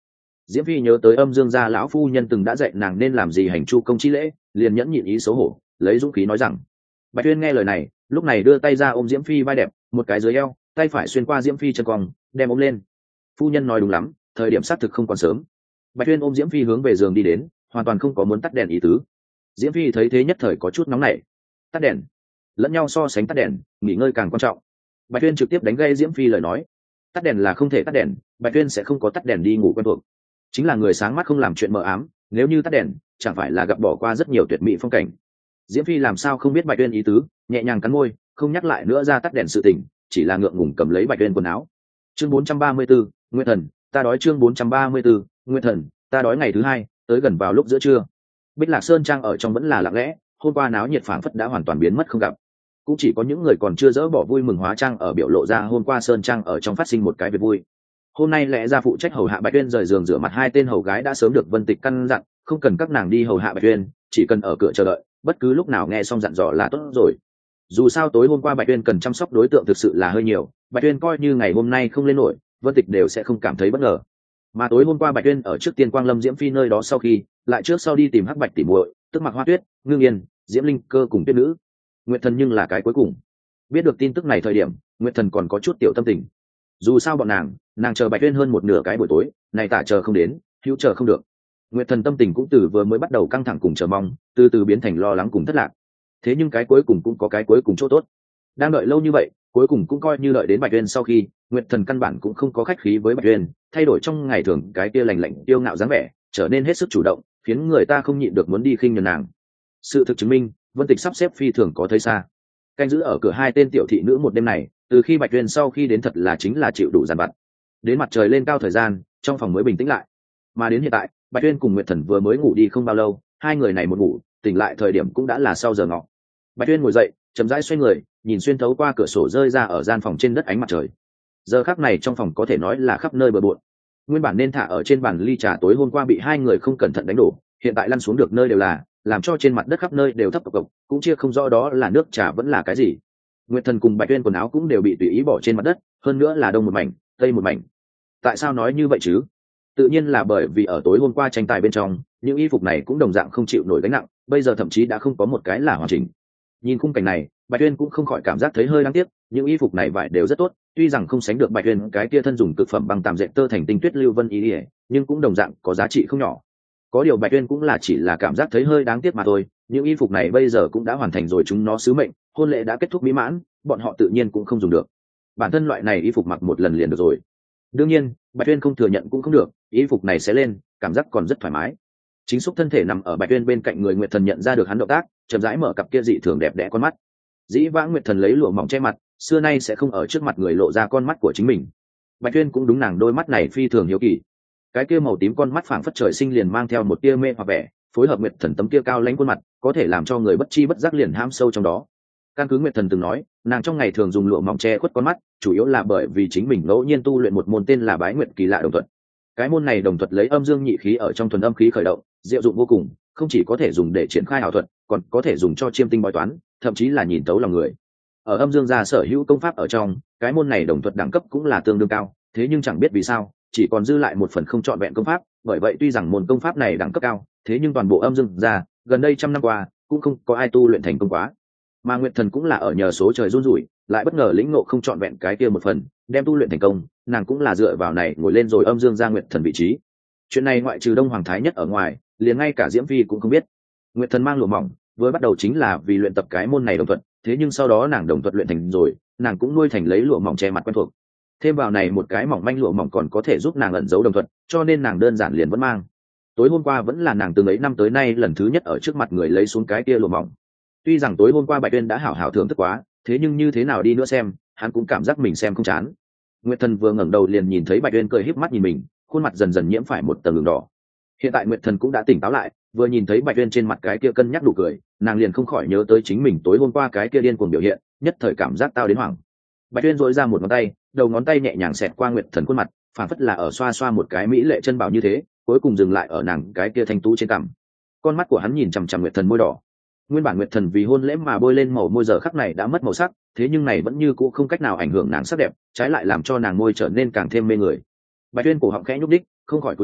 Speaker 1: Diễm Phi nhớ tới âm dương gia lão phu nhân từng đã dạy nàng nên làm gì hành chu công chi lễ, liền nhẫn nhịn ý xấu hổ, lấy dũng khí nói rằng. Bạch Tuyên nghe lời này, lúc này đưa tay ra ôm Diễm Phi vai đẹp, một cái dưới eo, tay phải xuyên qua Diễm Phi chân cong, đem ôm lên. Phu nhân nói đúng lắm, thời điểm xác thực không còn sớm. Bạch Tuyên ôm Diễm Phi hướng về giường đi đến, hoàn toàn không có muốn tắt đèn ý tứ. Diễm Phi thấy thế nhất thời có chút nóng nảy. Tắt đèn? Lẫn nhau so sánh tắt đèn, nghỉ ngơi càng quan trọng. Bạch Tuyên trực tiếp đánh gây Diễm Phi lời nói. Tắt đèn là không thể tắt đèn, Bạch Tuyên sẽ không có tắt đèn đi ngủ quen thuộc. Chính là người sáng mắt không làm chuyện mờ ám, nếu như tắt đèn, chẳng phải là gặp bỏ qua rất nhiều tuyệt mỹ phong cảnh. Diễm Phi làm sao không biết Bạch Tuyên ý tứ, nhẹ nhàng cắn môi, không nhắc lại nữa ra tắt đèn sự tình, chỉ là ngượng ngùng cầm lấy Bạch Tuyên quần áo. Chương bốn trăm ba mươi 4, Nguyên Thần, ta đói. Chương bốn trăm ba mươi 4, Nguyên Thần, ta đói. Ngày thứ hai, tới gần vào lúc giữa trưa. Bích Lạc Sơn trang ở trong vẫn là lặng lẽ, hôm qua náo nhiệt phảng phất đã hoàn toàn biến mất không gặp. Cũng chỉ có những người còn chưa dỡ bỏ vui mừng hóa trang ở biểu lộ ra hôm qua sơn trang ở trong phát sinh một cái việc vui. Hôm nay lẽ ra phụ trách hầu hạ Bạch Tuyên rời giường rửa mặt hai tên hầu gái đã sớm được Vân Tịch căn dặn, không cần các nàng đi hầu hạ Bạch Tuyên, chỉ cần ở cửa chờ đợi, bất cứ lúc nào nghe xong dặn dò là tốt rồi. Dù sao tối hôm qua Bạch Tuyên cần chăm sóc đối tượng thực sự là hơi nhiều, Bạch Tuyên coi như ngày hôm nay không lên nổi, Vân Tịch đều sẽ không cảm thấy bất ngờ. Mà tối hôm qua Bạch Tuyên ở trước Tiên Quang Lâm Diễm Phi nơi đó sau khi, lại trước sau đi tìm Hắc Bạch tỷ muội, tức Mặc Hoa Tuyết, Ngưng Yên, Diễm Linh Cơ cùng Tuyết Nữ. Nguyệt Thần nhưng là cái cuối cùng. Biết được tin tức này thời điểm, Nguyệt Thần còn có chút tiểu tâm tình. Dù sao bọn nàng, nàng chờ Bạch Tuyên hơn một nửa cái buổi tối, này tả chờ không đến, hữu chờ không được. Nguyệt Thần tâm tình cũng từ vừa mới bắt đầu căng thẳng cùng chờ mong, từ từ biến thành lo lắng cùng thất lạc. Thế nhưng cái cuối cùng cũng có cái cuối cùng chỗ tốt. Đang đợi lâu như vậy, cuối cùng cũng coi như đợi đến Bạch Tuyên sau khi, Nguyệt Thần căn bản cũng không có khách khí với Bạch Tuyên, thay đổi trong ngày thường cái kia lành lạnh tiêu ngạo dáng vẻ, trở nên hết sức chủ động, khiến người ta không nhịn được muốn đi khinh nhờn nàng. Sự thực chứng minh, Vân Tịch sắp xếp phi thường có thấy xa. Canh giữ ở cửa hai tên tiểu thị nữ một đêm này, từ khi Bạch Tuyên sau khi đến thật là chính là chịu đủ dằn vặt. Đến mặt trời lên cao thời gian, trong phòng mới bình tĩnh lại. Mà đến hiện tại, Bạch Tuyên cùng Nguyệt Thần vừa mới ngủ đi không bao lâu, hai người này một ngủ, tỉnh lại thời điểm cũng đã là sau giờ ngọ. Bạch Tuyên ngồi dậy, chậm rãi xoay người, nhìn xuyên thấu qua cửa sổ rơi ra ở gian phòng trên đất ánh mặt trời. Giờ khắc này trong phòng có thể nói là khắp nơi bừa bộn. Nguyên bản nên thả ở trên bàn ly trà tối hôm qua bị hai người không cẩn thận đánh đổ, hiện tại lăn xuống được nơi đều là, làm cho trên mặt đất khắp nơi đều thấp cộc cộc, cũng chia không rõ đó là nước trà vẫn là cái gì. Nguyệt Thần cùng Bạch Tuyên quần áo cũng đều bị tùy ý bỏ trên mặt đất, hơn nữa là đông một mảnh, tây một mảnh. Tại sao nói như vậy chứ? Tự nhiên là bởi vì ở tối hôm qua tranh tài bên trong, những y phục này cũng đồng dạng không chịu nổi gánh nặng, bây giờ thậm chí đã không có một cái là hoàn chỉnh. Nhìn khung cảnh này, Bạch Tuyên cũng không khỏi cảm giác thấy hơi đáng tiếc, những y phục này vải đều rất tốt, tuy rằng không sánh được Bạch Tuyên cái kia thân dùng cực phẩm bằng tàm dệt tơ thành tinh tuyết lưu vân y, nhưng cũng đồng dạng có giá trị không nhỏ. Có điều Bạch Tuyên cũng là chỉ là cảm giác thấy hơi đáng tiếc mà thôi, những y phục này bây giờ cũng đã hoàn thành rồi chúng nó sứ mệnh, hôn lễ đã kết thúc mỹ mãn, bọn họ tự nhiên cũng không dùng được. Bản thân loại này y phục mặc một lần liền được rồi. Đương nhiên, Bạch Tuyên không thừa nhận cũng không được, y phục này sẽ lên, cảm giác còn rất thoải mái. Chính xúc thân thể nằm ở Bạch Tuyên bên cạnh người, Nguyệt Thần nhận ra được hắn động tác, chậm rãi mở cặp kia dị thường đẹp đẽ con mắt. Dĩ vãng Nguyệt Thần lấy lụa mỏng che mặt, xưa nay sẽ không ở trước mặt người lộ ra con mắt của chính mình. Bạch Tuyên cũng đúng nàng đôi mắt này phi thường hiếu kỳ. Cái kia màu tím con mắt phảng phất trời sinh liền mang theo một tia mê hoặc vẻ, phối hợp Nguyệt Thần tấm kia cao lãnh khuôn mặt, có thể làm cho người bất chi bất giác liền ham sâu trong đó. Căn cứ Nguyệt Thần từng nói, nàng trong ngày thường dùng lụa mỏng che khuất con mắt, chủ yếu là bởi vì chính mình ngẫu nhiên tu luyện một môn tên là Bái Nguyệt Kỳ lạ đồng thuật. Cái môn này đồng thuật lấy âm dương nhị khí ở trong thuần âm khí khởi động, diệu dụng vô cùng, không chỉ có thể dùng để triển khai ảo thuật, còn có thể dùng cho chiêm tinh bói toán, thậm chí là nhìn tấu lòng người. Ở âm dương gia sở hữu công pháp ở trong, cái môn này đồng thuật đẳng cấp cũng là tương đương cao, thế nhưng chẳng biết vì sao, chỉ còn dư lại một phần không trọn vẹn công pháp, bởi vậy tuy rằng môn công pháp này đẳng cấp cao, thế nhưng toàn bộ âm dương gia gần đây trăm năm qua cũng không có ai tu luyện thành công quá. Mà Nguyệt Thần cũng là ở nhờ số trời run rủi, lại bất ngờ lĩnh ngộ không trọn vẹn cái kia một phần, đem tu luyện thành công, nàng cũng là dựa vào này ngồi lên rồi âm dương gia Nguyệt Thần vị trí. Chuyện này ngoại trừ Đông Hoàng Thái Nhất ở ngoài, liền ngay cả Diễm Phi cũng không biết. Nguyệt Thần mang lụa mỏng, vừa bắt đầu chính là vì luyện tập cái môn này đồng thuật, thế nhưng sau đó nàng đồng thuật luyện thành rồi, nàng cũng nuôi thành lấy lụa mỏng che mặt quen thuộc. Thêm vào này một cái mỏng manh lụa mỏng còn có thể giúp nàng ẩn giấu đồng thuật, cho nên nàng đơn giản liền vẫn mang. Tối hôm qua vẫn là nàng từng ấy năm tới nay lần thứ nhất ở trước mặt người lấy xuống cái kia lụa mỏng. Tuy rằng tối hôm qua Bạch Tuyên đã hảo hảo thưởng thức quá, thế nhưng như thế nào đi nữa xem, hắn cũng cảm giác mình xem không chán. Nguyệt Thần vừa ngẩng đầu liền nhìn thấy Bạch Tuyên cười híp mắt nhìn mình, khuôn mặt dần dần nhiễm phải một tầng đường đỏ. Hiện tại Nguyệt Thần cũng đã tỉnh táo lại, vừa nhìn thấy Bạch Tuyên trên mặt cái kia cân nhắc đủ cười, nàng liền không khỏi nhớ tới chính mình tối hôm qua cái kia điên cuồng biểu hiện, nhất thời cảm giác tao đến hoảng. Bạch Tuyên duỗi ra một ngón tay, đầu ngón tay nhẹ nhàng xẹt qua Nguyệt Thần khuôn mặt, phản phất là ở xoa xoa một cái mỹ lệ chân bảo như thế, cuối cùng dừng lại ở nàng cái kia thanh tú trên cằm. Con mắt của hắn nhìn chằm chằm Nguyệt Thần môi đỏ. Nguyên bản Nguyệt Thần vì hôn lễ mà bôi lên màu môi giờ khắc này đã mất màu sắc, thế nhưng này vẫn như cũ không cách nào ảnh hưởng nàng sắc đẹp, trái lại làm cho nàng môi trở nên càng thêm mê người. Bạch Tuyên cổ họng khẽ nhúc đích, không khỏi cúi đầu,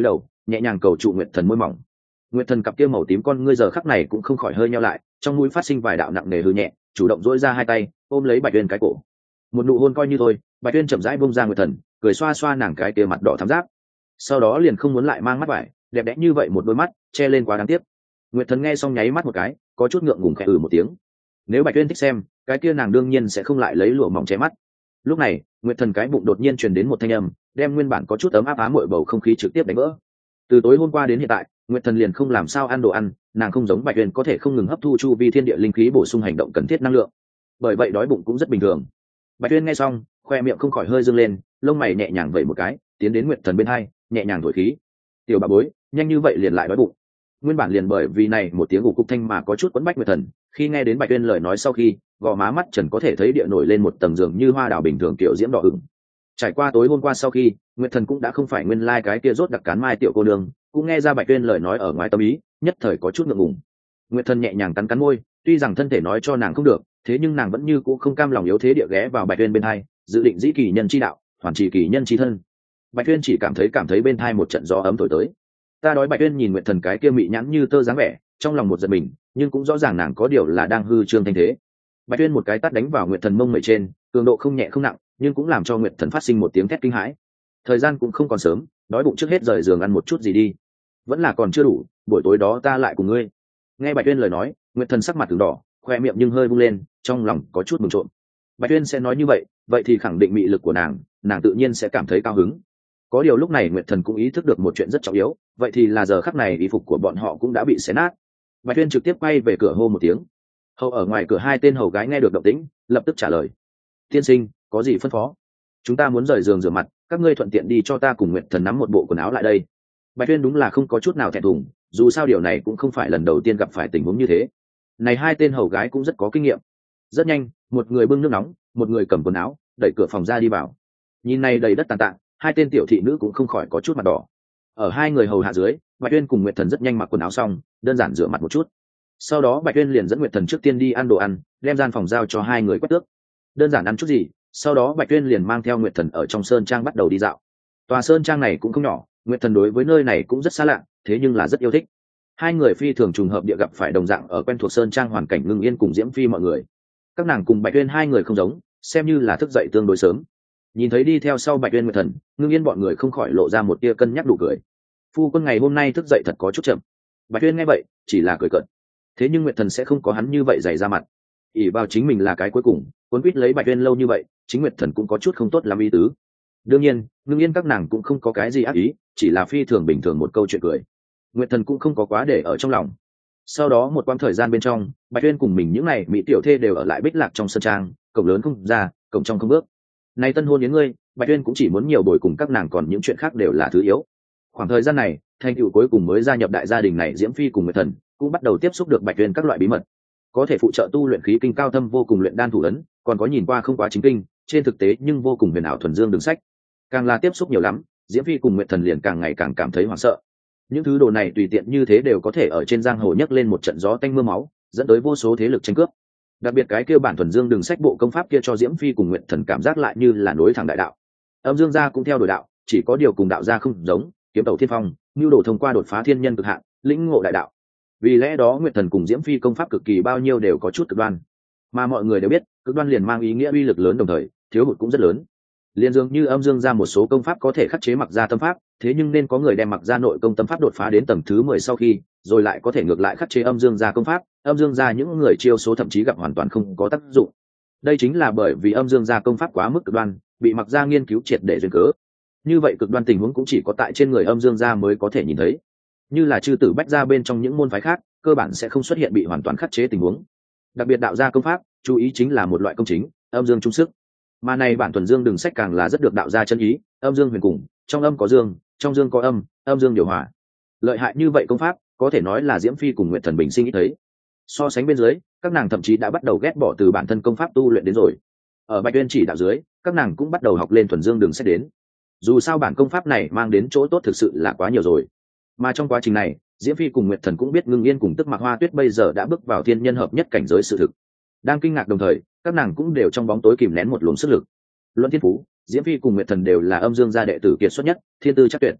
Speaker 1: nhẹ nhàng cầu trụ nguyệt thần môi mỏng. Nguyệt thần cặp kia màu tím con ngươi giờ khắc này cũng không khỏi hơi nheo lại, trong mũi phát sinh vài đạo nặng nề hư nhẹ, chủ động duỗi ra hai tay ôm lấy Bạch Uyên cái cổ. Một nụ hôn coi như thôi, Bạch Uyên chậm rãi buông ra Nguyệt thần, cười xoa xoa nàng cái kia mặt đỏ thắm giáp. Sau đó liền không muốn lại mang mắt vải, đẹp đẽ như vậy một đôi mắt che lên quá đáng tiếc. Nguyệt thần nghe xong nháy mắt một cái, có chút ngượng ngùng khẽ ừ một tiếng. Nếu Bạch Uyên thích xem, cái kia nàng đương nhiên sẽ không lại lấy lụa mỏng che mắt. Lúc này, Nguyệt thần cái bụng đột nhiên truyền đến một thanh âm, đem nguyên bản có chút ấm áp ám muội bầu không khí trực tiếp đánh vỡ. Từ tối hôm qua đến hiện tại, Nguyệt thần liền không làm sao ăn đồ ăn, nàng không giống Bạch Uyên có thể không ngừng hấp thu chu vi thiên địa linh khí bổ sung hành động cần thiết năng lượng. Bởi vậy đói bụng cũng rất bình thường. Bạch Uyên nghe xong, khoe miệng không khỏi hơi dương lên, lông mày nhẹ nhàng vẩy một cái, tiến đến Nguyệt thần bên hai, nhẹ nhàng thổi khí. Tiểu bà bối, nhanh như vậy liền lại đói bụng. Nguyên bản liền bởi vì này một tiếng ủ cục thanh mà có chút quấn bách Nguyệt thần, khi nghe đến Bạch Uyên lời nói sau khi, gò má mắt trần có thể thấy địa nổi lên một tầng dường như hoa đào bình thường tiểu diễm đỏ ửng. Trải qua tối hôm qua sau khi, Nguyệt thần cũng đã không phải nguyên lai like cái kia rốt đặc cán mai tiểu cô nương, cũng nghe ra Bạch Uyên lời nói ở ngoài tâm ý, nhất thời có chút ngượng ngùng. Nguyệt thần nhẹ nhàng cắn cắn môi, tuy rằng thân thể nói cho nàng không được, thế nhưng nàng vẫn như cũ không cam lòng yếu thế địa ghé vào Bạch Uyên bên hai, dự định dĩ kỳ nhân chi đạo, hoàn chỉ kỳ nhân chi thân. Bạch Uyên chỉ cảm thấy cảm thấy bên thai một trận gió ấm thổi tới. Ta đói. Bạch Uyên nhìn Nguyệt thần cái kia mị nhãn như tơ dáng vẻ, trong lòng một giật mình, nhưng cũng rõ ràng nàng có điều là đang hư trương thanh thế. Bạch Uyên một cái tát đánh vào Nguyệt thần mông mẩy trên, cường độ không nhẹ không nặng, nhưng cũng làm cho Nguyệt thần phát sinh một tiếng thét kinh hãi. Thời gian cũng không còn sớm, đói bụng trước hết rời giường ăn một chút gì đi. Vẫn là còn chưa đủ, buổi tối đó ta lại cùng ngươi. Nghe Bạch Uyên lời nói, Nguyệt thần sắc mặt từng đỏ, khoe miệng nhưng hơi vung lên, trong lòng có chút mừng trộm. Bạch Uyên sẽ nói như vậy, vậy thì khẳng định mị lực của nàng, nàng tự nhiên sẽ cảm thấy cao hứng. Có điều lúc này Nguyệt thần cũng ý thức được một chuyện rất trọng yếu, vậy thì là giờ khắc này y phục của bọn họ cũng đã bị xé nát. Bạch Uyên trực tiếp quay về cửa hô một tiếng. Hầu ở ngoài cửa hai tên hầu gái nghe được động tĩnh, lập tức trả lời: tiên sinh, có gì phân phó? Chúng ta muốn rời giường rửa mặt, các ngươi thuận tiện đi cho ta cùng Nguyệt thần nắm một bộ quần áo lại đây. Bạch Uyên đúng là không có chút nào thẹn thùng, dù sao điều này cũng không phải lần đầu tiên gặp phải tình huống như thế. Này hai tên hầu gái cũng rất có kinh nghiệm. Rất nhanh, một người bưng nước nóng, một người cầm quần áo, đẩy cửa phòng ra đi vào. Nhìn này đầy đất tàn tạ, hai tên tiểu thị nữ cũng không khỏi có chút mặt đỏ. Ở hai người hầu hạ dưới, Bạch Uyên cùng Nguyệt thần rất nhanh mặc quần áo xong, đơn giản rửa mặt một chút. Sau đó Bạch Uyên liền dẫn Nguyệt thần trước tiên đi ăn đồ ăn, đem gian phòng giao cho hai người quét tước. Đơn giản ăn chút gì, sau đó Bạch Uyên liền mang theo Nguyệt thần ở trong sơn trang bắt đầu đi dạo. Tòa sơn trang này cũng không nhỏ, Nguyệt thần đối với nơi này cũng rất xa lạ, thế nhưng là rất yêu thích. Hai người phi thường trùng hợp địa gặp phải đồng dạng ở quen thuộc sơn trang hoàn cảnh Ngưng Yên cùng Diễm Phi mọi người. Các nàng cùng Bạch Uyên hai người không giống, xem như là thức dậy tương đối sớm. Nhìn thấy đi theo sau Bạch Uyên Nguyệt thần, Ngưng Yên bọn người không khỏi lộ ra một tia cân nhắc đủ cười. Phu quân ngày hôm nay thức dậy thật có chút chậm. Bạch Uyên nghe vậy, chỉ là cười cợt. Thế nhưng Nguyệt thần sẽ không có hắn như vậy dày ra mặt. ỷ vào chính mình là cái cuối cùng, cuốn quýt lấy Bạch Uyên lâu như vậy, chính Nguyệt thần cũng có chút không tốt làm ý tứ. Đương nhiên, Ngưng Yên các nàng cũng không có cái gì ác ý, chỉ là phi thường bình thường một câu chuyện cười. Nguyệt thần cũng không có quá để ở trong lòng. Sau đó một quãng thời gian bên trong, Bạch Uyên cùng mình những này mỹ tiểu thê đều ở lại Bích Lạc trong sơn trang, cổng lớn không ra, cổng trong không bước. Này tân hôn đến ngươi, Bạch Uyên cũng chỉ muốn nhiều bồi cùng các nàng, còn những chuyện khác đều là thứ yếu. Khoảng thời gian này, Thanh Cựu cuối cùng mới gia nhập đại gia đình này, Diễm Phi cùng Nguyệt thần cũng bắt đầu tiếp xúc được Bạch Uyên các loại bí mật, có thể phụ trợ tu luyện khí kinh cao thâm vô cùng luyện đan thủ ấn, còn có nhìn qua không quá chính kinh, trên thực tế nhưng vô cùng huyền ảo thuần dương đường sách. Càng là tiếp xúc nhiều lắm, Diễm Phi cùng Nguyệt thần liền càng ngày càng cảm thấy hoảng sợ. Những thứ đồ này tùy tiện như thế đều có thể ở trên giang hồ nhấc lên một trận gió tanh mưa máu, dẫn tới vô số thế lực tranh cướp. Đặc biệt cái kia bản thuần dương đường sách bộ công pháp kia cho Diễm Phi cùng Nguyệt thần cảm giác lại như là nối thẳng đại đạo. Âm Dương gia cũng theo đuổi đạo, chỉ có điều cùng đạo gia không giống, kiếm tẩu thiên phong, nhu đồ thông qua đột phá thiên nhân cực hạn, lĩnh ngộ đại đạo. Vì lẽ đó Nguyệt thần cùng Diễm Phi công pháp cực kỳ bao nhiêu đều có chút cực đoan, mà mọi người đều biết cực đoan liền mang ý nghĩa uy lực lớn, đồng thời thiếu hụt cũng rất lớn. Liên dương như Âm Dương gia một số công pháp có thể khắc chế Mặc gia tâm pháp, thế nhưng nên có người đem Mặc gia nội công tâm pháp đột phá đến tầng thứ mười sau khi, rồi lại có thể ngược lại khắc chế Âm Dương gia công pháp. Âm Dương gia những người chiêu số thậm chí gặp hoàn toàn không có tác dụng. Đây chính là bởi vì Âm Dương gia công pháp quá mức cực đoan, bị Mặc gia nghiên cứu triệt để duyên cớ. Như vậy cực đoan tình huống cũng chỉ có tại trên người Âm Dương gia mới có thể nhìn thấy. Như là Chư Tử Bách gia bên trong những môn phái khác, cơ bản sẽ không xuất hiện bị hoàn toàn khắc chế tình huống. Đặc biệt đạo gia công pháp, chú ý chính là một loại công chính, âm dương trung sức. Mà này bản thuần dương đường sách càng là rất được đạo gia chân ý, âm dương huyền cùng, trong âm có dương, trong dương có âm, âm dương điều hòa. Lợi hại như vậy công pháp, có thể nói là Diễm Phi cùng Nguyệt thần bình sinh ít thấy. So sánh bên dưới, các nàng thậm chí đã bắt đầu ghét bỏ từ bản thân công pháp tu luyện đến rồi. Ở Bạch Uyên chỉ đạo dưới, các nàng cũng bắt đầu học lên thuần dương đường sách đến. Dù sao bản công pháp này mang đến chỗ tốt thực sự là quá nhiều rồi. Mà trong quá trình này, Diễm Phi cùng Nguyệt thần cũng biết Ngưng Yên cùng Tức Mặc Hoa Tuyết bây giờ đã bước vào thiên nhân hợp nhất cảnh giới sự thực. Đang kinh ngạc đồng thời, các nàng cũng đều trong bóng tối kìm nén một luồng sức lực. Luận thiên phú, Diễm Phi cùng Nguyệt thần đều là Âm Dương gia đệ tử kiệt xuất nhất, thiên tư chắc tuyệt.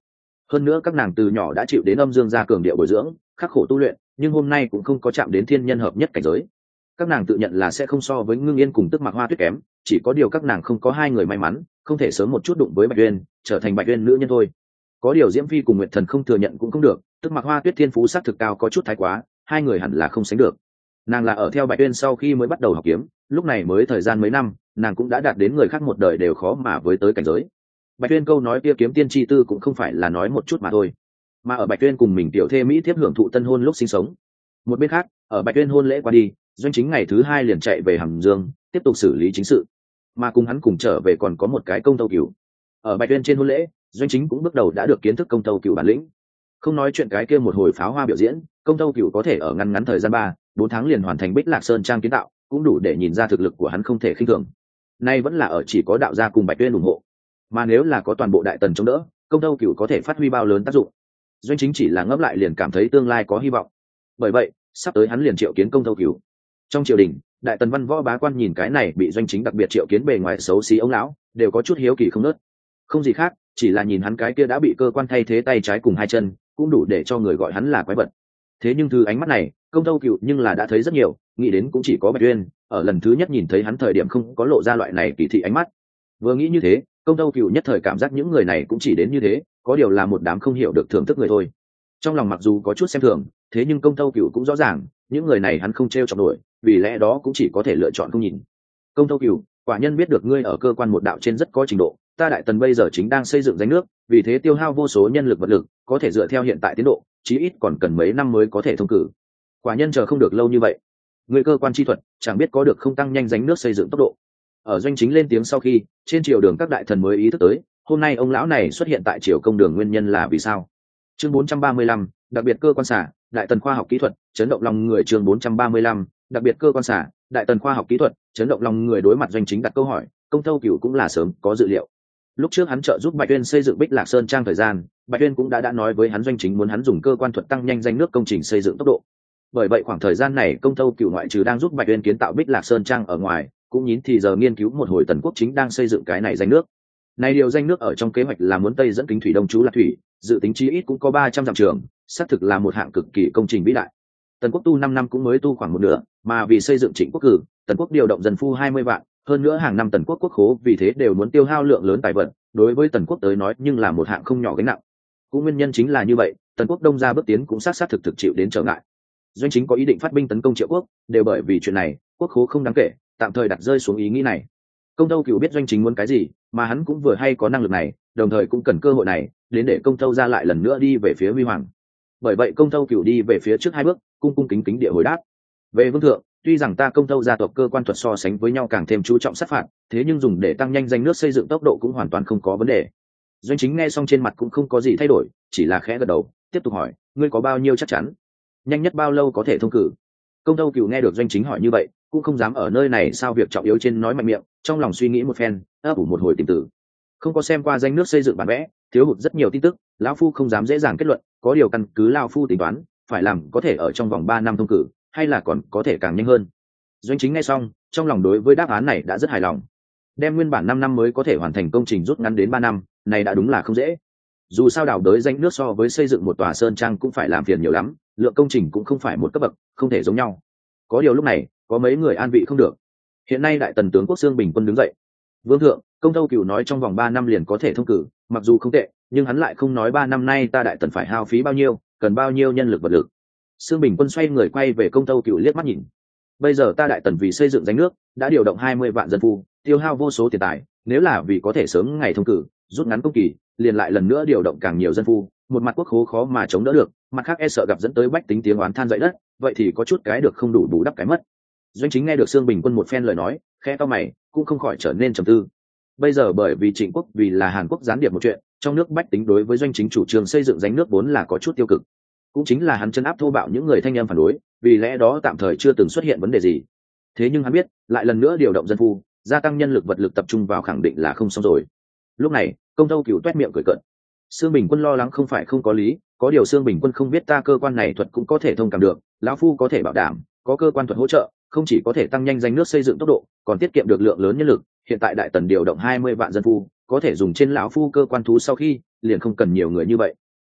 Speaker 1: hơn nữa các nàng từ nhỏ đã chịu đến âm dương gia cường điệu bồi dưỡng, khắc khổ tu luyện, nhưng hôm nay cũng không có chạm đến thiên nhân hợp nhất cảnh giới. Các nàng tự nhận là sẽ không so với Ngưng Yên cùng Tức Mặc Hoa Tuyết kém, chỉ có điều các nàng không có hai người may mắn, không thể sớm một chút đụng với Bạch Uyên, trở thành Bạch Uyên nữ nhân thôi. Có điều Diễm Phi cùng Nguyệt Thần không thừa nhận cũng không được, Tức Mặc Hoa Tuyết thiên phú sắc thực cao có chút thái quá, hai người hẳn là không sánh được. Nàng là ở theo Bạch Uyên sau khi mới bắt đầu học kiếm, lúc này mới thời gian mấy năm, nàng cũng đã đạt đến người khác một đời đều khó mà với tới cảnh giới. Bạch Uyên câu nói kia kiếm tiên chi tư cũng không phải là nói một chút mà thôi, mà ở Bạch Uyên cùng mình tiểu thê Mỹ thiếp hưởng thụ tân hôn lúc sinh sống. Một bên khác, ở Bạch Uyên hôn lễ qua đi, Doanh Chính ngày thứ hai liền chạy về Hàm Dương, tiếp tục xử lý chính sự, mà cùng hắn cùng trở về còn có một cái Công Tâu Cửu. Ở Bạch Uyên trên hôn lễ, Doanh Chính cũng bước đầu đã được kiến thức Công Tâu Cửu bản lĩnh. Không nói chuyện cái kia một hồi pháo hoa biểu diễn, Công Tâu Cửu có thể ở ngắn ngắn thời gian ba, bốn tháng liền hoàn thành Bích Lạc Sơn trang kiến tạo, cũng đủ để nhìn ra thực lực của hắn không thể khinh thường. Nay vẫn là ở chỉ có đạo gia cùng Bạch Uyên ủng hộ, mà nếu là có toàn bộ đại tần chống đỡ, Công Tâu Cửu có thể phát huy bao lớn tác dụng. Doanh Chính chỉ là ngẫm lại liền cảm thấy tương lai có hy vọng. Bởi vậy, sắp tới hắn liền triệu kiến Công Tâu Cửu. Trong triều đình, đại tần văn võ bá quan nhìn cái này bị Doanh Chính đặc biệt triệu kiến bề ngoài xấu xí ông lão, đều có chút hiếu kỳ không nớt. Không gì khác, chỉ là nhìn hắn cái kia đã bị cơ quan thay thế tay trái cùng hai chân, cũng đủ để cho người gọi hắn là quái vật. Thế nhưng thứ ánh mắt này, Công Tâu Cửu nhưng là đã thấy rất nhiều, nghĩ đến cũng chỉ có Bạch Uyên, ở lần thứ nhất nhìn thấy hắn thời điểm không có lộ ra loại này kỳ thị ánh mắt. Vừa nghĩ như thế, Công Tâu Cửu nhất thời cảm giác những người này cũng chỉ đến như thế, có điều là một đám không hiểu được thưởng thức người thôi. Trong lòng mặc dù có chút xem thường, thế nhưng Công Tâu Cửu cũng rõ ràng, những người này hắn không trêu chọc nổi, vì lẽ đó cũng chỉ có thể lựa chọn không nhìn. Công Tâu Cửu, quả nhân biết được ngươi ở cơ quan một đạo trên rất có trình độ, ta đại tần bây giờ chính đang xây dựng danh nước, vì thế tiêu hao vô số nhân lực vật lực, có thể dựa theo hiện tại tiến độ, chí ít còn cần mấy năm mới có thể thông cử. Quả nhân chờ không được lâu như vậy. Người cơ quan chi thuật, chẳng biết có được không tăng nhanh danh nước xây dựng tốc độ. Ở Doanh Chính lên tiếng sau khi, trên triều đường các đại thần mới ý thức tới, hôm nay ông lão này xuất hiện tại triều công đường nguyên nhân là vì sao. Chương bốn trăm ba mươi lăm, đặc biệt cơ quan xả, đại tần khoa học kỹ thuật, chấn động lòng người. Chương bốn trăm ba mươi lăm, đặc biệt cơ quan xả, đại tần khoa học kỹ thuật, chấn động lòng người. Đối mặt Doanh Chính đặt câu hỏi, Công Tâu Cửu cũng là sớm có dự liệu. Lúc trước hắn trợ giúp Bạch Uyên xây dựng Bích Lạc Sơn trang thời gian, Bạch Uyên cũng đã đã nói với hắn Doanh Chính muốn hắn dùng cơ quan thuật tăng nhanh danh nước công trình xây dựng tốc độ. Bởi vậy khoảng thời gian này Công Tâu Cửu ngoại trừ đang giúp Bạch Uyên kiến tạo Bích Lạc Sơn trang ở ngoài, cũng nhín thì giờ nghiên cứu một hồi tần quốc chính đang xây dựng cái này danh nước. Này điều danh nước ở trong kế hoạch là muốn tây dẫn kính thủy đông chú Lạc thủy, dự tính chí ít cũng có ba trăm dặm trường, xác thực là một hạng cực kỳ công trình vĩ đại. Tần quốc tu năm năm cũng mới tu khoảng một nửa, mà vì xây dựng Trịnh quốc cử, tần quốc điều động dân phu hai mươi vạn, hơn nữa hàng năm tần quốc quốc khố vì thế đều muốn tiêu hao lượng lớn tài vật, đối với tần quốc tới nói nhưng là một hạng không nhỏ gánh nặng. Cũng nguyên nhân chính là như vậy, tần quốc đông ra bước tiến cũng sát sát thực thực chịu đến trở ngại. Doanh Chính có ý định phát binh tấn công Triệu quốc, đều bởi vì chuyện này, quốc khố không đáng kể, tạm thời đặt rơi xuống ý nghĩ này. Công Tâu Cửu biết Doanh Chính muốn cái gì, mà hắn cũng vừa hay có năng lực này, đồng thời cũng cần cơ hội này đến để Công Tâu ra lại lần nữa đi về phía huy hoàng. Bởi vậy Công Tâu Cửu đi về phía trước hai bước, cung cung kính kính địa hồi đáp: về vương thượng, tuy rằng ta Công Tâu gia tộc cơ quan thuật so sánh với nhau càng thêm chú trọng sát phạt, thế nhưng dùng để tăng nhanh danh nước xây dựng tốc độ cũng hoàn toàn không có vấn đề. Doanh Chính nghe xong trên mặt cũng không có gì thay đổi, chỉ là khẽ gật đầu, tiếp tục hỏi: ngươi có bao nhiêu chắc chắn? Nhanh nhất bao lâu có thể thông cử? Công Tâu Cửu nghe được Doanh Chính hỏi như vậy, cũng không dám ở nơi này sao việc trọng yếu trên nói mạnh miệng, trong lòng suy nghĩ một phen, ấp ủ một hồi tìm tử. Không có xem qua danh nước xây dựng bản vẽ, thiếu hụt rất nhiều tin tức, lão phu không dám dễ dàng kết luận, có điều căn cứ lão phu tính toán, phải làm có thể ở trong vòng ba năm thông cử, hay là còn có thể càng nhanh hơn. Doanh Chính nghe xong, trong lòng đối với đáp án này đã rất hài lòng. Đem nguyên bản năm năm mới có thể hoàn thành công trình rút ngắn đến ba năm, này đã đúng là không dễ. Dù sao đào đới danh nước so với xây dựng một tòa sơn trang cũng phải làm phiền nhiều lắm, lượng công trình cũng không phải một cấp bậc, không thể giống nhau. Có điều lúc này, có mấy người an vị không được. Hiện nay đại tần tướng quốc Xương Bình Quân đứng dậy: vương thượng, Công Tâu Cửu nói trong vòng ba năm liền có thể thông cử, mặc dù không tệ, nhưng hắn lại không nói ba năm nay ta đại tần phải hao phí bao nhiêu, cần bao nhiêu nhân lực vật lực. Xương Bình Quân xoay người quay về Công Tâu Cửu liếc mắt nhìn: bây giờ ta đại tần vì xây dựng danh nước đã điều động hai mươi vạn dân phu, tiêu hao vô số tiền tài, nếu là vì có thể sớm ngày thông cử, rút ngắn công kỳ, liền lại lần nữa điều động càng nhiều dân phu, một mặt quốc khố khó mà chống đỡ được, mặt khác e sợ gặp dẫn tới bách tính tiếng oán than dậy đất, vậy thì có chút cái được không đủ bù đắp cái mất. Doanh Chính nghe được Xương Bình Quân một phen lời nói, khẽ cau mày, cũng không khỏi trở nên trầm tư. Bây giờ bởi vì Trịnh quốc vì là Hàn Quốc gián điệp một chuyện, trong nước bách tính đối với Doanh Chính chủ trương xây dựng danh nước vốn là có chút tiêu cực, cũng chính là hắn chân áp thô bạo những người thanh em phản đối, vì lẽ đó tạm thời chưa từng xuất hiện vấn đề gì. Thế nhưng hắn biết, lại lần nữa điều động dân phu, gia tăng nhân lực vật lực tập trung vào khẳng định là không xong rồi. Lúc này, Công Tâu Cửu toét miệng cười cợt. Xương Bình Quân lo lắng không phải không có lý, có điều Xương Bình Quân không biết ta cơ quan này thuật cũng có thể thông cảm được, lão phu có thể bảo đảm, có cơ quan thuật hỗ trợ, không chỉ có thể tăng nhanh danh nước xây dựng tốc độ, còn tiết kiệm được lượng lớn nhân lực. Hiện tại đại tần điều động hai mươi vạn dân phu, có thể dùng trên lão phu cơ quan thú sau khi, liền không cần nhiều người như vậy.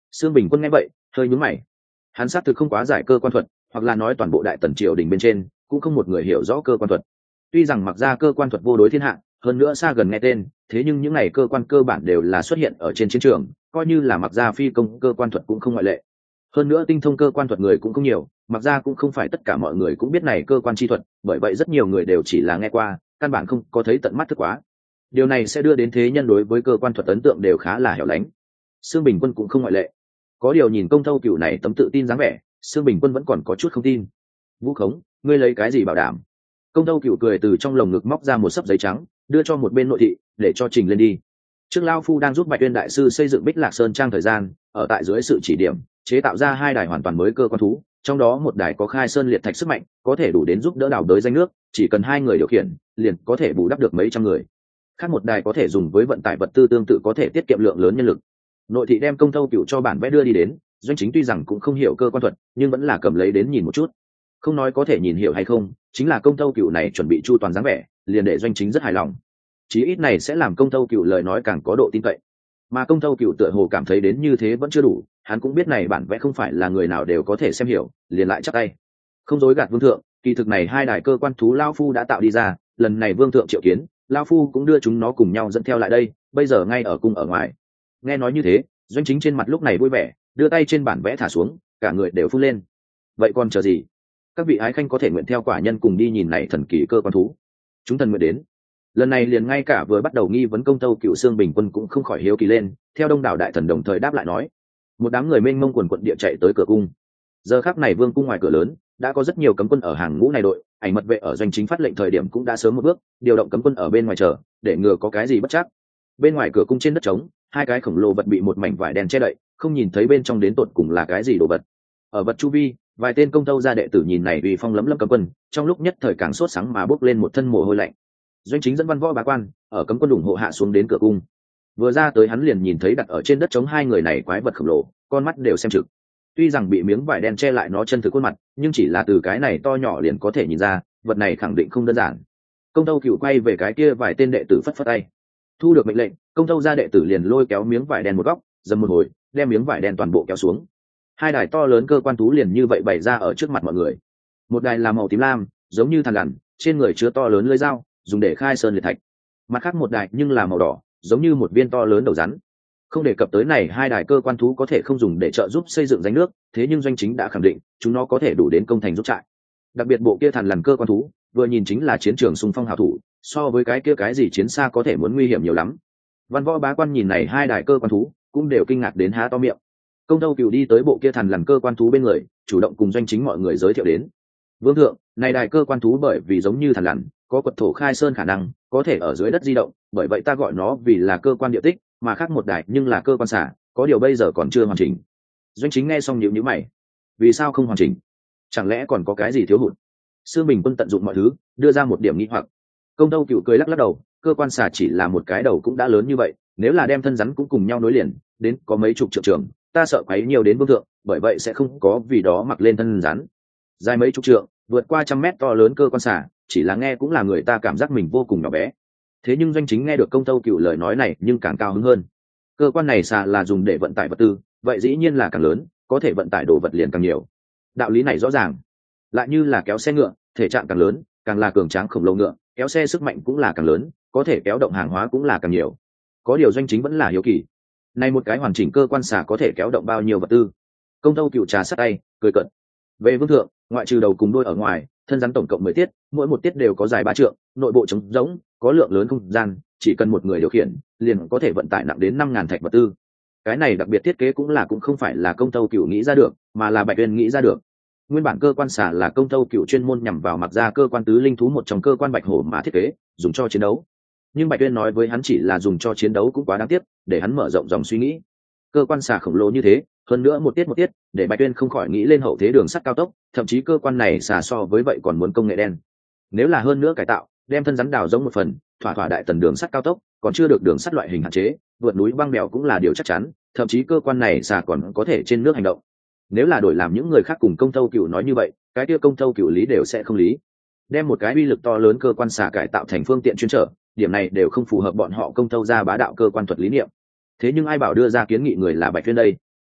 Speaker 1: Sương Bình Quân nghe vậy hơi nhướng mày. Hắn xác thực không quá giải cơ quan thuật, hoặc là nói toàn bộ đại tần triều đình bên trên cũng không một người hiểu rõ cơ quan thuật. Tuy rằng mặc ra cơ quan thuật vô đối thiên hạ, hơn nữa xa gần nghe tên, thế nhưng những này cơ quan cơ bản đều là xuất hiện ở trên chiến trường, coi như là mặc ra phi công cơ quan thuật cũng không ngoại lệ. Hơn nữa tinh thông cơ quan thuật người cũng không nhiều, mặc ra cũng không phải tất cả mọi người cũng biết này cơ quan chi thuật, bởi vậy rất nhiều người đều chỉ là nghe qua, căn bản không có thấy tận mắt thức quá. Điều này sẽ đưa đến thế nhân đối với cơ quan thuật ấn tượng đều khá là hẻo lánh. Sương Bình Quân cũng không ngoại lệ. Có điều nhìn Công Thâu Cửu này tấm tự tin dáng vẻ, Sương Bình Quân vẫn còn có chút không tin. Vũ Khống, ngươi lấy cái gì bảo đảm? Công Thâu Cửu cười từ trong lồng ngực móc ra một sấp giấy trắng, đưa cho một bên nội thị để cho trình lên đi. Trước Lao Phu đang giúp Bạch Uyên đại sư xây dựng Bích Lạc Sơn trang thời gian, ở tại dưới sự chỉ điểm, chế tạo ra hai đài hoàn toàn mới cơ quan thú, trong đó một đài có khai sơn liệt thạch sức mạnh, có thể đủ đến giúp đỡ đào đới danh nước, chỉ cần hai người điều khiển, liền có thể bù đắp được mấy trăm người. Khác một đài có thể dùng với vận tải vật tư tương tự, có thể tiết kiệm lượng lớn nhân lực. Nội thị đem Công Thâu Cửu cho bản vẽ đưa đi đến, Doanh Chính tuy rằng cũng không hiểu cơ quan thuật, nhưng vẫn là cầm lấy đến nhìn một chút. Không nói có thể nhìn hiểu hay không, chính là Công Thâu Cửu này chuẩn bị chu toàn dáng vẻ, liền để Doanh Chính rất hài lòng. Chí ít này sẽ làm Công Thâu Cửu lời nói càng có độ tin cậy. Mà Công Thâu Cửu tựa hồ cảm thấy đến như thế vẫn chưa đủ, hắn cũng biết này bản vẽ không phải là người nào đều có thể xem hiểu, liền lại chắp tay. Không dối gạt vương thượng, kỳ thực này hai đài cơ quan thú Lao Phu đã tạo đi ra, lần này vương thượng triệu kiến, Lao Phu cũng đưa chúng nó cùng nhau dẫn theo lại đây, bây giờ ngay ở cung ở ngoài. Nghe nói như thế, Doanh Chính trên mặt lúc này vui vẻ, đưa tay trên bản vẽ thả xuống, cả người đều phun lên. Vậy còn chờ gì? Các vị ái khanh có thể nguyện theo quả nhân cùng đi nhìn này thần kỳ cơ quan thú. Chúng thần nguyện đến. Lần này liền ngay cả vừa bắt đầu nghi vấn Công Thâu Cửu Sương Bình Quân cũng không khỏi hiếu kỳ lên, theo đông đảo đại thần đồng thời đáp lại nói. Một đám người mênh mông quần quận địa chạy tới cửa cung. Giờ khắc này vương cung ngoài cửa lớn đã có rất nhiều cấm quân ở hàng ngũ này đội, ảnh mật vệ ở Doanh Chính phát lệnh thời điểm cũng đã sớm một bước điều động cấm quân ở bên ngoài chờ, để ngừa có cái gì bất chắc. Bên ngoài cửa cung trên đất trống, hai cái khổng lồ vật bị một mảnh vải đen che đậy, không nhìn thấy bên trong đến tột cùng là cái gì đồ vật. Ở vật chu vi, vài tên Công Thâu gia đệ tử nhìn này uy phong lấm lấm cấm quân, trong lúc nhất thời càng sốt sáng mà bốc lên một thân mồ hôi lạnh. Doanh Chính dẫn văn võ bá quan ở cấm quân ủng hộ hạ xuống đến cửa cung. Vừa ra tới hắn liền nhìn thấy đặt ở trên đất trống hai người này quái vật khổng lồ, con mắt đều xem trực. Tuy rằng bị miếng vải đen che lại nó chân thực khuôn mặt, nhưng chỉ là từ cái này to nhỏ liền có thể nhìn ra, vật này khẳng định không đơn giản. Công Thâu Cửu quay về cái kia vài tên đệ tử phất phất tay. Thu được mệnh lệnh, Công Thâu gia đệ tử liền lôi kéo miếng vải đen một góc, dầm một hồi, đem miếng vải đen toàn bộ kéo xuống. Hai đài to lớn cơ quan thú liền như vậy bày ra ở trước mặt mọi người. Một đài là màu tím lam, giống như thằn lằn, trên người chứa to lớn lưỡi dao, dùng để khai sơn liệt thạch. Mặt khác một đài nhưng là màu đỏ, giống như một viên to lớn đầu rắn. Không đề cập tới này hai đài cơ quan thú có thể không dùng để trợ giúp xây dựng danh nước, thế nhưng Doanh Chính đã khẳng định chúng nó có thể đủ đến công thành giúp trại. Đặc biệt bộ kia thằn lằn cơ quan thú, vừa nhìn chính là chiến trường xung phong hào thủ, so với cái kia cái gì chiến xa có thể muốn nguy hiểm nhiều lắm. Văn võ bá quan nhìn này hai đài cơ quan thú, cũng đều kinh ngạc đến há to miệng. Công Thâu Cửu đi tới bộ kia thằn lằn cơ quan thú bên người, chủ động cùng Doanh Chính mọi người giới thiệu đến. Vương thượng, này đài cơ quan thú bởi vì giống như thằn lằn, có quật thổ khai sơn khả năng, có thể ở dưới đất di động, bởi vậy ta gọi nó vì là cơ quan địa tích, mà khác một đài nhưng là cơ quan xả, có điều bây giờ còn chưa hoàn chỉnh. Doanh Chính nghe xong nhíu nhíu mày, vì sao không hoàn chỉnh? Chẳng lẽ còn có cái gì thiếu hụt? Sương Bình Quân tận dụng mọi thứ, đưa ra một điểm nghi hoặc. Công Thâu Cửu cười lắc lắc đầu, cơ quan xả chỉ là một cái đầu cũng đã lớn như vậy, nếu là đem thân rắn cũng cùng nhau nối liền, đến có mấy chục triệu trường, ta sợ quấy nhiều đến vương thượng, bởi vậy sẽ không có vì đó mặc lên thân rắn. Dài mấy chục trượng, vượt qua trăm mét to lớn cơ quan xả, chỉ là nghe cũng là người ta cảm giác mình vô cùng nhỏ bé. Thế nhưng Doanh Chính nghe được Công Thâu Cửu lời nói này nhưng càng cao hứng hơn. Cơ quan này xả là dùng để vận tải vật tư, vậy dĩ nhiên là càng lớn, có thể vận tải đồ vật liền càng nhiều. Đạo lý này rõ ràng. Lại như là kéo xe ngựa, thể trạng càng lớn, càng là cường tráng khổng lồ ngựa, kéo xe sức mạnh cũng là càng lớn, có thể kéo động hàng hóa cũng là càng nhiều. Có điều Doanh Chính vẫn là hiếu kỳ. Này một cái hoàn chỉnh cơ quan xả có thể kéo động bao nhiêu vật tư? Công Thâu Cửu trà sát tay, cười cợt. Về vương thượng, ngoại trừ đầu cùng đuôi ở ngoài, thân rắn tổng cộng mười tiết, mỗi một tiết đều có dài ba trượng, nội bộ trống rỗng, có lượng lớn không gian, chỉ cần một người điều khiển, liền có thể vận tải nặng đến năm ngàn thạch vật tư. Cái này đặc biệt thiết kế cũng là cũng không phải là Công Thâu Cửu nghĩ ra được, mà là Bạch Uyên nghĩ ra được. Nguyên bản cơ quan xả là Công Thâu Cửu chuyên môn nhằm vào mặc ra cơ quan tứ linh thú một trong cơ quan bạch hổ mà thiết kế, dùng cho chiến đấu. Nhưng Bạch Uyên nói với hắn chỉ là dùng cho chiến đấu cũng quá đáng tiếc, để hắn mở rộng dòng suy nghĩ. Cơ quan xả khổng lồ như thế, hơn nữa một tiết một tiết, để Bạch Uyên không khỏi nghĩ lên hậu thế đường sắt cao tốc, thậm chí cơ quan này xả so với vậy còn muốn công nghệ đen. Nếu là hơn nữa cải tạo, đem thân rắn đào giống một phần, thỏa thỏa đại tần đường sắt cao tốc, còn chưa được đường sắt loại hình hạn chế, vượt núi băng bèo cũng là điều chắc chắn, thậm chí cơ quan này xả còn có thể trên nước hành động. Nếu là đổi làm những người khác cùng Công Thâu Cửu nói như vậy, cái kia Công Thâu Cửu lý đều sẽ không lý. Đem một cái uy lực to lớn cơ quan xả cải tạo thành phương tiện chuyên trở, điểm này đều không phù hợp bọn họ Công Thâu gia bá đạo cơ quan thuật lý niệm. Thế nhưng ai bảo đưa ra kiến nghị người là Bạch Uyên đây?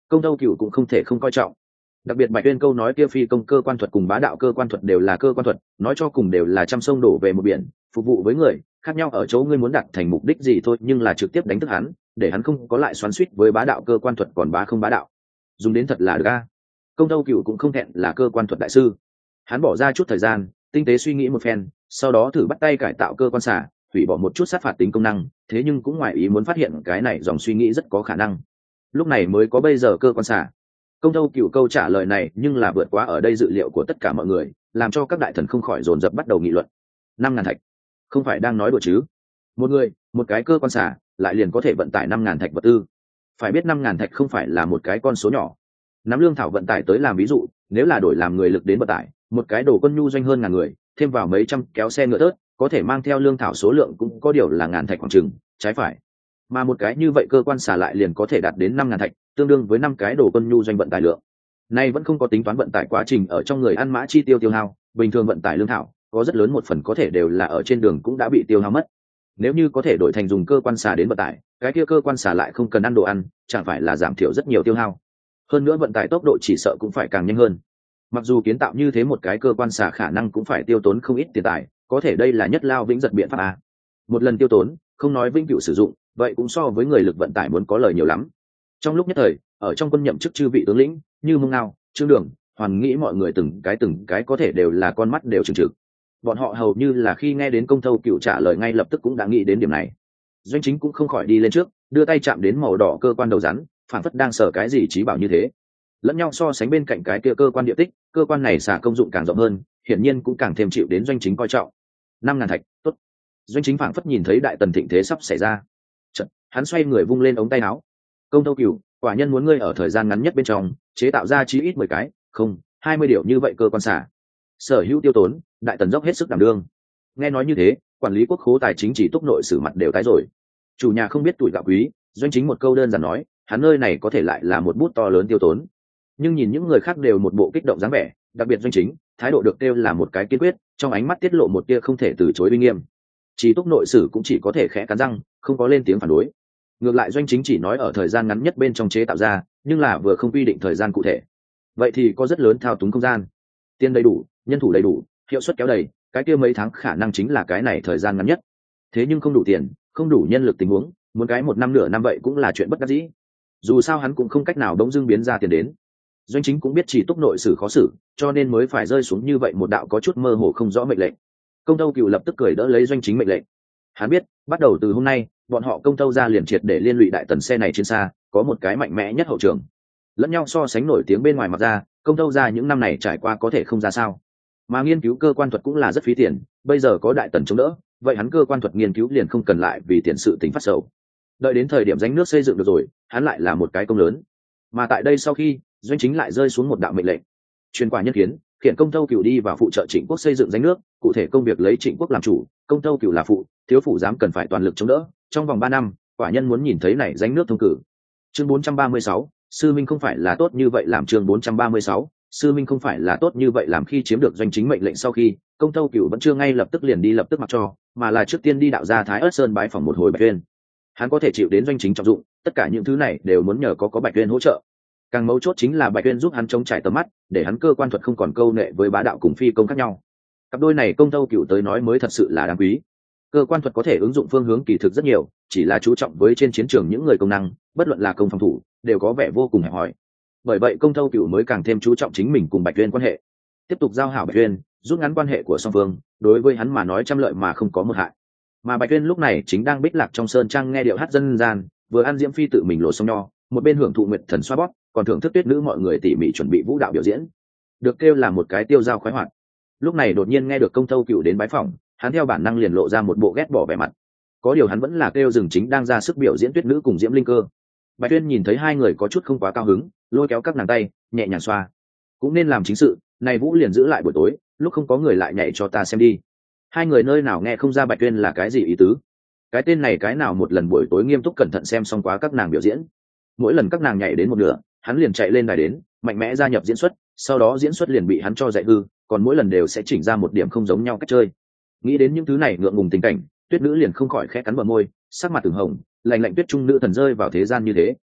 Speaker 1: Công Tâu Cửu cũng không thể không coi trọng. Đặc biệt Bạch Uyên câu nói kia phi công cơ quan thuật cùng bá đạo cơ quan thuật đều là cơ quan thuật, nói cho cùng đều là trăm sông đổ về một biển, phục vụ với người, khác nhau ở chỗ ngươi muốn đạt thành mục đích gì thôi, nhưng là trực tiếp đánh thức hắn, để hắn không có lại xoắn xuýt với bá đạo cơ quan thuật còn bá không bá đạo. Dùng đến thật là được a. Công Tâu Cửu cũng không thẹn là cơ quan thuật đại sư. Hắn bỏ ra chút thời gian, tinh tế suy nghĩ một phen, sau đó thử bắt tay cải tạo cơ quan xả, hủy bỏ một chút sát phạt tính công năng, thế nhưng cũng ngoài ý muốn phát hiện cái này dòng suy nghĩ rất có khả năng. Lúc này mới có bây giờ cơ quan xả. Công Tâu Cửu câu trả lời này nhưng là vượt quá ở đây dự liệu của tất cả mọi người, làm cho các đại thần không khỏi dồn dập bắt đầu nghị luận. Năm ngàn thạch, không phải đang nói đùa chứ? Một người, một cái cơ quan xả, lại liền có thể vận tải năm ngàn thạch vật tư. Phải biết năm ngàn thạch không phải là một cái con số nhỏ. Nắm lương thảo vận tải tới làm ví dụ, nếu là đổi làm người lực đến vận tải, một cái đồ quân nhu doanh hơn ngàn người, thêm vào mấy trăm kéo xe ngựa tớt, có thể mang theo lương thảo số lượng cũng có điều là ngàn thạch khoảng chừng, trái phải. Mà một cái như vậy cơ quan xả lại liền có thể đạt đến năm ngàn thạch, tương đương với năm cái đồ quân nhu doanh vận tải lượng. Nay vẫn không có tính toán vận tải quá trình ở trong người ăn mã chi tiêu tiêu hao, bình thường vận tải lương thảo, có rất lớn một phần có thể đều là ở trên đường cũng đã bị tiêu hao mất. Nếu như có thể đổi thành dùng cơ quan xả đến vận tải, cái kia cơ quan xả lại không cần ăn đồ ăn, chẳng phải là giảm thiểu rất nhiều tiêu hao. Hơn nữa vận tải tốc độ chỉ sợ cũng phải càng nhanh hơn. Mặc dù kiến tạo như thế một cái cơ quan xả khả năng cũng phải tiêu tốn không ít tiền tài, có thể đây là nhất lao vĩnh giật biện pháp a. Một lần tiêu tốn, không nói vĩnh cửu sử dụng, vậy cũng so với người lực vận tải muốn có lời nhiều lắm. Trong lúc nhất thời, ở trong quân nhậm chức chư vị tướng lĩnh, như Mông Ngao, Trương Đường, Hoàn nghĩ mọi người từng cái từng cái có thể đều là con mắt đều trừng trừng. Bọn họ hầu như là khi nghe đến Công Tâu Cửu trả lời ngay lập tức cũng đã nghĩ đến điểm này. Doanh Chính cũng không khỏi đi lên trước, đưa tay chạm đến màu đỏ cơ quan đầu rắn, phản phất đang sở cái gì trí bảo như thế. Lẫn nhau so sánh bên cạnh cái kia cơ quan địa tích, cơ quan này xả công dụng càng rộng hơn, hiển nhiên cũng càng thêm chịu đến Doanh Chính coi trọng. Năm ngàn thạch, tốt. Doanh Chính phảng phất nhìn thấy đại tần thịnh thế sắp xảy ra. Chợt, hắn xoay người vung lên ống tay áo. Công Tâu Cửu, quả nhân muốn ngươi ở thời gian ngắn nhất bên trong chế tạo ra chí ít mười cái, không, hai mươi điều như vậy cơ quan xả. Sở hữu tiêu tốn, đại tần dốc hết sức đảm đương. Nghe nói như thế, quản lý quốc khố tài chính chỉ túc nội sử mặt đều tái rồi. Chủ nhà không biết tuổi gạo quý, Doanh Chính một câu đơn giản nói, hắn nơi này có thể lại là một bút to lớn tiêu tốn. Nhưng nhìn những người khác đều một bộ kích động dáng vẻ, đặc biệt Doanh Chính, thái độ được kêu là một cái kiên quyết, trong ánh mắt tiết lộ một tia không thể từ chối uy nghiêm. Chỉ túc nội sử cũng chỉ có thể khẽ cắn răng, không có lên tiếng phản đối. Ngược lại Doanh Chính chỉ nói ở thời gian ngắn nhất bên trong chế tạo ra, nhưng là vừa không quy định thời gian cụ thể. Vậy thì có rất lớn thao túng không gian. Tiền đầy đủ, nhân thủ đầy đủ, hiệu suất kéo đầy, cái kia mấy tháng khả năng chính là cái này thời gian ngắn nhất. Thế nhưng không đủ tiền, không đủ nhân lực tình huống, muốn cái một năm nửa năm vậy cũng là chuyện bất đắc dĩ. Dù sao hắn cũng không cách nào đống dưng biến ra tiền đến. Doanh Chính cũng biết chỉ túc nội sử khó xử, cho nên mới phải rơi xuống như vậy một đạo có chút mơ hồ không rõ mệnh lệnh. Công Tâu Cửu lập tức cười đỡ lấy Doanh Chính mệnh lệnh. Hắn biết, bắt đầu từ hôm nay, bọn họ Công Tâu ra liền triệt để liên lụy đại tần xe này trên xa, có một cái mạnh mẽ nhất hậu trường. Lẫn nhau so sánh nổi tiếng bên ngoài mặt ra, Công Tâu ra những năm này trải qua có thể không ra sao. Mà nghiên cứu cơ quan thuật cũng là rất phí tiền, bây giờ có đại tần chống đỡ, vậy hắn cơ quan thuật nghiên cứu liền không cần lại vì tiền sự tính phát sầu. Đợi đến thời điểm danh nước xây dựng được rồi, hắn lại là một cái công lớn. Mà tại đây sau khi, Doanh Chính lại rơi xuống một đạo mệnh lệnh. Truyền quả nhân kiến, khiển Công Tâu Cửu đi vào phụ trợ Trịnh Quốc xây dựng danh nước, cụ thể công việc lấy Trịnh Quốc làm chủ, Công Tâu Cửu là phụ, thiếu phủ giám cần phải toàn lực chống đỡ, trong vòng ba năm, quả nhân muốn nhìn thấy này danh nước thông cử. Chương bốn trăm ba mươi sáu, sư minh không phải là tốt như vậy làm. Chương bốn trăm ba mươi sáu, sư minh không phải là tốt như vậy làm. Khi chiếm được Doanh Chính mệnh lệnh sau khi, Công Tâu Cửu vẫn chưa ngay lập tức liền đi lập tức mặc cho, mà là trước tiên đi đạo gia Thái Ức Sơn bái phỏng một hồi Bạch Uyên. Hắn có thể chịu đến Doanh Chính trọng dụng, tất cả những thứ này đều muốn nhờ có có Bạch Uyên hỗ trợ. Càng mấu chốt chính là Bạch Uyên giúp hắn chống trải tầm mắt, để hắn cơ quan thuật không còn câu nệ với bá đạo cùng phi công khác nhau. Cặp đôi này Công Tâu Cửu tới nói mới thật sự là đáng quý. Cơ quan thuật có thể ứng dụng phương hướng kỳ thực rất nhiều, chỉ là chú trọng với trên chiến trường những người công năng, bất luận là công phòng thủ, đều có vẻ vô cùng hẹp hòi. Bởi vậy Công Tâu Cửu mới càng thêm chú trọng chính mình cùng Bạch Uyên quan hệ, tiếp tục giao hảo Bạch Uyên, rút ngắn quan hệ của song phương, đối với hắn mà nói trăm lợi mà không có một hại. Mà Bạch Uyên lúc này chính đang bích lạc trong sơn trang nghe điệu hát dân gian, vừa ăn diễm phi tự mình lộ sông nho, một bên hưởng thụ nguyệt thần xoa bóp, còn thưởng thức tuyết nữ mọi người tỉ mỉ chuẩn bị vũ đạo biểu diễn, được kêu là một cái tiêu dao khoái hoạt. Lúc này đột nhiên nghe được Công Tâu Cửu đến bái phỏng, hắn theo bản năng liền lộ ra một bộ ghét bỏ vẻ mặt. Có điều hắn vẫn là kêu dừng chính đang ra sức biểu diễn tuyết nữ cùng diễm linh cơ. Bạch Uyên nhìn thấy hai người có chút không quá cao hứng, lôi kéo các nàng tay, nhẹ nhàng xoa. Cũng nên làm chính sự, này vũ liền giữ lại buổi tối, lúc không có người lại nhảy cho ta xem đi. Hai người nơi nào nghe không ra Bạch Uyên là cái gì ý tứ. Cái tên này cái nào một lần buổi tối nghiêm túc cẩn thận xem xong quá các nàng biểu diễn. Mỗi lần các nàng nhảy đến một nửa, hắn liền chạy lên đài đến, mạnh mẽ gia nhập diễn xuất, sau đó diễn xuất liền bị hắn cho dạy hư, còn mỗi lần đều sẽ chỉnh ra một điểm không giống nhau cách chơi. Nghĩ đến những thứ này ngượng ngùng tình cảnh, tuyết nữ liền không khỏi khẽ cắn bờ môi, sắc mặt từng hồng, lạnh lạnh tuyết trung nữ thần rơi vào thế gian như thế.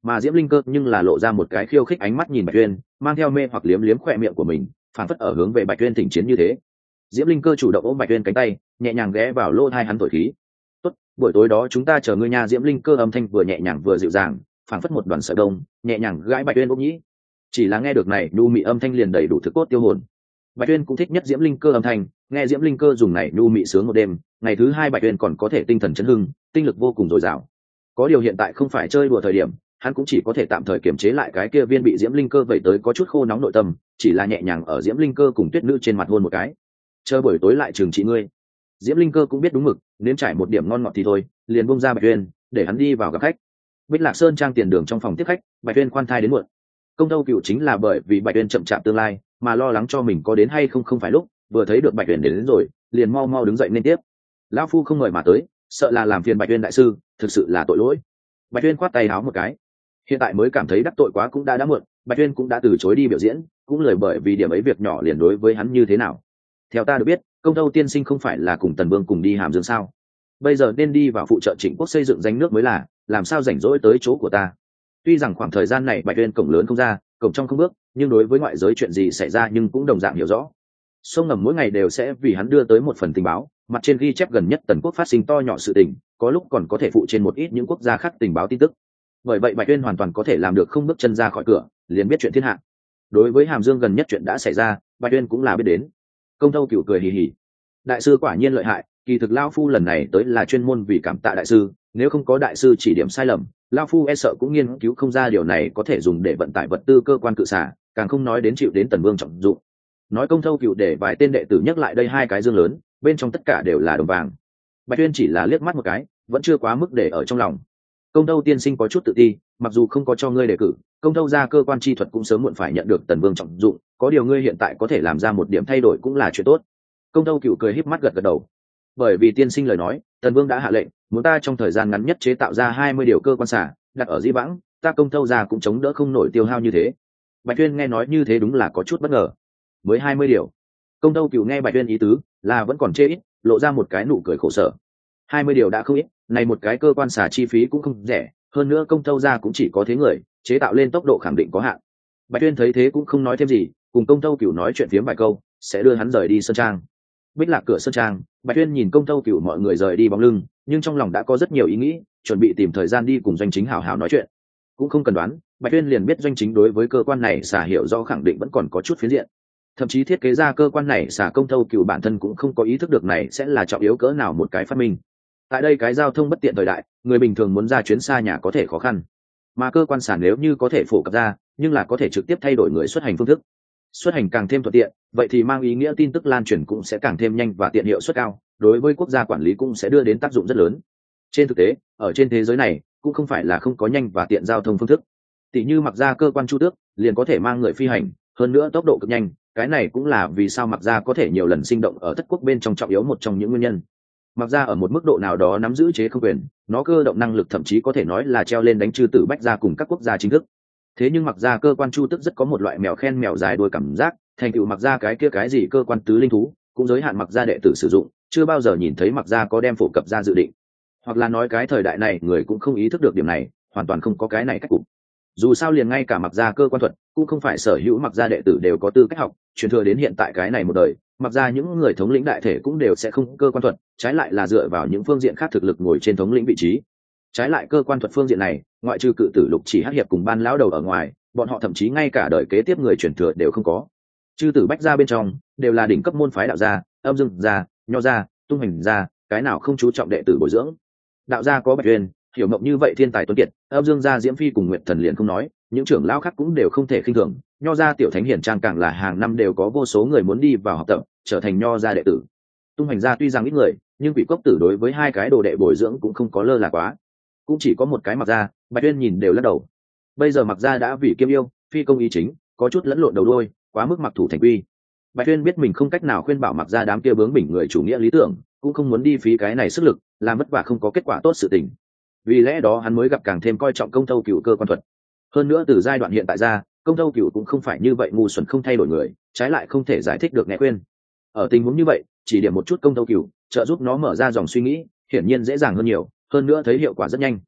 Speaker 1: mà diễm linh cơ nhưng là lộ ra một cái khiêu khích ánh mắt nhìn bạch tuyên, mang theo mê hoặc liếm liếm khoe miệng của mình, phản phất ở hướng về bạch tuyên thỉnh chiến như thế. Diễm linh cơ chủ động ôm bạch tuyên cánh tay, nhẹ nhàng ghé vào lỗ tai hắn thổi khí. Tốt, buổi tối đó chúng ta chờ ngươi nha. Diễm linh cơ âm thanh vừa nhẹ nhàng vừa dịu dàng, phảng phất một đoàn sợi đông, nhẹ nhàng gãi bạch tuyên ôm nhĩ. Chỉ là nghe được này nhu mị âm thanh liền đầy đủ thực cốt tiêu hồn. Bạch tuyên cũng thích nhất diễm linh cơ âm thanh, nghe diễm linh cơ dùng này nhu mị sướng một đêm, ngày thứ hai bạch tuyên còn có thể tinh thần chấn hưng, tinh lực vô cùng dồi dào. Có điều hiện tại không phải chơi đùa thời điểm, hắn cũng chỉ có thể tạm thời kiềm chế lại cái kia viên bị diễm linh cơ vẩy tới có chút khô nóng nội tâm, chỉ là nhẹ nhàng ở diễm linh cơ cùng tuyết nữ trên mặt hôn một cái. Chờ buổi tối lại trừng trị ngươi. Diễm linh cơ cũng biết đúng mực, nếm trải một điểm ngon ngọt thì thôi, liền buông ra bạch tuyên để hắn đi vào gặp khách. Bích Lạc Sơn trang tiền đường trong phòng tiếp khách, bạch tuyên khoan thai đến muộn. Công Thâu Cựu chính là bởi vì bạch tuyên chậm chạp tương lai mà lo lắng cho mình có đến hay không không phải lúc, vừa thấy được bạch tuyên đến, đến rồi liền mau mau đứng dậy nên tiếp. Lão phu không mời mà tới, sợ là làm phiền bạch tuyên đại sư, thực sự là tội lỗi. Bạch tuyên khoát tay áo một cái, hiện tại mới cảm thấy đắc tội quá cũng đã đã muộn. Bạch tuyên cũng đã từ chối đi biểu diễn, cũng lời bởi vì điểm ấy việc nhỏ liền đối với hắn như thế nào. Theo ta được biết, Công Thâu tiên sinh không phải là cùng Tần Vương cùng đi Hàm Dương sao? Bây giờ nên đi vào phụ trợ Trịnh Quốc xây dựng danh nước mới là, làm sao rảnh rỗi tới chỗ của ta? Tuy rằng khoảng thời gian này bạch tuyên cổng lớn không ra, cổng trong không bước, nhưng đối với ngoại giới chuyện gì xảy ra nhưng cũng đồng dạng hiểu rõ. Sông Ngầm mỗi ngày đều sẽ vì hắn đưa tới một phần tình báo, mặt trên ghi chép gần nhất Tần Quốc phát sinh to nhỏ sự tình, có lúc còn có thể phụ trên một ít những quốc gia khác tình báo tin tức. Bởi vậy bạch tuyên hoàn toàn có thể làm được không bước chân ra khỏi cửa liền biết chuyện thiên hạ. Đối với Hàm Dương gần nhất chuyện đã xảy ra, bạch tuyên cũng là biết đến. Công Thâu Cựu cười hì hì, đại sư quả nhiên lợi hại, kỳ thực lão phu lần này tới là chuyên môn vì cảm tạ đại sư, nếu không có đại sư chỉ điểm sai lầm, lão phu e sợ cũng nghiên cứu không ra điều này có thể dùng để vận tải vật tư cơ quan cự xả, càng không nói đến chịu đến Tần Vương trọng dụng. Nói Công Thâu Cựu để vài tên đệ tử nhắc lại đây hai cái dương lớn, bên trong tất cả đều là đồng vàng. Bạch tuyên chỉ là liếc mắt một cái, vẫn chưa quá mức để ở trong lòng. Công Thâu tiên sinh có chút tự ti, mặc dù không có cho ngươi đề cử, Công Thâu ra cơ quan chi thuật cũng sớm muộn phải nhận được Tần Vương trọng dụng, có điều ngươi hiện tại có thể làm ra một điểm thay đổi cũng là chuyện tốt. Công Thâu Cựu cười híp mắt gật gật đầu. Bởi vì tiên sinh lời nói, Tần Vương đã hạ lệnh, muốn ta trong thời gian ngắn nhất chế tạo ra hai mươi điều cơ quan xả, đặt ở Dĩ Vãng, ta Công Thâu ra cũng chống đỡ không nổi tiêu hao như thế. Bạch tuyên nghe nói như thế đúng là có chút bất ngờ. Mới hai mươi điều. Công Thâu Cựu nghe Bạch tuyên ý tứ, là vẫn còn chê ít, lộ ra một cái nụ cười khổ sở. hai mươi điều đã không ít, này một cái cơ quan xả chi phí cũng không rẻ, hơn nữa Công Thâu ra cũng chỉ có thế người, chế tạo lên tốc độ khẳng định có hạn. Bạch tuyên thấy thế cũng không nói thêm gì, cùng Công Thâu Cựu nói chuyện phiếm vài câu, sẽ đưa hắn rời đi sơn trang. Bích Lạc cửa sơn trang, Bạch tuyên nhìn Công Thâu Cựu mọi người rời đi bóng lưng, nhưng trong lòng đã có rất nhiều ý nghĩ, chuẩn bị tìm thời gian đi cùng Doanh Chính hảo hảo nói chuyện. Cũng không cần đoán, Bạch tuyên liền biết Doanh Chính đối với cơ quan này xả hiểu do khẳng định vẫn còn có chút phiến diện. Thậm chí thiết kế ra cơ quan này xả Công Thâu Cựu bản thân cũng không có ý thức được này sẽ là trọng yếu cỡ nào một cái phát minh. Tại đây cái giao thông bất tiện thời đại, người bình thường muốn ra chuyến xa nhà có thể khó khăn, mà cơ quan xả nếu như có thể phổ cập ra, nhưng là có thể trực tiếp thay đổi người xuất hành phương thức. Xuất hành càng thêm thuận tiện, vậy thì mang ý nghĩa tin tức lan truyền cũng sẽ càng thêm nhanh và tiện hiệu suất cao, đối với quốc gia quản lý cũng sẽ đưa đến tác dụng rất lớn. Trên thực tế, ở trên thế giới này cũng không phải là không có nhanh và tiện giao thông phương thức. Tỷ như mặc ra cơ quan chu tước liền có thể mang người phi hành, hơn nữa tốc độ cực nhanh, cái này cũng là vì sao mặc ra có thể nhiều lần sinh động ở thất quốc bên trong trọng yếu một trong những nguyên nhân. Mặc ra ở một mức độ nào đó nắm giữ chế không quyền, nó cơ động năng lực thậm chí có thể nói là treo lên đánh chư tử bách ra cùng các quốc gia chính thức. Thế nhưng mặc ra cơ quan chu tức rất có một loại mèo khen mèo dài đuôi cảm giác, thành tựu mặc ra cái kia cái gì cơ quan tứ linh thú cũng giới hạn mặc ra đệ tử sử dụng, chưa bao giờ nhìn thấy mặc ra có đem phổ cập ra dự định. Hoặc là nói cái thời đại này người cũng không ý thức được điểm này, hoàn toàn không có cái này cách cục. Dù sao liền ngay cả mặc ra cơ quan thuật cũng không phải sở hữu mặc ra đệ tử đều có tư cách học, truyền thừa đến hiện tại cái này một đời, mặc ra những người thống lĩnh đại thể cũng đều sẽ không cơ quan thuật, trái lại là dựa vào những phương diện khác thực lực ngồi trên thống lĩnh vị trí. Trái lại cơ quan thuật phương diện này, ngoại trừ cự tử Lục Chỉ Hắc hiệp cùng ban lão đầu ở ngoài, bọn họ thậm chí ngay cả đời kế tiếp người truyền thừa đều không có. Chư tử bách gia bên trong đều là đỉnh cấp môn phái đạo gia, Âm Dương gia, Nho gia, Tung Hành gia, cái nào không chú trọng đệ tử bồi dưỡng. Đạo gia có Bạch Uyên, Hiểu Mộng như vậy thiên tài tuấn kiệt, Âm Dương gia Diễm Phi cùng Nguyệt Thần liền không nói, những trưởng lão khác cũng đều không thể khinh thường. Nho gia tiểu thánh hiển trang càng là hàng năm đều có vô số người muốn đi vào học tập, trở thành Nho gia đệ tử. Tung Hành gia tuy rằng ít người, nhưng Quỷ Cốc Tử đối với hai cái đồ đệ bồi dưỡng cũng không có lơ là quá. Cũng chỉ có một cái Mặc gia, Bạch Uyên nhìn đều lắc đầu. Bây giờ Mặc gia đã vì kiêm yêu, phi công ý chính, có chút lẫn lộn đầu đuôi, quá mức mặc thủ thành quy. Bạch Uyên biết mình không cách nào khuyên bảo Mặc gia đám kia bướng bỉnh người chủ nghĩa lý tưởng, cũng không muốn đi phí cái này sức lực, làm vất vả không có kết quả tốt sự tình. Vì lẽ đó hắn mới gặp càng thêm coi trọng Công Thâu Cựu cơ quan thuật. Hơn nữa từ giai đoạn hiện tại ra, Công Thâu Cựu cũng không phải như vậy ngu xuẩn không thay đổi người, trái lại không thể giải thích được nghe khuyên. Ở tình huống như vậy, chỉ điểm một chút Công Thâu Cựu, trợ giúp nó mở ra dòng suy nghĩ, hiển nhiên dễ dàng hơn nhiều, hơn nữa thấy hiệu quả rất nhanh.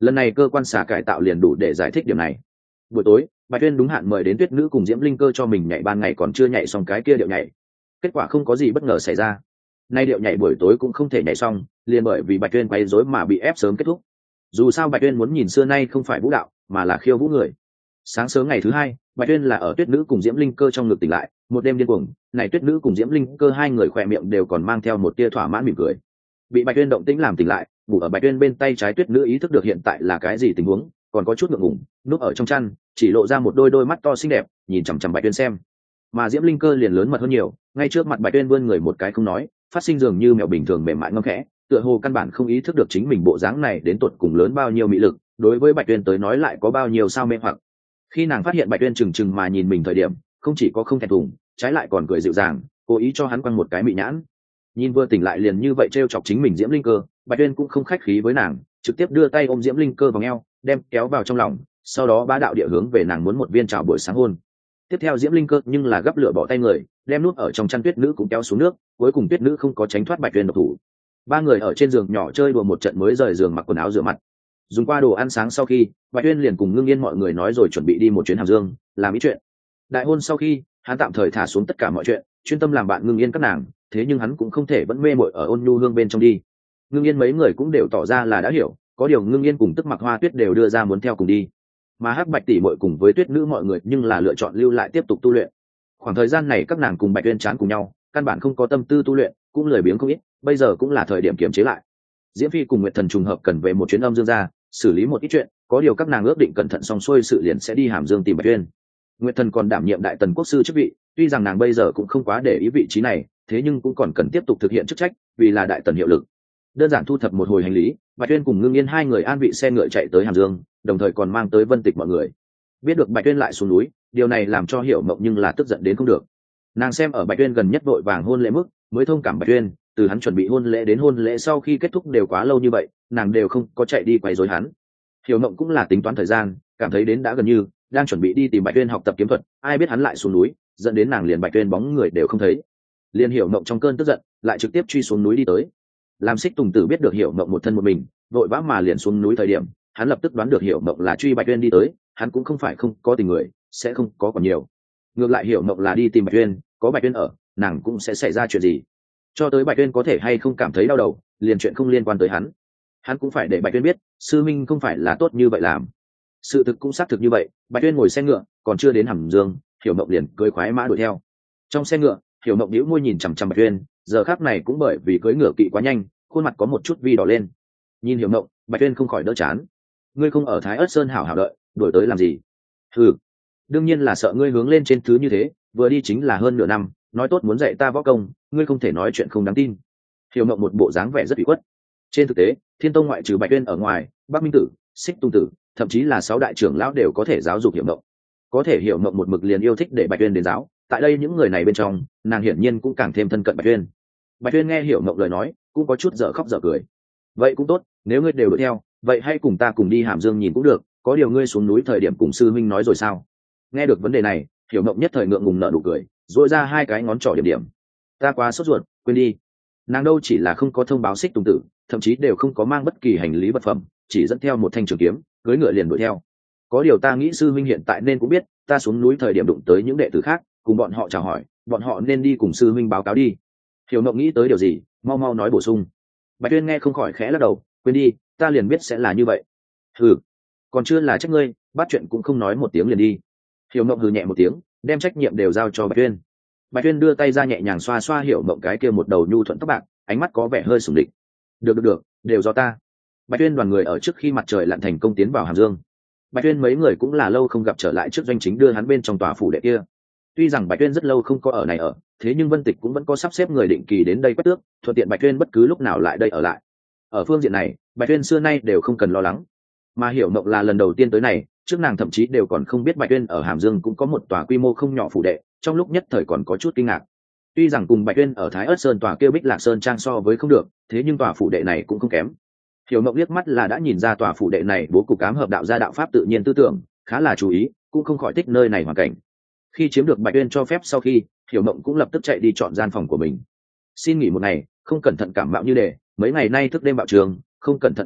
Speaker 1: lần này cơ quan xả cải tạo liền đủ để giải thích điểm này. Buổi tối Bạch Tuyên đúng hạn mời đến Tuyết Nữ cùng Diễm Linh Cơ cho mình nhảy ban ngày còn chưa nhảy xong cái kia điệu nhảy. Kết quả không có gì bất ngờ xảy ra, nay điệu nhảy buổi tối cũng không thể nhảy xong, liền bởi vì Bạch Tuyên quấy rối mà bị ép sớm kết thúc. Dù sao Bạch Tuyên muốn nhìn xưa nay không phải vũ đạo mà là khiêu vũ người. Sáng sớm ngày thứ hai, Bạch Tuyên là ở Tuyết Nữ cùng Diễm Linh Cơ trong ngực tỉnh lại, một đêm điên cuồng, này Tuyết Nữ cùng Diễm Linh Cơ hai người khỏe miệng đều còn mang theo một tia thỏa mãn mỉm cười. Bị Bạch Tuyên động tĩnh làm tỉnh lại, ngủ ở Bạch Tuyên bên tay trái Tuyết Nữ ý thức được hiện tại là cái gì tình huống, còn có chút ngượng ngùng, núp ở trong chăn, chỉ lộ ra một đôi đôi mắt to xinh đẹp, nhìn chằm chằm Bạch Tuyên xem. Mà Diễm Linh Cơ liền lớn mật hơn nhiều, ngay trước mặt Bạch Tuyên vươn người một cái không nói, phát sinh dường như mèo bình thường mềm mại ngâm khẽ, tựa hồ căn bản không ý thức được chính mình bộ dáng này đến tột cùng lớn bao nhiêu mị lực, đối với Bạch Tuyên tới nói lại có bao nhiêu sao mê hoặc. Khi nàng phát hiện Bạch Tuyên chừng chừng mà nhìn mình thời điểm, không chỉ có không thẹn thùng, trái lại còn cười dịu dàng, cố ý cho hắn quăng một cái mị nhãn. Nhìn vừa tỉnh lại liền như vậy trêu chọc chính mình Diễm Linh Cơ, Bạch Tuyên cũng không khách khí với nàng, trực tiếp đưa tay ôm Diễm Linh Cơ vào eo, đem kéo vào trong lòng, sau đó bá đạo địa hướng về nàng muốn một viên chào buổi sáng hôn. Tiếp theo Diễm Linh Cơ nhưng là gấp lửa bỏ tay người, đem nút ở trong chăn Tuyết Nữ cũng kéo xuống nước, cuối cùng Tuyết Nữ không có tránh thoát Bạch Tuyên độc thủ. Ba người ở trên giường nhỏ chơi đùa một trận mới rời giường mặc quần áo rửa mặt. Dùng qua đồ ăn sáng sau khi, Bạch Tuyên liền cùng Ngưng Yên mọi người nói rồi chuẩn bị đi một chuyến Hàm Dương, làm ý chuyện. Đại hôn sau khi, hắn tạm thời thả xuống tất cả mọi chuyện, chuyên tâm làm bạn Ngưng Yên các nàng, thế nhưng hắn cũng không thể vẫn mê mội ở Ôn Nhu Hương bên trong đi. Ngưng Yên mấy người cũng đều tỏ ra là đã hiểu, có điều Ngưng Yên cùng Tức Mặc Hoa Tuyết đều đưa ra muốn theo cùng đi. Mà Hắc Bạch tỷ muội cùng với Tuyết Nữ mọi người nhưng là lựa chọn lưu lại tiếp tục tu luyện. Khoảng thời gian này các nàng cùng Bạch Tuyên chán cùng nhau, căn bản không có tâm tư tu luyện, cũng lười biếng không ít, bây giờ cũng là thời điểm kiềm chế lại. Diễm Phi cùng Nguyệt Thần trùng hợp cần về một chuyến Âm Dương gia, xử lý một ít chuyện, có điều các nàng ước định cẩn thận xong xuôi sự liền sẽ đi Hàm Dương tìm Bạch Tuyên. Nguyệt Thần còn đảm nhiệm đại tần quốc sư chức vị, tuy rằng nàng bây giờ cũng không quá để ý vị trí này, thế nhưng cũng còn cần tiếp tục thực hiện chức trách, vì là đại tần hiệu lực. Đơn giản thu thập một hồi hành lý, Bạch Tuyên cùng Ngưng Yên hai người an vị xe ngựa chạy tới Hàm Dương, đồng thời còn mang tới Vân Tịch mọi người. Biết được Bạch Tuyên lại xuống núi, điều này làm cho Hiểu Mộng nhưng là tức giận đến không được. Nàng xem ở Bạch Tuyên gần nhất vội vàng hôn lễ mức, mới thông cảm Bạch Tuyên, từ hắn chuẩn bị hôn lễ đến hôn lễ sau khi kết thúc đều quá lâu như vậy, nàng đều không có chạy đi quấy rối hắn. Hiểu Mộng cũng là tính toán thời gian, cảm thấy đến đã gần như, đang chuẩn bị đi tìm Bạch Tuyên học tập kiếm thuật, ai biết hắn lại xuống núi, dẫn đến nàng liền Bạch Tuyên bóng người đều không thấy. Liền Hiểu Mộng trong cơn tức giận, lại trực tiếp truy xuống núi đi tới. Làm Xích Tùng Tử biết được Hiểu Mộng một thân một mình, vội vã mà liền xuống núi thời điểm, hắn lập tức đoán được Hiểu Mộng là truy Bạch Tuyên đi tới, hắn cũng không phải không có tình người, sẽ không có còn nhiều. Ngược lại Hiểu Mộng là đi tìm Bạch Tuyên, có Bạch Tuyên ở, nàng cũng sẽ xảy ra chuyện gì. Cho tới Bạch Tuyên có thể hay không cảm thấy đau đầu, liền chuyện không liên quan tới hắn. Hắn cũng phải để Bạch Tuyên biết, sư minh không phải là tốt như vậy làm. Sự thực cũng xác thực như vậy, Bạch Tuyên ngồi xe ngựa, còn chưa đến Hàm Dương, Hiểu Mộng liền cưỡi khoái mã đuổi theo. Trong xe ngựa, Hiểu Mộng nhíu môi nhìn chằm chằm Bạch Tuyên, giờ khắc này cũng bởi vì cưỡi ngựa kỵ quá nhanh, khuôn mặt có một chút vi đỏ lên. Nhìn Hiểu Mộng, Bạch Tuyên không khỏi đỡ chán. Ngươi không ở Thái Ức Sơn hảo hảo đợi, đuổi tới làm gì? Hừ, đương nhiên là sợ ngươi hướng lên trên thứ như thế, vừa đi chính là hơn nửa năm, nói tốt muốn dạy ta võ công, ngươi không thể nói chuyện không đáng tin. Hiểu Mộng một bộ dáng vẻ rất ủy khuất. Trên thực tế, Thiên Tông ngoại trừ Bạch Tuyên ở ngoài, Bắc Minh Tử, Xích Tung Tử, thậm chí là sáu đại trưởng lão đều có thể giáo dục Hiểu Mộng. Có thể Hiểu Mộng một mực liền yêu thích để Bạch Tuyên đến giáo, tại đây những người này bên trong, nàng hiển nhiên cũng càng thêm thân cận Bạch Tuyên. Bạch Tuyên nghe Hiểu Mộng lời nói, cũng có chút dở khóc dở cười. Vậy cũng tốt, nếu ngươi đều đuổi theo, vậy hãy cùng ta cùng đi Hàm Dương nhìn cũng được, có điều ngươi xuống núi thời điểm cùng sư huynh nói rồi sao? Nghe được vấn đề này, Hiểu Mộng nhất thời ngượng ngùng nở nụ cười, duỗi ra hai cái ngón trỏ điểm điểm. Ta quá sốt ruột, quên đi. Nàng đâu chỉ là không có thông báo Xích Tùng Tử, thậm chí đều không có mang bất kỳ hành lý vật phẩm, chỉ dẫn theo một thanh trường kiếm, cưỡi ngựa liền đuổi theo. Có điều ta nghĩ sư huynh hiện tại nên cũng biết, ta xuống núi thời điểm đụng tới những đệ tử khác, cùng bọn họ chào hỏi, bọn họ nên đi cùng sư huynh báo cáo đi. Hiểu Mộng nghĩ tới điều gì, mau mau nói bổ sung. Bạch Tuyên nghe không khỏi khẽ lắc đầu, quên đi, ta liền biết sẽ là như vậy. Hừ, còn chưa là trách ngươi, bắt chuyện cũng không nói một tiếng liền đi. Hiểu Mộng hừ nhẹ một tiếng, đem trách nhiệm đều giao cho Bạch Tuyên. Bạch Tuyên đưa tay ra nhẹ nhàng xoa xoa Hiểu Mộng cái kia một đầu nhu thuận tóc bạc, ánh mắt có vẻ hơi sủng địch. Được được được, đều do ta. Bạch Tuyên đoàn người ở trước khi mặt trời lặn thành công tiến vào Hàm Dương. Bạch Tuyên mấy người cũng là lâu không gặp trở lại trước doanh chính đưa hắn bên trong tòa phủ đệ kia. Tuy rằng Bạch Tuyên rất lâu không có ở này ở, thế nhưng Vân Tịch cũng vẫn có sắp xếp người định kỳ đến đây quét tước, thuận tiện Bạch Tuyên bất cứ lúc nào lại đây ở lại. Ở phương diện này, Bạch Tuyên xưa nay đều không cần lo lắng. Mà Hiểu Mộng là lần đầu tiên tới này, trước nàng thậm chí đều còn không biết Bạch Tuyên ở Hàm Dương cũng có một tòa quy mô không nhỏ phủ đệ, trong lúc nhất thời còn có chút kinh ngạc. Tuy rằng cùng Bạch Tuyên ở Thái Ức Sơn tòa kia Bích Lạc Sơn trang so với không được, thế nhưng tòa phủ đệ này cũng không kém. Hiểu Mộng liếc mắt là đã nhìn ra tòa phủ đệ này bố cục ám hợp đạo gia đạo pháp tự nhiên tư tưởng, khá là chú ý, cũng không khỏi thích nơi này hoàn cảnh. Khi chiếm được Bạch Tuyên cho phép sau khi, Hiểu Mộng cũng lập tức chạy đi chọn gian phòng của mình. Xin nghỉ một ngày, không cẩn thận cảm mạo như đề, mấy ngày nay thức đêm bạo trường, không cẩn thận cảm mạo,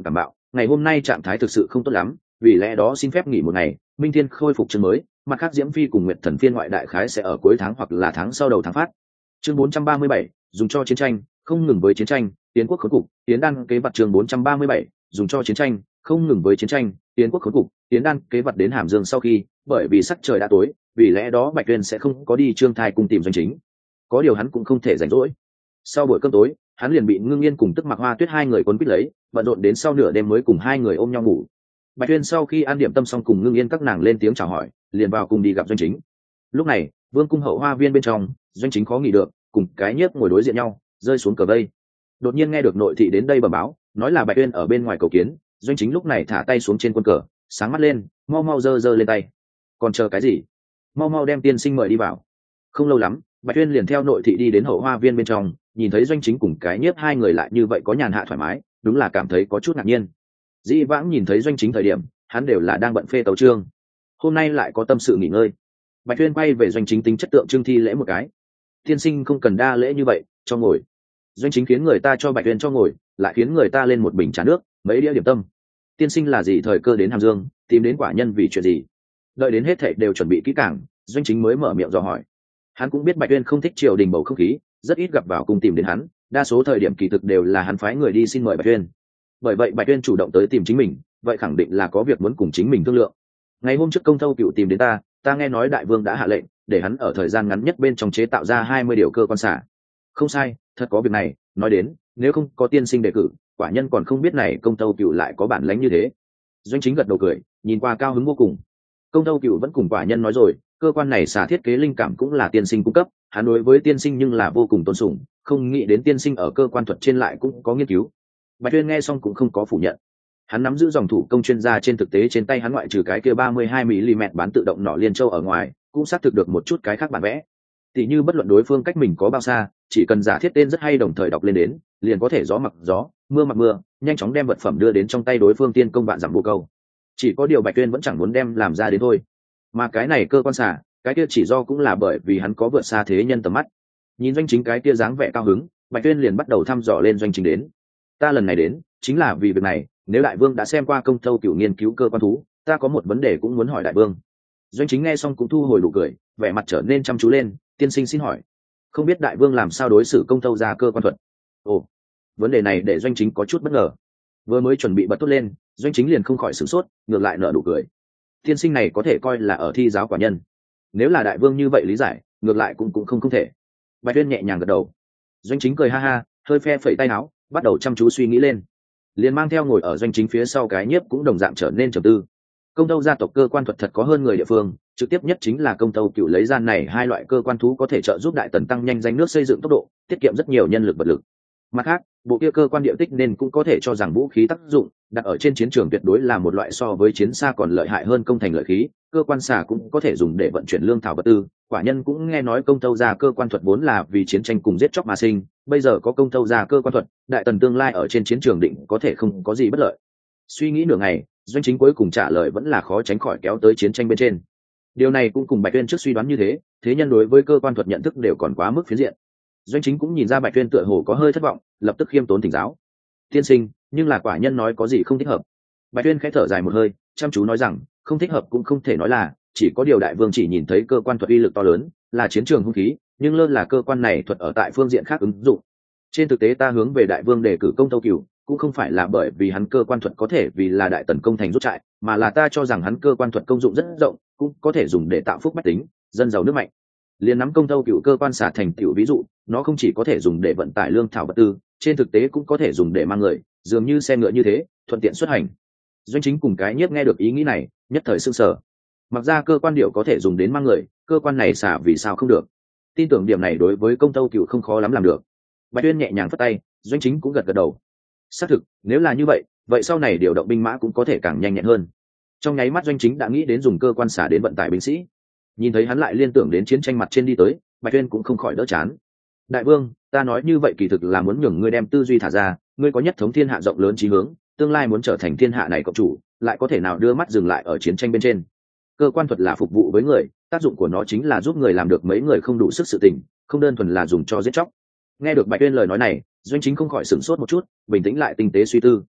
Speaker 1: ngày hôm nay trạng thái thực sự không tốt lắm, vì lẽ đó xin phép nghỉ một ngày, minh thiên khôi phục chương mới, mặt khác diễm phi cùng nguyệt thần phiên ngoại đại khái sẽ ở cuối tháng hoặc là tháng sau đầu tháng phát. Chương bốn trăm ba mươi bảy, dùng cho chiến tranh, không ngừng với chiến tranh, tiến quốc khốn cục, tiến đan kế vật. Chương bốn trăm ba mươi bảy, dùng cho chiến tranh, không ngừng với chiến tranh, tiến quốc khốn cục, tiến đan kế vật. Đến Hàm Dương sau khi, bởi vì sắc trời đã tối, vì lẽ đó Bạch Tuyên sẽ không có đi Trương Thai cung tìm Doanh Chính. Có điều hắn cũng không thể rảnh rỗi. Sau buổi cơm tối, hắn liền bị Ngưng Yên cùng Tức Mặc Hoa Tuyết hai người cuốn quýt lấy, bận rộn đến sau nửa đêm mới cùng hai người ôm nhau ngủ. Bạch Tuyên sau khi ăn điểm tâm xong cùng Ngưng Yên các nàng lên tiếng chào hỏi, liền vào cùng đi gặp Doanh Chính. Lúc này, Vương cung hậu hoa viên bên trong, Doanh Chính khó nghỉ được, cùng cái nhiếp ngồi đối diện nhau, rơi xuống cờ vây. Đột nhiên nghe được nội thị đến đây bẩm báo, nói là Bạch Tuyên ở bên ngoài cầu kiến. Doanh Chính lúc này thả tay xuống trên quân cờ, sáng mắt lên, mau mau giơ giơ lên tay. Còn chờ cái gì? Mau mau đem tiên sinh mời đi vào. Không lâu lắm, Bạch Tuyên liền theo nội thị đi đến hậu hoa viên bên trong, nhìn thấy Doanh Chính cùng cái nhiếp hai người lại như vậy có nhàn hạ thoải mái, đúng là cảm thấy có chút ngạc nhiên. Dĩ vãng nhìn thấy Doanh Chính thời điểm, hắn đều là đang bận phê tấu chương, hôm nay lại có tâm sự nghỉ ngơi. Bạch Tuyên quay về Doanh Chính tính chất tượng trưng thi lễ một cái. Tiên sinh không cần đa lễ như vậy, cho ngồi. Doanh Chính khiến người ta cho Bạch Tuyên cho ngồi, lại khiến người ta lên một bình trà nước, mấy đĩa điểm tâm. Tiên sinh là gì thời cơ đến Hàm Dương, tìm đến quả nhân vì chuyện gì? Đợi đến hết thảy đều chuẩn bị kỹ càng, Doanh Chính mới mở miệng dò hỏi. Hắn cũng biết Bạch Tuyên không thích triều đình bầu không khí, rất ít gặp vào cùng tìm đến hắn, đa số thời điểm kỳ thực đều là hắn phái người đi xin mời Bạch Tuyên. Bởi vậy Bạch Tuyên chủ động tới tìm chính mình, vậy khẳng định là có việc muốn cùng chính mình thương lượng. Ngày hôm trước Công Thâu Cựu tìm đến ta, ta nghe nói đại vương đã hạ lệnh để hắn ở thời gian ngắn nhất bên trong chế tạo ra hai mươi điều cơ quan xả. Không sai, thật có việc này, nói đến, nếu không có tiên sinh đề cử, quả nhân còn không biết này Công Thâu Cựu lại có bản lĩnh như thế. Doanh Chính gật đầu cười, nhìn qua cao hứng vô cùng. Công Thâu Cựu vẫn cùng quả nhân nói rồi, cơ quan này xả thiết kế linh cảm cũng là tiên sinh cung cấp, hắn đối với tiên sinh nhưng là vô cùng tôn sùng, không nghĩ đến tiên sinh ở cơ quan thuật trên lại cũng có nghiên cứu. Bạch Tuyên nghe xong cũng không có phủ nhận. Hắn nắm giữ dòng thủ công chuyên gia, trên thực tế trên tay hắn ngoại trừ cái kia ba mươi hai mi-li-mét bán tự động nỏ liên châu ở ngoài, cũng xác thực được một chút cái khác bản vẽ. Tỷ như bất luận đối phương cách mình có bao xa, chỉ cần giả thiết tên rất hay đồng thời đọc lên đến, liền có thể gió mặc gió, mưa mặc mưa, nhanh chóng đem vật phẩm đưa đến trong tay đối phương tiên công vạn dặm vô câu. Chỉ có điều Bạch Tuyên vẫn chẳng muốn đem làm ra đến thôi. Mà cái này cơ quan xả, cái kia chỉ do cũng là bởi vì hắn có vượt xa thế nhân tầm mắt. Nhìn Doanh Chính cái kia dáng vẻ cao hứng, Bạch Tuyên liền bắt đầu thăm dò lên Doanh Chính đến. Ta lần này đến, chính là vì việc này, nếu đại vương đã xem qua Công Thâu Cựu nghiên cứu cơ quan thú, ta có một vấn đề cũng muốn hỏi đại vương. Doanh Chính nghe xong cũng thu hồi nụ cười, vẻ mặt trở nên chăm chú lên. Tiên sinh xin hỏi, không biết đại vương làm sao đối xử Công Thâu ra cơ quan thuật? Ồ, vấn đề này để Doanh Chính có chút bất ngờ. Vừa mới chuẩn bị bật tốt lên, Doanh Chính liền không khỏi sửng sốt, ngược lại nở nụ cười. Tiên sinh này có thể coi là ở thi giáo quả nhân. Nếu là đại vương như vậy lý giải, ngược lại cũng cũng không không thể. Bạch Tuyên nhẹ nhàng gật đầu. Doanh Chính cười ha ha, hơi phe phẩy tay áo, bắt đầu chăm chú suy nghĩ lên. Liền mang theo ngồi ở Doanh Chính phía sau cái nhiếp cũng đồng dạng trở nên trầm tư. Công Thâu gia tộc cơ quan thuật thật có hơn người địa phương, trực tiếp nhất chính là Công Thâu Cựu lấy ra này hai loại cơ quan thú có thể trợ giúp đại tần tăng nhanh danh nước xây dựng tốc độ, tiết kiệm rất nhiều nhân lực vật lực. Mặt khác, bộ kia cơ quan địa tích nên cũng có thể cho rằng vũ khí tác dụng đặt ở trên chiến trường tuyệt đối là một loại so với chiến xa còn lợi hại hơn công thành lợi khí. Cơ quan xà cũng có thể dùng để vận chuyển lương thảo vật tư. Quả nhân cũng nghe nói Công Thâu gia cơ quan thuật vốn là vì chiến tranh cùng giết chóc mà sinh, bây giờ có Công Thâu gia cơ quan thuật, đại tần tương lai ở trên chiến trường định có thể không có gì bất lợi. Suy nghĩ nửa ngày, Doanh Chính cuối cùng trả lời vẫn là khó tránh khỏi kéo tới chiến tranh bên trên. Điều này cũng cùng Bạch Tuyên trước suy đoán như thế, thế nhân đối với cơ quan thuật nhận thức đều còn quá mức phiến diện. Doanh Chính cũng nhìn ra Bạch Tuyên tựa hồ có hơi thất vọng, lập tức khiêm tốn thỉnh giáo. Tiên sinh, nhưng là quả nhân nói có gì không thích hợp? Bạch Tuyên khẽ thở dài một hơi, chăm chú nói rằng, không thích hợp cũng không thể nói là, chỉ có điều đại vương chỉ nhìn thấy cơ quan thuật uy lực to lớn, là chiến trường hung khí, nhưng lơ là cơ quan này thuật ở tại phương diện khác ứng dụng. Trên thực tế ta hướng về đại vương đề cử Công Thâu Cựu, cũng không phải là bởi vì hắn cơ quan thuật có thể vì là đại tần công thành rút trại, mà là ta cho rằng hắn cơ quan thuật công dụng rất rộng, cũng có thể dùng để tạo phúc bách tính, dân giàu nước mạnh. Liên nắm Công Thâu Cựu cơ quan xả thành tiểu ví dụ, nó không chỉ có thể dùng để vận tải lương thảo vật tư, trên thực tế cũng có thể dùng để mang người, dường như xe ngựa như thế, thuận tiện xuất hành. Doanh Chính cùng cái nhiếp nghe được ý nghĩ này, nhất thời sửng sở. Mặc ra cơ quan điệu có thể dùng đến mang người, cơ quan này xả vì sao không được? Tin tưởng điểm này đối với Công Thâu Cựu không khó lắm làm được. Bạch Tuyên nhẹ nhàng phất tay, Doanh Chính cũng gật gật đầu. Xác thực, nếu là như vậy, vậy sau này điều động binh mã cũng có thể càng nhanh nhẹn hơn. Trong nháy mắt Doanh Chính đã nghĩ đến dùng cơ quan xả đến vận tải binh sĩ. Nhìn thấy hắn lại liên tưởng đến chiến tranh mặt trên đi tới, Bạch Tuyên cũng không khỏi đỡ chán. Đại vương, ta nói như vậy kỳ thực là muốn nhường ngươi đem tư duy thả ra, ngươi có nhất thống thiên hạ rộng lớn chí hướng, tương lai muốn trở thành thiên hạ này cộng chủ, lại có thể nào đưa mắt dừng lại ở chiến tranh bên trên? Cơ quan thuật là phục vụ với người, tác dụng của nó chính là giúp người làm được mấy người không đủ sức sự tình, không đơn thuần là dùng cho giết chóc. Nghe được Bạch Tuyên lời nói này, Doanh Chính không khỏi sửng sốt một chút, bình tĩnh lại tinh tế suy tư.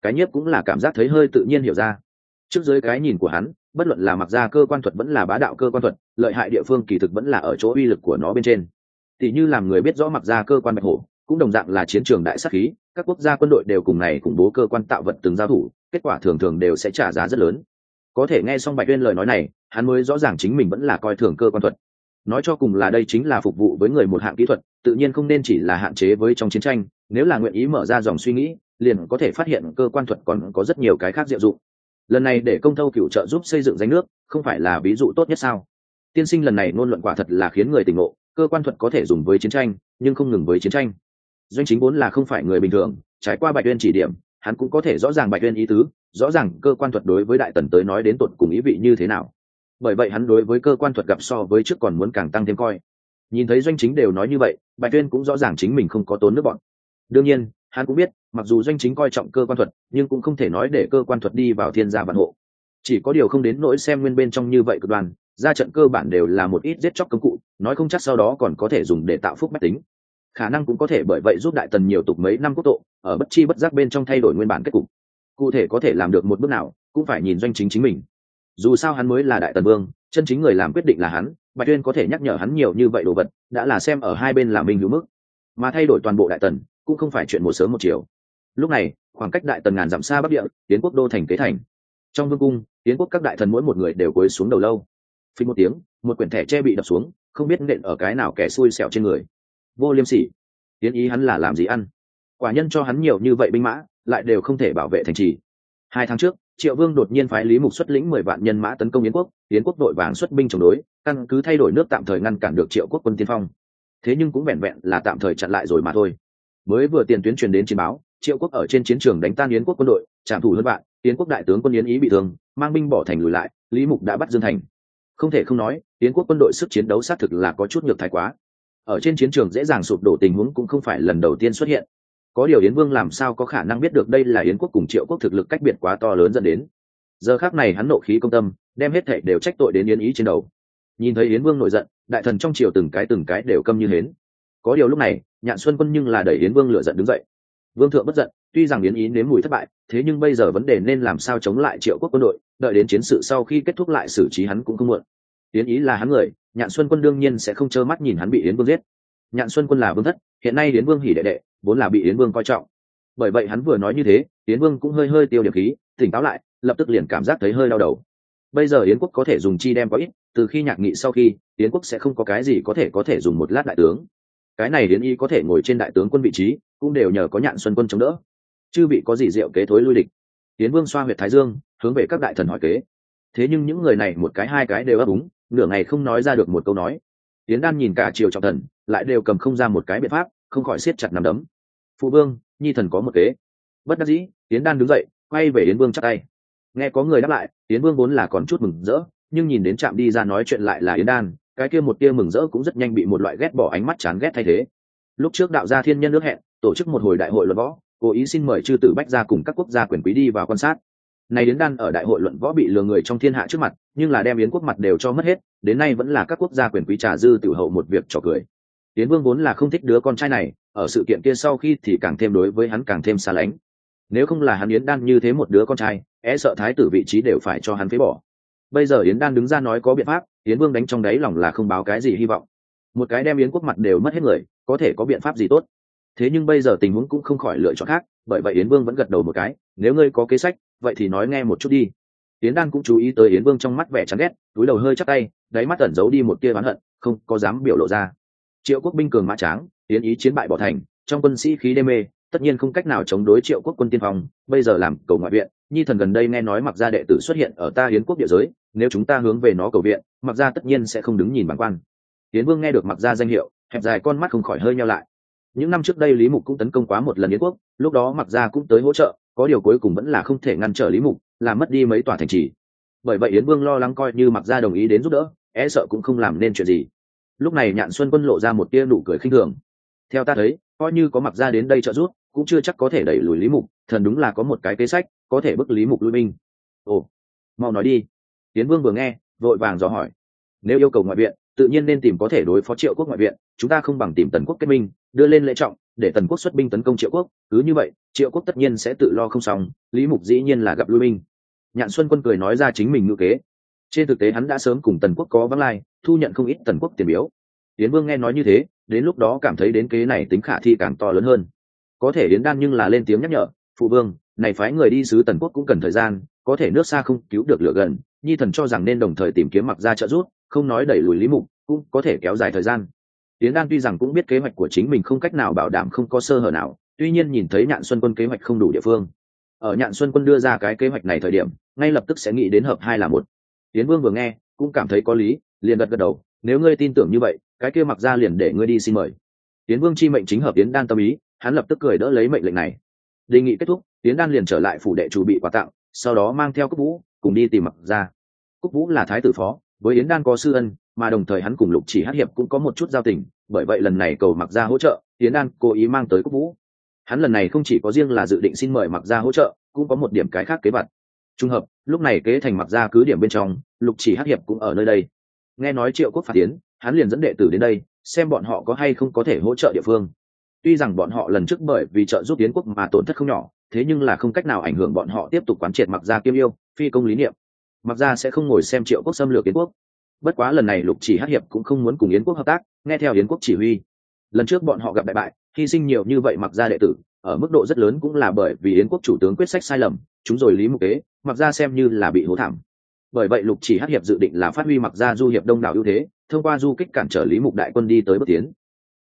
Speaker 1: Cái nhiếp cũng là cảm giác thấy hơi tự nhiên hiểu ra. Trước dưới cái nhìn của hắn, bất luận là mặc ra cơ quan thuật vẫn là bá đạo cơ quan thuật, lợi hại địa phương kỳ thực vẫn là ở chỗ uy lực của nó bên trên. Tỷ như làm người biết rõ mặc ra cơ quan bạch hổ, cũng đồng dạng là chiến trường đại sát khí, các quốc gia quân đội đều cùng này khủng bố cơ quan tạo vật từng giao thủ, kết quả thường thường đều sẽ trả giá rất lớn. Có thể nghe xong Bạch Uyên lời nói này, hắn mới rõ ràng chính mình vẫn là coi thường cơ quan thuật. Nói cho cùng là đây chính là phục vụ với người một hạng kỹ thuật, tự nhiên không nên chỉ là hạn chế với trong chiến tranh, nếu là nguyện ý mở ra dòng suy nghĩ, liền có thể phát hiện cơ quan thuật còn có rất nhiều cái khác diệu dụng. Lần này để Công Thâu Cửu trợ giúp xây dựng danh nước, không phải là ví dụ tốt nhất sao? Tiên sinh lần này ngôn luận quả thật là khiến người tỉnh ngộ, cơ quan thuật có thể dùng với chiến tranh, nhưng không ngừng với chiến tranh. Doanh Chính vốn là không phải người bình thường, trải qua Bạch Uyên chỉ điểm, hắn cũng có thể rõ ràng Bạch Uyên ý tứ, rõ ràng cơ quan thuật đối với Đại Tần tới nói đến tột cùng ý vị như thế nào. Bởi vậy hắn đối với cơ quan thuật gặp so với trước còn muốn càng tăng thêm coi. Nhìn thấy Doanh Chính đều nói như vậy, Bạch Uyên cũng rõ ràng chính mình không có tốn nước bọn. Đương nhiên, hắn cũng biết, mặc dù Doanh Chính coi trọng cơ quan thuật, nhưng cũng không thể nói để cơ quan thuật đi vào thiên gia vạn hộ. Chỉ có điều không đến nỗi xem nguyên bên trong như vậy cực đoan, ra trận cơ bản đều là một ít giết chóc công cụ, nói không chắc sau đó còn có thể dùng để tạo phúc bách tính. Khả năng cũng có thể bởi vậy giúp Đại Tần nhiều tục mấy năm quốc tộ, ở bất chi bất giác bên trong thay đổi nguyên bản kết cục. Cụ thể có thể làm được một bước nào, cũng phải nhìn Doanh Chính chính mình. Dù sao hắn mới là Đại Tần vương, chân chính người làm quyết định là hắn, Bạch Uyên có thể nhắc nhở hắn nhiều như vậy đồ vật, đã là xem ở hai bên là mình hữu mức. Mà thay đổi toàn bộ Đại Tần, cũng không phải chuyện một sớm một chiều. Lúc này, khoảng cách Đại Tần ngàn dặm xa bắc địa, Tiến quốc đô thành kế thành. Trong vương cung, Tiến quốc các đại thần mỗi một người đều cúi xuống đầu lâu. Phình một tiếng, một quyển thẻ tre bị đập xuống, không biết nện ở cái nào kẻ xui xẻo trên người. Vô Liêm Sỉ, Tiến ý hắn là làm gì ăn? Quả nhân cho hắn nhiều như vậy binh mã, lại đều không thể bảo vệ thành trì. Hai tháng trước, Triệu Vương đột nhiên phái Lý Mục xuất lĩnh mười vạn nhân mã tấn công Yến quốc, Yến quốc đội vàng xuất binh chống đối, căn cứ thay đổi nước tạm thời ngăn cản được Triệu quốc quân tiên phong. Thế nhưng cũng vẹn vẹn là tạm thời chặn lại rồi mà thôi. Mới vừa tiền tuyến truyền đến chiến báo, Triệu quốc ở trên chiến trường đánh tan Yến quốc quân đội, trảm thủ hơn vạn, Yến quốc đại tướng quân Yến Ý bị thương, mang binh bỏ thành lùi lại, Lý Mục đã bắt Dương Thành. Không thể không nói, Yến quốc quân đội sức chiến đấu xác thực là có chút nhược thái quá. Ở trên chiến trường dễ dàng sụp đổ tình huống cũng không phải lần đầu tiên xuất hiện. Có điều Yến Vương làm sao có khả năng biết được đây là Yến quốc cùng Triệu quốc thực lực cách biệt quá to lớn dẫn đến. Giờ khắc này hắn nộ khí công tâm, đem hết thảy đều trách tội đến Yến Ý trên đầu. Nhìn thấy Yến Vương nổi giận, đại thần trong triều từng cái từng cái đều câm như hến. Có điều lúc này, Nhạn Xuân Quân nhưng là đẩy Yến Vương lửa giận đứng dậy. Vương thượng bất giận, tuy rằng Yến Ý nếm mùi thất bại, thế nhưng bây giờ vấn đề nên làm sao chống lại Triệu quốc quân đội, đợi đến chiến sự sau khi kết thúc lại xử trí hắn cũng không muộn. Yến Ý là hắn người, Nhạn Xuân Quân đương nhiên sẽ không trơ mắt nhìn hắn bị Yến Vương giết. Nhạn Xuân Quân là vương thất, hiện nay Yến Vương hỉ đệ đệ, vốn là bị Yến Vương coi trọng. Bởi vậy hắn vừa nói như thế, Yến Vương cũng hơi hơi tiêu điểm khí, tỉnh táo lại, lập tức liền cảm giác thấy hơi đau đầu. Bây giờ Yến quốc có thể dùng chi đem có ít, từ khi nhạc nghị sau khi, Yến quốc sẽ không có cái gì có thể có thể dùng một lát đại tướng. Cái này Yến Y có thể ngồi trên đại tướng quân vị trí, cũng đều nhờ có Nhạn Xuân Quân chống đỡ. Chư vị có gì diệu kế thối lui địch? Yến Vương xoa huyệt thái dương, hướng về các đại thần hỏi kế. Thế nhưng những người này một cái hai cái đều ấp úng, nửa ngày không nói ra được một câu nói. Yến Đan nhìn cả triều trọng thần, lại đều cầm không ra một cái biện pháp, không khỏi siết chặt nắm đấm. Phụ vương, nhi thần có một kế. Bất đắc dĩ, Yến Đan đứng dậy, quay về Yến Vương chắp tay. Nghe có người đáp lại, Yến Vương vốn là còn chút mừng rỡ, nhưng nhìn đến Trạm đi ra nói chuyện lại là Yến Đan, cái kia một tia mừng rỡ cũng rất nhanh bị một loại ghét bỏ ánh mắt chán ghét thay thế. Lúc trước đạo gia thiên nhân nước hẹn, tổ chức một hồi đại hội luận võ, cố ý xin mời chư tử bách gia cùng các quốc gia quyền quý đi vào quan sát. Này Yến Đan ở đại hội luận võ bị lừa người trong thiên hạ trước mặt, nhưng là đem Yến quốc mặt đều cho mất hết, đến nay vẫn là các quốc gia quyền quý trà dư tiểu hậu một việc trò cười. Yến Vương vốn là không thích đứa con trai này, ở sự kiện kia sau khi thì càng thêm đối với hắn càng thêm xa lánh. Nếu không là hắn Yến Đan như thế một đứa con trai, e sợ thái tử vị trí đều phải cho hắn phế bỏ. Bây giờ Yến Đan đứng ra nói có biện pháp, Yến Vương đánh trong đáy lòng là không báo cái gì hy vọng. Một cái đem Yến quốc mặt đều mất hết người, có thể có biện pháp gì tốt? Thế nhưng bây giờ tình huống cũng không khỏi lựa chọn khác, bởi vậy Yến Vương vẫn gật đầu một cái, nếu ngươi có kế sách, vậy thì nói nghe một chút đi. Yến Đan cũng chú ý tới Yến Vương trong mắt vẻ chán ghét, túi đầu hơi chắp tay, đáy mắt ẩn giấu đi một tia oán hận, không có dám biểu lộ ra. Triệu quốc binh cường mã tráng, Yến Ý chiến bại bỏ thành, trong quân sĩ khí đê mê, tất nhiên không cách nào chống đối Triệu quốc quân tiên phong, bây giờ làm cầu ngoại viện, nhi thần gần đây nghe nói Mặc gia đệ tử xuất hiện ở ta Yến quốc địa giới, nếu chúng ta hướng về nó cầu viện, Mặc gia tất nhiên sẽ không đứng nhìn bàng quan. Yến Vương nghe được Mặc gia danh hiệu, hẹp dài con mắt không khỏi hơi nheo lại. Những năm trước đây Lý Mục cũng tấn công quá một lần Yến quốc, lúc đó Mặc gia cũng tới hỗ trợ, có điều cuối cùng vẫn là không thể ngăn trở Lý Mục, làm mất đi mấy tòa thành trì. Bởi vậy Yến Vương lo lắng coi như Mặc gia đồng ý đến giúp đỡ, e sợ cũng không làm nên chuyện gì. Lúc này Nhạn Xuân Quân lộ ra một tia nụ cười khinh thường. Theo ta thấy, coi như có Mặc gia đến đây trợ giúp, cũng chưa chắc có thể đẩy lùi Lý Mục, thần đúng là có một cái kế sách, có thể bức Lý Mục lui binh. Ồ, mau nói đi. Yến Vương vừa nghe, vội vàng dò hỏi. Nếu yêu cầu ngoại viện, tự nhiên nên tìm có thể đối phó Triệu quốc ngoại viện, chúng ta không bằng tìm Tần quốc kết minh, đưa lên lễ trọng, để tần quốc xuất binh tấn công triệu quốc, cứ như vậy triệu quốc tất nhiên sẽ tự lo không xong, lý mục dĩ nhiên là gặp lui binh. Nhạn Xuân Quân cười nói ra chính mình ngữ kế. Trên thực tế hắn đã sớm cùng tần quốc có vắng lai, thu nhận không ít tần quốc tiền biếu. Yến Vương nghe nói như thế, đến lúc đó cảm thấy đến kế này tính khả thi càng to lớn hơn. Có thể Yến Đan nhưng là lên tiếng nhắc nhở, phụ vương, này phái người đi sứ tần quốc cũng cần thời gian, có thể nước xa không cứu được lửa gần, nhi thần cho rằng nên đồng thời tìm kiếm Mặc Gia trợ giúp, không nói đẩy lùi Lý Mục, cũng có thể kéo dài thời gian. Yến Đan tuy rằng cũng biết kế hoạch của chính mình không cách nào bảo đảm không có sơ hở nào, tuy nhiên nhìn thấy Nhạn Xuân Quân kế hoạch không đủ địa phương. Ở Nhạn Xuân Quân đưa ra cái kế hoạch này thời điểm, ngay lập tức sẽ nghĩ đến hợp hai là một. Yến Vương vừa nghe, cũng cảm thấy có lý, liền gật gật đầu, nếu ngươi tin tưởng như vậy, cái kia Mặc Gia liền để ngươi đi xin mời. Yến Vương chi mệnh chính hợp Yến Đan tâm ý, hắn lập tức cười đỡ lấy mệnh lệnh này. Đề nghị kết thúc, Yến Đan liền trở lại phủ đệ chủ bị quà tặng, sau đó mang theo Cúc Vũ cùng đi tìm Mặc Gia. Cúc Vũ là thái tử phó, với Yến Đan có sư ân, mà đồng thời hắn cùng Lục Chỉ Hắc Hiệp cũng có một chút giao tình, bởi vậy lần này cầu Mặc Gia hỗ trợ, Yến Đan cố ý mang tới Cúc Vũ. Hắn lần này không chỉ có riêng là dự định xin mời Mặc Gia hỗ trợ, cũng có một điểm cái khác kế vật. Trùng hợp, lúc này kế thành Mặc Gia cứ điểm bên trong, Lục Chỉ Hắc Hiệp cũng ở nơi đây. Nghe nói Triệu Quốc phạt tiến, hắn liền dẫn đệ tử đến đây, xem bọn họ có hay không có thể hỗ trợ địa phương. Tuy rằng bọn họ lần trước bởi vì trợ giúp Yến quốc mà tổn thất không nhỏ, thế nhưng là không cách nào ảnh hưởng bọn họ tiếp tục quán triệt Mặc Gia kiêm yêu, phi công lý niệm. Mặc Gia sẽ không ngồi xem Triệu Quốc xâm lược Yến quốc. Bất quá lần này Lục Chỉ Hắc Hiệp cũng không muốn cùng Yến quốc hợp tác, nghe theo Yến quốc chỉ huy. Lần trước bọn họ gặp đại bại, hy sinh nhiều như vậy Mặc Gia đệ tử, ở mức độ rất lớn cũng là bởi vì Yến quốc chủ tướng quyết sách sai lầm, chúng rồi Lý Mục kế, Mặc Gia xem như là bị hố thảm. Bởi vậy Lục Chỉ Hắc Hiệp dự định là phát huy Mặc Gia du hiệp đông đảo ưu thế, thông qua du kích cản trở Lý Mục đại quân đi tới bước tiến.